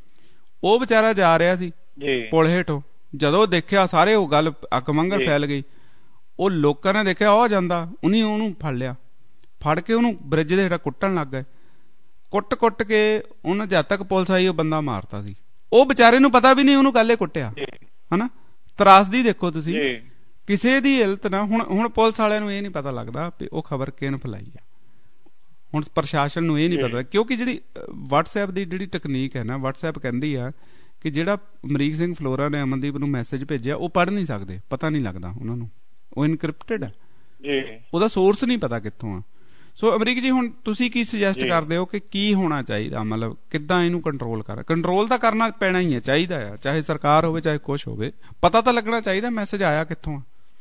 ਉਹ ਵਿਚਾਰਾ ਜਾ ਰਿਹਾ ਸੀ ਪੁਲ ਹੇਠੋਂ, ਜਦੋਂ ਦੇਖਿਆ ਸਾਰੇ ਉਹ ਗੱਲ ਅਕਮੰਗਲ ਫੈਲ ਗਈ। ਉਹ ਲੋਕਾਂ ਨੇ ਦੇਖਿਆ ਉਹ ਜਾਂਦਾ, ਉਹਨੇ ਉਹਨੂੰ ਫੜ ਲਿਆ, ਫੜ ਕੇ ਉਹਨੂੰ ਬ੍ਰਿਜ ਦੇ ਹੇਠਾਂ ਕੁੱਟਣ ਲੱਗ ਗਏ। ਕੁੱਟ ਕੁੱਟ ਕੇ ਉਹਨੇ ਜਦ ਤੱਕ ਪੁਲਿਸ ਆਈ ਉਹ ਬੰਦਾ ਮਾਰਤਾ ਸੀ। ਉਹ ਵਿਚਾਰੇ ਨੂੰ ਪਤਾ ਵੀ ਨਹੀਂ ਉਹਨੂੰ ਕੱਲੇ ਕੁੱਟਿਆ ਹਨਾ। ਤਰਾਸਦੀ ਦੇਖੋ ਤੁਸੀਂ, ਕਿਸੇ ਦੀ ਇਲਤ ਨਾ। ਹੁਣ ਹੁਣ ਪੁਲਿਸ ਵਾਲਿਆਂ ਨੂੰ ਇਹ ਨਹੀਂ ਪਤਾ ਲੱਗਦਾ ਵੀ ਉਹ ਖਬਰ ਕਿਹਨੇ ਫੈਲਾਈ ਆ। ਹੁਣ ਪ੍ਰਸ਼ਾਸਨ ਨੂੰ ਇਹ ਨਹੀਂ ਪਤਾ, ਕਿਉਂਕਿ ਜਿਹੜੀ ਵਟਸਐਪ ਦੀ ਜਿਹੜੀ ਟੈਕਨੀਕ ਹੈ ਨਾ, ਵਟਸਐਪ ਕਹਿੰਦੀ ਆ ਕਿ ਜਿਹੜਾ ਅਮਰੀਕ ਸਿੰਘ ਫਲੋਰਾ ਨੇ ਅਮਨਦੀਪ ਨੂੰ ਮੈਸੇਜ ਭੇਜਿਆ ਉਹ ਪੜ੍ਹ ਨਹੀਂ ਸਕਦੇ, ਪਤਾ ਨਹੀਂ ਲੱਗਦਾ ਉਹਨਾਂ ਨੂੰ, ਉਹ ਇਨਕ੍ਰਿਪਟਡ ਹੈ, ਉਹਦਾ ਸੋਰਸ ਨਹੀਂ ਪਤਾ ਕਿੱਥੋਂ ਆ। ਸੋ ਅਮਰੀਕ ਜੀ, ਹੁਣ ਤੁਸੀਂ ਕੀ ਸੁਜੈਸਟ ਕਰਦੇ ਹੋ ਕਿ ਕੀ ਹੋਣਾ ਚਾਹੀਦਾ, ਮਤਲਬ ਕਿੱਦਾਂ ਇਹਨੂੰ ਕੰਟਰੋਲ ਕਰ? ਕੰਟਰੋਲ ਤਾਂ ਕਰਨਾ ਪੈਣਾ ਹੀ ਹੈ, ਚਾਹੀਦਾ ਆ, ਚਾਹੇ ਸਰਕਾਰ ਹੋਵੇ ਚਾਹੇ ਕੁਛ ਹੋਵੇ, ਪਤਾ ਤਾਂ ਲੱਗਣਾ ਚਾਹੀਦਾ ਮੈਸੇਜ ਆਇਆ ਕਿੱਥੋਂ ਆ।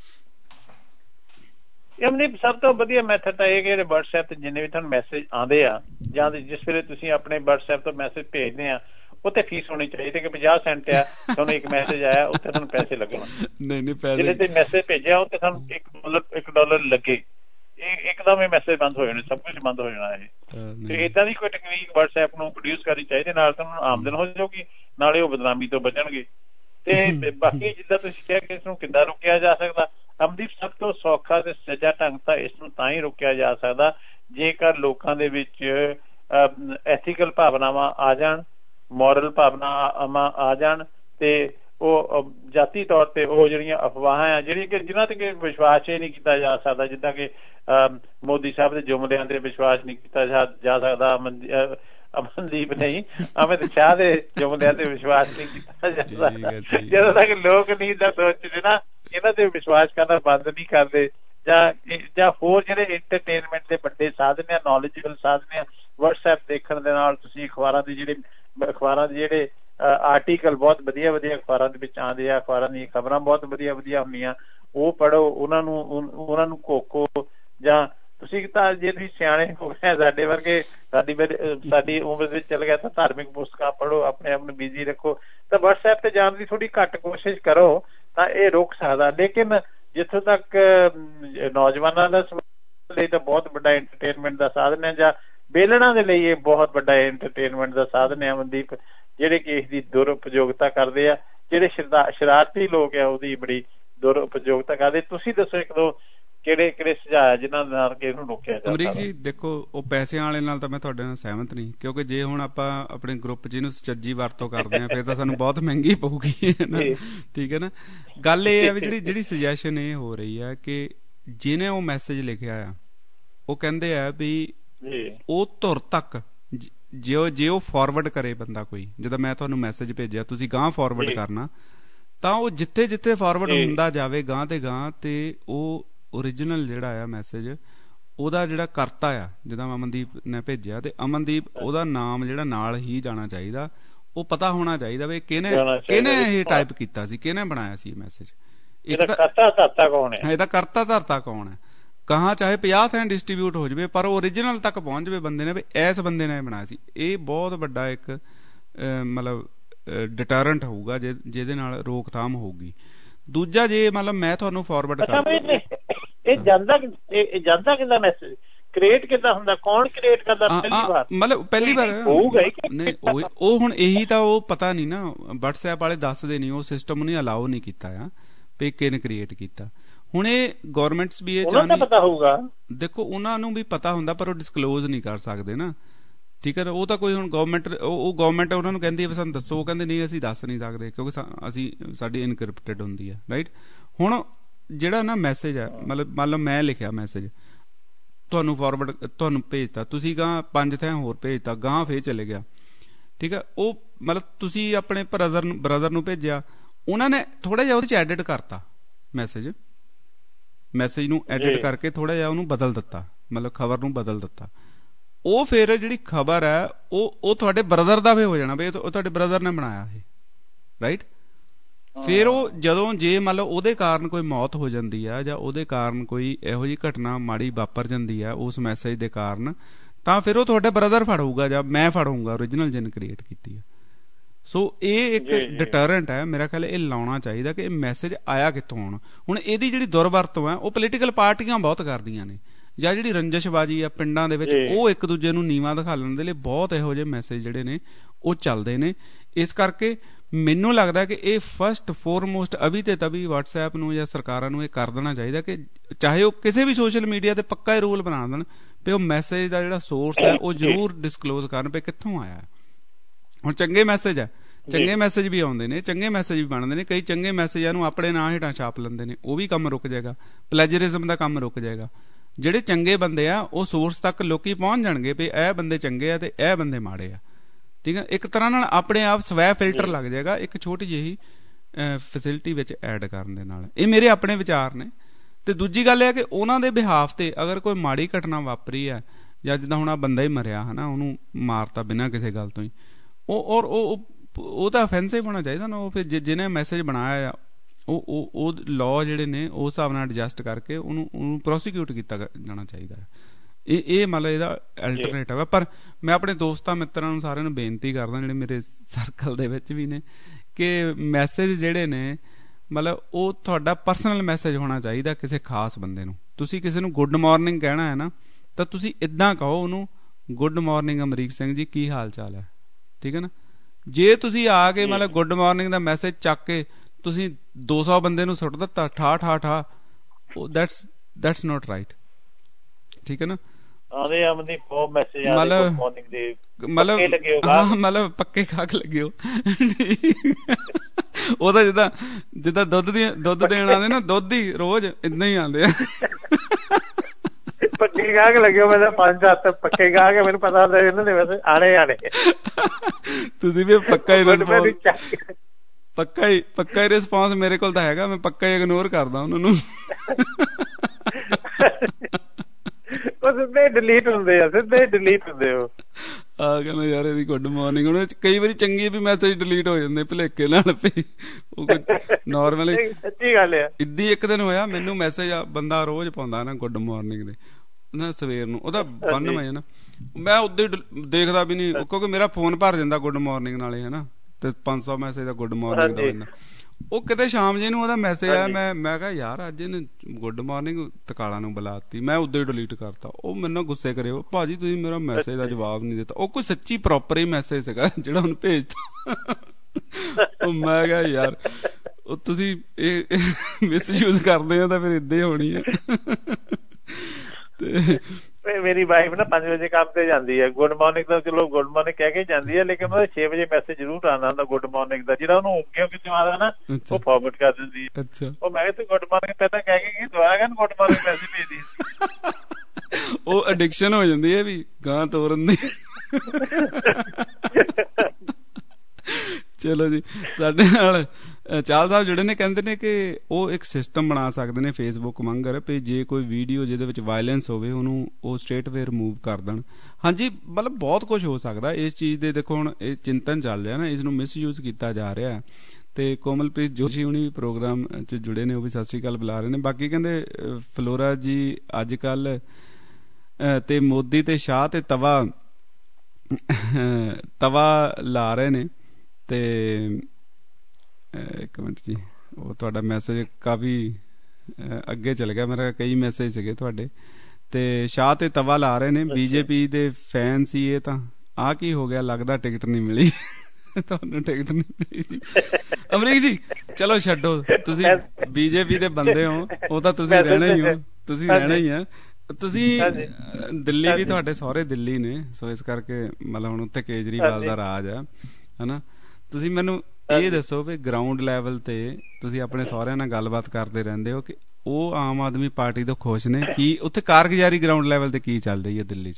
ਸਭ ਤੋਂ ਵਧੀਆ ਮੈਥਡ ਤਾਂ ਇਹ ਕਿ ਵਟਸਐਪ ਤੇ ਜਿੰਨੇ ਵੀ ਤੁਹਾਨੂੰ ਮੈਸੇਜ ਆਉਂਦੇ ਆ, ਜਾਂ ਜਿਸ ਵੇਲੇ ਤੁਸੀਂ ਆਪਣੇ ਵਟਸਐਪ ਤੋਂ ਮੈਸੇਜ ਭੇਜਦੇ ਆ, ਉੱਥੇ ਫੀਸ ਹੋਣੀ ਚਾਹੀਦੀ ਕਿ ਪੰਜਾਹ ਸੈਂਟ ਆ, ਤੁਹਾਨੂੰ ਇੱਕ ਮੈਸੇਜ ਆਇਆ ਉੱਥੇ ਤੁਹਾਨੂੰ ਪੈਸੇ ਲੱਗਣ। ਨਹੀਂ ਨਹੀਂ, ਜਿਹੜੇ ਤੇ ਮੈਸੇਜ ਭੇਜਿਆ ਉੱਥੇ ਤੁਹਾਨੂੰ ਇੱਕ ਡਾਲਰ ਇੱਕ ਡਾਲਰ ਲੱਗੇ, ਇਹ ਇੱਕਦਮ ਇਹ ਮੈਸੇਜ ਬੰਦ ਹੋ ਜਾਣੇ, ਸਭ ਕੁਝ ਬੰਦ ਹੋ ਜਾਣਾ। ਇਹ ਤੇ ਏਦਾਂ ਦੀ ਕੋਈ ਟੈਕਨੀਕ ਵਟਸਐਪ ਨੂੰ ਪ੍ਰੋਡਿਊਸ ਕਰਨੀ ਚਾਹੀਦੀ, ਨਾਲ ਤੁਹਾਨੂੰ ਆਮਦਨ ਹੋ ਜਾਊਗੀ, ਨਾਲੇ ਉਹ ਬਦਨਾਮੀ ਤੋਂ ਬਚਣਗੇ। ਤੇ ਬਾਕੀ ਜਿੱਦਾਂ ਤੁਸੀਂ ਕਿਹਾ ਕਿ ਇਸ ਨੂੰ ਕਿੱਦਾਂ ਰੋਕਿਆ ਜਾ ਸਕਦਾ, ਅਮਨਦੀਪ ਸਭ ਤੋਂ ਸੌਖਾ ਤੇ ਸੱਜਾ ਢੰਗ ਤਾਂ ਇਸ ਨੂੰ ਤਾਂ ਹੀ ਰੋਕਿਆ ਜਾ ਸਕਦਾ ਜੇਕਰ ਲੋਕਾਂ ਦੇ ਵਿੱਚ ਐਥੀਕਲ ਭਾਵਨਾਵਾਂ ਆ ਜਾਣ, ਮੋਰਲ ਭਾਵਨਾਵਾਂ ਆ ਜਾਣ, ਤੇ ਉਹ ਜਾਤੀ ਤੌਰ ਤੇ ਉਹ ਜਿਹੜੀਆਂ ਅਫਵਾਹਾਂ ਆ ਜਿਹੜੀਆਂ ਕਿ ਜਿਨ੍ਹਾਂ ਤੇ ਵਿਸ਼ਵਾਸ ਹੀ ਨਹੀਂ ਕੀਤਾ ਜਾ ਸਕਦਾ, ਜਿੱਦਾਂ ਕਿ ਮੋਦੀ ਸਾਹਿਬ ਦੇ ਜੁਮਲਿਆਂ ਤੇ ਵਿਸ਼ਵਾਸ ਨਹੀਂ ਕੀਤਾ ਜਾ ਸਕਦਾ, ਅਮਨਦੀਪ ਨਹੀਂ ਅਮਿਤ ਸ਼ਾਹ ਦੇ ਜੁਮਲਿਆਂ ਤੇ ਵਿਸ਼ਵਾਸ ਨਹੀਂ ਕੀਤਾ ਜਾ ਸਕਦਾ। ਜਦੋਂ ਤੱਕ ਲੋਕ ਨਹੀਂ ਇੱਦਾਂ ਸੋਚਦੇ ਨਾ, ਇਹਨਾਂ ਤੇ ਵਿਸ਼ਵਾਸ ਕਰਨਾ ਬੰਦ ਨਹੀਂ ਕਰਦੇ, ਜਾਂ ਜਾਂ ਹੋਰ ਜਿਹੜੇ ਇੰਟਰਟੇਨਮੈਂਟ ਦੇ ਵੱਡੇ ਸਾਧਨ ਆ, ਨੌਲੇਜਬਲ ਸਾਧਨ ਆ, ਵਟਸਐਪ ਦੇਖਣ ਦੇ ਨਾਲ ਤੁਸੀਂ ਅਖਬਾਰਾਂ ਦੇ ਜਿਹੜੇ ਅਖਬਾਰਾਂ ਦੇ ਜਿਹੜੇ ਆਰਟੀਕਲ ਬਹੁਤ ਵਧੀਆ ਵਧੀਆ ਅਖਬਾਰਾਂ ਦੇ ਵਿੱਚ ਆਉਂਦੇ ਆ, ਅਖਬਾਰਾਂ ਦੀਆਂ ਖਬਰਾਂ ਬਹੁਤ ਵਧੀਆ ਵਧੀਆ ਹੁੰਦੀਆਂ, ਉਹ ਪੜ੍ਹੋ, ਉਹਨਾਂ ਨੂੰ ਉਹਨਾਂ ਨੂੰ ਘੋਖੋ, ਜਾਂ ਤੁਸੀਂ ਤਾਂ ਜੇ ਤੁਸੀਂ ਸਿਆਣੇ ਹੋ ਗਏ ਸਾਡੇ ਵਰਗੇ ਸਾਡੀ ਸਾਡੀ ਉਮਰ ਵਿੱਚ ਚੱਲ ਗਿਆ ਤਾਂ ਧਾਰਮਿਕ ਪੁਸਤਕਾਂ ਪੜ੍ਹੋ, ਆਪਣੇ ਆਪ ਨੂੰ ਬਿਜ਼ੀ ਰੱਖੋ, ਤਾਂ ਵਟਸਐਪ ਤੇ ਜਾਣ ਦੀ ਥੋੜ੍ਹੀ ਘੱਟ ਕੋਸ਼ਿਸ਼ ਕਰੋ ਤਾਂ ਇਹ ਰੋਕ ਸਕਦਾ। ਲੇਕਿਨ ਜਿੱਥੋਂ ਤੱਕ ਨੌਜਵਾਨਾਂ ਦਾ ਲਈ ਤਾਂ ਬਹੁਤ ਵੱਡਾ ਐਂਟਰਟੇਨਮੈਂਟ ਦਾ ਸਾਧਨ ਹੈ, ਜਾਂ ਬੇਲਣਾ ਦੇ ਲਈ ਇਹ ਬਹੁਤ ਵੱਡਾ ਐਂਟਰਟੇਨਮੈਂਟ ਦਾ ਸਾਧਨ ਹੈ ਅਮਨਦੀਪ, ਜਿਹੜੇ ਕਿ ਇਸ ਦੀ ਦੁਰਉਪਯੋਗਤਾ ਕਰਦੇ ਆ, ਜਿਹੜੇ ਸ਼ਰਾਰਤੀ ਲੋਕ ਆ ਉਹਦੀ ਬੜੀ ਦੁਰਉਪਯੋਗਤਾ ਕਰਦੇ। ਤੁਸੀਂ ਦੱਸੋ ਇੱਕ ਦੋ ਕਿਹੜੇ ਕਿਹੜੇ ਸੁਝਾਅ ਜਿਨ੍ਹਾਂ ਨਾਲ ਕਿ ਇਹਨੂੰ ਰੋਕਿਆ ਜਾ ਅਮਰੀਕ ਜੀ? ਦੇਖੋ, ਉਹ ਪੈਸਿਆਂ ਵਾਲੇ ਨਾਲ ਤਾਂ ਮੈਂ ਤੁਹਾਡੇ ਨਾਲ ਸਹਿਮਤ ਨਹੀਂ, ਕਿਉਂਕਿ ਜੇ ਹੁਣ ਆਪਾਂ ਆਪਣੇ ਗਰੁੱਪ 'ਚ ਇਹਨੂੰ ਸੁਚੱਜੀ ਵਰਤੋਂ ਕਰਦੇ ਹਾਂ ਫਿਰ ਤਾਂ ਸਾਨੂੰ ਬਹੁਤ ਮਹਿੰਗੀ ਪਊਗੀ, ਠੀਕ ਹੈ ਨਾ। ਗੱਲ ਇਹ ਹੈ ਵੀ ਜਿਹੜੀ ਜਿਹੜੀ ਸੁਜੈਸ਼ਨ ਇਹ ਹੋ ਰਹੀ ਹੈ ਕਿ ਜਿਹਨੇ ਉਹ ਮੈਸੇਜ ਲਿਖਿਆ ਆ ਉਹ ਕਹਿੰਦੇ ਆ ਵੀ ਉਹ ਧੁਰ ਤੱਕ ਜੇ ਉਹ ਜੇ ਉਹ ਫਾਰਵਰਡ ਕਰੇ ਬੰਦਾ, ਕੋਈ ਜਿੱਦਾਂ ਮੈਂ ਤੁਹਾਨੂੰ ਮੈਸੇਜ ਭੇਜਿਆ ਤੁਸੀਂ ਗਾਂਹ ਫਾਰਵਰਡ ਕਰਨਾ, ਤਾਂ ਉਹ ਜਿੱਥੇ ਜਿੱਥੇ ਫਾਰਵਰਡ ਹੁੰਦਾ ਜਾਵੇ ਗਾਂਹ ਤੇ ਗਾਂਹ, ਤੇ ਉਹ ਓਰੀਜਨਲ ਜਿਹੜਾ ਆ ਮੈਸੇਜ ਉਹਦਾ ਜਿਹੜਾ ਕਰਤਾ ਆ, ਜਿੱਦਾਂ ਅਮਨਦੀਪ ਨੇ ਭੇਜਿਆ, ਤੇ ਅਮਨਦੀਪ ਉਹਦਾ ਨਾਮ ਜਿਹੜਾ ਨਾਲ ਹੀ ਜਾਣਾ ਚਾਹੀਦਾ, ਉਹ ਪਤਾ ਹੋਣਾ ਚਾਹੀਦਾ ਵੀ ਕਿਹਨੇ ਕਿਹਨੇ ਇਹ ਟਾਈਪ ਕੀਤਾ ਸੀ, ਕਿਹਨੇ ਬਣਾਇਆ ਸੀ ਇਹ ਮੈਸੇਜ, ਇਹਦਾ ਕਰਤਾ ਧਰਤਾ ਕੌਣ ਹੈ। ਕਹਾਂ ਚਾਹੇ ਪੰਜਾਹ ਥਾਂ ਡਿਸਟਰੀਬਿਊਟ ਹੋ ਜਾਵੇ ਪਰ ਓਰੀਜਨਲ ਤੱਕ ਪਹੁੰਚ ਜਾਵੇ ਬੰਦੇ ਨੇ ਵੀ ਇਸ ਬੰਦੇ ਨੇ ਬਣਾਇਆ ਸੀ। ਇਹ ਬਹੁਤ ਵੱਡਾ ਇੱਕ ਮਤਲਬ ਡਿਟਰੈਂਟ ਹੋਊਗਾ ਜਿਹਦੇ ਨਾਲ ਰੋਕਥਾਮ ਹੋਊਗੀ। ਦੂਜਾ, ਜੇ ਮਤਲਬ ਮੈਂ ਤੁਹਾਨੂੰ ਫਾਰਵਰਡ ਕਰ ਇਹ ਜਾਂਦਾ ਇਹ ਜਾਂਦਾ ਕਿੱਦਾਂ ਮੈਸੇਜ ਕ੍ਰੀਏਟ ਕਿੱਦਾਂ ਹੁੰਦਾ, ਕੌਣ ਕ੍ਰੀਏਟ ਕਰਦਾ ਪਹਿਲੀ ਵਾਰ, ਮਤਲਬ ਪਹਿਲੀ ਵਾਰ ਹੋਊਗਾ ਨਹੀਂ ਉਹ ਹੁਣ ਇਹੀ ਤਾਂ ਉਹ ਪਤਾ ਨਹੀਂ ਨਾ, WhatsApp ਵਾਲੇ ਦੱਸਦੇ ਨਹੀਂ, ਉਹ ਸਿਸਟਮ ਨਹੀਂ ਅਲਾਓ ਨਹੀਂ ਕੀਤਾ ਆ ਵੀ ਕਿਹਨੇ ਕ੍ਰੀਏਟ ਕੀਤਾ। ਹੁਣ ਇਹ ਗੌਰਮੈਂਟਸ ਵੀ ਇਹ ਚਾਹੁੰਦੀ, ਪਤਾ ਹੋਊਗਾ, ਦੇਖੋ ਉਹਨਾਂ ਨੂੰ ਵੀ ਪਤਾ ਹੁੰਦਾ ਪਰ ਉਹ ਡਿਸਕਲੋਜ਼ ਨਹੀਂ ਕਰ ਸਕਦੇ ਨਾ, ਠੀਕ ਹੈ। ਉਹ ਤਾਂ ਕੋਈ ਹੁਣ ਗਵਰਨਮੈਂਟ ਉਹ ਗਵਰਨਮੈਂਟ ਉਹਨਾਂ ਨੂੰ ਕਹਿੰਦੀ ਹੈ ਸਾਨੂੰ ਦੱਸੋ, ਉਹ ਕਹਿੰਦੇ ਨਹੀਂ ਅਸੀਂ ਦੱਸ ਨਹੀਂ ਸਕਦੇ ਕਿਉਂਕਿ ਅਸੀਂ ਸਾਡੀ ਇਨਕ੍ਰਿਪਟਡ ਹੁੰਦੀ ਹੈ, ਰਾਈਟ। ਹੁਣ ਜਿਹੜਾ ਨਾ ਮੈਸੇਜ ਹੈ, ਮਤਲਬ ਮੰਨ ਲਓ ਮੈਂ ਲਿਖਿਆ ਮੈਸੇਜ ਤੁਹਾਨੂੰ ਫਾਰਵਰਡ ਤੁਹਾਨੂੰ ਭੇਜਤਾ, ਤੁਸੀਂ ਗਾਂ ਪੰਜ ਥਾਂ ਹੋਰ ਭੇਜਤਾ, ਗਾਂ ਫੇਰ ਚਲੇ ਗਿਆ, ਠੀਕ ਹੈ। ਉਹ ਮਤਲਬ ਤੁਸੀਂ ਆਪਣੇ ਬ੍ਰਦਰ ਨੂੰ ਬ੍ਰਦਰ ਨੂੰ ਭੇਜਿਆ, ਉਹਨਾਂ ਨੇ ਥੋੜਾ ਜਿਹਾ ਉਹਦੇ ਚ ਐਡਿਟ ਕਰਤਾ ਮੈਸੇਜ ਮੈਸੇਜ ਨੂੰ ਐਡਿਟ ਕਰਕੇ ਥੋੜਾ ਜਿਹਾ ਉਹਨੂੰ ਬਦਲ ਦਿੱਤਾ, ਮਤਲਬ ਖਬਰ ਨੂੰ ਬਦਲ ਦਿੱਤਾ। ਉਹ ਫਿਰ ਜਿਹੜੀ ਖਬਰ ਹੈ ਉਹ ਉਹ ਤੁਹਾਡੇ ਬ੍ਰਦਰ ਦਾ ਵੀ ਹੋ ਜਾਣਾ ਵੀ ਉਹ ਤੁਹਾਡੇ ਬ੍ਰਦਰ ਨੇ ਬਣਾਇਆ ਇਹ, ਰਾਈਟ। ਫਿਰ ਉਹ ਜਦੋਂ ਜੇ ਮੰਨ ਲਓ ਉਹਦੇ ਕਾਰਨ ਕੋਈ ਮੌਤ ਹੋ ਜਾਂਦੀ ਆ ਜਾਂ ਉਹਦੇ ਕਾਰਨ ਕੋਈ ਇਹੋ ਜਿਹੀ ਘਟਨਾ ਮਾੜੀ ਵਾਪਰ ਜਾਂਦੀ ਆ ਉਸ ਮੈਸੇਜ ਦੇ ਕਾਰਨ, ਤਾਂ ਫਿਰ ਉਹ ਤੁਹਾਡੇ ਬ੍ਰਦਰ ਫੜੂਗਾ ਜਾਂ ਮੈਂ ਫੜੂੰਗਾ ਓਰੀਜਨਲ ਜਿਹਨੇ ਕ੍ਰੀਏਟ ਕੀਤੀ ਆ। ਸੋ ਇਹ ਇੱਕ ਡਿਟਰੈਂਟ ਹੈ, ਮੇਰਾ ਖਿਆਲ ਇਹ ਲਾਉਣਾ ਚਾਹੀਦਾ ਕਿ ਇਹ ਮੈਸੇਜ ਆਇਆ ਕਿੱਥੋਂ ਹੁਣ। ਹੁਣ ਇਹਦੀ ਜਿਹੜੀ ਦੁਰਵਰਤੋਂ ਹੈ ਉਹ ਪੋਲੀਟੀਕਲ ਪਾਰਟੀਆਂ ਬਹੁਤ ਕਰਦੀਆਂ ਨੇ, ਜਾਂ ਜਿਹੜੀ ਰੰਜਸ਼ਬਾਜੀ ਆ ਪਿੰਡਾਂ ਦੇ ਵਿੱਚ ਉਹ ਇੱਕ ਦੂਜੇ ਨੂੰ ਨੀਵਾਂ ਦਿਖਾਉਣ ਦੇ ਲਈ ਬਹੁਤ ਇਹੋ ਜਿਹੇ ਮੈਸੇਜ ਜਿਹੜੇ ਨੇ ਉਹ ਚੱਲਦੇ ਨੇ। ਇਸ ਕਰਕੇ ਮੈਨੂੰ ਲੱਗਦਾ ਕਿ ਇਹ ਫਸਟ ਫੋਰਮੋਸਟ ਅਭੀ ਤੇ ਤਭੀ WhatsApp ਨੂੰ ਜਾਂ ਸਰਕਾਰਾਂ ਨੂੰ ਇਹ ਕਰ ਦੇਣਾ ਚਾਹੀਦਾ ਕਿ ਚਾਹੇ ਉਹ ਕਿਸੇ ਵੀ ਸੋਸ਼ਲ ਮੀਡੀਆ ਤੇ ਪੱਕਾ ਹੀ ਰੂਲ ਬਣਾ ਦੇਣ ਵੀ ਉਹ ਮੈਸੇਜ ਦਾ ਜਿਹੜਾ ਸੋਰਸ ਹੈ ਉਹ ਜ਼ਰੂਰ ਡਿਸਕਲੋਜ਼ ਕਰਨ ਵੀ ਕਿੱਥੋਂ ਆਇਆ। ਹੁਣ ਚੰਗੇ ਮੈਸੇਜ ਹੈ, ਚੰਗੇ ਮੈਸੇਜ ਵੀ ਆਉਂਦੇ ਨੇ, ਚੰਗੇ ਮੈਸੇਜ ਵੀ ਬਣਦੇ ਨੇ, ਕਈ ਚੰਗੇ ਮੈਸੇਜਾਂ ਨੂੰ ਆਪਣੇ ਨਾਂ ਹੇਠਾਂ ਛਾਪ ਲੈਂਦੇ ਨੇ, ਉਹ ਵੀ ਕੰਮ ਰੁਕ ਜਾਏਗਾ, ਪਲੈਜਰਿਜ਼ਮ ਦਾ ਕੰਮ ਰੁਕ ਜਾਏਗਾ। ਜਿਹੜੇ ਚੰਗੇ ਬੰਦੇ ਆ ਉਹ ਸੋਰਸ ਤੱਕ ਲੋਕੀ ਪਹੁੰਚ ਜਾਣਗੇ ਵੀ ਇਹ ਬੰਦੇ ਚੰਗੇ ਆ ਤੇ ਇਹ ਬੰਦੇ ਮਾੜੇ ਆ, ਠੀਕ ਹੈ। ਇੱਕ ਤਰ੍ਹਾਂ ਨਾਲ ਆਪਣੇ ਆਪ ਸਵੈ ਫਿਲਟਰ ਲੱਗ ਜਾਏਗਾ ਇੱਕ ਛੋਟੀ ਜਿਹੀ ਫੈਸਿਲਿਟੀ ਵਿੱਚ ਐਡ ਕਰਨ ਦੇ ਨਾਲ। ਇਹ ਮੇਰੇ ਆਪਣੇ ਵਿਚਾਰ ਨੇ। ਤੇ ਦੂਜੀ ਗੱਲ ਇਹ ਹੈ ਕਿ ਉਹਨਾਂ ਦੇ ਬਿਹਾਫ ਤੇ ਅਗਰ ਕੋਈ ਮਾੜੀ ਘਟਨਾ ਵਾਪਰੀ ਹੈ ਜਾਂ ਜਿੱਦਾਂ ਹੁਣ ਆ ਬੰਦਾ ਹੀ ਮਰਿਆ ਹਨਾ, ਉਹਨੂੰ ਮਾਰਤਾ ਬਿਨਾਂ ਕਿਸੇ ਗੱਲ ਤੋਂ ਹੀ, ਉਹ ਔਰ ਉਹ ਉਹ ਤਾਂ ਅਫੈਂਸਿਵ ਹੋਣਾ ਚਾਹੀਦਾ ਨਾ। ਉਹ ਫਿਰ ਜਿਹਨੇ ਮੈਸੇਜ ਬਣਾਇਆ ਆ ਉਹ ਉਹ ਉਹ ਲਾਅ ਜਿਹੜੇ ਨੇ ਉਸ ਹਿਸਾਬ ਨਾਲ ਐਡਜਸਟ ਕਰਕੇ ਉਹਨੂੰ ਉਹਨੂੰ ਪ੍ਰੋਸੀਕਿਊਟ ਕੀਤਾ ਜਾਣਾ ਚਾਹੀਦਾ ਹੈ। ਇਹ ਇਹ ਮਤਲਬ ਇਹਦਾ ਅਲਟਰਨੇਟਿਵ ਹੈ। ਪਰ ਮੈਂ ਆਪਣੇ ਦੋਸਤਾਂ ਮਿੱਤਰਾਂ ਨੂੰ ਸਾਰਿਆਂ ਨੂੰ ਬੇਨਤੀ ਕਰਦਾ ਜਿਹੜੇ ਮੇਰੇ ਸਰਕਲ ਦੇ ਵਿੱਚ ਵੀ ਨੇ ਕਿ ਮੈਸੇਜ ਜਿਹੜੇ ਨੇ ਮਤਲਬ ਉਹ ਤੁਹਾਡਾ ਪਰਸਨਲ ਮੈਸੇਜ ਹੋਣਾ ਚਾਹੀਦਾ ਕਿਸੇ ਖਾਸ ਬੰਦੇ ਨੂੰ। ਤੁਸੀਂ ਕਿਸੇ ਨੂੰ ਗੁੱਡ ਮਾਰਨਿੰਗ ਕਹਿਣਾ ਹੈ ਨਾ ਤਾਂ ਤੁਸੀਂ ਇੱਦਾਂ ਕਹੋ ਉਹਨੂੰ, ਗੁੱਡ ਮਾਰਨਿੰਗ ਅਮਰੀਕ ਸਿੰਘ ਜੀ, ਕੀ ਹਾਲ ਚਾਲ ਹੈ, ਠੀਕ ਹੈ ਨਾ। ਜੇ ਤੁਸੀਂ ਆ ਕੇ ਮਤਲਬ ਗੁੱਡ ਮਾਰਨਿੰਗ ਦਾ ਮੈਸੇਜ ਚੱਕ ਕੇ ਤੁਸੀਂ ਦੋ ਸੌ ਬੰਦੇ ਨੂੰ ਸੁੱਟ ਦਿੱਤਾ ਠਾ ਠਾ ਠਾ, ਦੈਟਸ ਦੈਟਸ ਨੋਟ ਰਾਈਟ। ਠੀਕ ਹੈ ਨਾ, ਮਤਲਬ ਮਤਲਬ ਪੱਕੇ ਖਾਕ ਲੱਗਿਓ। ਉਹ ਤਾਂ ਜਿੱਦਾਂ ਜਿੱਦਾਂ ਦੁੱਧ ਦੀ ਦੁੱਧ ਦੇਣ ਆਉਂਦੇ ਨਾ, ਦੁੱਧ ਹੀ ਰੋਜ਼ ਏਦਾਂ ਹੀ ਆਉਂਦੇ ਆ। ਪੱਕੇ ਗਾਹਕ ਲੱਗਿਓ, ਮੈਂ ਪੰਜ ਸੱਤ ਪੱਕੇ ਗਾਹਕ ਮੈਨੂੰ ਪਤਾ ਹੁੰਦਾ ਇਹਨਾਂ ਦੇ ਵੈਸੇ ਆਣੇ ਆਣੇ। ਤੁਸੀਂ ਵੀ ਪੱਕਾ ਹੀ ਪੱਕਾ ਹੀ ਪੱਕਾ ਹੀ ਰਿਸਪਾਂਸ ਮੇਰੇ ਕੋਲ ਤਾਂ ਹੈਗਾ, ਮੈਂ ਪੱਕਾ ਹੀ ਇਗਨੋਰ ਕਰਦਾ ਉਹਨਾਂ ਨੂੰ। ਉਹ ਸਿੱਧੇ ਡਿਲੀਟ ਹੁੰਦੇ ਆ, ਸਿੱਧੇ ਡਿਲੀਟ ਹੁੰਦੇ ਉਹ। ਆ ਕਹਿੰਦਾ ਯਾਰ ਇਹਦੀ ਗੁੱਡ ਮਾਰਨਿੰਗ, ਉਹਨੇ ਕਈ ਵਾਰੀ ਚੰਗੇ ਵੀ ਮੈਸੇਜ ਡਿਲੀਟ ਹੋ ਜਾਂਦੇ ਭੁਲੇਖੇ ਨਾਲ। ਉਹ ਨੋਰਮਲੀ ਸੱਚੀ ਗੱਲ ਆ। ਇੱਦੀ ਇੱਕ ਦਿਨ ਹੋਇਆ, ਮੈਨੂੰ ਮੈਸੇਜ ਆ ਬੰਦਾ ਰੋਜ਼ ਪਾਉਂਦਾ ਨਾ ਗੁੱਡ ਮਾਰਨਿੰਗ ਦੇ ਨਾ ਸਵੇਰ ਨੂੰ, ਉਹਦਾ ਬੰਨ ਮੈਂ ਨਾ ਮੈਂ ਉਦੋਂ ਦੇਖਦਾ ਵੀ ਨੀ, ਕਿਉਂਕਿ ਮੇਰਾ ਫੋਨ ਭਰ ਜਾਂਦਾ ਗੁੱਡ ਮਾਰਨਿੰਗ ਨਾਲੇ ਹਨਾ, ਤੇ ਪੰਜ ਸੌ ਮੈਸੇਜ ਦਾ ਗੁੱਡ ਮਾਰਨਿੰਗ ਦਾ ਹੁੰਦਾ। ਉਹ ਕਿਤੇ ਸ਼ਾਮ ਜੇ ਨੂੰ ਉਹਦਾ ਮੈਸੇਜ ਆਇਆ, ਮੈਂ ਮੈਂ ਕਿਹਾ ਯਾਰ ਅੱਜ ਇਹਨੇ ਗੁੱਡ ਮਾਰਨਿੰਗ ਤਕਾਲਾ ਨੂੰ ਬੁਲਾਤੀ, ਮੈਂ ਉਦੋਂ ਹੀ ਡਿਲੀਟ ਕਰਤਾ। ਉਹ ਮੈਨੂੰ ਗੁੱਸੇ ਕਰਿਓ, ਭਾਜੀ ਤੁਸੀਂ ਮੇਰਾ ਮੈਸੇਜ ਦਾ ਜਵਾਬ ਨਹੀਂ ਦਿੱਤਾ। ਉਹ ਕੋਈ ਸੱਚੀ ਪ੍ਰੋਪਰ ਹੀ ਮੈਸੇਜ ਸੀਗਾ ਜਿਹੜਾ ਉਹਨੂੰ ਭੇਜਤਾ। ਉਹ ਮੈਂ ਕਿਹਾ ਯਾਰ ਉਹ ਤੁਸੀਂ ਇਹ ਮਿਸਯੂਜ਼ ਕਰਦੇ ਆ ਤਾਂ ਫਿਰ ਏਦਾਂ ਹੀ ਹੋਣੀ ਹੈ। ਤੇ ਮੇਰੀ ਵਾਈਫ ਨਾ ਪੰਜ ਵਜੇ ਕੰਮ ਤੇ ਜਾਂਦੀ ਹੈ, ਗੁੱਡ ਮਾਰਨਿੰਗ ਤਾਂ ਚਲੋ ਗੁੱਡ ਮਾਰਨਿੰਗ ਕਹਿ ਕੇ ਜਾਂਦੀ ਹੈ, ਲੇਕਿਨ ਉਹਦਾ ਛੇ ਵਜੇ ਮੈਸੇਜ ਜ਼ਰੂਰ ਆਉਂਦਾ ਹੁੰਦਾ ਗੁੱਡ ਮਾਰਨਿੰਗ ਦਾ, ਜਿਹੜਾ ਉਹਨੂੰ ਕਿਉਂ ਕਿਤੇ ਆਉਂਦਾ ਨਾ ਉਹ ਫਾਰਵਰਡ ਕਰ ਦਿੰਦੀ ਹੈ। ਉਹ ਮੈਂ ਕਿਹਾ ਤੂੰ ਗੁੱਡ ਮਾਰਨਿੰਗ ਪਹਿਲਾਂ ਕਹਿ ਕੇ ਦੁਬਾਰਾ ਕਹਿੰਦਾ ਗੁੱਡ ਮਾਰਨਿੰਗ ਮੈਸੇਜ ਭੇਜਦੀ। ਉਹ ਐਡਿਕਸ਼ਨ ਹੋ ਜਾਂਦੀ ਹੈ ਵੀ ਗਾਂ ਤੋਰਨ ਦੀ। ਚਲੋ ਜੀ, ਸਾਡੇ ਨਾਲ ਚਾਲ ਸਾਹਿਬ ਜੁੜੇ ਨੇ, ਕਹਿੰਦੇ ਨੇ ਕਿ ਉਹ ਇੱਕ ਸਿਸਟਮ ਬਣਾ ਸਕਦੇ ਨੇ ਫੇਸਬੁੱਕ ਵਾਂਗਰ ਵੀ ਜੇ ਕੋਈ ਵੀਡੀਓ ਜਿਹਦੇ ਵਿੱਚ ਵਾਇਲੈਂਸ ਹੋਵੇ ਉਹਨੂੰ ਉਹ ਸਟ੍ਰੇਟ ਵੇ ਰਿਮੂਵ ਕਰ ਦੇਣ। ਹਾਂਜੀ, ਮਤਲਬ ਬਹੁਤ ਕੁਝ ਹੋ ਸਕਦਾ ਇਸ ਚੀਜ਼ ਦੇ। ਦੇਖੋ ਹੁਣ ਇਹ ਚਿੰਤਨ ਚੱਲ ਰਿਹਾ ਨਾ, ਇਸ ਨੂੰ ਮਿਸਯੂਜ਼ ਕੀਤਾ ਜਾ ਰਿਹਾ। ਤੇ ਕੋਮਲਪ੍ਰੀਤ ਜੋਸ਼ੀ ਹੁਣੀ ਵੀ ਪ੍ਰੋਗਰਾਮ ਚ ਜੁੜੇ ਨੇ, ਉਹ ਵੀ ਸਤਿ ਸ੍ਰੀ ਅਕਾਲ ਬੁਲਾ ਰਹੇ ਨੇ। ਬਾਕੀ ਕਹਿੰਦੇ ਫਲੋਰਾ ਜੀ ਅੱਜ ਕੱਲ ਤੇ ਮੋਦੀ ਤੇ ਸ਼ਾਹ ਤੇ ਤਵਾ ਤਵਾ ਲਾ ਰਹੇ ਨੇ। ਤੇ ਇੱਕ ਮਿੰਟ ਜੀ, ਉਹ ਤੁਹਾਡਾ ਮੈਸੇਜ ਕਾਫੀ ਅੱਗੇ ਚਲ ਗਿਆ, ਮੇਰਾ ਕਈ ਮੈਸੇਜ ਸੀਗੇ ਤੁਹਾਡੇ। ਤੇ ਸ਼ਾਹ ਤੇ ਤਵਾ ਲਾ ਰਹੇ ਨੇ, ਬੀਜੇਪੀ ਦੇ ਫੈਨ ਸੀ ਇਹ ਤਾਂ। ਆਹ ਕੀ ਹੋ ਗਿਆ, ਲੱਗਦਾ ਟਿਕਟ ਨਹੀਂ ਮਿਲੀ ਤੁਹਾਨੂੰ, ਟਿਕਟ ਨਹੀਂ ਮਿਲੀ ਜੀ। ਅਮਰੀਕ ਜੀ ਚਲੋ ਛੱਡੋ, ਤੁਸੀਂ ਬੀਜੇਪੀ ਦੇ ਬੰਦੇ ਹੋ, ਉਹ ਤਾਂ ਤੁਸੀਂ ਰਹਿਣਾ ਹੀ ਹੋ, ਤੁਸੀਂ ਰਹਿਣਾ ਹੀ ਆ। ਤੁਸੀਂ ਦਿੱਲੀ ਵੀ, ਤੁਹਾਡੇ ਸਹੁਰੇ ਦਿੱਲੀ ਨੇ, ਸੋ ਇਸ ਕਰਕੇ ਮਤਲਬ ਹੁਣ ਉੱਥੇ ਕੇਜਰੀਵਾਲ ਦਾ ਰਾਜ ਆ ਹਨਾ। ਤੁਸੀਂ ਮੈਨੂੰ ਇਹ ਦੱਸੋ ਵੀ ਗਰਾਊਂਡ ਲੈਵਲ ਤੇ ਤੁਸੀਂ ਆਪਣੇ ਸਹੁਰਿਆਂ ਨਾਲ ਗੱਲਬਾਤ ਕਰਦੇ ਰਹਿੰਦੇ ਹੋ ਕਿ ਉਹ ਆਮ ਆਦਮੀ ਪਾਰਟੀ ਤੋਂ ਖੁਸ਼ ਨੇ, ਕੀ ਉੱਥੇ ਕਾਰਗੁਜ਼ਾਰੀ ਗਰਾਊਂਡ ਲੈਵਲ ਤੇ ਕੀ ਚੱਲ ਰਹੀ ਹੈ ਦਿੱਲੀ 'ਚ?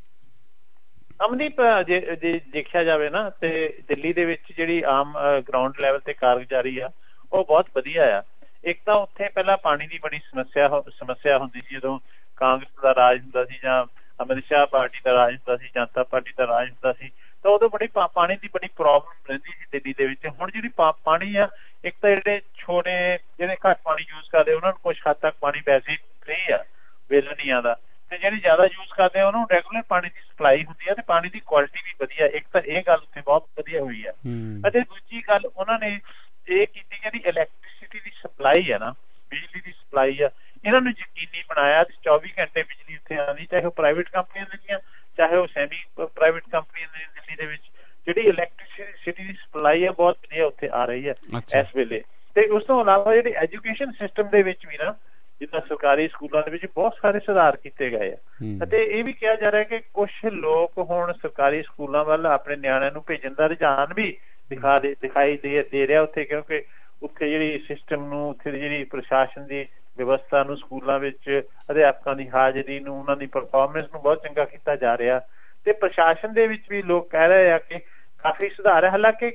ਅਮਨਦੀਪ, ਜੇ ਜੇ ਦੇਖਿਆ ਜਾਵੇ ਨਾ ਤੇ ਦਿੱਲੀ ਦੇ ਵਿੱਚ ਜਿਹੜੀ ਆਮ ਗਰਾਊਂਡ ਲੈਵਲ ਤੇ ਕਾਰਗੁਜ਼ਾਰੀ ਆ ਉਹ ਬਹੁਤ ਵਧੀਆ ਆ। ਇੱਕ ਤਾਂ ਉੱਥੇ ਪਹਿਲਾਂ ਪਾਣੀ ਦੀ ਬੜੀ ਸਮੱਸਿਆ ਸਮੱਸਿਆ ਹੁੰਦੀ ਸੀ ਜਦੋਂ ਕਾਂਗਰਸ ਦਾ ਰਾਜ ਹੁੰਦਾ ਸੀ ਜਾਂ ਅਮਿਤ ਸ਼ਾਹ ਪਾਰਟੀ ਦਾ ਰਾਜ ਹੁੰਦਾ ਸੀ, ਜਨਤਾ ਪਾਰਟੀ ਦਾ ਰਾਜ ਹੁੰਦਾ ਸੀ, ਤਾਂ ਉਦੋਂ ਬੜੀ ਪਾਣੀ ਦੀ ਬੜੀ ਪ੍ਰੋਬਲਮ ਰਹਿੰਦੀ ਸੀ ਦਿੱਲੀ ਦੇ ਵਿੱਚ। ਹੁਣ ਜਿਹੜੀ ਪਾਣੀ ਆ, ਇੱਕ ਤਾਂ ਜਿਹੜੇ ਛੋਟੇ ਜਿਹੜੇ ਘੱਟ ਪਾਣੀ ਯੂਜ਼ ਕਰਦੇ ਉਹਨਾਂ ਨੂੰ ਕੁਛ ਹੱਦ ਤੱਕ ਪਾਣੀ ਵੈਸੇ ਫ੍ਰੀ ਆ, ਬਿੱਲ ਨਹੀਂ ਆਉਂਦਾ, ਤੇ ਜਿਹੜੇ ਜ਼ਿਆਦਾ ਯੂਜ਼ ਕਰਦੇ ਆ ਉਹਨਾਂ ਨੂੰ ਰੈਗੂਲਰ ਪਾਣੀ ਦੀ ਸਪਲਾਈ ਹੁੰਦੀ ਆ ਤੇ ਪਾਣੀ ਦੀ ਕੁਆਲਿਟੀ ਵੀ ਵਧੀਆ। ਇੱਕ ਤਾਂ ਇਹ ਗੱਲ ਉੱਥੇ ਬਹੁਤ ਵਧੀਆ ਹੋਈ ਆ। ਅਤੇ ਦੂਜੀ ਗੱਲ ਉਹਨਾਂ ਨੇ ਇਹ ਕੀਤੀ ਜਿਹੜੀ ਇਲੈਕਟ੍ਰੀਸਿਟੀ ਦੀ ਸਪਲਾਈ ਆ ਨਾ, ਬਿਜਲੀ ਦੀ ਸਪਲਾਈ ਆ, ਇਹਨਾਂ ਨੂੰ ਯਕੀਨੀ ਬਣਾਇਆ ਤੇ ਚੌਵੀ ਘੰਟੇ ਬਿਜਲੀ ਉੱਥੇ ਆਉਂਦੀ, ਚਾਹੇ ਉਹ ਪ੍ਰਾਈਵੇਟ ਕੰਪਨੀਆਂ ਦਿੰਦੀਆਂ ਚਾਹੇ ਉਹ ਸੈਮੀ ਪ੍ਰਾਈਵੇਟ ਕੰਪਨੀਆਂ ਦੀ। ਦਿੱਲੀ ਦੇ ਵਿੱਚ ਜਿਹੜੀ ਇਲੈਕਟ੍ਰੀਸਿਟੀ ਦੀ ਸਪਲਾਈ ਆ ਬਹੁਤ ਵਧੀਆ ਉੱਥੇ ਆ ਰਹੀ ਹੈ ਇਸ ਵੇਲੇ। ਤੇ ਉਸ ਤੋਂ ਇਲਾਵਾ ਜਿਹੜੇ ਐਜੂਕੇਸ਼ਨ ਸਿਸਟਮ ਦੇ ਵਿੱਚ ਵੀ ਨਾ, ਜਿੱਦਾਂ ਸਰਕਾਰੀ ਸਕੂਲਾਂ ਦੇ ਵਿੱਚ ਬਹੁਤ ਸਾਰੇ ਸੁਧਾਰ ਕੀਤੇ ਗਏ ਆ। ਅਤੇ ਇਹ ਵੀ ਕਿਹਾ ਜਾ ਰਿਹਾ ਕਿ ਕੁਛ ਲੋਕ ਹੁਣ ਸਰਕਾਰੀ ਸਕੂਲਾਂ ਵੱਲ ਆਪਣੇ ਨਿਆਣਿਆਂ ਨੂੰ ਭੇਜਣ ਦਾ ਰੁਝਾਨ ਵੀ ਦਿਖਾ ਦੇ ਦਿਖਾਈ ਦੇ ਦੇ ਰਿਹਾ ਉੱਥੇ, ਕਿਉਂਕਿ ਉੱਥੇ ਜਿਹੜੀ ਸਿਸਟਮ ਨੂੰ, ਉੱਥੇ ਦੀ ਜਿਹੜੀ ਪ੍ਰਸ਼ਾਸਨ ਦੀ ਵਿਵਸਥਾ ਨੂੰ, ਸਕੂਲਾਂ ਵਿੱਚ ਅਧਿਆਪਕਾਂ ਦੀ ਹਾਜ਼ਰੀ ਨੂੰ, ਉਹਨਾਂ ਦੀ ਪਰਫਾਰਮੈਂਸ ਨੂੰ ਬਹੁਤ ਚੰਗਾ ਕੀਤਾ ਜਾ ਰਿਹਾ। ਤੇ ਪ੍ਰਸ਼ਾਸਨ ਦੇ ਵਿੱਚ ਵੀ ਲੋਕ ਕਹਿ ਰਹੇ ਆ ਕਿ ਕਾਫੀ ਸੁਧਾਰ ਹੈ। ਹਾਲਾਂਕਿ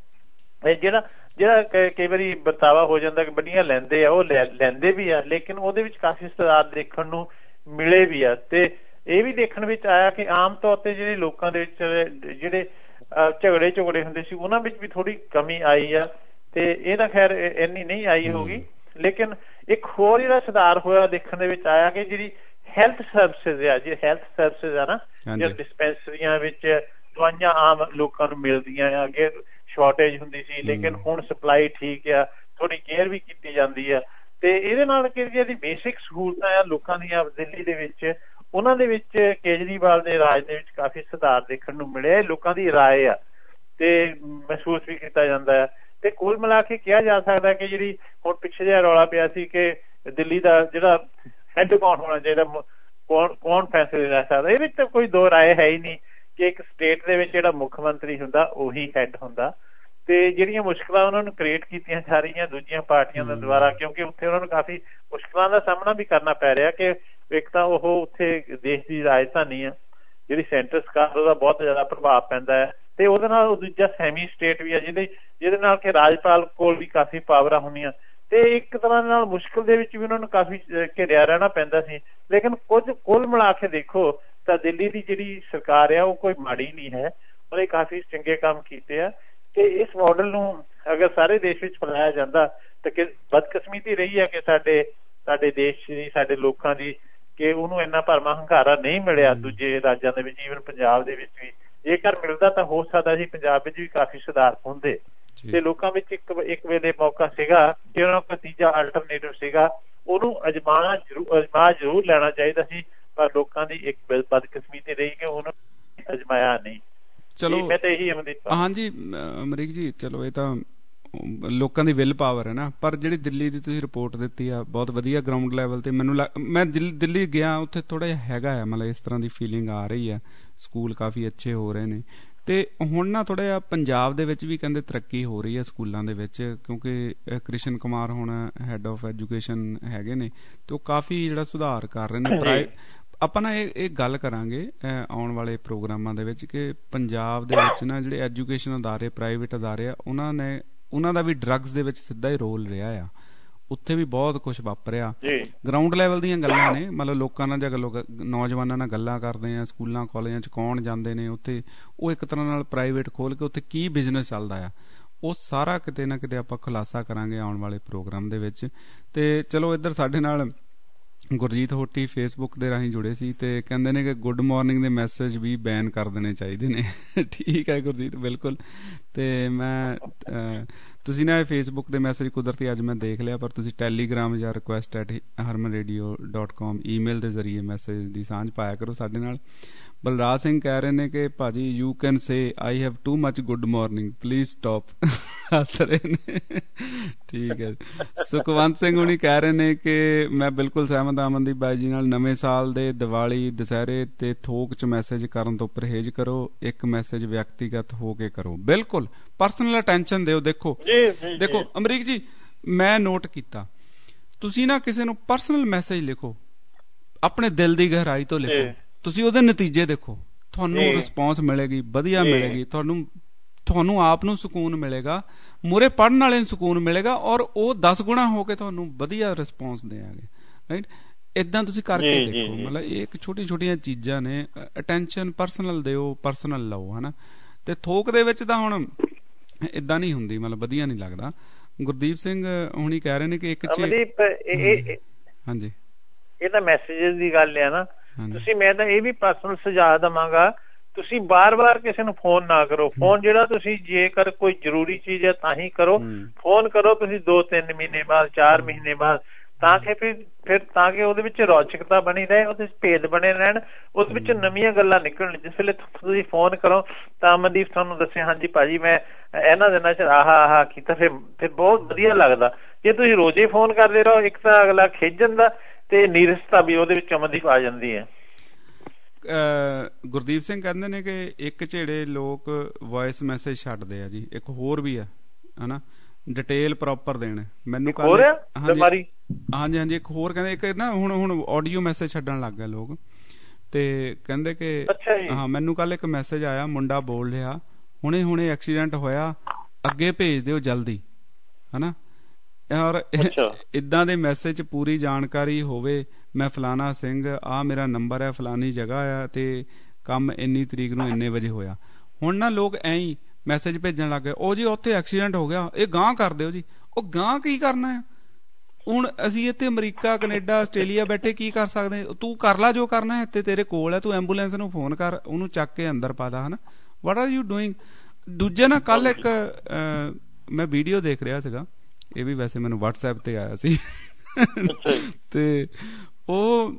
ਜਿਹੜਾ ਜਿਹੜਾ ਕਈ ਵਾਰੀ ਵਰਤਾਵਾ ਹੋ ਜਾਂਦਾ ਕਿ ਵੱਡੀਆਂ ਲੈਂਦੇ ਆ, ਉਹ ਲੈਂਦੇ ਵੀ ਆ, ਲੇਕਿਨ ਉਹਦੇ ਵਿੱਚ ਕਾਫੀ ਸੁਧਾਰ ਦੇਖਣ ਨੂੰ ਮਿਲੇ ਵੀ ਆ। ਤੇ ਇਹ ਵੀ ਦੇਖਣ ਵਿੱਚ ਆਇਆ ਕਿ ਆਮ ਤੌਰ ਤੇ ਜਿਹੜੇ ਲੋਕਾਂ ਦੇ ਵਿੱਚ ਜਿਹੜੇ ਝਗੜੇ ਝਗੜੇ ਹੁੰਦੇ ਸੀ ਉਹਨਾਂ ਵਿੱਚ ਵੀ ਥੋੜੀ ਕਮੀ ਆਈ ਆ। ਤੇ ਇਹ ਤਾਂ ਖੈਰ ਇੰਨੀ ਨਹੀਂ ਆਈ ਹੋਊਗੀ, ਲੇਕਿਨ ਇੱਕ ਹੋਰ ਜਿਹੜਾ ਸੁਧਾਰ ਹੋਇਆ ਦੇਖਣ ਦੇ ਵਿੱਚ ਆਇਆ ਕਿ ਜਿਹੜੀ ਹੈਲਥ ਸਰਵਿਸਿਜ਼ ਆ, ਜਿਹੜੀ ਹੈਲਥ ਸਰਵਿਸਿਜ਼ ਆ ਨਾ, ਜਿਹੜੇ ਡਿਸਪੈਂਸਰੀਆਂ ਵਿੱਚ ਦਵਾਈਆਂ ਆਮ ਲੋਕਾਂ ਨੂੰ ਮਿਲਦੀਆਂ ਆ, ਅੱਗੇ ਸ਼ਾਰਟੇਜ ਹੁੰਦੀ ਸੀ, ਲੇਕਿਨ ਹੁਣ ਸਪਲਾਈ ਠੀਕ ਆ, ਥੋੜੀ ਕੇਅਰ ਵੀ ਕੀਤੀ ਜਾਂਦੀ ਆ। ਤੇ ਇਹਦੇ ਨਾਲ ਕਿ ਜਿਹੜੀ ਬੇਸਿਕ ਸਹੂਲਤਾਂ ਆ ਲੋਕਾਂ ਦੀਆਂ ਦਿੱਲੀ ਦੇ ਵਿੱਚ, ਉਹਨਾਂ ਦੇ ਵਿੱਚ ਕੇਜਰੀਵਾਲ ਦੇ ਰਾਜ ਦੇ ਵਿੱਚ ਕਾਫੀ ਸੁਧਾਰ ਦੇਖਣ ਨੂੰ ਮਿਲਿਆ। ਲੋਕਾਂ ਦੀ ਰਾਏ ਆ ਤੇ ਮਹਿਸੂਸ ਵੀ ਕੀਤਾ ਜਾਂਦਾ ਹੈ। ਤੇ ਕੁੱਲ ਮਿਲਾ ਕੇ ਕਿਹਾ ਜਾ ਸਕਦਾ ਕਿ ਜਿਹੜੀ ਹੁਣ ਪਿੱਛੇ ਜਿਹਾ ਰੌਲਾ ਪਿਆ ਸੀ ਕਿ ਦਿੱਲੀ ਦਾ ਜਿਹੜਾ ਹੈੱਡ ਕੌਣ ਹੋਣਾ ਚਾਹੀਦਾ, ਕੌਣ ਕੌਣ ਫੈਸਲੇ ਲੈ ਸਕਦਾ, ਇਹ ਵਿੱਚ ਤਾਂ ਕੋਈ ਦੋ ਰਾਏ ਹੈ ਹੀ ਨਹੀਂ ਕਿ ਇੱਕ ਸਟੇਟ ਦੇ ਵਿੱਚ ਜਿਹੜਾ ਮੁੱਖ ਮੰਤਰੀ ਹੁੰਦਾ ਉਹੀ ਹੈੱਡ ਹੁੰਦਾ। ਤੇ ਜਿਹੜੀਆਂ ਮੁਸ਼ਕਲਾਂ ਉਹਨਾਂ ਨੂੰ ਕ੍ਰੀਏਟ ਕੀਤੀਆਂ ਜਾ ਰਹੀਆਂ ਦੂਜੀਆਂ ਪਾਰਟੀਆਂ ਦੇ ਦੁਆਰਾ, ਕਿਉਂਕਿ ਉੱਥੇ ਉਹਨਾਂ ਨੂੰ ਕਾਫੀ ਮੁਸ਼ਕਲਾਂ ਦਾ ਸਾਹਮਣਾ ਵੀ ਕਰਨਾ ਪੈ ਰਿਹਾ ਕਿ ਇੱਕ ਤਾਂ ਉਹ ਉੱਥੇ ਦੇਸ਼ ਦੀ ਰਾਜਧਾਨੀ ਆ, ਜਿਹੜੀ ਸੈਂਟਰ ਸਰਕਾਰ ਉਹਦਾ ਬਹੁਤ ਜ਼ਿਆਦਾ ਪ੍ਰਭਾਵ ਪੈਂਦਾ ਹੈ, ਤੇ ਉਹਦੇ ਨਾਲ ਦੂਜਾ ਸੈਮੀ ਸਟੇਟ ਵੀ ਆ ਜਿਹਦੇ ਜਿਹਦੇ ਨਾਲ ਕਿ ਰਾਜਪਾਲ ਕੋਲ ਵੀ ਕਾਫੀ ਪਾਵਰਾਂ ਹੁੰਦੀਆਂ, ਤੇ ਇੱਕ ਤਰ੍ਹਾਂ ਨਾਲ ਮੁਸ਼ਕਿਲ ਦੇ ਵਿੱਚ ਵੀ ਉਹਨਾਂ ਨੂੰ ਕਾਫੀ ਘਿਰਿਆ ਰਹਿਣਾ ਪੈਂਦਾ ਸੀ। ਲੇਕਿਨ ਕੁਝ ਕੁੱਲ ਮਿਲਾ ਕੇ ਦੇਖੋ ਤਾਂ ਦਿੱਲੀ ਦੀ ਜਿਹੜੀ ਸਰਕਾਰ ਆ ਉਹ ਕੋਈ ਮਾੜੀ ਨਹੀਂ ਹੈ, ਉਹਨੇ ਕਾਫੀ ਚੰਗੇ ਕੰਮ ਕੀਤੇ ਆ। ਤੇ ਇਸ ਮਾਡਲ ਨੂੰ ਅਗਰ ਸਾਰੇ ਦੇਸ਼ ਵਿੱਚ ਫੈਲਾਇਆ ਜਾਂਦਾ ਤਾਂ ਕਿ ਬਦਕਿਸਮਤੀ ਰਹੀ ਹੈ ਕਿ ਸਾਡੇ ਸਾਡੇ ਦੇਸ਼ ਦੀ ਸਾਡੇ ਲੋਕਾਂ ਦੀ ਕਿ ਉਹਨੂੰ ਇੰਨਾ ਭਰਵਾਂ ਹੰਕਾਰਾ ਨਹੀਂ ਮਿਲਿਆ ਦੂਜੇ ਰਾਜਾਂ ਦੇ ਵਿੱਚ, ਈਵਨ ਪੰਜਾਬ ਦੇ ਵਿੱਚ ਵੀ। ਜੇਕਰ ਮਿਲਦਾ ਤਾਂ ਹੋ ਸਕਦਾ ਸੀ ਪੰਜਾਬ ਵਿੱਚ ਵੀ ਕਾਫੀ ਸੁਧਾਰ ਹੁੰਦੇ ਤੇ ਲੋਕਾਂ ਵਿੱਚ ਇੱਕ ਇੱਕ ਵੇਲੇ ਮੌਕਾ ਸੀਗਾ ਕਿ ਉਹਨਾਂ ਕੋਲ ਤੀਜਾ ਅਲਟਰਨੇਟਿਵ ਸੀਗਾ, ਉਹਨੂੰ ਅਜਮਾਣਾ ਜ਼ਰੂਰ ਅਜਮਾ ਜ਼ਰੂਰ ਲੈਣਾ ਚਾਹੀਦਾ ਸੀ, ਪਰ ਲੋਕਾਂ ਦੀ ਇੱਕ ਬਦਕਿਸਮਤੀ ਰਹੀ ਕਿ ਉਹਨੂੰ ਅਜਮਾਇਆ ਨਹੀਂ। ਚਲੋ ਮੈਂ ਤਾਂ ਇਹੀ ਅਮਰੀਕ ਹਾਂਜੀ ਅਮਰੀਕ ਜੀ, ਚਲੋ ਇਹ ਤਾਂ ਲੋਕਾਂ ਦੀ ਵਿਲ ਪਾਵਰ ਹੈ ਨਾ, ਪਰ ਜਿਹੜੀ ਦਿੱਲੀ ਦੀ ਤੁਸੀਂ ਰਿਪੋਰਟ ਦਿੱਤੀ ਆ ਬਹੁਤ ਵਧੀਆ ਗਰਾਊਂਡ ਲੈਵਲ ਤੇ, ਮੈਨੂੰ ਮੈਂ ਦਿੱਲੀ ਗਿਆ ਉੱਥੇ ਥੋੜਾ ਜਿਹਾ ਹੈਗਾ ਆ ਮਤਲਬ ਇਸ ਤਰ੍ਹਾਂ ਦੀ ਫੀਲਿੰਗ ਆ ਰਹੀ ਹੈ, ਸਕੂਲ ਕਾਫੀ ਅੱਛੇ ਹੋ ਰਹੇ ਨੇ। ਤੇ ਹੁਣ ਨਾ ਥੋੜਾ ਜਿਹਾ ਪੰਜਾਬ ਦੇ ਵਿੱਚ ਵੀ ਕਹਿੰਦੇ ਤਰੱਕੀ ਹੋ ਰਹੀ ਹੈ ਸਕੂਲਾਂ ਦੇ ਵਿੱਚ, ਕਿਉਂਕਿ ਕ੍ਰਿਸ਼ਨ ਕੁਮਾਰ ਹੁਣ ਹੈਡ ਆਫ ਐਜੂਕੇਸ਼ਨ ਹੈਗੇ ਨੇ ਤੇ ਉਹ ਕਾਫੀ ਜਿਹੜਾ ਸੁਧਾਰ ਕਰ ਰਹੇ ਨੇ। ਪ੍ਰਾਈ ਆਪਾਂ ਨਾ ਇਹ ਇਹ ਗੱਲ ਕਰਾਂਗੇ ਆਉਣ ਵਾਲੇ ਪ੍ਰੋਗਰਾਮਾਂ ਦੇ ਵਿੱਚ ਕਿ ਪੰਜਾਬ ਦੇ ਵਿੱਚ ਨਾ ਜਿਹੜੇ ਐਜੂਕੇਸ਼ਨ ਅਦਾਰੇ ਪ੍ਰਾਈਵੇਟ ਅਦਾਰੇ ਆ ਉਹਨਾਂ ਨੇ ਉਹਨਾਂ ਦਾ ਵੀ ਡਰੱਗਸ ਦੇ ਵਿੱਚ ਸਿੱਧਾ ਹੀ ਰੋਲ ਰਿਹਾ ਆ, ਉੱਥੇ ਵੀ ਬਹੁਤ ਕੁਛ ਵਾਪਰਿਆ। ਗਰਾਊਂਡ ਲੈਵਲ ਦੀਆਂ ਗੱਲਾਂ ਨੇ, ਮਤਲਬ ਲੋਕਾਂ ਨਾਲ ਜਾਂ ਲੋਕ ਨੌਜਵਾਨਾਂ ਨਾਲ ਗੱਲਾਂ ਕਰਦੇ ਆ, ਸਕੂਲਾਂ ਕਾਲਜਾਂ 'ਚ ਕੌਣ ਜਾਂਦੇ ਨੇ ਉੱਥੇ, ਉਹ ਇੱਕ ਤਰ੍ਹਾਂ ਨਾਲ ਪ੍ਰਾਈਵੇਟ ਖੋਲ ਕੇ ਉੱਥੇ ਕੀ ਬਿਜ਼ਨਸ ਚੱਲਦਾ ਆ, ਉਹ ਸਾਰਾ ਕਿਤੇ ਨਾ ਕਿਤੇ ਆਪਾਂ ਖੁਲਾਸਾ ਕਰਾਂਗੇ ਆਉਣ ਵਾਲੇ ਪ੍ਰੋਗਰਾਮ ਦੇ ਵਿੱਚ। ਤੇ ਚਲੋ ਇੱਧਰ ਸਾਡੇ ਨਾਲ ਗੁਰਜੀਤ ਹੋਟੀ ਫੇਸਬੁੱਕ ਦੇ ਰਾਹੀਂ ਜੁੜੇ ਸੀ ਤੇ ਕਹਿੰਦੇ ਨੇ ਕਿ ਗੁੱਡ ਮਾਰਨਿੰਗ ਦੇ ਮੈਸੇਜ ਵੀ ਬੈਨ ਕਰ ਦੇਣੇ ਚਾਹੀਦੇ ਨੇ। ਠੀਕ ਹੈ ਗੁਰਜੀਤ, ਬਿਲਕੁਲ। ਤੇ ਮੈਂ ਤੁਸੀਂ ਨਾ ਫੇਸਬੁੱਕ ਦੇ ਮੈਸੇਜ ਕੁਦਰਤੀ ਅੱਜ ਮੈਂ ਦੇਖ ਲਿਆ, ਪਰ ਤੁਸੀਂ ਟੈਲੀਗ੍ਰਾਮ ਜਾਂ request at Harman radio dot com email ਦੇ ਜ਼ਰੀਏ ਮੈਸੇਜ ਦੀ ਸਾਂਝ ਪਾਇਆ ਕਰੋ ਸਾਡੇ ਨਾਲ। ਬਲਰਾਜ ਸਿੰਘ ਕਹਿ ਰਹੇ ਨੇ ਕਿ ਭਾਜੀ you can say I have too much good morning please stop, ਹੱਸ ਰਹੇ ਨੇ। ਠੀਕ ਹੈ। ਸੁਖਵੰਤ ਸਿੰਘ ਹੁਣੀ ਕਹਿ ਰਹੇ ਨੇ ਕਿ ਮੈਂ ਬਿਲਕੁਲ ਸਹਿਮਤ ਹਾਂ ਅਮਨਦੀਪ ਬਾਈ ਜੀ ਨਾਲ, ਨਵੇਂ ਸਾਲ ਦੇ ਦੀਵਾਲੀ ਦੁਸਹਿਰੇ ਤੇ ਥੋਕ ਚ ਮੈਸੇਜ ਕਰਨ ਤੋਂ ਪਰਹੇਜ਼ ਕਰੋ, ਇੱਕ ਮੈਸੇਜ ਵਿਅਕਤੀਗਤ ਹੋ ਕੇ ਕਰੋ। ਬਿਲਕੁਲ ਪਰਸਨਲ ਅਟੈਂਸ਼ਨ ਦਿਓ। ਦੇਖੋ ਦੇਖੋ ਅਮਰੀਕ ਜੀ, ਮੈਂ ਨੋਟ ਕੀਤਾ ਤੁਸੀਂ ਨਾ ਕਿਸੇ ਨੂੰ ਪਰਸਨਲ ਮੈਸੇਜ ਲਿਖੋ, ਆਪਣੇ ਦਿਲ ਦੀ ਗਹਿਰਾਈ ਤੋਂ ਲਿਖੋ, ਤੁਸੀਂ ਉਹਦੇ ਨਤੀਜੇ ਦੇਖੋ, ਤੁਹਾਨੂੰ ਰਿਸਪੌਂਸ ਮਿਲੇਗੀ, ਵਧੀਆ ਮਿਲੇਗੀ, ਤੁਹਾਨੂੰ ਤੁਹਾਨੂੰ ਆਪ ਨੂੰ ਸਕੂਨ ਮਿਲੇਗਾ, ਮੂਹਰੇ ਪੜ੍ਹਨ ਵਾਲੇ ਨੂੰ ਸਕੂਨ ਮਿਲੇਗਾ, ਔਰ ਉਹ ਦਸ ਗੁਣਾ ਹੋ ਕੇ ਤੁਹਾਨੂੰ ਵਧੀਆ ਰਿਸਪੌਂਸ ਦੇਣਗੇ। ਰਾਈਟ, ਏਦਾਂ ਤੁਸੀਂ ਕਰਕੇ ਦੇਖੋ। ਮਤਲਬ ਇਹ ਇੱਕ ਛੋਟੀ ਛੋਟੀਆਂ ਚੀਜ਼ਾਂ ਨੇ, ਅਟੈਂਸ਼ਨ ਪਰਸਨਲ ਦਿਓ, ਪਰਸਨਲ ਲਓ, ਹਨਾ। ਤੇ ਥੋਕ ਦੇ ਵਿੱਚ ਤਾਂ ਹੁਣ ਏਦਾਂ ਨਹੀਂ ਹੁੰਦੀ, ਮਤਲਬ ਵਧੀਆ ਨਹੀਂ ਲੱਗਦਾ। ਗੁਰਦੀਪ ਸਿੰਘ ਹੁਣੀ ਕਹਿ ਰਹੇ ਨੇ ਕਿ ਇੱਕ ਹਾਂਜੀ ਇਹ ਤਾਂ ਮੈਸੇਜਸ ਦੀ ਗੱਲ ਹੈ ਨਾ। ਤੁਸੀਂ ਮੈਂ ਤਾਂ ਇਹ ਵੀ ਪਰਸਨਲ ਸੁਝਾਅ ਦੇਵਾਂਗਾ, ਤੁਸੀਂ ਬਾਰ ਬਾਰ ਕਿਸੇ ਨੂੰ ਫੋਨ ਨਾ ਕਰੋ। ਫੋਨ ਜਿਹੜਾ ਤੁਸੀਂ ਜੇਕਰ ਕੋਈ ਜ਼ਰੂਰੀ ਚੀਜ਼ ਹੈ ਤਾਂ ਹੀ ਕਰੋ, ਫੋਨ ਕਰੋ ਤੁਸੀਂ ਦੋ ਤਿੰਨ ਮਹੀਨੇ ਬਾਅਦ, ਚਾਰ ਮਹੀਨੇ ਬਾਅਦ, ਤਾਂ ਕਿ ਫਿਰ ਫਿਰ ਤਾਂ ਕਿ ਉਹਦੇ ਵਿੱਚ ਰੌਚਕਤਾ ਬਣੀ ਰਹੇ, ਉਹਦੇ ਵਿੱਚ ਭੇਦ ਬਣੇ ਰਹਿਣ, ਉਹਦੇ ਵਿੱਚ ਨਵੀਆਂ ਗੱਲਾਂ ਨਿਕਲਣ। ਜਿਸ ਵੇਲੇ ਤੁਸੀਂ ਫੋਨ ਕਰੋ ਤਾਂ ਅਮਨਦੀਪ ਤੁਹਾਨੂੰ ਦੱਸਿਆ ਹਾਂਜੀ ਭਾਜੀ ਮੈਂ ਇਹਨਾਂ ਦਿਨਾਂ ਚ ਆਹ ਆਹ ਕੀਤਾ, ਫਿਰ ਫਿਰ ਬਹੁਤ ਵਧੀਆ ਲੱਗਦਾ। ਜੇ ਤੁਸੀਂ ਰੋਜ਼ੇ ਫੋਨ ਕਰਦੇ ਰਹੋ, ਇੱਕ ਤਾਂ ਅਗਲਾ ਖਿੱਚ ਜਾਂਦਾ ਤੇ ਨੀਰਸਤਾ ਵੀ ਉਹਦੇ ਵਿੱਚ ਅਮਨਦੀਪ ਆ ਜਾਂਦੀ ਹੈ। ਗੁਰਦੀਪ ਸਿੰਘ ਕਹਿੰਦੇ ਨੇ ਕਿ ਇੱਕ ਝੇੜੇ ਲੋਕ ਵੌਇਸ ਮੈਸੇਜ ਛੱਡਦੇ ਆ ਜੀ, ਇੱਕ ਹੋਰ ਵੀ ਆ ਹਨਾ, ਡਿਟੇਲ ਪ੍ਰੋਪਰ ਦੇਣ। ਮੈਨੂੰ ਹਾਂਜੀ ਹਾਂਜੀ ਇੱਕ ਹੋਰ ਕਹਿੰਦੇ, ਇੱਕ ਨਾ ਹੁਣ ਹੁਣ ਆਡੀਓ ਮੈਸੇਜ ਛੱਡਣ ਲੱਗ ਗਏ ਲੋਕ, ਤੇ ਕਹਿੰਦੇ ਕਿ ਹਾਂ ਮੈਨੂੰ ਕੱਲ ਇੱਕ ਮੈਸੇਜ ਆਇਆ, ਮੁੰਡਾ ਬੋਲ ਰਿਹਾ ਹੁਣੇ ਹੁਣੇ ਐਕਸੀਡੈਂਟ ਹੋਇਆ, ਅੱਗੇ ਭੇਜ ਦਿਓ ਜਲਦੀ, ਹਨਾ। ਔਰ ਏਦਾਂ ਦੇ ਮੈਸੇਜ ਪੂਰੀ ਜਾਣਕਾਰੀ ਹੋਵੇ, ਮੈਂ ਫਲਾਣਾ ਸਿੰਘ, ਆਹ ਮੇਰਾ ਨੰਬਰ ਹੈ, ਫਲਾਨੀ ਜਗ੍ਹਾ ਆ ਤੇ ਕੰਮ ਇੰਨੀ ਤਰੀਕ ਨੂੰ ਇੰਨੇ ਵਜੇ ਹੋਇਆ। ਹੁਣ ਨਾ ਲੋਕ ਐਂ ਹੀ ਮੈਸੇਜ ਭੇਜਣ ਲੱਗ ਗਏ, ਉਹ ਜੀ ਉੱਥੇ ਐਕਸੀਡੈਂਟ ਹੋ ਗਿਆ, ਇਹ ਗਾਂਹ ਕਰ ਦਿਓ ਜੀ। ਉਹ ਗਾਂਹ ਕੀ ਕਰਨਾ ਆ? ਹੁਣ ਅਸੀਂ ਇੱਥੇ ਅਮਰੀਕਾ, ਕੈਨੇਡਾ, ਆਸਟ੍ਰੇਲੀਆ ਬੈਠੇ ਕੀ ਕਰ ਸਕਦੇ? ਤੂੰ ਕਰ ਲਾ ਜੋ ਕਰਨਾ ਹੈ, ਤੇ ਤੇਰੇ ਕੋਲ ਹੈ, ਤੂੰ ਐਂਬੂਲੈਂਸ ਨੂੰ ਫੋਨ ਕਰ, ਉਹਨੂੰ ਚੱਕ ਕੇ ਅੰਦਰ ਪਾ ਦਾ, ਹਨਾ। What are you doing? ਦੂਜੇ ਨਾ ਕੱਲ ਇੱਕ ਮੈਂ ਵੀਡੀਓ ਦੇਖ ਰਿਹਾ ਸੀਗਾ, ਇਹ ਵੀ ਵੈਸੇ ਮੈਨੂੰ ਵਟਸਐਪ ਤੇ ਆਇਆ ਸੀ, ਤੇ ਉਹ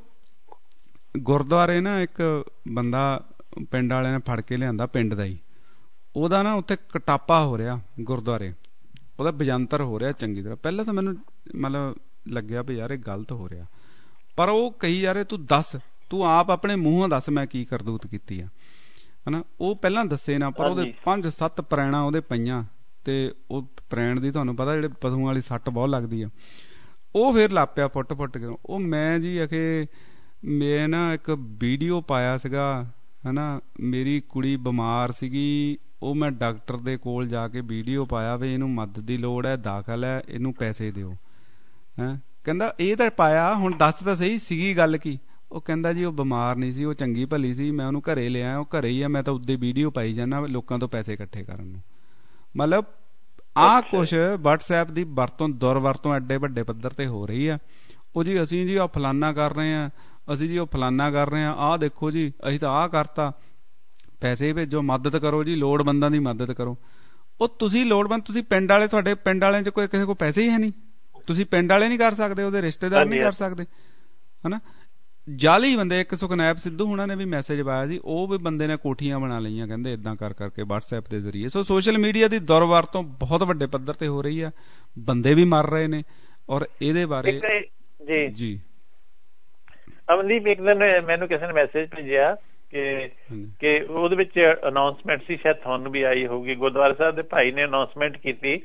ਗੁਰਦੁਆਰੇ ਨਾ ਇੱਕ ਬੰਦਾ ਪਿੰਡ ਵਾਲਿਆਂ ਨੇ ਫੜ ਕੇ ਲਿਆਂਦਾ, ਪਿੰਡ ਦਾ ਹੀ। ਉਹਦਾ ਨਾ ਉੱਥੇ ਕਟਾਪਾ ਹੋ ਰਿਹਾ ਗੁਰਦੁਆਰੇ, ਉਹਦਾ ਬਜੰਤਰ ਹੋ ਰਿਹਾ ਚੰਗੀ ਤਰ੍ਹਾਂ। ਪਹਿਲਾਂ ਤਾਂ ਮੈਨੂੰ ਮਤਲਬ ਲੱਗਿਆ ਵੀ ਯਾਰ ਇਹ ਗਲਤ ਹੋ ਰਿਹਾ, ਪਰ ਉਹ ਕਹੀ ਜਾ ਰਹੇ ਤੂੰ ਦੱਸ, ਤੂੰ ਆਪ ਆਪਣੇ ਮੂੰਹੋਂ ਦੱਸ ਮੈਂ ਕੀ ਕਰਤੂਤ ਕੀਤੀ ਆ, ਹਨਾ। ਉਹ ਪਹਿਲਾਂ ਦੱਸੇ ਨਾ, ਪਰ ਉਹਦੇ ਪੰਜ ਸੱਤ ਪ੍ਰੈਣਾ ਉਹਦੇ ਪਈਆਂ, ਤੇ ਉਹ ਪ੍ਰੈਣ ਦੀ ਤੁਹਾਨੂੰ ਪਤਾ ਜਿਹੜੇ ਪਸ਼ੂਆਂ ਵਾਲੀ ਸੱਟ ਬਹੁਤ ਲੱਗਦੀ ਆ। ਉਹ ਫਿਰ ਲਾਪਿਆ ਫੁੱਟ ਫੁੱਟ ਕੇ। ਉਹ ਮੈਂ ਜੀ ਅਖੇ ਮੈਂ ਨਾ ਇੱਕ ਵੀਡੀਓ ਪਾਇਆ ਸੀਗਾ, ਹਨਾ, ਮੇਰੀ ਕੁੜੀ ਬਿਮਾਰ ਸੀਗੀ, ਉਹ ਮੈਂ ਡਾਕਟਰ ਦੇ ਕੋਲ ਜਾ ਕੇ ਵੀਡੀਓ ਪਾਇਆ ਵੀ ਇਹਨੂੰ ਮਦਦ ਦੀ ਲੋੜ ਹੈ, ਦਾਖਲ ਹੈ, ਇਹਨੂੰ ਪੈਸੇ ਦਿਓ। ਹੈਂ, ਕਹਿੰਦਾ ਇਹ ਤਾਂ ਪਾਇਆ, ਹੁਣ ਦੱਸ ਤਾਂ ਸਹੀ ਸੀਗੀ ਗੱਲ ਕੀ? ਉਹ ਕਹਿੰਦਾ ਜੀ ਉਹ ਬਿਮਾਰ ਨਹੀਂ ਸੀ, ਉਹ ਚੰਗੀ ਭਲੀ ਸੀ, ਮੈਂ ਉਹਨੂੰ ਘਰੇ ਲਿਆ, ਉਹ ਘਰੇ ਹੀ ਆ, ਮੈਂ ਤਾਂ ਉੱਦੇ ਵੀਡੀਓ ਪਾਈ ਜਾਂਦਾ ਲੋਕਾਂ ਤੋਂ ਪੈਸੇ ਇਕੱਠੇ ਕਰਨ ਨੂੰ। ਮਤਲਬ ਆਹ ਕੁਛ WhatsApp ਦੀ ਵਰਤੋਂ ਦੁਰਵਰਤੋਂ ਐਡੇ ਵੱਡੇ ਪੱਧਰ ਤੇ ਹੋ ਰਹੀ ਆ। ਉਹ ਜੀ ਅਸੀਂ ਜੀ ਆਹ ਫਲਾਨਾ ਕਰ ਰਹੇ ਆ, ਅਸੀਂ ਜੀ ਉਹ ਫਲਾਨਾ ਕਰ ਰਹੇ ਆ, ਆਹ ਦੇਖੋ ਜੀ ਅਸੀਂ ਤਾਂ ਆਹ ਕਰਤਾ, ਪੈਸੇ ਭੇਜੋ, ਮਦਦ ਕਰੋ ਜੀ, ਲੋੜਵੰਦਾਂ ਦੀ ਮਦਦ ਕਰੋ। ਉਹ ਤੁਸੀਂ ਲੋੜਵੰਦ, ਤੁਸੀਂ ਪਿੰਡ ਵਾਲੇ, ਤੁਹਾਡੇ ਪਿੰਡ ਵਾਲਿਆਂ ਚ ਕੋਈ ਕਿਸੇ ਕੋਲ ਪੈਸੇ ਹੀ ਹੈ ਨਹੀਂ, ਤੁਸੀਂ ਪਿੰਡ ਵਾਲੇ ਨਹੀਂ ਕਰ ਸਕਦੇ, ਉਹਦੇ ਰਿਸ਼ਤੇਦਾਰ ਨਹੀਂ ਕਰ ਸਕਦੇ, ਹਨਾ। ਜਾਲੀ ਬੰਦੇ, ਇੱਕ ਸੁਖਨੈਬ ਸਿੱਧੂ ਹੁਣਾਂ ਨੇ ਵੀ ਮੈਸੇਜ ਪਾਇਆ ਸੀ, ਉਹ ਵੀ ਬੰਦੇ ਨੇ ਕੋਠੀਆਂ ਬਣਾ ਲਈਆਂ ਕਹਿੰਦੇ ਏਦਾਂ ਕਰ ਕਰਕੇ WhatsApp ਦੇ ਜ਼ਰੀਏ। ਸੋ ਸੋਸ਼ਲ ਮੀਡੀਆ ਦੀ ਦੁਰਵਰਤੋਂ ਬਹੁਤ ਵੱਡੇ ਪੱਧਰ ਤੇ ਹੋ ਰਹੀ ਆ, ਬੰਦੇ ਵੀ ਮਰ ਰਹੇ ਨੇ। ਔਰ ਇਹਦੇ ਬਾਰੇ ਜੀ ਜੀ ਅਮਨਦੀਪ, ਇੱਕ ਦਿਨ ਮੈਨੂੰ ਕਿਸੇ ਨੇ ਮੈਸੇਜ ਭੇਜਿਆ ਕਿ ਕਿ ਉਹਦੇ ਵਿੱਚ ਅਨਾਉਂਸਮੈਂਟ ਸੀ, ਸ਼ਾਇਦ ਤੁਹਾਨੂੰ ਵੀ ਆਈ ਹੋਊਗੀ, ਗੁਰਦੁਆਰਾ ਸਾਹਿਬ ਦੇ ਭਾਈ ਨੇ ਅਨਾਉਂਸਮੈਂਟ ਕੀਤੀ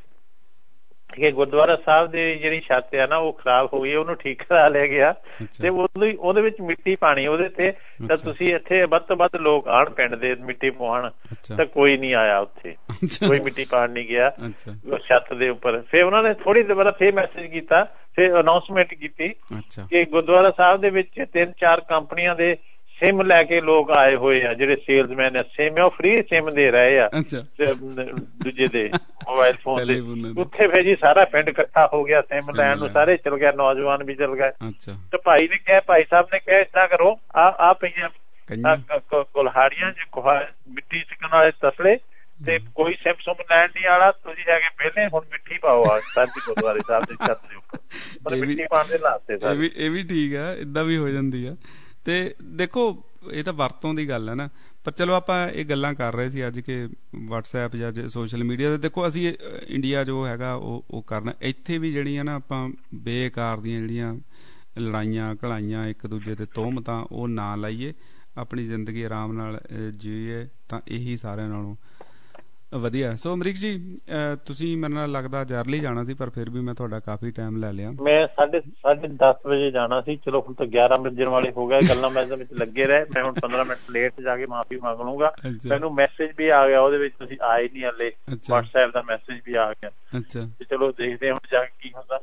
ਕਿ ਗੁਰਦੁਆਰਾ ਸਾਹਿਬ ਦੀ ਜਿਹੜੀ ਛੱਤ ਆ ਨਾ ਉਹ ਖਰਾਬ ਹੋ ਗਈ, ਉਹਨੂੰ ਠੀਕ ਕਰਾ ਲਿਆ ਗਿਆ, ਤੇ ਉਹਦੇ ਵਿੱਚ ਮਿੱਟੀ ਪਾਣੀ ਉਹਦੇ ਤੇ, ਤਾਂ ਤੁਸੀਂ ਇੱਥੇ ਵੱਧ ਤੋਂ ਵੱਧ ਲੋਕ ਆਣ ਪਿੰਡ ਦੇ ਮਿੱਟੀ ਪਵਾਉਣ, ਤਾਂ ਕੋਈ ਨਹੀਂ ਆਇਆ ਉੱਥੇ, ਕੋਈ ਮਿੱਟੀ ਪਾਣ ਨਹੀਂ ਗਿਆ ਛੱਤ ਦੇ ਉੱਪਰ। ਫਿਰ ਉਹਨਾਂ ਨੇ ਥੋੜੀ ਦੇਰ ਬਾਅਦ ਫਿਰ ਮੈਸੇਜ ਕੀਤਾ, ਫਿਰ ਅਨਾਉਂਸਮੈਂਟ ਕੀਤੀ ਕਿ ਗੁਰਦੁਆਰਾ ਸਾਹਿਬ ਦੇ ਵਿੱਚ ਤਿੰਨ ਚਾਰ ਕੰਪਨੀਆਂ ਦੇ ਸਿਮ ਲੈ ਕੇ ਲੋਕ ਆਏ ਹੋਏ ਆ, ਜਿਹੜੇ ਸੇਲਸਮੈਨ ਆ, ਸਿਮ ਉਹ ਫ੍ਰੀ ਸਿਮ ਦੇ ਰਹੇ ਆ ਦੂਜੇ ਦੇ ਮੋਬਾਇਲ ਫੋਨ ਦੇ। ਉੱਥੇ ਫਿਰ ਜੀ ਸਾਰਾ ਪਿੰਡ ਇਕੱਠਾ ਹੋ ਗਿਆ ਸਿਮ ਲੈਣ ਨੂੰ, ਸਾਰੇ ਚਲ ਗਏ, ਨੌਜਵਾਨ ਵੀ ਚਲ ਗਏ। ਤੇ ਭਾਈ ਨੇ ਕਿਹਾ, ਭਾਈ ਸਾਹਿਬ ਨੇ ਕਿਹਾ ਏਦਾਂ ਕਰੋ, ਆ ਆ ਪਈਆਂ ਕੁਲਹਾੜੀਆਂ ਚ ਮਿੱਟੀ ਚਿਕਣ ਵਾਲੇ ਤਸਲੇ, ਤੇ ਕੋਈ ਸਿਮ ਸੁਮ ਲੈਣ ਨਹੀਂ ਵਾਲਾ, ਤੁਸੀਂ ਜਾ ਕੇ ਪਹਿਲੇ ਹੁਣ ਮਿੱਟੀ ਪਾਓ ਆ ਸਾਡੀ ਗੁਰਦੁਆਰੇ ਸਾਹਿਬ ਦੀ ਛੱਤ ਦੇ ਉੱਪਰ, ਮਿੱਟੀ ਪਾਉਣ ਦੇ ਲਾਤੇ ਸਾਰੇ। ਇਹ ਵੀ ਠੀਕ ਆ, ਏਦਾਂ ਵੀ ਹੋ ਜਾਂਦੀ ਆ। ਤੇ ਦੇਖੋ ਇਹ ਤਾਂ ਵਰਤੋਂ ਦੀ ਗੱਲ ਹੈ ਨਾ, ਪਰ ਚਲੋ ਆਪਾਂ ਇਹ ਗੱਲਾਂ ਕਰ ਰਹੇ ਸੀ ਅੱਜ ਕਿ WhatsApp ਜਾਂ ਸੋਸ਼ਲ ਮੀਡੀਆ ਤੇ ਦੇਖੋ ਅਸੀਂ ਇੰਡੀਆ ਜੋ ਹੈਗਾ ਉਹ ਉਹ ਕਰਨਾ। ਇੱਥੇ ਵੀ ਜਿਹੜੀਆਂ ਨਾ ਆਪਾਂ ਬੇਕਾਰ ਦੀਆਂ ਜਿਹੜੀਆਂ ਲੜਾਈਆਂ ਘਲਾਈਆਂ ਇੱਕ ਦੂਜੇ ਤੇ ਤੋਹਮਤਾਂ ਉਹ ਨਾ ਲਾਈਏ, ਆਪਣੀ ਜ਼ਿੰਦਗੀ ਆਰਾਮ ਨਾਲ ਜੀਏ, ਤਾਂ ਇਹੀ ਸਾਰਿਆਂ ਨਾਲੋਂ ਵਧੀਆ। ਸੋ ਅਮਰੀਕ ਜੀ, ਤੁਸੀਂ ਮੇਰੇ ਨਾਲ ਲੱਗਦਾ ਜਰਲੀ ਜਾਣਾ ਸੀ, ਪਰ ਫਿਰ ਵੀ ਮੈਂ ਤੁਹਾਡਾ ਕਾਫੀ ਟਾਈਮ ਲੈ ਲਿਆ। ਮੈਂ ਸਾਢੇ ਸਾਢੇ ਦਸ ਵਜੇ ਜਾਣਾ ਸੀ, ਚਲੋ ਹੁਣ ਤਾਂ ਗਿਆਰਾਂ ਵੱਜਣ ਵਾਲੇ ਹੋ ਗਏ, ਗੱਲਾਂ ਬਾਤਾਂ ਵਿੱਚ ਲੱਗੇ ਰਹੇ। ਮੈਂ ਹੁਣ ਪੰਦਰਾਂ ਮਿੰਟ ਲੇਟ ਜਾ ਕੇ ਮਾਫੀ ਮੰਗ ਲੂੰਗਾ। ਮੈਨੂੰ ਮੈਸੇਜ ਵੀ ਆ ਗਿਆ, ਉਹਦੇ ਵਿੱਚ ਤੁਸੀਂ ਆਏ ਨਹੀਂ ਹਲੇ, WhatsApp ਦਾ ਮੈਸੇਜ ਵੀ ਆ ਗਿਆ। ਤੇ ਚਲੋ ਦੇਖਦੇ ਹੁਣ ਜਾ ਕੇ ਕੀ ਹੁੰਦਾ।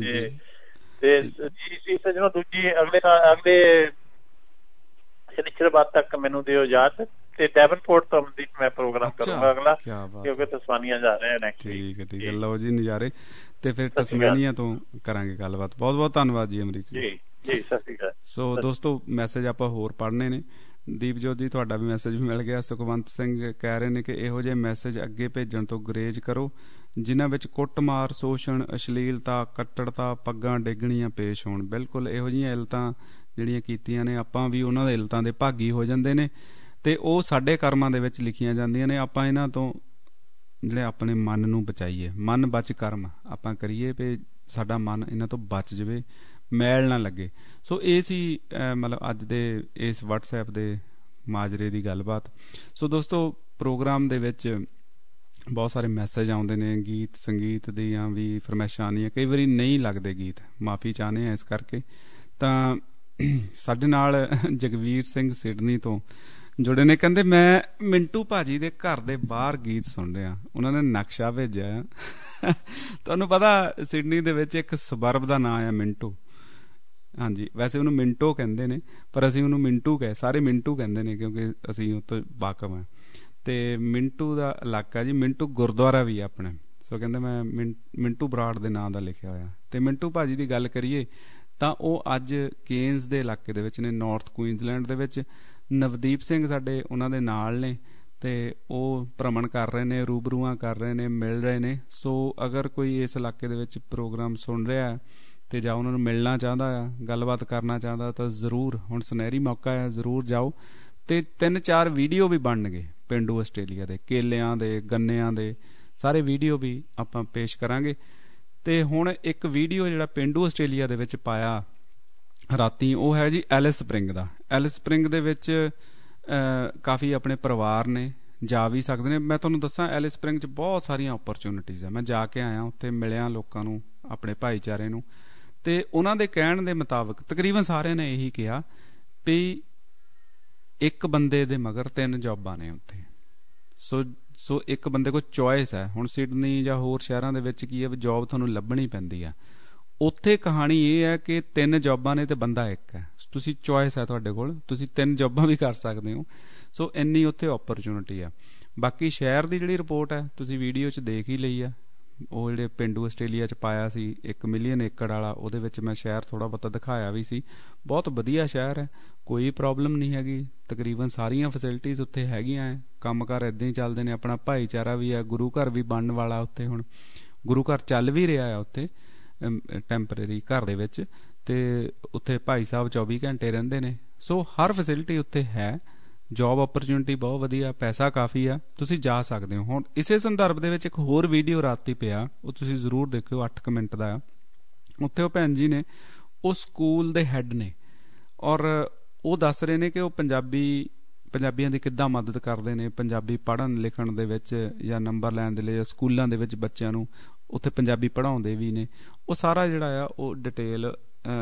ਤੇ ਜੀ ਸੱਜਣੋ, ਦੂਜੀ ਅਗਲੇ ਅਗਲੇ ਸ਼ਨੀਚਰਵਾਰ ਤੱਕ ਮੈਨੂੰ ਦਿਓ ਇਜਾਜ਼ਤ, ਤੇ ਡੈਵਨਪੋਰਟ ਤੋਂ ਮੈਂ ਪ੍ਰੋਗਰਾਮ ਕਰੂੰਗਾ ਅਗਲਾ, ਕਿਉਂਕਿ ਤਸਮਾਨੀਆ ਜਾ ਰਹੇ ਨੇ। ਠੀਕ ਹੈ ਠੀਕ ਹੈ, ਲਓ ਜੀ ਨਜ਼ਾਰੇ। ਤੇ ਫਿਰ ਤਸਮਾਨੀਆ ਤੋਂ ਕਰਾਂਗੇ ਗੱਲਬਾਤ। ਬਹੁਤ ਬਹੁਤ ਧੰਨਵਾਦ ਜੀ ਅਮਰੀਕ ਜੀ। ਜੀ ਜੀ ਸਤਿ ਸ਼੍ਰੀ ਅਕਾਲ। ਸੋ ਦੋਸਤੋ, ਮੈਸੇਜ ਆਪਾਂ ਹੋਰ ਪੜ੍ਹਨੇ ਨੇ। ਦੀਪਜੋਤ ਜੀ, ਤੁਹਾਡਾ ਵੀ ਮੈਸੇਜ ਵੀ ਮਿਲ ਗਿਆ। ਸੁਖਵੰਤ ਸਿੰਘ ਕਹਿ ਰਹੇ ਨੇ ਕਿ ਇਹੋ ਜਿਹੇ ਮੈਸੇਜ ਅੱਗੇ ਭੇਜਣ ਤੋਂ ਗੁਰੇਜ਼ ਕਰੋ ਜਿਨ੍ਹਾਂ ਵਿੱਚ ਕੁੱਟਮਾਰ, ਸ਼ੋਸ਼ਣ, ਅਸ਼ਲੀਲਤਾ, ਕੱਟੜਤਾ, ਪੱਗਾਂ ਡੇਗਣੀਆਂ ਪੇਸ਼ ਹੋਣ। ਬਿਲਕੁਲ ਇਹੋ ਜਿਹੀਆਂ ਇਲਤਾਂ ਜਿਹੜੀਆਂ ਕੀਤੀਆਂ ਨੇ, ਆਪਾਂ ਵੀ ਉਹਨਾਂ ਦੇ ਇਲਤਾਂ ਦੇ ਭਾਗੀ ਹੋ ਜਾਂਦੇ ਨੇ, ਤੇ ਉਹ ਸਾਡੇ ਕਰਮਾਂ ਦੇ ਵਿੱਚ ਲਿਖੀਆਂ ਜਾਂਦੀਆਂ ਨੇ। ਆਪਾਂ ਇਹਨਾਂ ਤੋਂ ਜਿਹੜੇ ਆਪਣੇ ਮਨ ਨੂੰ ਬਚਾਈਏ, ਮਨ ਬਚ ਕਰਮ ਆਪਾਂ ਕਰੀਏ ਵੀ ਸਾਡਾ ਮਨ ਇਹਨਾਂ ਤੋਂ ਬਚ ਜਾਵੇ, ਮੈਲ ਨਾ ਲੱਗੇ। ਸੋ ਇਹ ਸੀ ਮਤਲਬ ਅੱਜ ਦੇ ਇਸ WhatsApp ਦੇ ਮਾਜਰੇ ਦੀ ਗੱਲਬਾਤ। ਸੋ ਦੋਸਤੋ, ਪ੍ਰੋਗਰਾਮ ਦੇ ਵਿੱਚ ਬਹੁਤ ਸਾਰੇ ਮੈਸੇਜ ਆਉਂਦੇ ਨੇ, ਗੀਤ ਸੰਗੀਤ ਦੀਆਂ ਵੀ ਫਰਮਾਇਸ਼ਾਂ ਆਉਂਦੀਆਂ, ਕਈ ਵਾਰੀ ਨਹੀਂ ਲੱਗਦੇ ਗੀਤ, ਮਾਫੀ ਚਾਹੁੰਦੇ ਹਾਂ ਇਸ ਕਰਕੇ। ਤਾਂ ਸਾਡੇ ਨਾਲ ਜਗਵੀਰ ਸਿੰਘ ਸਿਡਨੀ ਤੋਂ ਜੁੜੇ ਨੇ, ਕਹਿੰਦੇ ਮੈਂ ਮਿੰਟੂ ਭਾਜੀ ਦੇ ਘਰ ਦੇ ਬਾਹਰ ਗੀਤ ਸੁਣ ਰਿਹਾ, ਉਹਨਾਂ ਨੇ ਨਕਸ਼ਾ ਭੇਜਿਆ। ਤੁਹਾਨੂੰ ਪਤਾ ਸਿਡਨੀ ਦੇ ਵਿੱਚ ਇੱਕ ਸਬਰਬ ਦਾ ਨਾਂ ਆ ਮਿੰਟੂ। ਹਾਂਜੀ, ਵੈਸੇ ਉਹਨੂੰ ਮਿੰਟੋ ਕਹਿੰਦੇ ਨੇ, ਪਰ ਅਸੀਂ ਉਹਨੂੰ ਮਿੰਟੂ ਕਹੇ, ਸਾਰੇ ਮਿੰਟੂ ਕਹਿੰਦੇ ਨੇ ਕਿਉਂਕਿ ਅਸੀਂ ਉਹ ਤੋਂ ਵਾਕਫ ਹਾਂ। ਤੇ ਮਿੰਟੂ ਦਾ ਇਲਾਕਾ ਜੀ, ਮਿੰਟੂ ਗੁਰਦੁਆਰਾ ਵੀ ਆ ਆਪਣੇ। ਸੋ ਕਹਿੰਦੇ ਮੈਂ ਮਿੰਟੂ ਬਰਾੜ ਦੇ ਨਾਂ ਦਾ ਲਿਖਿਆ ਹੋਇਆ। ਤੇ ਮਿੰਟੂ ਭਾਜੀ ਦੀ ਗੱਲ ਕਰੀਏ ਤਾਂ ਉਹ ਅੱਜ ਕੇਨਜ਼ ਦੇ ਇਲਾਕੇ ਦੇ ਵਿੱਚ ਨੇ, ਨਾਰਥ ਕੁਈਨਜ਼ਲੈਂਡ ਦੇ ਵਿੱਚ। ਨਵਦੀਪ ਸਿੰਘ ਸਾਡੇ ਉਹਨਾਂ ਦੇ ਨਾਲ ਨੇ, ਤੇ ਉਹ ਭ੍ਰਮਣ ਕਰ ਰਹੇ ਨੇ, ਰੂਬਰੂਆਂ ਕਰ ਰਹੇ ਨੇ, ਮਿਲ ਰਹੇ ਨੇ। ਸੋ ਅਗਰ ਕੋਈ ਇਸ ਇਲਾਕੇ ਦੇ ਵਿੱਚ ਪ੍ਰੋਗਰਾਮ ਸੁਣ ਰਿਹਾ ਤੇ ਜਾਂ ਉਹਨਾਂ ਨੂੰ ਮਿਲਣਾ ਚਾਹੁੰਦਾ ਆ, ਗੱਲਬਾਤ ਕਰਨਾ ਚਾਹੁੰਦਾ, ਤਾਂ ਜ਼ਰੂਰ ਹੁਣ ਸੁਨਹਿਰੀ ਮੌਕਾ ਹੈ, ਜ਼ਰੂਰ ਜਾਓ। ਤੇ ਤਿੰਨ ਚਾਰ ਵੀਡੀਓ ਵੀ ਬਣਨਗੇ ਪੇਂਡੂ ਆਸਟ੍ਰੇਲੀਆ ਦੇ, ਕੇਲਿਆਂ ਦੇ, ਗੰਨਿਆਂ ਦੇ ਸਾਰੇ ਵੀਡੀਓ ਵੀ ਆਪਾਂ ਪੇਸ਼ ਕਰਾਂਗੇ। ਤੇ ਹੁਣ ਇੱਕ ਵੀਡੀਓ ਜਿਹੜਾ ਪੇਂਡੂ ਆਸਟ੍ਰੇਲੀਆ ਦੇ ਵਿੱਚ ਪਾਇਆ ਰਾਤੀ, ਉਹ ਹੈ ਜੀ ਐਲਿਸ ਸਪ੍ਰਿੰਗ ਦਾ। ਐਲਿਸ ਸਪ੍ਰਿੰਗ ਦੇ ਵਿੱਚ ਕਾਫੀ ਆਪਣੇ ਪਰਿਵਾਰ ਨੇ, ਜਾ ਵੀ ਸਕਦੇ ਨੇ। ਮੈਂ ਤੁਹਾਨੂੰ ਦੱਸਾਂ, ਐਲਿਸ ਸਪ੍ਰਿੰਗ 'ਚ ਬਹੁਤ ਸਾਰੀਆਂ ਓਪਰਚੁਨਿਟੀਜ਼ ਆ। ਮੈਂ ਜਾ ਕੇ ਆਇਆ ਉੱਥੇ, ਮਿਲਿਆ ਲੋਕਾਂ ਨੂੰ, ਆਪਣੇ ਭਾਈਚਾਰੇ ਨੂੰ, ਤੇ ਉਹਨਾਂ ਦੇ ਕਹਿਣ ਦੇ ਮੁਤਾਬਕ ਤਕਰੀਬਨ ਸਾਰਿਆਂ ਨੇ ਇਹੀ ਕਿਹਾ ਵੀ ਇੱਕ ਬੰਦੇ ਦੇ ਮਗਰ ਤਿੰਨ ਜੋਬਾਂ ਨੇ ਉੱਥੇ। ਸੋ ਸੋ ਇੱਕ ਬੰਦੇ ਕੋਲ ਚੋਇਸ ਹੈ। ਹੁਣ ਸਿਡਨੀ ਜਾਂ ਹੋਰ ਸ਼ਹਿਰਾਂ ਦੇ ਵਿੱਚ ਕੀ ਹੈ ਵੀ ਜੋਬ ਤੁਹਾਨੂੰ ਲੱਭਣੀ ਪੈਂਦੀ ਆ। ਉੱਥੇ ਕਹਾਣੀ ਇਹ ਹੈ ਕਿ ਤਿੰਨ ਜੋਬਾਂ ਨੇ ਤੇ ਬੰਦਾ ਇੱਕ ਹੈ। ਤੁਸੀਂ ਚੋਇਸ ਹੈ ਤੁਹਾਡੇ ਕੋਲ, ਤੁਸੀਂ ਤਿੰਨ ਜੋਬਾਂ ਵੀ ਕਰ ਸਕਦੇ ਹੋ। ਸੋ ਇੰਨੀ ਉੱਥੇ ਓਪਰਚੁਨਿਟੀ ਆ। ਬਾਕੀ ਸ਼ਹਿਰ ਦੀ ਜਿਹੜੀ ਰਿਪੋਰਟ ਹੈ ਤੁਸੀਂ ਵੀਡੀਓ 'ਚ ਦੇਖ ਹੀ ਲਈ ਆ। ਉਹ ਜਿਹੜੇ ਪੇਂਡੂ ਆਸਟ੍ਰੇਲੀਆ 'ਚ ਪਾਇਆ ਸੀ ਇੱਕ ਮਿਲੀਅਨ ਏਕੜ ਵਾਲਾ, ਉਹਦੇ ਵਿੱਚ ਮੈਂ ਸ਼ਹਿਰ ਥੋੜ੍ਹਾ ਬਹੁਤਾ ਦਿਖਾਇਆ ਵੀ ਸੀ। ਬਹੁਤ ਵਧੀਆ ਸ਼ਹਿਰ ਹੈ, ਕੋਈ ਪ੍ਰੋਬਲਮ ਨਹੀਂ ਹੈਗੀ। ਤਕਰੀਬਨ ਸਾਰੀਆਂ ਫੈਸਿਲਿਟੀਜ਼ ਉੱਥੇ ਹੈਗੀਆਂ ਹੈ। ਕੰਮ ਕਾਰ ਇੱਦਾਂ ਹੀ ਚੱਲਦੇ ਨੇ। ਆਪਣਾ ਭਾਈਚਾਰਾ ਵੀ ਹੈ, ਗੁਰੂ ਘਰ ਵੀ ਬਣਨ ਵਾਲਾ ਉੱਥੇ। ਹੁਣ ਗੁਰੂ ਘਰ ਚੱਲ ਵੀ ਰਿਹਾ ਆ ਉੱਥੇ ਟੈਂਪਰੇਰੀ ਘਰ ਦੇ ਵਿੱਚ, ਤੇ ਉੱਥੇ ਭਾਈ ਸਾਹਿਬ ਚੌਵੀ ਘੰਟੇ ਰਹਿੰਦੇ ਨੇ। ਸੋ ਹਰ ਫੈਸਿਲਿਟੀ ਉੱਥੇ ਹੈ। ਜੋਬ ਓਪਰਚੁਨਿਟੀ ਬਹੁਤ ਵਧੀਆ, ਪੈਸਾ ਕਾਫੀ ਆ, ਤੁਸੀਂ ਜਾ ਸਕਦੇ ਹੋ। ਹੁਣ ਇਸੇ ਸੰਦਰਭ ਦੇ ਵਿੱਚ ਇੱਕ ਹੋਰ ਵੀਡੀਓ ਰਾਤੀ ਪਿਆ, ਉਹ ਤੁਸੀਂ ਜ਼ਰੂਰ ਦੇਖਿਓ, ਅੱਠ ਕੁ ਮਿੰਟ ਦਾ ਆ। ਉੱਥੇ ਉਹ ਭੈਣ ਜੀ ਨੇ, ਉਹ ਸਕੂਲ ਦੇ ਹੈੱਡ ਨੇ, ਔਰ ਉਹ ਦੱਸ ਰਹੇ ਨੇ ਕਿ ਉਹ ਪੰਜਾਬੀ ਪੰਜਾਬੀਆਂ ਦੀ ਕਿੱਦਾਂ ਮਦਦ ਕਰਦੇ ਨੇ, ਪੰਜਾਬੀ ਪੜ੍ਹਨ ਲਿਖਣ ਦੇ ਵਿੱਚ ਜਾਂ ਨੰਬਰ ਲੈਣ ਦੇ ਲਈ, ਜਾਂ ਸਕੂਲਾਂ ਦੇ ਵਿੱਚ ਬੱਚਿਆਂ ਨੂੰ ਉੱਥੇ ਪੰਜਾਬੀ ਪੜ੍ਹਾਉਂਦੇ ਵੀ ਨੇ। ਉਹ ਸਾਰਾ ਜਿਹੜਾ ਆ ਉਹ ਡਿਟੇਲ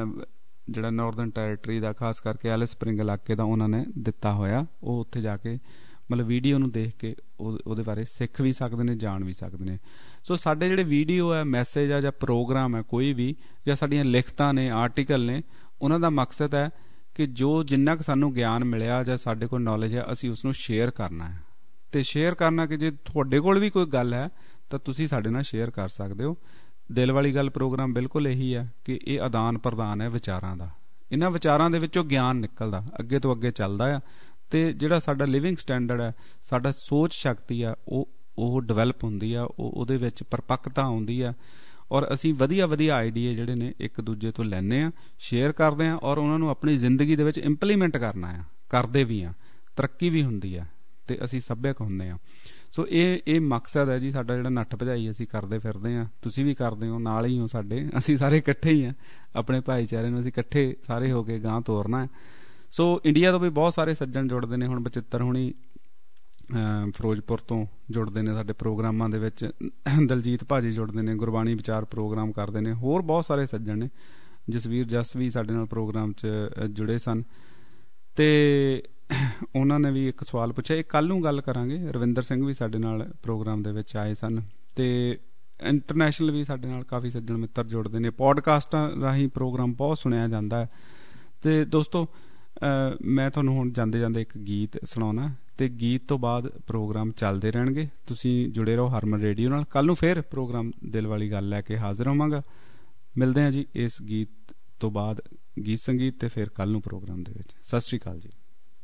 ਜਿਹੜਾ ਨਾਰਦਰਨ ਟੈਰੀਟਰੀ ਦਾ, ਖਾਸ ਕਰਕੇ ਐਲਿਸ ਸਪ੍ਰਿੰਗ ਇਲਾਕੇ ਦਾ, ਉਹਨਾਂ ਨੇ ਦਿੱਤਾ ਹੋਇਆ। ਉਹ ਉੱਥੇ ਜਾ ਕੇ ਮਤਲਬ ਵੀਡੀਓ ਨੂੰ ਦੇਖ ਕੇ ਉਹ ਉਹਦੇ ਬਾਰੇ ਸਿੱਖ ਵੀ ਸਕਦੇ ਨੇ, ਜਾਣ ਵੀ ਸਕਦੇ ਨੇ। ਸੋ ਸਾਡੇ ਜਿਹੜੇ ਵੀਡੀਓ ਹੈ, ਮੈਸੇਜ ਆ ਜਾਂ ਪ੍ਰੋਗਰਾਮ ਹੈ ਕੋਈ ਵੀ, ਜਾਂ ਸਾਡੀਆਂ ਲਿਖਤਾਂ ਨੇ, ਆਰਟੀਕਲ ਨੇ, ਉਹਨਾਂ ਦਾ ਮਕਸਦ ਹੈ ਕਿ ਜੋ ਜਿੰਨਾ ਕੁ ਸਾਨੂੰ ਗਿਆਨ ਮਿਲਿਆ ਜਾਂ ਸਾਡੇ ਕੋਲ ਨੌਲੇਜ ਹੈ, ਅਸੀਂ ਉਸਨੂੰ ਸ਼ੇਅਰ ਕਰਨਾ ਹੈ। ਤੇ ਸ਼ੇਅਰ ਕਰਨਾ ਕਿ ਜੇ ਤੁਹਾਡੇ ਕੋਲ ਵੀ ਕੋਈ ਗੱਲ ਹੈ ਤਾਂ ਤੁਸੀਂ ਸਾਡੇ ਨਾਲ ਸ਼ੇਅਰ ਕਰ ਸਕਦੇ ਹੋ। ਦਿਲ ਵਾਲੀ ਗੱਲ ਪ੍ਰੋਗਰਾਮ ਬਿਲਕੁਲ ਇਹੀ ਹੈ ਕਿ ਇਹ ਆਦਾਨ ਪ੍ਰਦਾਨ ਹੈ ਵਿਚਾਰਾਂ ਦਾ। ਇਹਨਾਂ ਵਿਚਾਰਾਂ ਦੇ ਵਿੱਚੋਂ ਗਿਆਨ ਨਿਕਲਦਾ, ਅੱਗੇ ਤੋਂ ਅੱਗੇ ਚੱਲਦਾ ਆ, ਤੇ ਜਿਹੜਾ ਸਾਡਾ ਲਿਵਿੰਗ ਸਟੈਂਡਰਡ ਹੈ, ਸਾਡਾ ਸੋਚ ਸ਼ਕਤੀ ਆ, ਉਹ ਉਹ ਡਿਵੈਲਪ ਹੁੰਦੀ ਆ, ਉਹ ਉਹਦੇ ਵਿੱਚ ਪਰਪੱਕਤਾ ਆਉਂਦੀ ਆ, ਔਰ ਅਸੀਂ ਵਧੀਆ ਵਧੀਆ ਆਈਡੀਏ ਜਿਹੜੇ ਨੇ ਇੱਕ ਦੂਜੇ ਤੋਂ ਲੈਂਦੇ ਹਾਂ, ਸ਼ੇਅਰ ਕਰਦੇ ਹਾਂ, ਔਰ ਉਹਨਾਂ ਨੂੰ ਆਪਣੀ ਜ਼ਿੰਦਗੀ ਦੇ ਵਿੱਚ ਇੰਪਲੀਮੈਂਟ ਕਰਨਾ ਆ, ਕਰਦੇ ਵੀ ਹਾਂ, ਤਰੱਕੀ ਵੀ ਹੁੰਦੀ ਆ, ਤੇ ਅਸੀਂ ਸੱਭਿਅਕ ਹੁੰਦੇ ਹਾਂ। ਸੋ ਇਹ ਇਹ ਮਕਸਦ ਹੈ ਜੀ ਸਾਡਾ, ਜਿਹੜਾ ਨੱਠ ਭਜਾਈ ਅਸੀਂ ਕਰਦੇ ਫਿਰਦੇ ਹਾਂ, ਤੁਸੀਂ ਵੀ ਕਰਦੇ ਹੋ, ਨਾਲ ਹੀ ਹੋ ਸਾਡੇ, ਅਸੀਂ ਸਾਰੇ ਇਕੱਠੇ ਹੀ ਹਾਂ। ਆਪਣੇ ਭਾਈਚਾਰੇ ਨੂੰ ਅਸੀਂ ਇਕੱਠੇ ਸਾਰੇ ਹੋ ਕੇ ਗਾਂਹ ਤੋਰਨਾ ਹੈ। ਸੋ ਇੰਡੀਆ ਤੋਂ ਵੀ ਬਹੁਤ ਸਾਰੇ ਸੱਜਣ ਜੁੜਦੇ ਨੇ। ਹੁਣ ਬਚਿੱਤਰ ਹੁਣੀ ਫਿਰੋਜ਼ਪੁਰ ਤੋਂ ਜੁੜਦੇ ਨੇ ਸਾਡੇ ਪ੍ਰੋਗਰਾਮਾਂ ਦੇ ਵਿੱਚ, ਦਲਜੀਤ ਭਾਜੀ ਜੁੜਦੇ ਨੇ, ਗੁਰਬਾਣੀ ਵਿਚਾਰ ਪ੍ਰੋਗਰਾਮ ਕਰਦੇ ਨੇ, ਹੋਰ ਬਹੁਤ ਸਾਰੇ ਸੱਜਣ ਨੇ। ਜਸਵੀਰ ਜਸ ਵੀ ਸਾਡੇ ਨਾਲ ਪ੍ਰੋਗਰਾਮ 'ਚ ਜੁੜੇ ਸਨ, ਤੇ ਉਹਨਾਂ ਨੇ ਵੀ ਇੱਕ ਸਵਾਲ ਪੁੱਛਿਆ। ਇਹ ਕੱਲ੍ਹ ਨੂੰ ਗੱਲ ਕਰਾਂਗੇ। ਰਵਿੰਦਰ ਸਿੰਘ ਵੀ ਸਾਡੇ ਨਾਲ ਪ੍ਰੋਗਰਾਮ ਦੇ ਵਿੱਚ ਆਏ ਸਨ, ਤੇ ਇੰਟਰਨੈਸ਼ਨਲ ਵੀ ਸਾਡੇ ਨਾਲ ਕਾਫੀ ਸੱਜਣ ਮਿੱਤਰ ਜੁੜਦੇ ਨੇ। ਪੋਡਕਾਸਟਾਂ ਰਾਹੀਂ ਪ੍ਰੋਗਰਾਮ ਬਹੁਤ ਸੁਣਿਆ ਜਾਂਦਾ ਹੈ। ਤੇ ਦੋਸਤੋ, ਮੈਂ ਤੁਹਾਨੂੰ ਹੁਣ ਜਾਂਦੇ ਜਾਂਦੇ ਇੱਕ ਗੀਤ ਸੁਣਾਉਣਾ, ਤੇ ਗੀਤ ਤੋਂ ਬਾਅਦ ਪ੍ਰੋਗਰਾਮ ਚੱਲਦੇ ਰਹਿਣਗੇ। ਤੁਸੀਂ ਜੁੜੇ ਰਹੋ ਹਰਮਨ ਰੇਡੀਓ ਨਾਲ। ਕੱਲ੍ਹ ਨੂੰ ਫਿਰ ਪ੍ਰੋਗਰਾਮ ਦਿਲ ਵਾਲੀ ਗੱਲ ਲੈ ਕੇ ਹਾਜ਼ਰ ਹੋਵਾਂਗਾ। ਮਿਲਦੇ ਹਾਂ ਜੀ ਇਸ ਗੀਤ ਤੋਂ ਬਾਅਦ, ਗੀਤ ਸੰਗੀਤ, ਤੇ ਫਿਰ ਕੱਲ੍ਹ ਨੂੰ ਪ੍ਰੋਗਰਾਮ ਦੇ ਵਿੱਚ। ਸਤਿ ਸ਼੍ਰੀ ਅਕਾਲ ਜੀ।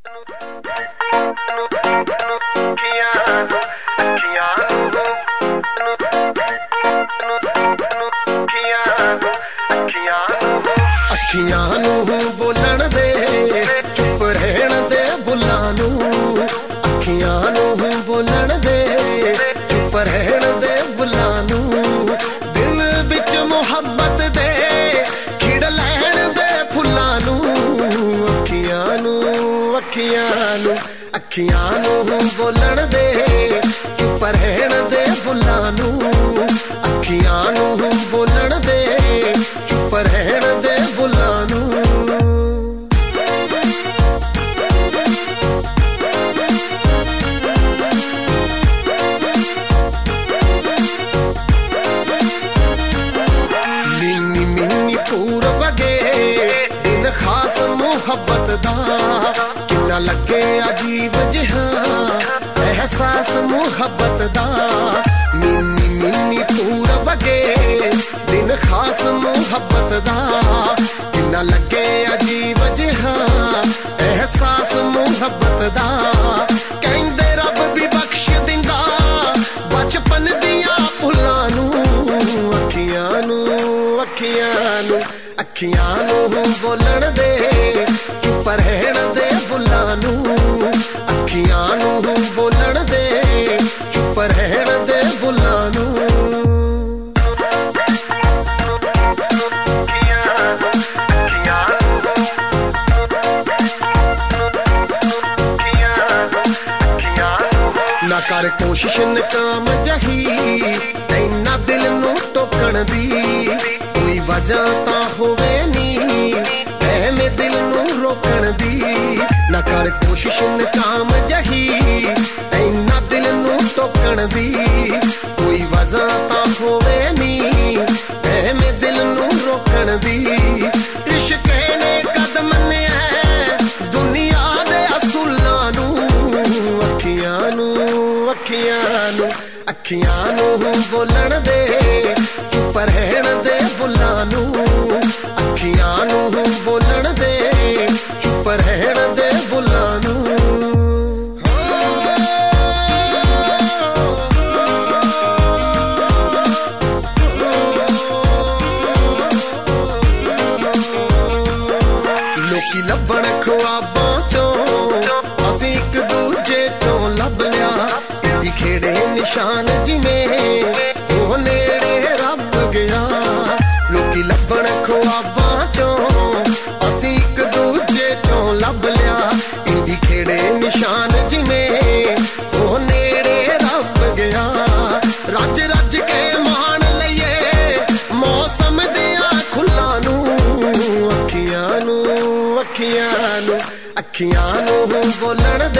ਅੱਖੀਆਂ ਨੂੰ ਬੋਲਣ ਦੇ, ਚੁੱਪ ਰਹਿਣ ਦੇ ਬੁੱਲਾਂ ਨੂੰ। ਅੱਖੀਆਂ ਨੂੰ ਬੋਲਣ ਦੇ, ਚੁੱਪ ਰਹਿਣ ਦੇ ਬੁੱਲਾਂ ਨੂੰ। ਦਿਲ ਵਿੱਚ ਮੁਹੱਬਤ ਦੇ ਖਿੜ ਲੈਣ ਦੇ ਫੁੱਲਾਂ ਨੂੰ। ਅੱਖੀਆਂ ਨੂੰ ਅੱਖੀਆਂ ਨੂੰ ਅੱਖੀਆਂ ਨੂੰ ਬੋਲਣ ਦੇ, ਚੁੱਪ ਰਹਿਣ ਦੇ ਬੁੱਲਾਂ ਨੂੰ। ਅੱਖੀਆਂ ਨੂੰ ਬੋਲਣ ਦੇ, ਚੁੱਪ ਰਹਿਣ ਦੇ ਬੁੱਲਾਂ ਨੂੰ। ਮਿੰਨੀ ਮਿੰਨੀ ਪੂਰ ਵਗੇ ਦਿਨ ਖਾਸ ਮੁਹੱਬਤ ਦਾ। ਕਿੰਨਾ ਲੱਗੇ ਅਜੀਬ ਜਿਹਾ ਅਹਿਸਾਸ ਮੁਹੱਬਤ ਦਾ। ਮਿੰਨੀ ਮਿੰਨੀ ਪੂਰ ਵਗੇ ਦਿਨ ਖਾਸ ਮੁਹੱਬਤ ਦਾ। ਕਿੰਨਾ ਲੱਗੇ ਅਜੀਬ ਜਿਹਾ ਅਹਿਸਾਸ ਮੁਹੱਬਤ ਦਾ। ਕਹਿੰਦੇ ਰੱਬ ਵੀ ਬਖਸ਼ ਦਿੰਦਾ ਬਚਪਨ ਦੀਆਂ ਭੁੱਲਾਂ ਨੂੰ। ਅੱਖੀਆਂ ਨੂੰ ਅੱਖੀਆਂ ਨੂੰ ਅੱਖੀਆਂ ਨੂੰ ਬੋਲਣ ਦੇ, ਚੁੱਪ ਰਹਿਣ ਦੇ ਬੁੱਲਾਂ ਨੂੰ। ਅੱਖੀਆਂ ਨੂੰ ਬੋਲਣ ਦੇ ਚੁੱਪ ਰਹਿਣ ਦੇ ਬੁੱਲਾਂ ਨੂੰ ਨਾ ਕਰ ਕੋਸ਼ਿਸ਼ ਨਕਾਮ ਜਹੀ ਇੰਨਾ ਦਿਲ ਨੂੰ ਟੋਕਣ ਦੀ ਕੋਈ ਵਜ੍ਹਾ ਤਾਂ ਹੋਵੇ ਨੀ ਐਵੇਂ ਦਿਲ ਨੂੰ ਰੋਕਣ ਦੀ ਨਾ ਕਰ ਕੋਸ਼ਿਸ਼ ਨਕਾਮ ਜਹੀ ਇੰਨਾ ਦਿਲ ਨੂੰ ਟੋਕਣ ਦੀ ਕੋਈ ਵਜ੍ਹਾ ਤਾਂ ਹੋਵੇ ਨੀ ਐਵੇਂ ਦਿਲ ਨੂੰ ਰੋਕਣ ਦੀ ਇਸ਼ਕ ਨੇ ਕਦਮ ਮੰਨਿਆ ਦੁਨੀਆ ਦੇ ਅਸੂਲਾਂ ਨੂੰ ਅੱਖੀਆਂ ਨੂੰ ਅੱਖੀਆਂ ਨੂੰ ਅੱਖੀਆਂ ਨੂੰ ਬੋਲਣ ਦੇ ਚੁੱਪ ਰਹਿਣ ਦੇ ਬੁੱਲਾਂ ਨੂੰ ਅੱਖੀਆਂ ਨੂੰ ਬੋਲਣ ਦੇ ਚੁੱਪ ਰਹਿਣ ਦੇ ਬੁੱਲਾਂ ਨੂੰ ਲੋਕੀ ਲੱਭਣ ਖੁਆਬਾਂ ਚੋਂ ਅਸੀਂ ਇੱਕ ਦੂਜੇ ਚੋਂ ਲੱਭ ਲਿਆ ਏਡੀ ਖੇੜੇ ਨਿਸ਼ਾਨ ਜਿਵੇਂ ਉਹ ਨੇੜੇ ਰੱਬ ਗਿਆ ਲੋਕੀ ਲੱਭਣ ਖੁਆਬਾਂ ਚੋਂ ਅਸੀਂ ਇੱਕ ਦੂਜੇ ਚੋਂ ਲੱਭ ਲਿਆ ਏਡੀ ਖੇੜੇ ਨਿਸ਼ਾਨ ਜਿਵੇਂ ਉਹ ਨੇੜੇ ਰੱਬ ਗਿਆ ਰੱਜ ਰੱਜ ਕੇ ਮਾਣ ਲਈਏ ਮੌਸਮ ਦੀਆਂ ਖੁੱਲਾਂ ਨੂੰ ਅੱਖੀਆਂ ਨੂੰ ਅੱਖੀਆਂ ਨੂੰ ਅੱਖੀਆਂ ਨੂੰ ਬੋਲਣ